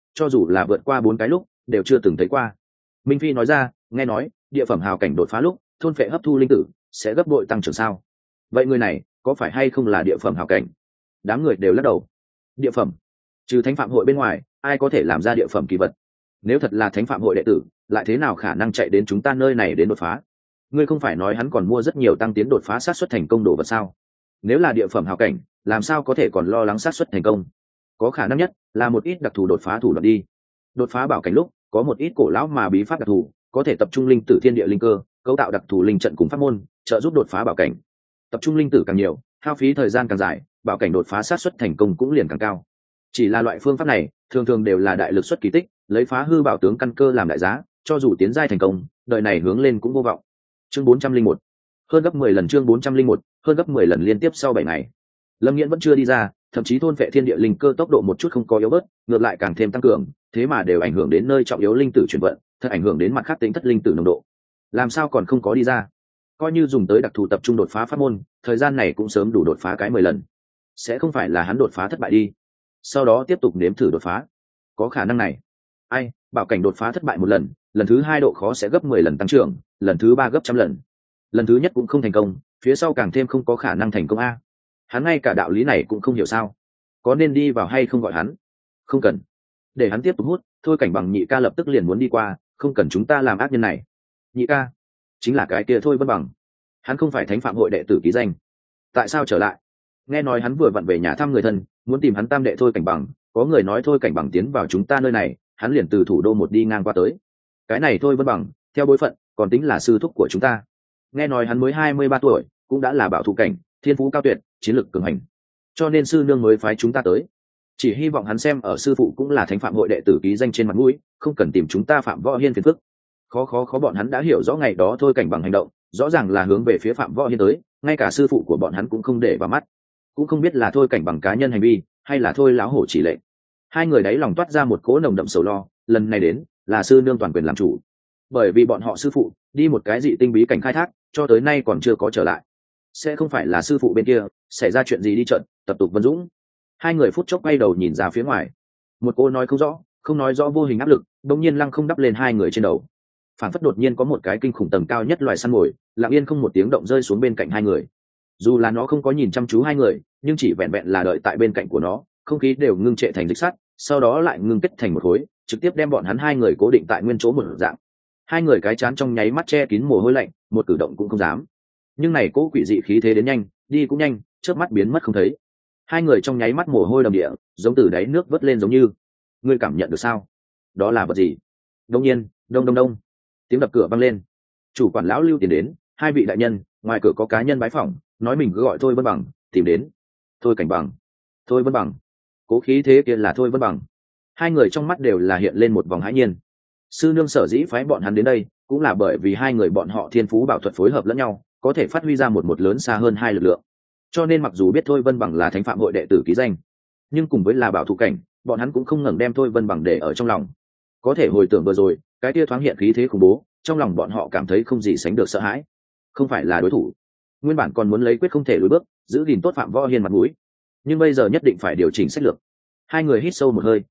cho dù là vượt qua 4 cái lúc đều chưa từng thấy qua. Minh Phi nói ra, nghe nói địa phẩm hào cảnh đột phá lúc thôn phệ hấp thu linh tử sẽ gấp bội tăng trưởng sao? Vậy người này có phải hay không là địa phẩm hào cảnh? Đám người đều lắc đầu. Địa phẩm? Trừ thánh phạm hội bên ngoài, ai có thể làm ra địa phẩm kỳ vật? Nếu thật là thánh phạm hội đệ tử, lại thế nào khả năng chạy đến chúng ta nơi này đến đột phá? Ngươi không phải nói hắn còn mua rất nhiều tăng tiến đột phá sát suất thành công đồ vật sao? Nếu là địa phẩm hào cảnh, làm sao có thể còn lo lắng sát suất thành công? Có khả năng nhất là một ít đặc thù đột phá thủ đoạn đi. Đột phá bảo cảnh lúc có một ít cổ lão mà bí pháp đặc thù, có thể tập trung linh tử thiên địa linh cơ, cấu tạo đặc thù linh trận cùng pháp môn, trợ giúp đột phá bảo cảnh. Tập trung linh tử càng nhiều, hao phí thời gian càng dài, bảo cảnh đột phá sát suất thành công cũng liền càng cao. Chỉ là loại phương pháp này thường thường đều là đại lực xuất kỳ tích, lấy phá hư bảo tướng căn cơ làm đại giá, cho dù tiến giai thành công, đời này hướng lên cũng vô vọng. Chương 401. Hơn gấp 10 lần. Chương 401. Hơn gấp 10 lần liên tiếp sau 7 ngày. Lâm Nghiễn vẫn chưa đi ra, thậm chí thôn vệ thiên địa linh cơ tốc độ một chút không có yếu bớt, ngược lại càng thêm tăng cường, thế mà đều ảnh hưởng đến nơi trọng yếu linh tử chuyển vận, thật ảnh hưởng đến mặt khác tính thất linh tử nồng độ. Làm sao còn không có đi ra? Coi như dùng tới đặc thù tập trung đột phá pháp môn, thời gian này cũng sớm đủ đột phá cái 10 lần. Sẽ không phải là hắn đột phá thất bại đi? Sau đó tiếp tục nếm thử đột phá. Có khả năng này. Ai, bảo cảnh đột phá thất bại một lần, lần thứ 2 độ khó sẽ gấp 10 lần tăng trưởng, lần thứ 3 gấp trăm lần. Lần thứ nhất cũng không thành công, phía sau càng thêm không có khả năng thành công a. Hắn ngay cả đạo lý này cũng không hiểu sao? Có nên đi vào hay không gọi hắn? Không cần. Để hắn tiếp tục hút, thôi Cảnh Bằng nhị ca lập tức liền muốn đi qua, không cần chúng ta làm ác nhân này. Nhị ca? Chính là cái kia Thôi Vân Bằng. Hắn không phải thánh phạm hội đệ tử ký danh. Tại sao trở lại? Nghe nói hắn vừa vặn về nhà thăm người thân, muốn tìm hắn tam đệ Thôi Cảnh Bằng, có người nói Thôi Cảnh Bằng tiến vào chúng ta nơi này, hắn liền từ thủ đô một đi ngang qua tới. Cái này Thôi Vân Bằng, theo bối phận, còn tính là sư thúc của chúng ta. Nghe nói hắn mới 23 tuổi, cũng đã là bảo thủ cảnh, thiên phú cao tuyệt, chiến lực cường hành, cho nên sư nương mới phái chúng ta tới. Chỉ hy vọng hắn xem ở sư phụ cũng là thánh phạm hội đệ tử ký danh trên mặt mũi, không cần tìm chúng ta Phạm Võ Hiên phiền phức. Khó bọn hắn đã hiểu rõ ngày đó Thôi Cảnh Bằng hành động, rõ ràng là hướng về phía Phạm Võ Hiên tới, ngay cả sư phụ của bọn hắn cũng không để vào mắt, cũng không biết là Thôi Cảnh Bằng cá nhân hành vi hay là Thôi lão hổ chỉ lệnh. Hai người đấy lòng toát ra một cỗ nồng đậm sầu lo, lần này đến là sư nương toàn quyền làm chủ, bởi vì bọn họ sư phụ đi một cái dị tinh bí cảnh khai thác, cho tới nay còn chưa có trở lại. Sẽ không phải là sư phụ bên kia xảy ra chuyện gì đi trận tập tục Vân Dũng? Hai người phút chốc quay đầu nhìn ra phía ngoài, một cô nói không nói rõ vô hình áp lực đông nhiên lăng không đắp lên hai người trên đầu, phản phất đột nhiên có một cái kinh khủng tầng cao nhất loài săn mồi lặng yên không một tiếng động rơi xuống bên cạnh hai người. Dù là nó không có nhìn chăm chú hai người, nhưng chỉ vẹn vẹn là đợi tại bên cạnh của nó, không khí đều ngưng trệ thành dịch sắt, sau đó lại ngưng kết thành một khối, trực tiếp đem bọn hắn hai người cố định tại nguyên chỗ một dạng. Hai người cái chán trong nháy mắt che kín mồ hôi lạnh, một cử động cũng không dám. Nhưng này cỗ quỷ dị khí thế đến nhanh, đi cũng nhanh, chớp mắt biến mất không thấy. Hai người trong nháy mắt mồ hôi đầm địa, giống từ đáy nước vớt lên giống như. Ngươi cảm nhận được sao? Đó là vật gì? Đông nhiên, đông, tiếng đập cửa vang lên. Chủ quản lão Lưu tiến đến, hai vị đại nhân, ngoài cửa có cá nhân bái phỏng, nói mình cứ gọi Thôi Vân Bằng, tìm đến. Thôi Cảnh Bằng? Thôi Vân Bằng? Cố khí thế kia là Thôi Vân Bằng? Hai người trong mắt đều là hiện lên một vòng hãi nhiên. Sư nương sở dĩ phái bọn hắn đến đây, cũng là bởi vì hai người bọn họ thiên phú bảo thuật phối hợp lẫn nhau, có thể phát huy ra một lớn xa hơn hai lực lượng. Cho nên mặc dù biết Thôi Vân Bằng là thánh phạm hội đệ tử ký danh, nhưng cùng với là bảo thủ cảnh, bọn hắn cũng không ngẩng đem Thôi Vân Bằng để ở trong lòng. Có thể hồi tưởng vừa rồi, cái tia thoáng hiện khí thế khủng bố, trong lòng bọn họ cảm thấy không gì sánh được sợ hãi. Không phải là đối thủ. Nguyên bản còn muốn lấy quyết không thể lùi bước, giữ gìn tốt Phạm Võ Hiên mặt mũi, nhưng bây giờ nhất định phải điều chỉnh sách lược. Hai người hít sâu một hơi,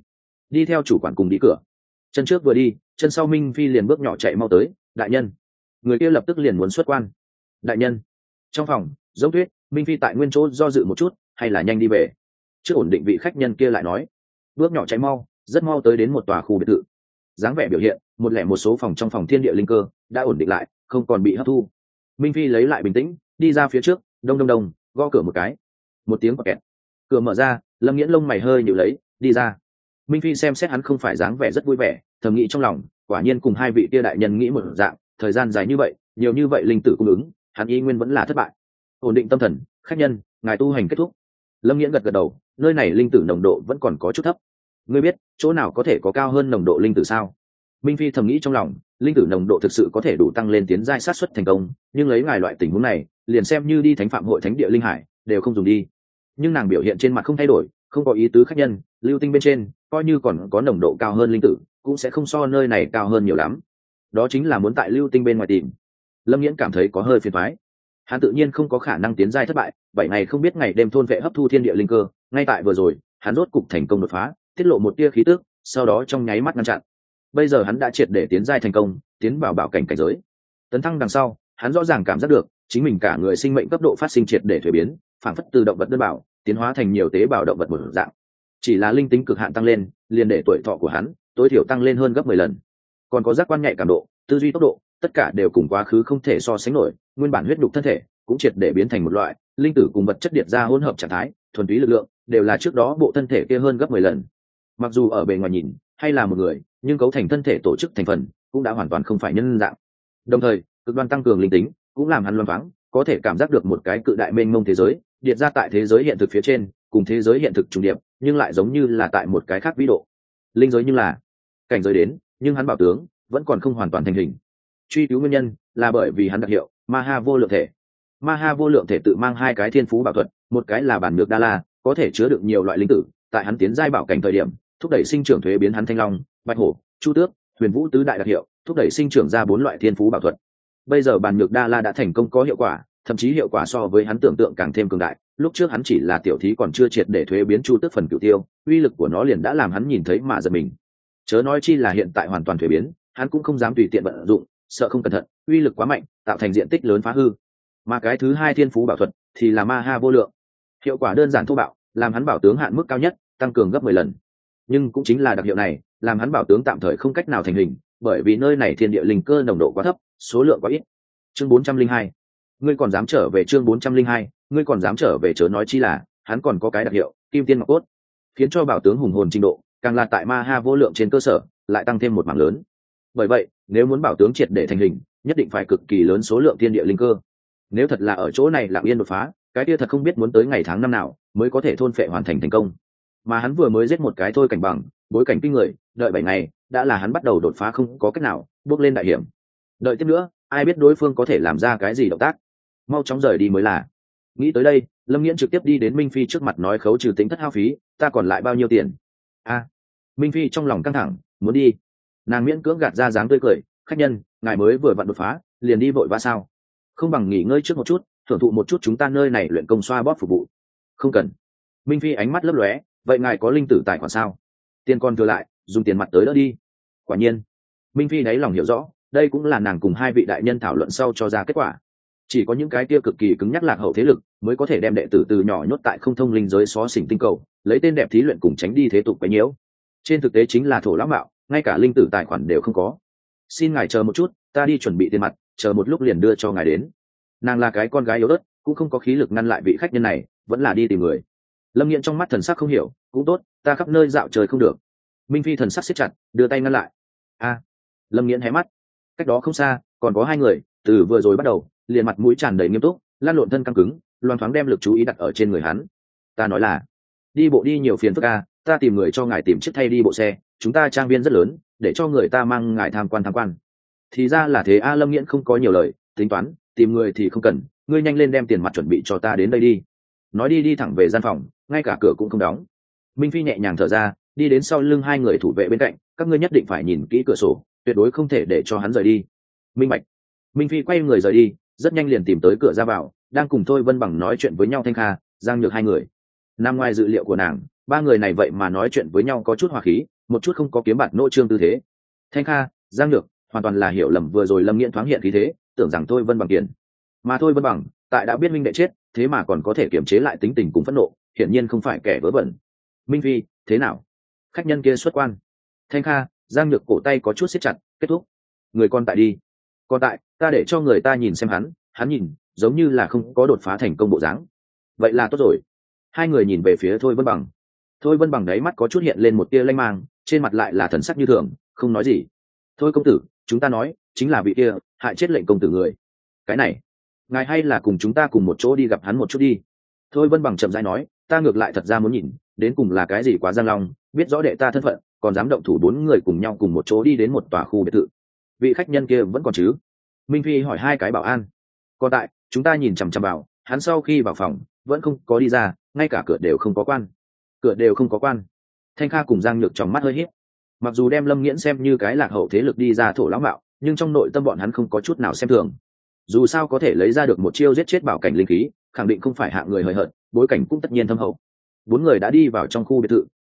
đi theo chủ quản cùng đi cửa. Chân trước vừa đi, chân sau Minh Phi liền bước nhỏ chạy mau tới. Đại nhân. Người kia lập tức liền muốn xuất quan. Đại nhân. Trong phòng giống tuyết, Minh Phi tại nguyên chỗ do dự một chút, hay là nhanh đi về. Trước ổn định vị khách nhân kia lại nói, bước nhỏ chạy mau, rất mau tới đến một tòa khu biệt thự. Dáng vẻ biểu hiện, một số phòng trong phòng thiên địa linh cơ đã ổn định lại, không còn bị hấp thu. Minh Phi lấy lại bình tĩnh, đi ra phía trước, đông, gõ cửa một cái. Một tiếng quạt kẹt, cửa mở ra, Lâm Nghiễn lông mày hơi nhíu lấy, đi ra. Minh Phi xem xét hắn không phải dáng vẻ rất vui vẻ, thầm nghĩ trong lòng, quả nhiên cùng hai vị kia đại nhân nghĩ một dạng, thời gian dài như vậy, nhiều như vậy linh tử cung ứng, hắn y nguyên vẫn là thất bại. Ổn định tâm thần, khách nhân, ngài tu hành kết thúc. Lâm Nghiễn gật đầu, nơi này linh tử nồng độ vẫn còn có chút thấp. Ngươi biết chỗ nào có thể có cao hơn nồng độ linh tử sao? Minh Phi thầm nghĩ trong lòng, linh tử nồng độ thực sự có thể đủ tăng lên tiến giai sát suất thành công, nhưng lấy ngài loại tình huống này, liền xem như đi thánh phạm hội thánh địa linh hải đều không dùng đi. Nhưng nàng biểu hiện trên mặt không thay đổi, không có ý tứ khách nhân, lưu tinh bên trên coi như còn có nồng độ cao hơn linh tử, cũng sẽ không so nơi này cao hơn nhiều lắm. Đó chính là muốn tại lưu tinh bên ngoài tìm. Lâm Nghiễn cảm thấy có hơi phiền toái. Hắn tự nhiên không có khả năng tiến giai thất bại, 7 ngày không biết ngày đêm thôn vệ hấp thu thiên địa linh cơ, ngay tại vừa rồi, hắn rốt cục thành công đột phá, tiết lộ một tia khí tức, sau đó trong nháy mắt ngăn chặn. Bây giờ hắn đã triệt để tiến giai thành công, tiến vào bảo cảnh cảnh giới. Tấn thăng đằng sau, hắn rõ ràng cảm giác được chính mình cả người sinh mệnh cấp độ phát sinh triệt để thuế biến, phản phất từ động vật đơn bảo tiến hóa thành nhiều tế bào động vật một dạng. Chỉ là linh tính cực hạn tăng lên, liền để tuổi thọ của hắn tối thiểu tăng lên hơn gấp 10 lần. Còn có giác quan nhạy cảm độ, tư duy tốc độ, tất cả đều cùng quá khứ không thể so sánh nổi. Nguyên bản huyết nhục thân thể cũng triệt để biến thành một loại linh tử cùng vật chất điệt ra hỗn hợp trạng thái, thuần túy lực lượng đều là trước đó bộ thân thể kia hơn gấp 10 lần. Mặc dù ở bề ngoài nhìn hay là một người, nhưng cấu thành thân thể tổ chức thành phần cũng đã hoàn toàn không phải nhân dạng. Đồng thời cực đoan tăng cường linh tính cũng làm hắn loáng thoáng có thể cảm giác được một cái cự đại mênh mông thế giới điệt ra tại thế giới hiện thực phía trên, cùng thế giới hiện thực trùng điệp, nhưng lại giống như là tại một cái khác vĩ độ. Linh giới như là cảnh giới đến, nhưng hắn bảo tướng vẫn còn không hoàn toàn thành hình. Truy cứu nguyên nhân là bởi vì hắn đặc hiệu ma ha vô lượng thể. Ma ha vô lượng thể tự mang hai cái thiên phú bảo thuật, một cái là bản nhược đa la, có thể chứa đựng nhiều loại linh tử, tại hắn tiến giai bảo cảnh thời điểm thúc đẩy sinh trưởng thuế biến hắn thanh long, bạch hổ, chu tước, huyền vũ tứ đại đặc hiệu, thúc đẩy sinh trưởng ra 4 loại thiên phú bảo thuật. Bây giờ bản nhược đa la đã thành công có hiệu quả, thậm chí hiệu quả so với hắn tưởng tượng càng thêm cường đại. Lúc trước hắn chỉ là tiểu thí còn chưa triệt để thuế biến chu tước phần cửu tiêu, uy lực của nó liền đã làm hắn nhìn thấy mà giật mình. Chớ nói chi là hiện tại hoàn toàn thuế biến, hắn cũng không dám tùy tiện vận dụng, sợ không cẩn thận uy lực quá mạnh tạo thành diện tích lớn phá hư. Mà cái thứ hai thiên phú bảo thuật thì là ma ha vô lượng, hiệu quả đơn giản thô bạo, làm hắn bảo tướng hạn mức cao nhất tăng cường gấp 10 lần. Nhưng cũng chính là đặc hiệu này làm hắn bảo tướng tạm thời không cách nào thành hình, bởi vì nơi này thiên địa linh cơ nồng độ quá thấp, số lượng quá ít. Chương 402, ngươi còn dám trở về. Chương 402, ngươi còn dám trở về. Chớ nói chi là hắn còn có cái đặc hiệu kim tiên ngọc cốt, khiến cho bảo tướng hùng hồn trình độ càng là tại ma ha vô lượng trên cơ sở lại tăng thêm một mảng lớn. Bởi vậy nếu muốn bảo tướng triệt để thành hình, nhất định phải cực kỳ lớn số lượng thiên địa linh cơ. Nếu thật là ở chỗ này lặng yên đột phá, cái kia thật không biết muốn tới ngày tháng năm nào mới có thể thôn phệ hoàn thành thành công. Mà hắn vừa mới giết một cái thôi cảnh bằng bối cảnh kinh người, đợi 7 ngày đã là hắn bắt đầu đột phá không có cách nào, bước lên đại hiểm. Đợi tiếp nữa ai biết đối phương có thể làm ra cái gì động tác, mau chóng rời đi mới là. Nghĩ tới đây, Lâm Nghiễn trực tiếp đi đến Minh Phi trước mặt nói khấu trừ tính thất hao phí, ta còn lại bao nhiêu tiền? Minh Phi trong lòng căng thẳng, muốn đi. Nàng miễn cưỡng gạt ra dáng tươi cười, khách nhân, ngài mới vừa vặn đột phá liền đi vội vã sao? Không bằng nghỉ ngơi trước một chút, thưởng thụ một chút chúng ta nơi này luyện công xoa bóp phục vụ. Không cần. Minh Phi ánh mắt lấp lóe, vậy ngài có linh tử tài khoản sao? Tiền còn thừa lại, dùng tiền mặt tới đỡ đi. Quả nhiên, Minh Phi đáy lòng hiểu rõ, đây cũng là nàng cùng hai vị đại nhân thảo luận sau cho ra kết quả. Chỉ có những cái kia cực kỳ cứng nhắc lạc hậu thế lực mới có thể đem đệ tử từ nhỏ nhốt tại không thông linh giới xó xỉnh tinh cầu, lấy tên đẹp thí luyện cùng tránh đi thế tục quấy nhiễu. Trên thực tế chính là thổ lão mạo, ngay cả linh tử tài khoản đều không có. Xin ngài chờ một chút, ta đi chuẩn bị tiền mặt, chờ một lúc liền đưa cho ngài đến. Nàng là cái con gái yếu ớt, cũng không có khí lực ngăn lại vị khách nhân này, vẫn là đi tìm người. Lâm Nghiễn trong mắt thần sắc không hiểu, cũng tốt, ta khắp nơi dạo trời không được. Minh Phi thần sắc siết chặt, đưa tay ngăn lại. Lâm Nghiễn hé mắt, cách đó không xa còn có 2 người, từ vừa rồi bắt đầu liền mặt mũi tràn đầy nghiêm túc, lan lộn thân căng cứng, loan thoáng đem lực chú ý đặt ở trên người hắn. Ta nói là đi bộ đi nhiều phiền phức ta tìm người cho ngài tìm chiếc thay đi bộ xe, chúng ta trang viên rất lớn, để cho người ta mang ngài tham quan. Thì ra là thế. Lâm Nghiễn không có nhiều lời, tính toán tìm người thì không cần, ngươi nhanh lên đem tiền mặt chuẩn bị cho ta đến đây đi. Nói đi thẳng về gian phòng, ngay cả cửa cũng không đóng. Minh Phi nhẹ nhàng thở ra, đi đến sau lưng 2 người thủ vệ bên cạnh, các ngươi nhất định phải nhìn kỹ cửa sổ, tuyệt đối không thể để cho hắn rời đi. Minh bạch. Minh Phi quay người rời đi, rất nhanh liền tìm tới cửa ra vào, đang cùng Thôi Vân Bằng nói chuyện với nhau Thanh Kha, Giang Nhược 2 người. Nằm ngoài dự liệu của nàng, 3 người này vậy mà nói chuyện với nhau có chút hòa khí, một chút không có kiếm bạt nỗ trương tư thế. Thanh Kha, Giang Nhược hoàn toàn là hiểu lầm vừa rồi Lâm Nghiễn thoáng hiện khí thế, tưởng rằng Thôi Vân Bằng tiền. Mà Thôi Vân Bằng, tại đã biết Minh đệ chết, thế mà còn có thể kiềm chế lại tính tình cùng phẫn nộ, hiển nhiên không phải kẻ vớ vẩn. Minh Phi, thế nào? Khách nhân kia xuất quan. Thanh Kha, Giang Nhược cổ tay có chút siết chặt, kết thúc. Người con tại đi. Còn tại, ta để cho người ta nhìn xem hắn nhìn giống như là không có đột phá thành công bộ dáng. Vậy là tốt rồi. 2 người nhìn về phía Thôi Vân Bằng. Thôi Vân Bằng đáy mắt có chút hiện lên một tia lanh mang, trên mặt lại là thần sắc như thường, không nói gì. Thôi công tử, chúng ta nói chính là vị kia hại chết lệnh công tử người. Cái này, ngài hay là cùng chúng ta cùng một chỗ đi gặp hắn một chút đi. Thôi Vân Bằng chậm rãi nói, ta ngược lại thật ra muốn nhìn đến cùng là cái gì quá Giang Long, biết rõ đệ ta thân phận còn dám động thủ 4 người cùng nhau cùng một chỗ đi đến một tòa khu biệt thự. Vị khách nhân kia vẫn còn chứ? Minh Phi hỏi 2 cái bảo an. Còn tại, chúng ta nhìn chằm chằm vào hắn, sau khi vào phòng vẫn không có đi ra, ngay cả cửa đều không có quan. Cửa đều không có quan. Thanh Kha cùng Giang Nhược trong mắt hơi híp. Mặc dù đem Lâm Nghiễn xem như cái lạc hậu thế lực đi ra thổ lão mạo, nhưng trong nội tâm bọn hắn không có chút nào xem thường. Dù sao có thể lấy ra được một chiêu giết chết bảo cảnh linh khí, khẳng định không phải hạng người hời hợt, bối cảnh cũng tất nhiên thâm hậu. 4 người đã đi vào trong khu biệt thự,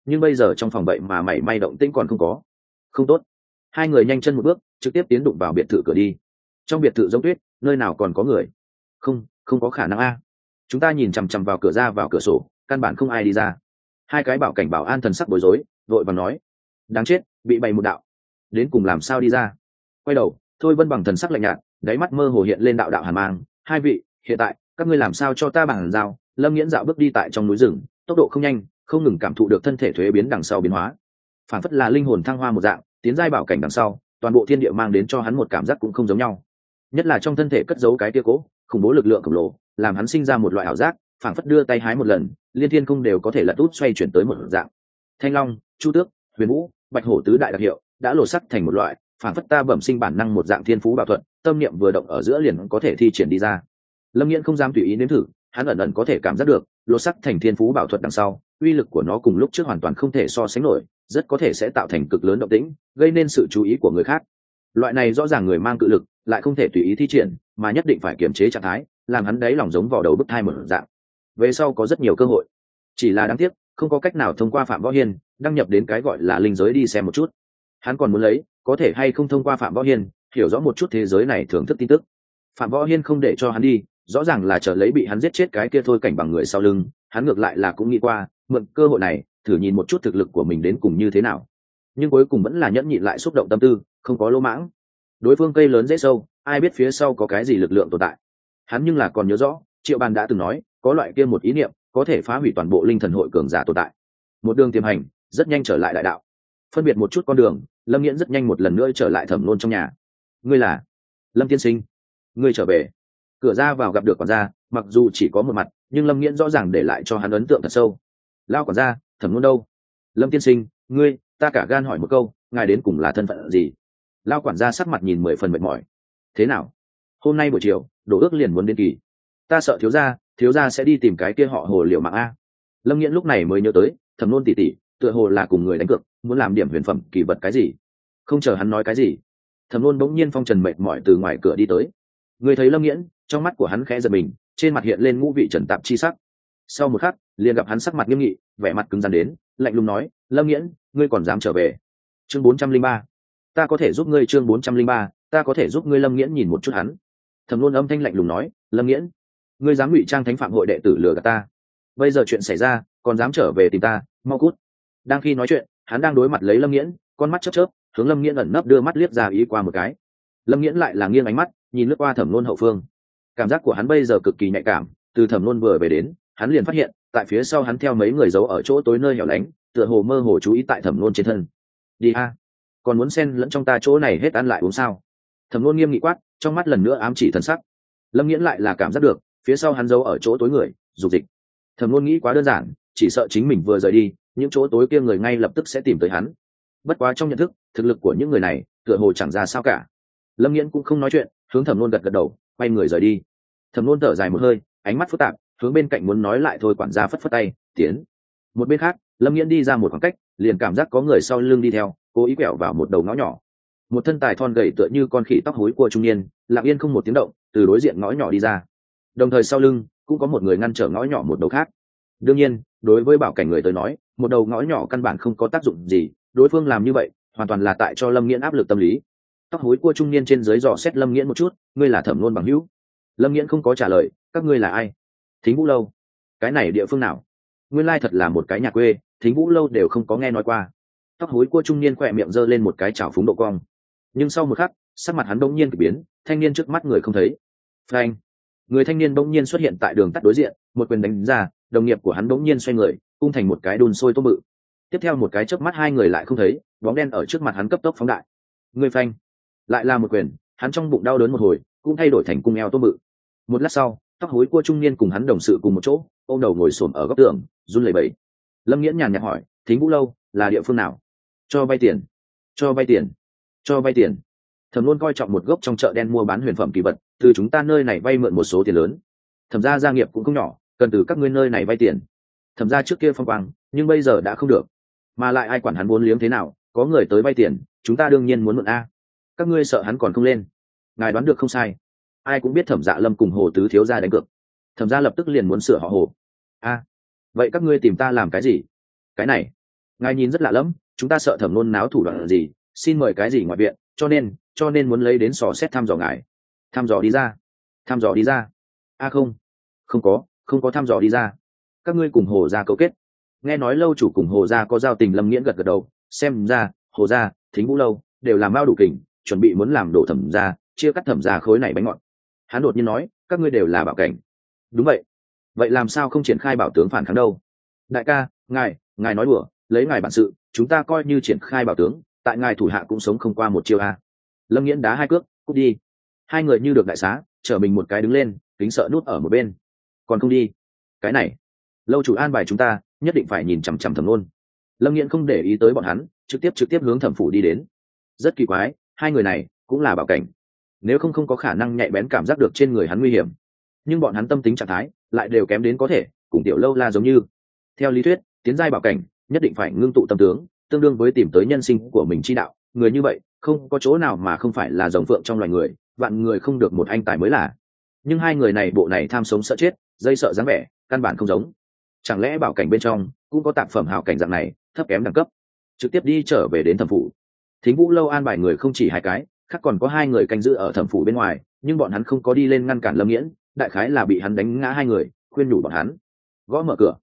nhưng bây giờ trong phòng vậy mà mảy may động tĩnh còn không có. Không tốt. Hai người nhanh chân một bước trực tiếp tiến đụng vào biệt thự cửa đi. Trong biệt thự giống tuyết, nơi nào còn có người? Không có khả năng a. Chúng ta nhìn chằm chằm vào cửa ra vào cửa sổ, căn bản không ai đi ra. Hai cái bảo cảnh bảo an thần sắc bối rối, vội vàng nói: đáng chết, bị bày một đạo, đến cùng làm sao đi ra? Quay đầu, Thôi Vân Bằng thần sắc lạnh nhạt, đáy mắt mơ hồ hiện lên đạo đạo hàn mang. Hai vị, hiện tại các ngươi làm sao cho ta bằng giao? Lâm Nghiễn dạo bước đi tại trong núi rừng, tốc độ không nhanh, không ngừng cảm thụ được thân thể thuế biến đằng sau biến hóa, phản phất là linh hồn thăng hoa một dạng, tiến giai bảo cảnh đằng sau, toàn bộ thiên địa mang đến cho hắn một cảm giác cũng không giống nhau. Nhất là trong thân thể cất giấu cái tia cố khủng bố lực lượng khổng lồ, làm hắn sinh ra một loại ảo giác, phản phất đưa tay hái một lần, liên thiên không đều có thể lật út xoay chuyển tới một dạng. Thanh Long, Chu Tước, Huyền Vũ, Bạch Hổ tứ đại đặc hiệu đã lột sắc thành một loại, phản phất ta bẩm sinh bản năng một dạng thiên phú bảo thuật, tâm niệm vừa động ở giữa liền có thể thi triển đi ra. Lâm Nghiễn không dám tùy ý nếm thử, hắn ẩn ẩn có thể cảm giác được, lột sắc thành thiên phú bảo thuật đằng sau, uy lực của nó cùng lúc trước hoàn toàn không thể so sánh nổi, rất có thể sẽ tạo thành cực lớn động tĩnh, gây nên sự chú ý của người khác. Loại này rõ ràng người mang cự lực, lại không thể tùy ý thi triển, mà nhất định phải kiềm chế trạng thái, làm hắn đáy lòng giống vò đầu bức thai một dạng. Về sau có rất nhiều cơ hội, chỉ là đáng tiếc, không có cách nào thông qua Phạm Võ Hiên đăng nhập đến cái gọi là linh giới đi xem một chút. Hắn còn muốn lấy, có thể hay không thông qua Phạm Võ Hiên hiểu rõ một chút thế giới này thưởng thức tin tức. Phạm Võ Hiên không để cho hắn đi, rõ ràng là chờ lấy bị hắn giết chết cái kia Thôi Cảnh bằng người sau lưng. Hắn ngược lại là cũng nghĩ qua, mượn cơ hội này thử nhìn một chút thực lực của mình đến cùng như thế nào, nhưng cuối cùng vẫn là nhẫn nhịn lại xúc động tâm tư, không có lỗ mãng. Đối phương cây lớn dễ sâu, ai biết phía sau có cái gì lực lượng tồn tại. Hắn nhưng là còn nhớ rõ, Triệu Bàn đã từng nói, có loại kia một ý niệm có thể phá hủy toàn bộ linh thần hội cường giả tồn tại. Một đường tiềm hành, rất nhanh trở lại đại đạo. Phân biệt một chút con đường, Lâm Nghiễn rất nhanh một lần nữa trở lại Thẩm Nôn trong nhà. Ngươi là Lâm tiên sinh? Ngươi trở về. Cửa ra vào gặp được quản gia, mặc dù chỉ có một mặt, nhưng Lâm Nghiễn rõ ràng để lại cho hắn ấn tượng thật sâu. Lao quản gia, Thẩm Nôn đâu? Lâm tiên sinh, ngươi, ta cả gan hỏi một câu, ngài đến cùng là thân phận gì? Lao quản gia sắc mặt nhìn 10 phần mệt mỏi. Thế nào? Hôm nay buổi chiều, Đỗ Ước liền muốn đến kỳ. Ta sợ thiếu gia sẽ đi tìm cái kia họ Hồ Liều mạng a. Lâm Nghiễn lúc này mới nhớ tới, Thẩm Nôn tỷ tỷ, tựa hồ là cùng người đánh cược, muốn làm điểm huyền phẩm kỳ vật cái gì. Không chờ hắn nói cái gì, Thẩm Nôn bỗng nhiên phong trần mệt mỏi từ ngoài cửa đi tới. Người thấy Lâm Nghiễn, trong mắt của hắn khẽ giật mình, trên mặt hiện lên ngũ vị trần tạp chi sắc. Sau một khắc, liền gặp hắn sắc mặt nghiêm nghị, vẻ mặt cứng rắn đến, lạnh lùng nói: Lâm Nghiễn, ngươi còn dám trở về? Chương 403, ta có thể giúp ngươi. Chương 403, ta có thể giúp ngươi. Lâm Nghiễn nhìn một chút hắn. Thẩm Nôn âm thanh lạnh lùng nói: Lâm Nghiễn, ngươi dám ngụy trang thánh phạm hội đệ tử lừa gạt ta, bây giờ chuyện xảy ra còn dám trở về tìm ta, mau cút. Đang khi nói chuyện, hắn đang đối mặt lấy Lâm Nghiễn, con mắt chớp chớp, hướng Lâm Nghiễn ẩn nấp đưa mắt liếc ra ý qua một cái. Lâm Nghiễn lại là nghiêng ánh mắt nhìn lướt qua Thẩm Nôn hậu phương. Cảm giác của hắn bây giờ cực kỳ nhạy cảm, từ Thẩm Nôn vừa về đến, hắn liền phát hiện tại phía sau hắn theo mấy người giấu ở chỗ tối nơi hẻo lánh, tựa hồ mơ hồ chú ý tại Thẩm Nôn trên thân. Đi a, còn muốn xen lẫn trong ta chỗ này hết ăn lại uống sao? Thẩm Nôn nghiêm nghị quát, trong mắt lần nữa ám chỉ thần sắc. Lâm Nghiễn lại là cảm giác được phía sau hắn giấu ở chỗ tối người dục dịch. Thẩm Nôn nghĩ quá đơn giản, chỉ sợ chính mình vừa rời đi, những chỗ tối kia người ngay lập tức sẽ tìm tới hắn. Bất quá trong nhận thức, thực lực của những người này tựa hồ chẳng ra sao cả. Lâm Nghiễn cũng không nói chuyện, hướng Thẩm Nôn gật gật đầu, quay người rời đi. Thẩm Nôn thở dài một hơi, ánh mắt phức tạp, hướng bên cạnh muốn nói lại thôi quản gia phất phất tay, tiến. Một bên khác, Lâm Nghiễn đi ra một khoảng cách, liền cảm giác có người sau lưng đi theo, cố ý quẹo vào một đầu ngõ nhỏ. Một thân tài thon gầy tựa như con khỉ tóc hối của trung niên, lặng yên không một tiếng động, từ đối diện ngõ nhỏ đi ra. Đồng thời sau lưng cũng có một người ngăn trở ngõ nhỏ một đầu khác. Đương nhiên, đối với bảo cảnh người tới nói, một đầu ngõ nhỏ căn bản không có tác dụng gì, đối phương làm như vậy hoàn toàn là tại cho Lâm Nghiễn áp lực tâm lý. Tóc hối của trung niên trên dưới dò xét Lâm Nghiễn một chút, ngươi là Thẩm Nôn bằng hữu? Lâm Nghiễn không có trả lời, các ngươi là ai? Thính Vũ lâu. Cái này địa phương nào? Nguyên lai thật là một cái nhà quê, Thính Vũ lâu đều không có nghe nói qua. Tóc hối của trung niên khỏe miệng giơ lên một cái chảo phúng độ cong, nhưng sau một khắc, sắc mặt hắn bỗng nhiên kỳ biến, thanh niên trước mắt người không thấy. Phanh! Người thanh niên bỗng nhiên xuất hiện tại đường tắt đối diện, một quyền đánh ra, đồng nghiệp của hắn bỗng nhiên xoay người, cung thành một cái đun sôi tôm bự. Tiếp theo một cái chớp mắt hai người lại không thấy, bóng đen ở trước mặt hắn cấp tốc phóng đại. Người phanh! Lại là một quyền, hắn trong bụng đau đớn một hồi, cũng thay đổi thành cung eo tôm bự. Một lát sau, tóc hối của trung niên cùng hắn đồng sự cùng một chỗ, ôm đầu ngồi xổm ở góc tường, run lẩy bẩy. Lâm Nghiễn nhàn nhạt hỏi, Thính Vũ lâu là địa phương nào? Cho vay tiền, cho vay tiền, cho vay tiền. Thẩm Nôn coi trọng một gốc trong chợ đen mua bán huyền phẩm kỳ vật, từ chúng ta nơi này vay mượn một số tiền lớn. Thẩm gia gia nghiệp cũng không nhỏ, cần từ các ngươi nơi này vay tiền. Thẩm gia trước kia phong quang, nhưng bây giờ đã không được, mà lại ai quản hắn vốn liếng thế nào, có người tới vay tiền, chúng ta đương nhiên muốn mượn a. Các ngươi sợ hắn còn không lên? Ngài đoán được không sai, ai cũng biết Thẩm Dạ Lâm cùng Hồ tứ thiếu gia đánh cược. Thẩm gia lập tức liền muốn sửa họ Hồ. A, vậy các ngươi tìm ta làm cái gì? Cái này, ngài nhìn rất lạ lẫm, chúng ta sợ Thẩm Nôn náo thủ đoạn gì, xin mời cái gì ngoại viện, cho nên muốn lấy đến sò xét thăm dò ngài. Thăm dò đi ra. Thăm dò đi ra. A không, không có thăm dò đi ra. Các ngươi cùng Hồ gia cấu kết. Nghe nói lâu chủ cùng Hồ gia có giao tình, Lâm Nghiễn gật gật đầu, xem ra Hồ gia, Thính Vũ lâu đều làm bao đủ kình, chuẩn bị muốn làm đổ Thẩm gia, chia cắt Thẩm gia khối này bánh ngọt. Hắn đột nhiên nói, các ngươi đều là bảo cảnh. Đúng vậy. Vậy làm sao không triển khai bảo tướng phản kháng đâu? Đại ca, ngài nói đùa, lấy ngài bản sự, chúng ta coi như triển khai bảo tướng, tại ngài thủ hạ cũng sống không qua một chiêu a. Lâm Nghiễn đá hai cước, cút đi. Hai người như được đại xá, trở mình một cái đứng lên, kính sợ nút ở một bên. Còn không đi? Cái này, lâu chủ an bài chúng ta, nhất định phải nhìn chằm chằm Thẩm Nôn. Lâm Nghiễn không để ý tới bọn hắn, trực tiếp hướng Thẩm phủ đi đến. Rất kỳ quái, hai người này cũng là bảo cảnh, nếu không có khả năng nhạy bén cảm giác được trên người hắn nguy hiểm, nhưng bọn hắn tâm tính trạng thái lại đều kém đến có thể cùng Tiểu Lâu La giống như. Theo lý thuyết, tiến giai bảo cảnh nhất định phải ngưng tụ tâm tướng, tương đương với tìm tới nhân sinh của mình chi đạo, người như vậy không có chỗ nào mà không phải là rồng phượng trong loài người, vạn người không được một anh tài mới là. Nhưng hai người này bộ này tham sống sợ chết, dây sợ dáng vẻ, căn bản không giống. Chẳng lẽ bảo cảnh bên trong cũng có tạp phẩm hào cảnh dạng này, thấp kém đẳng cấp? Trực tiếp đi trở về đến Thẩm phủ. Thính Vũ lâu an bài người không chỉ hai cái, khác còn có hai người canh giữ ở Thẩm phủ bên ngoài, nhưng bọn hắn không có đi lên ngăn cản Lâm Nghiễn, đại khái là bị hắn đánh ngã hai người, khuyên nhủ bọn hắn. Gõ mở cửa.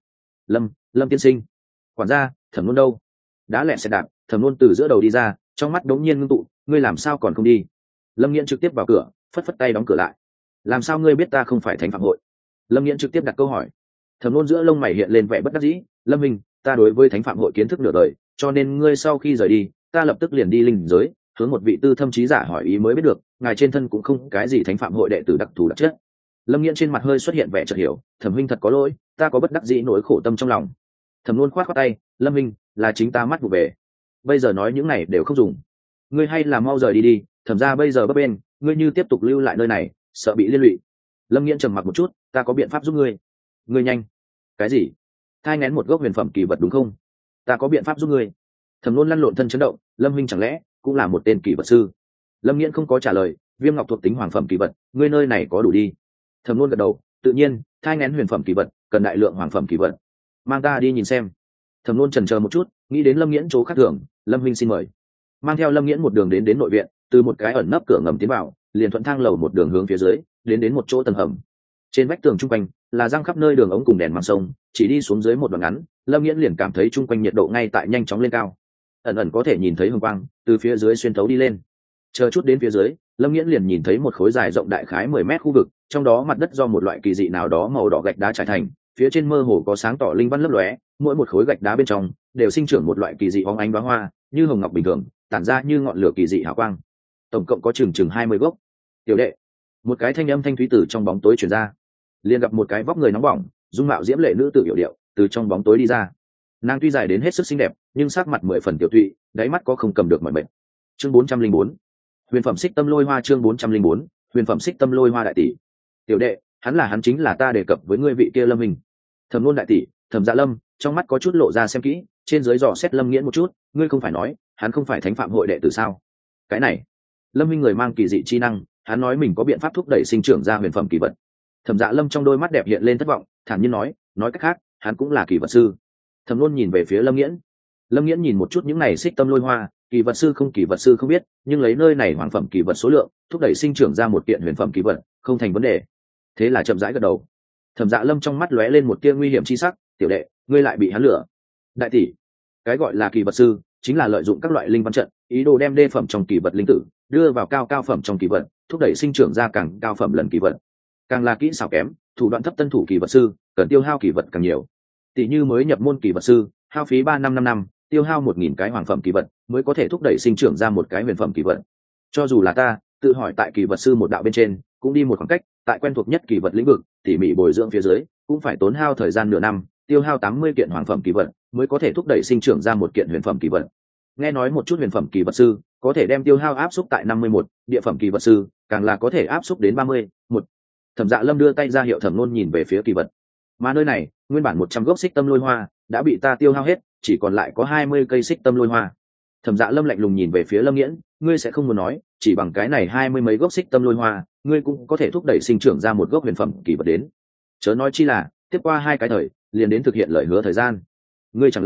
Lâm tiên sinh. Quản gia, Thẩm Nôn đâu? Đá lẹ xe đạp, Thẩm Nôn từ giữa đầu đi ra, trong mắt đống nhiên ngưng tụ, ngươi làm sao còn không đi? Lâm Nghiễn trực tiếp vào cửa, phất tay đóng cửa lại. Làm sao ngươi biết ta không phải thánh phạm hội? Lâm Nghiễn trực tiếp đặt câu hỏi. Thẩm Nôn giữa lông mày hiện lên vẻ bất đắc dĩ, Lâm minh, ta đối với thánh phạm hội kiến thức nửa đời, cho nên ngươi sau khi rời đi, ta lập tức liền đi linh giới, hướng một vị tư thâm trí giả hỏi ý mới biết được, ngài trên thân cũng không cái gì thánh phạm hội đệ tử đặc thù đặc chất. Lâm Nghiễn trên mặt hơi xuất hiện vẻ chợt hiểu, Thẩm huynh thật có lỗi, ta có bất đắc dĩ nỗi khổ tâm trong lòng. Thẩm Nôn khoát tay, Lâm minh, là chính ta mắt vụ về, bây giờ nói những này đều không dùng, ngươi hay là mau rời đi đi, Thẩm gia bây giờ bấp bên, ngươi như tiếp tục lưu lại nơi này, sợ bị liên lụy. Lâm Nghiễn trầm mặc một chút, ta có biện pháp giúp ngươi. Ngươi nhanh. Cái gì? Thai nghén một gốc huyền phẩm kỳ vật đúng không? Ta có biện pháp giúp ngươi. Thẩm Nôn lăn lộn thân chấn động, Lâm huynh chẳng lẽ cũng là một tên kỳ vật sư? Lâm Nghiễn không có trả lời, viêm ngọc thuộc tính hoàng phẩm kỳ vật, ngươi nơi này có đủ đi. Thẩm Nôn gật đầu, tự nhiên, thai nghén huyền phẩm kỳ vật cần đại lượng hoàng phẩm kỳ vật, mang ta đi nhìn xem. Thẩm Nôn chần chờ một chút, nghĩ đến Lâm Nghiễn chỗ khác thường, Lâm huynh xin mời. Mang theo Lâm Nghiễn một đường đến nội viện, từ một cái ẩn nấp cửa ngầm tiến vào, liền thuận thang lầu một đường hướng phía dưới, đến một chỗ tầng hầm. Trên vách tường trung quanh là răng khắp nơi đường ống cùng đèn mang sông, chỉ đi xuống dưới một đoạn ngắn, Lâm Nghiễn liền cảm thấy trung quanh nhiệt độ ngay tại nhanh chóng lên cao, ẩn có thể nhìn thấy hồng quang từ phía dưới xuyên thấu đi lên. Chờ chút đến phía dưới, Lâm Nghiễn liền nhìn thấy một khối dài rộng đại khái 10 mét khu vực, trong đó mặt đất do một loại kỳ dị nào đó màu đỏ gạch đá trải thành, phía trên mơ hồ có sáng tỏ linh văn lấp lóe, mỗi một khối gạch đá bên trong đều sinh trưởng một loại kỳ dị óng ánh đóa hoa, như hồng ngọc bình thường, tản ra như ngọn lửa kỳ dị hào quang. Tổng cộng có chừng 20 gốc. Tiểu đệ, một cái thanh âm thanh thúy từ trong bóng tối truyền ra. Liền gặp một cái vóc người nóng bỏng, dung mạo diễm lệ nữ tử hiểu điệu từ trong bóng tối đi ra. Nàng tuy dài đến hết sức xinh đẹp, nhưng sắc mặt 10 phần tiểu tụy, đáy mắt có không cầm được mọi mệt. Chương 404. Huyền phẩm xích tâm lôi hoa. Chương 404. Huyền phẩm xích tâm lôi hoa. Đại tỷ, tiểu đệ, hắn chính là ta đề cập với ngươi vị kia Lâm Minh. Thẩm Nôn đại tỷ, Thẩm Dạ Lâm, trong mắt có chút lộ ra xem kỹ, trên dưới dò xét Lâm Nghiễn một chút, ngươi không phải nói hắn không phải thánh phạm hội đệ tử sao? Cái này, Lâm Minh người mang kỳ dị chi năng, hắn nói mình có biện pháp thúc đẩy sinh trưởng ra huyền phẩm kỳ vật. Thẩm Dạ Lâm trong đôi mắt đẹp hiện lên thất vọng, thản nhiên nói cách khác, hắn cũng là kỳ vật sư. Thẩm Nôn nhìn về phía Lâm Nghiễn. Lâm Nghiễn nhìn một chút những này xích tâm lôi hoa, kỳ vật sư không kỳ vật sư không biết, nhưng lấy nơi này hoàng phẩm kỳ vật số lượng, thúc đẩy sinh trưởng ra một kiện huyền phẩm kỳ vật, không thành vấn đề. Thế là chậm rãi gật đầu. Thẩm Dạ Lâm trong mắt lóe lên một tia nguy hiểm chi sắc, tiểu đệ, ngươi lại bị hắn lừa. Đại tỷ, cái gọi là kỳ vật sư chính là lợi dụng các loại linh văn trận, ý đồ đem đê phẩm trong kỳ vật linh tử đưa vào cao phẩm trong kỳ vật, thúc đẩy sinh trưởng ra càng cao phẩm lần kỳ vật. Càng là kỹ xảo kém, thủ đoạn thấp tân thủ kỳ vật sư cần tiêu hao kỳ vật càng nhiều. Tỷ như mới nhập môn kỳ vật sư, hao phí 3 năm, tiêu hao 1000 cái hoàng phẩm kỳ vật mới có thể thúc đẩy sinh trưởng ra một cái huyền phẩm kỳ vật. Cho dù là ta tự hỏi tại kỳ vật sư một đạo bên trên cũng đi một khoảng cách, tại quen thuộc nhất kỳ vật lĩnh vực tỉ mỉ bồi dưỡng phía dưới cũng phải tốn hao thời gian nửa năm, tiêu hao 80 kiện hoàng phẩm kỳ vật mới có thể thúc đẩy sinh trưởng ra một kiện huyền phẩm kỳ vật. Nghe nói một chút huyền phẩm kỳ vật sư có thể đem tiêu hao áp xúc tại 51, địa phẩm kỳ vật sư càng là có thể áp xúc đến 31. Thẩm Dạ Lâm đưa tay ra hiệu Thẩm Nôn nhìn về phía kỳ vật, mà nơi này nguyên bản 100 gốc xích tâm lôi hoa đã bị ta tiêu hao hết, chỉ còn lại có 20 cây xích tâm lôi hoa. Thẩm Dạ Lâm lạnh lùng nhìn về phía Lâm Nghiễn, ngươi sẽ không muốn nói chỉ bằng cái này 20 mấy gốc xích tâm lôi hoa ngươi cũng có thể thúc đẩy sinh trưởng ra một gốc huyền phẩm kỳ vật đến? Chớ nói chi là tiếp qua 2 cái thời liền đến thực hiện lời hứa thời gian. Ngươi chẳng lẽ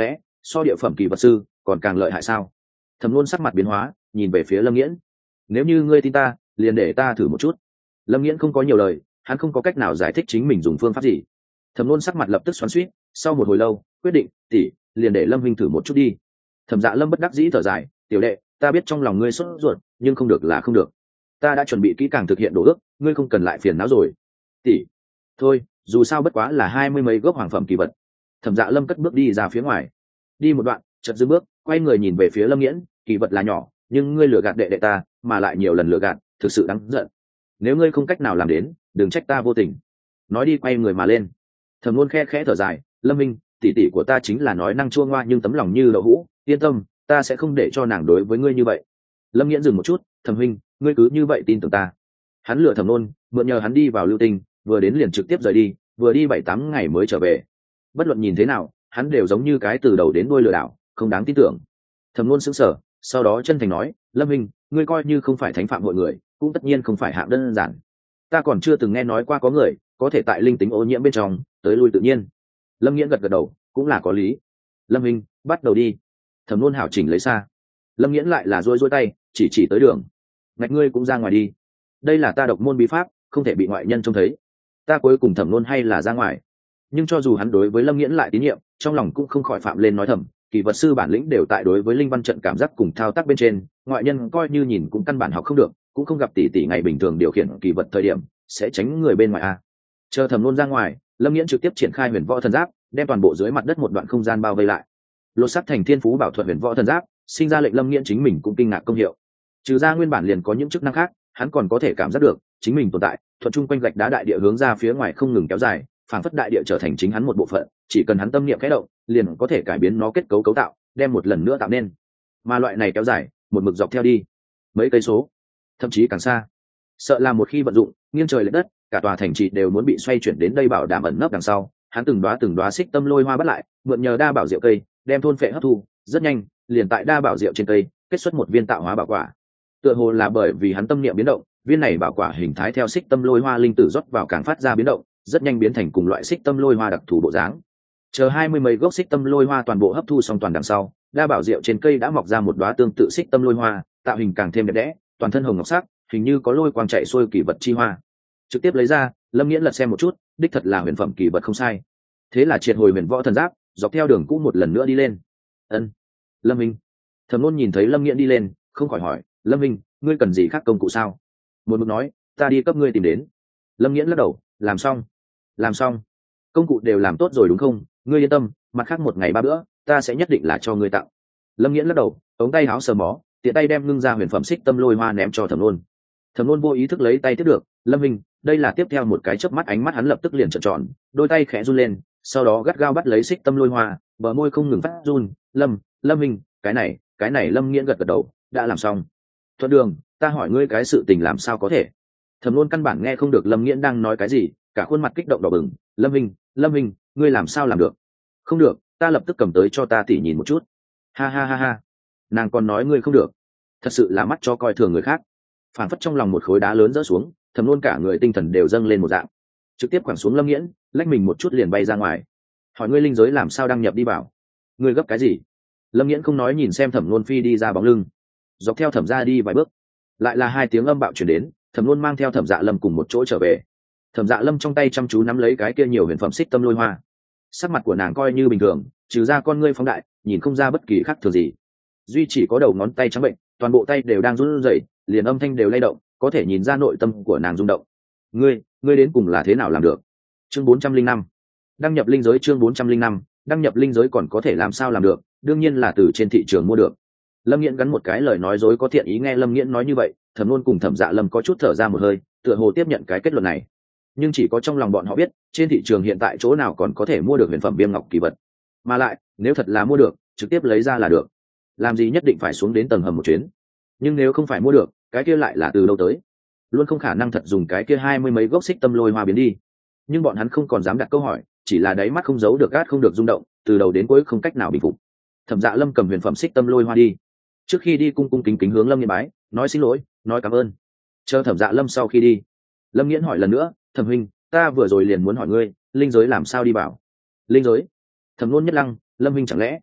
so địa phẩm kỳ vật sư còn càng lợi hại sao? Thẩm Nôn sắc mặt biến hóa, nhìn về phía Lâm Nghiễn. Nếu như ngươi tin ta, liền để ta thử một chút. Lâm Nghiễn không có nhiều lời, hắn không có cách nào giải thích chính mình dùng phương pháp gì. Thẩm Nôn sắc mặt lập tức xoắn xuýt, sau một hồi lâu quyết định, tỷ, liền để Lâm huynh thử một chút đi. Thẩm Dạ Lâm bất đắc dĩ thở dài, tiểu đệ, ta biết trong lòng ngươi sốt ruột, nhưng không được là không được. Ta đã chuẩn bị kỹ càng thực hiện đồ ước, ngươi không cần lại phiền não rồi. Tỷ, thôi, dù sao bất quá là 20 mấy gốc hoàng phẩm kỳ vật. Thẩm Dạ Lâm cất bước đi ra phía ngoài, đi một đoạn, chợt dừng bước, quay người nhìn về phía Lâm Nghiễn, kỳ vật là nhỏ, nhưng ngươi lừa gạt đệ đệ ta, mà lại nhiều lần lừa gạt, thực sự đáng giận. Nếu ngươi không cách nào làm đến, đừng trách ta vô tình. Nói đi quay người mà lên. Thẩm Luân khe khẽ thở dài, Lâm Minh, tỷ tỷ của ta chính là nói năng chua ngoa nhưng tấm lòng như đậu hũ, yên tâm, ta sẽ không để cho nàng đối với ngươi như vậy. Lâm Nghiễn dừng một chút, Thẩm huynh, ngươi cứ như vậy tin tưởng ta? Hắn lừa Thẩm Luân, mượn nhờ hắn đi vào Lưu Tinh, vừa đến liền trực tiếp rời đi, vừa đi 7-8 ngày mới trở về. Bất luận nhìn thế nào, hắn đều giống như cái từ đầu đến đuôi lừa đảo, không đáng tin tưởng. Thẩm Luân sững sờ, sau đó chân thành nói, Lâm Minh, ngươi coi như không phải thánh phạm hội người, cũng tất nhiên không phải hạng đơn giản. Ta còn chưa từng nghe nói qua có người có thể tại linh tính ô nhiễm bên trong tới lui tự nhiên. Lâm Nghiễn gật gật đầu, cũng là có lý. Lâm Minh, bắt đầu đi. Thẩm Luân hảo chỉnh lấy xa. Lâm Nghiễn lại là rối tay, chỉ tới đường. Ngạch ngươi cũng ra ngoài đi. Đây là ta độc môn bí pháp, không thể bị ngoại nhân trông thấy. Ta cuối cùng Thẩm Luân hay là ra ngoài. Nhưng cho dù hắn đối với Lâm Nghiễn lại tín nhiệm, trong lòng cũng không khỏi phạm lên nói thầm, kỳ vật sư bản lĩnh đều tại đối với linh văn trận cảm giác cùng thao tác bên trên, ngoại nhân coi như nhìn cũng căn bản học không được, cũng không gặp tỷ tỷ ngày bình thường điều khiển kỳ vật thời điểm sẽ tránh người bên ngoài a. Chờ Thẩm Luân ra ngoài, Lâm Nghiễn trực tiếp triển khai huyền võ thần giáp, đem toàn bộ dưới mặt đất một đoạn không gian bao vây lại. Lột sắc thành thiên phú bảo thuật huyền võ thần giáp, sinh ra lệnh Lâm Nghiễn chính mình cũng kinh ngạc công hiệu. Trừ ra nguyên bản liền có những chức năng khác, hắn còn có thể cảm giác được chính mình tồn tại, thuận chung quanh gạch đá đại địa hướng ra phía ngoài không ngừng kéo dài, phảng phất đại địa trở thành chính hắn một bộ phận, chỉ cần hắn tâm niệm khẽ động, liền có thể cải biến nó kết cấu cấu tạo, đem một lần nữa tạo nên. Mà loại này kéo dài, một mực dọc theo đi mấy cây số, thậm chí càng xa. Sợ là một khi vận dụng, nghiêng trời lệch đất, cả tòa thành trì đều muốn bị xoay chuyển đến đây bảo đảm ẩn nấp đằng sau. Hắn từng đóa xích tâm lôi hoa bắt lại, mượn nhờ đa bảo diệu cây, đem thôn phệ hấp thu, rất nhanh, liền tại đa bảo diệu trên cây, kết xuất một viên tạo hóa bảo quả. Tựa hồ là bởi vì hắn tâm niệm biến động, viên này bảo quả hình thái theo xích tâm lôi hoa linh tử rót vào càng phát ra biến động, rất nhanh biến thành cùng loại xích tâm lôi hoa đặc thù bộ dáng. Chờ 20 mấy gốc xích tâm lôi hoa toàn bộ hấp thu xong toàn đằng sau, đa bảo diệu trên cây đã mọc ra một đóa tương tự xích tâm lôi hoa, tạo hình càng thêm đẹp đẽ, toàn thân hồng ngọc sắc, hình như có lôi quang chạy xuôi kỳ vật chi hoa. Trực tiếp lấy ra, Lâm Nghiễn lật xem một chút, đích thật là huyền phẩm kỳ vật không sai. Thế là triệt hồi huyền võ thần giáp, dọc theo đường cũ một lần nữa đi lên. Ân, Lâm Minh. Thẩm Luân nhìn thấy Lâm Nghiễn đi lên, không khỏi hỏi, Lâm Minh, ngươi cần gì khác công cụ sao? Một mực nói, ta đi cấp ngươi tìm đến. Lâm Nghiễn lắc đầu, làm xong, công cụ đều làm tốt rồi đúng không? Ngươi yên tâm, mặt khác một ngày 3 bữa, ta sẽ nhất định là cho ngươi tặng. Lâm Nghiễn lắc đầu, ống tay áo sờ mó, tiện tay đem ngưng ra huyền phẩm xích tâm lôi hoa ném cho Thẩm Luân. Thẩm Luân vô ý thức lấy tay tiếp được, Lâm Minh, đây là tiếp theo một cái chớp mắt, ánh mắt hắn lập tức liền trợn tròn, đôi tay khẽ run lên, sau đó gắt gao bắt lấy xích tâm lôi hoa, bờ môi không ngừng phát run. Lâm Minh, cái này Lâm Nghiễn gật gật đầu, đã làm xong. Thuận đường, ta hỏi ngươi cái sự tình làm sao có thể? Thẩm Luân căn bản nghe không được Lâm Nghiễn đang nói cái gì, cả khuôn mặt kích động đỏ bừng. Lâm Minh, ngươi làm sao làm được? Không được, ta lập tức cầm tới cho ta tỉ nhìn một chút. Ha ha ha ha, nàng còn nói ngươi không được, thật sự là mắt cho coi thường người khác. Phản phất trong lòng một khối đá lớn rỡ xuống, Thẩm Luân cả người tinh thần đều dâng lên một dạng, trực tiếp quẳng xuống Lâm Nghiễn, lách mình một chút liền bay ra ngoài. Hỏi ngươi linh giới làm sao đăng nhập đi vào? Ngươi gấp cái gì? Lâm Nghiễn không nói, nhìn xem Thẩm Luân phi đi ra bóng lưng, dọc theo Thẩm ra đi vài bước, lại là 2 tiếng âm bạo truyền đến. Thẩm Luân mang theo Thẩm Dạ Lâm cùng một chỗ trở về. Thẩm Dạ Lâm trong tay chăm chú nắm lấy cái kia nhiều huyền phẩm xích tâm lôi hoa, sắc mặt của nàng coi như bình thường, trừ ra con ngươi phóng đại, nhìn không ra bất kỳ khác thường gì, duy chỉ có đầu ngón tay trắng bệnh, toàn bộ tay đều đang run rẩy, liền âm thanh đều lay động, có thể nhìn ra nội tâm của nàng rung động. Ngươi đến cùng là thế nào làm được? Chương 405, đăng nhập linh giới. Chương 405, đăng nhập linh giới. Còn có thể làm sao làm được? Đương nhiên là từ trên thị trường mua được. Lâm Nghiễn gắn một cái lời nói dối có thiện ý. Nghe Lâm Nghiễn nói như vậy, Thẩm Luân cùng Thẩm Dạ Lâm có chút thở ra một hơi, tựa hồ tiếp nhận cái kết luận này. Nhưng chỉ có trong lòng bọn họ biết, trên thị trường hiện tại chỗ nào còn có thể mua được huyền phẩm viêm ngọc kỳ vật. Mà lại, nếu thật là mua được, trực tiếp lấy ra là được. Làm gì nhất định phải xuống đến tầng hầm một chuyến. Nhưng nếu không phải mua được, cái kia lại là từ đâu tới? Luôn không khả năng thật dùng cái kia 20 mấy gốc xích tâm lôi hoa biến đi. Nhưng bọn hắn không còn dám đặt câu hỏi, chỉ là đáy mắt không giấu được gát không được rung động, từ đầu đến cuối không cách nào bình phục. Thẩm Dạ Lâm cầm huyền phẩm xích tâm lôi hoa đi, trước khi đi cung cung kính kính hướng Lâm Nghiễn bái, nói xin lỗi, nói cảm ơn. Chờ Thẩm Dạ Lâm sau khi đi, Lâm Nghiễn hỏi lần nữa, Thẩm huynh, ta vừa rồi liền muốn hỏi ngươi, linh giới làm sao đi vào? Linh giới? Thẩm Luân nhất lăng, Lâm huynh chẳng lẽ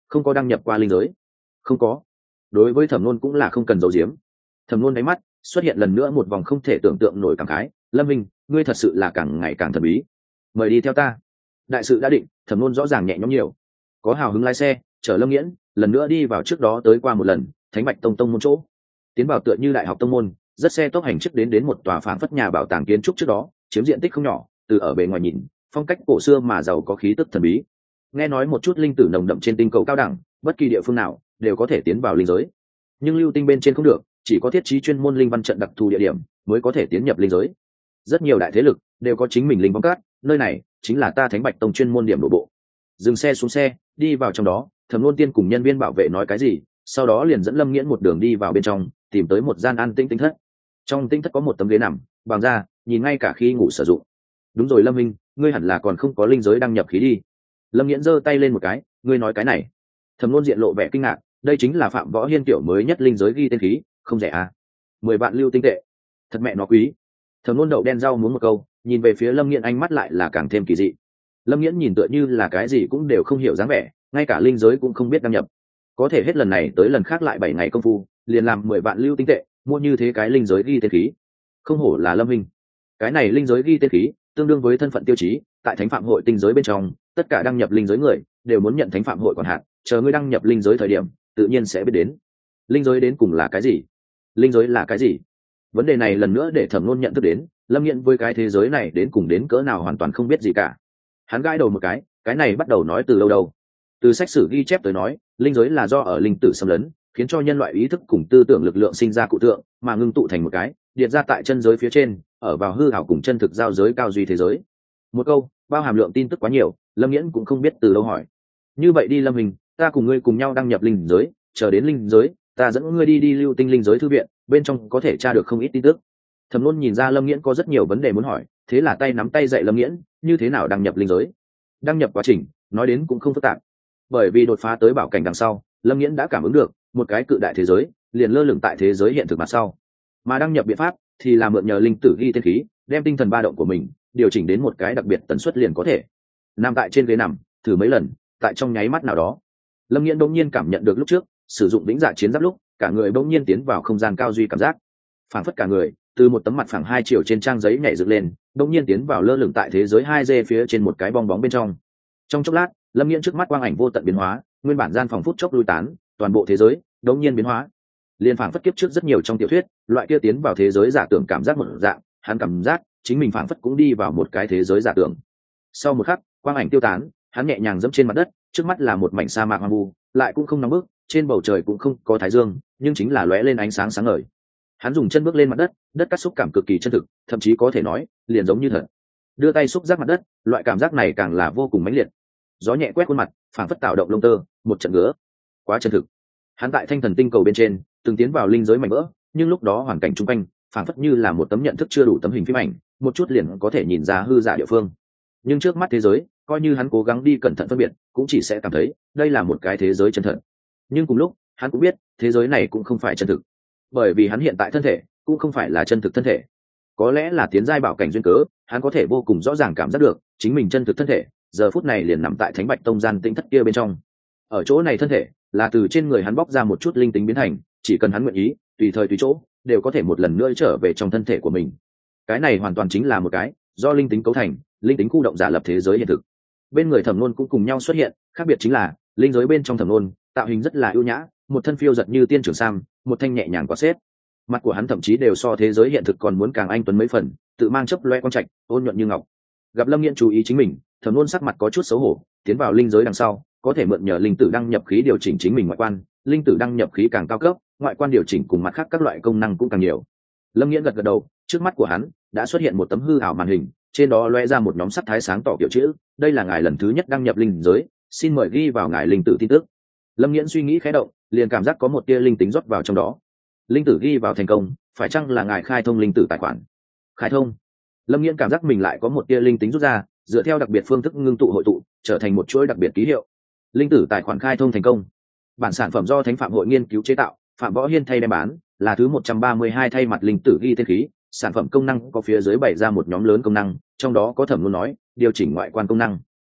không có đăng nhập qua linh giới. Không có. Đối với Thẩm Nôn cũng là không cần giấu giếm. Thẩm Nôn đáy mắt xuất hiện lần nữa một vòng không thể tưởng tượng nổi cảm khái. Lâm Minh, ngươi thật sự là càng ngày càng thần bí. Mời đi theo ta. Đại sự đã định, Thẩm Nôn rõ ràng nhẹ nhõm nhiều. Có hào hứng lái xe chở Lâm Nghiễn lần nữa đi vào trước đó tới qua một lần Thánh Bạch Tông môn chỗ. Tiến vào tựa như đại học tông môn, rất xe tốc hành trước đến một tòa phảng phất nhà bảo tàng kiến trúc trước đó, chiếm diện tích không nhỏ, từ ở bề ngoài nhìn, phong cách cổ xưa mà giàu có khí tức thần bí. Nghe nói một chút linh tử nồng đậm trên tinh cầu cao đẳng, bất kỳ địa phương nào đều có thể tiến vào linh giới. Nhưng lưu tinh bên trên không được, chỉ có thiết trí chuyên môn linh văn trận đặc thù địa điểm mới có thể tiến nhập linh giới. Rất nhiều đại thế lực đều có chính mình linh bóng cát, nơi này chính là ta Thánh Bạch Tông chuyên môn điểm đổ bộ. Dừng xe xuống xe, đi vào trong đó, Thẩm Nôn Tiên cùng nhân viên bảo vệ nói cái gì, sau đó liền dẫn Lâm Nghiễn một đường đi vào bên trong, tìm tới một gian an tĩnh tinh thất. Trong tinh thất có một tấm ghế nằm, bằng ra, nhìn ngay cả khi ngủ sử dụng. Đúng rồi Lâm Minh, ngươi hẳn là còn không có linh giới đăng nhập khí đi. Lâm Nghiễn giơ tay lên một cái, ngươi nói cái này? Thẩm Nôn diện lộ vẻ kinh ngạc, đây chính là Phạm Võ Hiên tiểu mới nhất linh giới ghi tên khí, không rẻ à? 10 vạn lưu tinh tệ, thật mẹ nó quý. Thẩm Nôn đậu đen rau muốn một câu, nhìn về phía Lâm Nghiễn ánh mắt lại là càng thêm kỳ dị. Lâm Nghiễn nhìn tựa như là cái gì cũng đều không hiểu dáng vẻ, ngay cả linh giới cũng không biết đăng nhập. Có thể hết lần này tới lần khác lại 7 ngày công phu, liền làm 10 vạn lưu tinh tệ, mua như thế cái linh giới ghi tên khí. Không hổ là Lâm Minh. Cái này linh giới ghi tên khí, tương đương với thân phận tiêu chí, tại Thánh Phạm hội tinh giới bên trong, tất cả đăng nhập linh giới người đều muốn nhận Thánh Phạm hội quản hạt, chờ ngươi đăng nhập linh giới thời điểm, tự nhiên sẽ biết đến. Linh giới đến cùng là cái gì? Linh giới là cái gì? Vấn đề này lần nữa để Thẩm Nôn nhận thức đến, Lâm Nghiễn với cái thế giới này đến cùng đến cỡ nào hoàn toàn không biết gì cả. Hắn gãi đầu một cái này bắt đầu nói từ lâu đâu. Từ sách sử ghi chép tới nói, linh giới là do ở linh tử xâm lấn, khiến cho nhân loại ý thức cùng tư tưởng lực lượng sinh ra cụ tượng, mà ngưng tụ thành một cái, điện ra tại chân giới phía trên, ở vào hư ảo cùng chân thực giao giới cao duy thế giới. Một câu, bao hàm lượng tin tức quá nhiều, Lâm Nghiễn cũng không biết từ đâu hỏi. Như vậy đi Lâm Hình, ta cùng ngươi cùng nhau đăng nhập linh giới, chờ đến linh giới, ta dẫn ngươi đi lưu tinh linh giới thư viện, bên trong có thể tra được không ít tin tức. Thẩm Nôn nhìn ra Lâm Nghiễn có rất nhiều vấn đề muốn hỏi, thế là tay nắm tay dạy Lâm Nghiễn, như thế nào đăng nhập linh giới. Đăng nhập quá trình, nói đến cũng không phức tạp. Bởi vì đột phá tới bảo cảnh đằng sau, Lâm Nghiễn đã cảm ứng được một cái cự đại thế giới liền lơ lửng tại thế giới hiện thực mặt sau. Mà đăng nhập biện pháp thì là mượn nhờ linh tử ghi tên khí, đem tinh thần ba động của mình điều chỉnh đến một cái đặc biệt tần suất liền có thể. Nằm tại trên ghế nằm, thử mấy lần, tại trong nháy mắt nào đó, Lâm Nghiễn bỗng nhiên cảm nhận được lúc trước sử dụng vĩnh dạ chiến giáp lúc, cả người bỗng nhiên tiến vào không gian cao duy cảm giác, phảng phất cả người từ một tấm mặt phẳng 2 chiều trên trang giấy nhảy dựng lên, bỗng nhiên tiến vào lơ lửng tại thế giới 2D phía trên một cái bong bóng bên trong. Trong chốc lát, Lâm Nghiễn trước mắt quang ảnh vô tận biến hóa, nguyên bản gian phòng phút chốc lui tán, toàn bộ thế giới đột nhiên biến hóa. Liên phảng phất kiếp trước rất nhiều trong tiểu thuyết, loại kia tiến vào thế giới giả tưởng cảm giác một dạng, hắn cảm giác chính mình phảng phất cũng đi vào một cái thế giới giả tưởng. Sau một khắc, quang ảnh tiêu tán, hắn nhẹ nhàng giẫm trên mặt đất, trước mắt là một mảnh sa mạc hoang vu, lại cũng không nóng bức, trên bầu trời cũng không có thái dương, nhưng chính là lóe lên ánh sáng sáng ngời. Hắn dùng chân bước lên mặt đất, đất cắt xúc cảm cực kỳ chân thực, thậm chí có thể nói liền giống như thật. Đưa tay xúc giác mặt đất, loại cảm giác này càng là vô cùng mãnh liệt. Gió nhẹ quét khuôn mặt, phảng phất tạo động lông tơ, một trận ngứa, quá chân thực. Hắn tại Thanh Thần tinh cầu bên trên từng tiến vào linh giới mảnh vỡ, nhưng lúc đó hoàn cảnh chung quanh phảng phất như là một tấm nhận thức chưa đủ tấm hình phim ảnh, một chút liền có thể nhìn ra hư giả địa phương. Nhưng trước mắt thế giới, coi như hắn cố gắng đi cẩn thận phân biệt, cũng chỉ sẽ cảm thấy đây là một cái thế giới chân thật. Nhưng cùng lúc, hắn cũng biết thế giới này cũng không phải chân thực, bởi vì hắn hiện tại thân thể cũng không phải là chân thực thân thể. Có lẽ là tiến giai bảo cảnh duyên cớ, hắn có thể vô cùng rõ ràng cảm giác được chính mình chân thực thân thể giờ phút này liền nằm tại Thánh Bạch Tông gian tĩnh thất kia bên trong. Ở chỗ này thân thể là từ trên người hắn bóc ra một chút linh tính biến thành, chỉ cần hắn nguyện ý, tùy thời tùy chỗ đều có thể một lần nữa trở về trong thân thể của mình. Cái này hoàn toàn chính là một cái do linh tính cấu thành, linh tính khu động giả lập thế giới hiện thực. Bên người Thẩm Nôn cũng cùng nhau xuất hiện, khác biệt chính là linh giới bên trong Thẩm Nôn tạo hình rất là ưu nhã, một thân phiêu giật như tiên trưởng sam, một thanh nhẹ nhàng quạt xếp. Mặt của hắn thậm chí đều so thế giới hiện thực còn muốn càng anh tuấn mấy phần, tự mang chớp loe quang trạch, ôn nhuận như ngọc. Gặp Lâm Nghiễn chú ý chính mình, Thẩm Nôn sắc mặt có chút xấu hổ, tiến vào linh giới đằng sau, có thể mượn nhờ linh tử đăng nhập khí điều chỉnh chính mình ngoại quan, linh tử đăng nhập khí càng cao cấp, ngoại quan điều chỉnh cùng mặt khác các loại công năng cũng càng nhiều. Lâm Nghiễn gật gật đầu, trước mắt của hắn đã xuất hiện một tấm hư ảo màn hình, trên đó lóe ra một nhóm sắc thái sáng tỏ kiểu chữ, đây là ngài lần thứ nhất đăng nhập linh giới, xin mời ghi vào ngài linh tử tin tức. Lâm Nghiễn suy nghĩ khẽ động, liền cảm giác có một tia linh tính rót vào trong đó. Linh tử ghi vào thành công, phải chăng là ngài khai thông linh tử tài khoản? Khai thông. Lâm Nghiễn cảm giác mình lại có một tia linh tính rút ra, dựa theo đặc biệt phương thức ngưng tụ hội tụ, trở thành một chuỗi đặc biệt ký hiệu. Linh tử tài khoản khai thông thành công. Bản sản phẩm do Thánh Phạm hội nghiên cứu chế tạo, Phạm Võ Hiên thay đem bán, là thứ 132 thay mặt linh tử ghi tên khí. Sản phẩm công năng có phía dưới bày ra một nhóm lớn công năng, trong đó có Thẩm Nôn nói điều chỉnh ngoại quan công năng.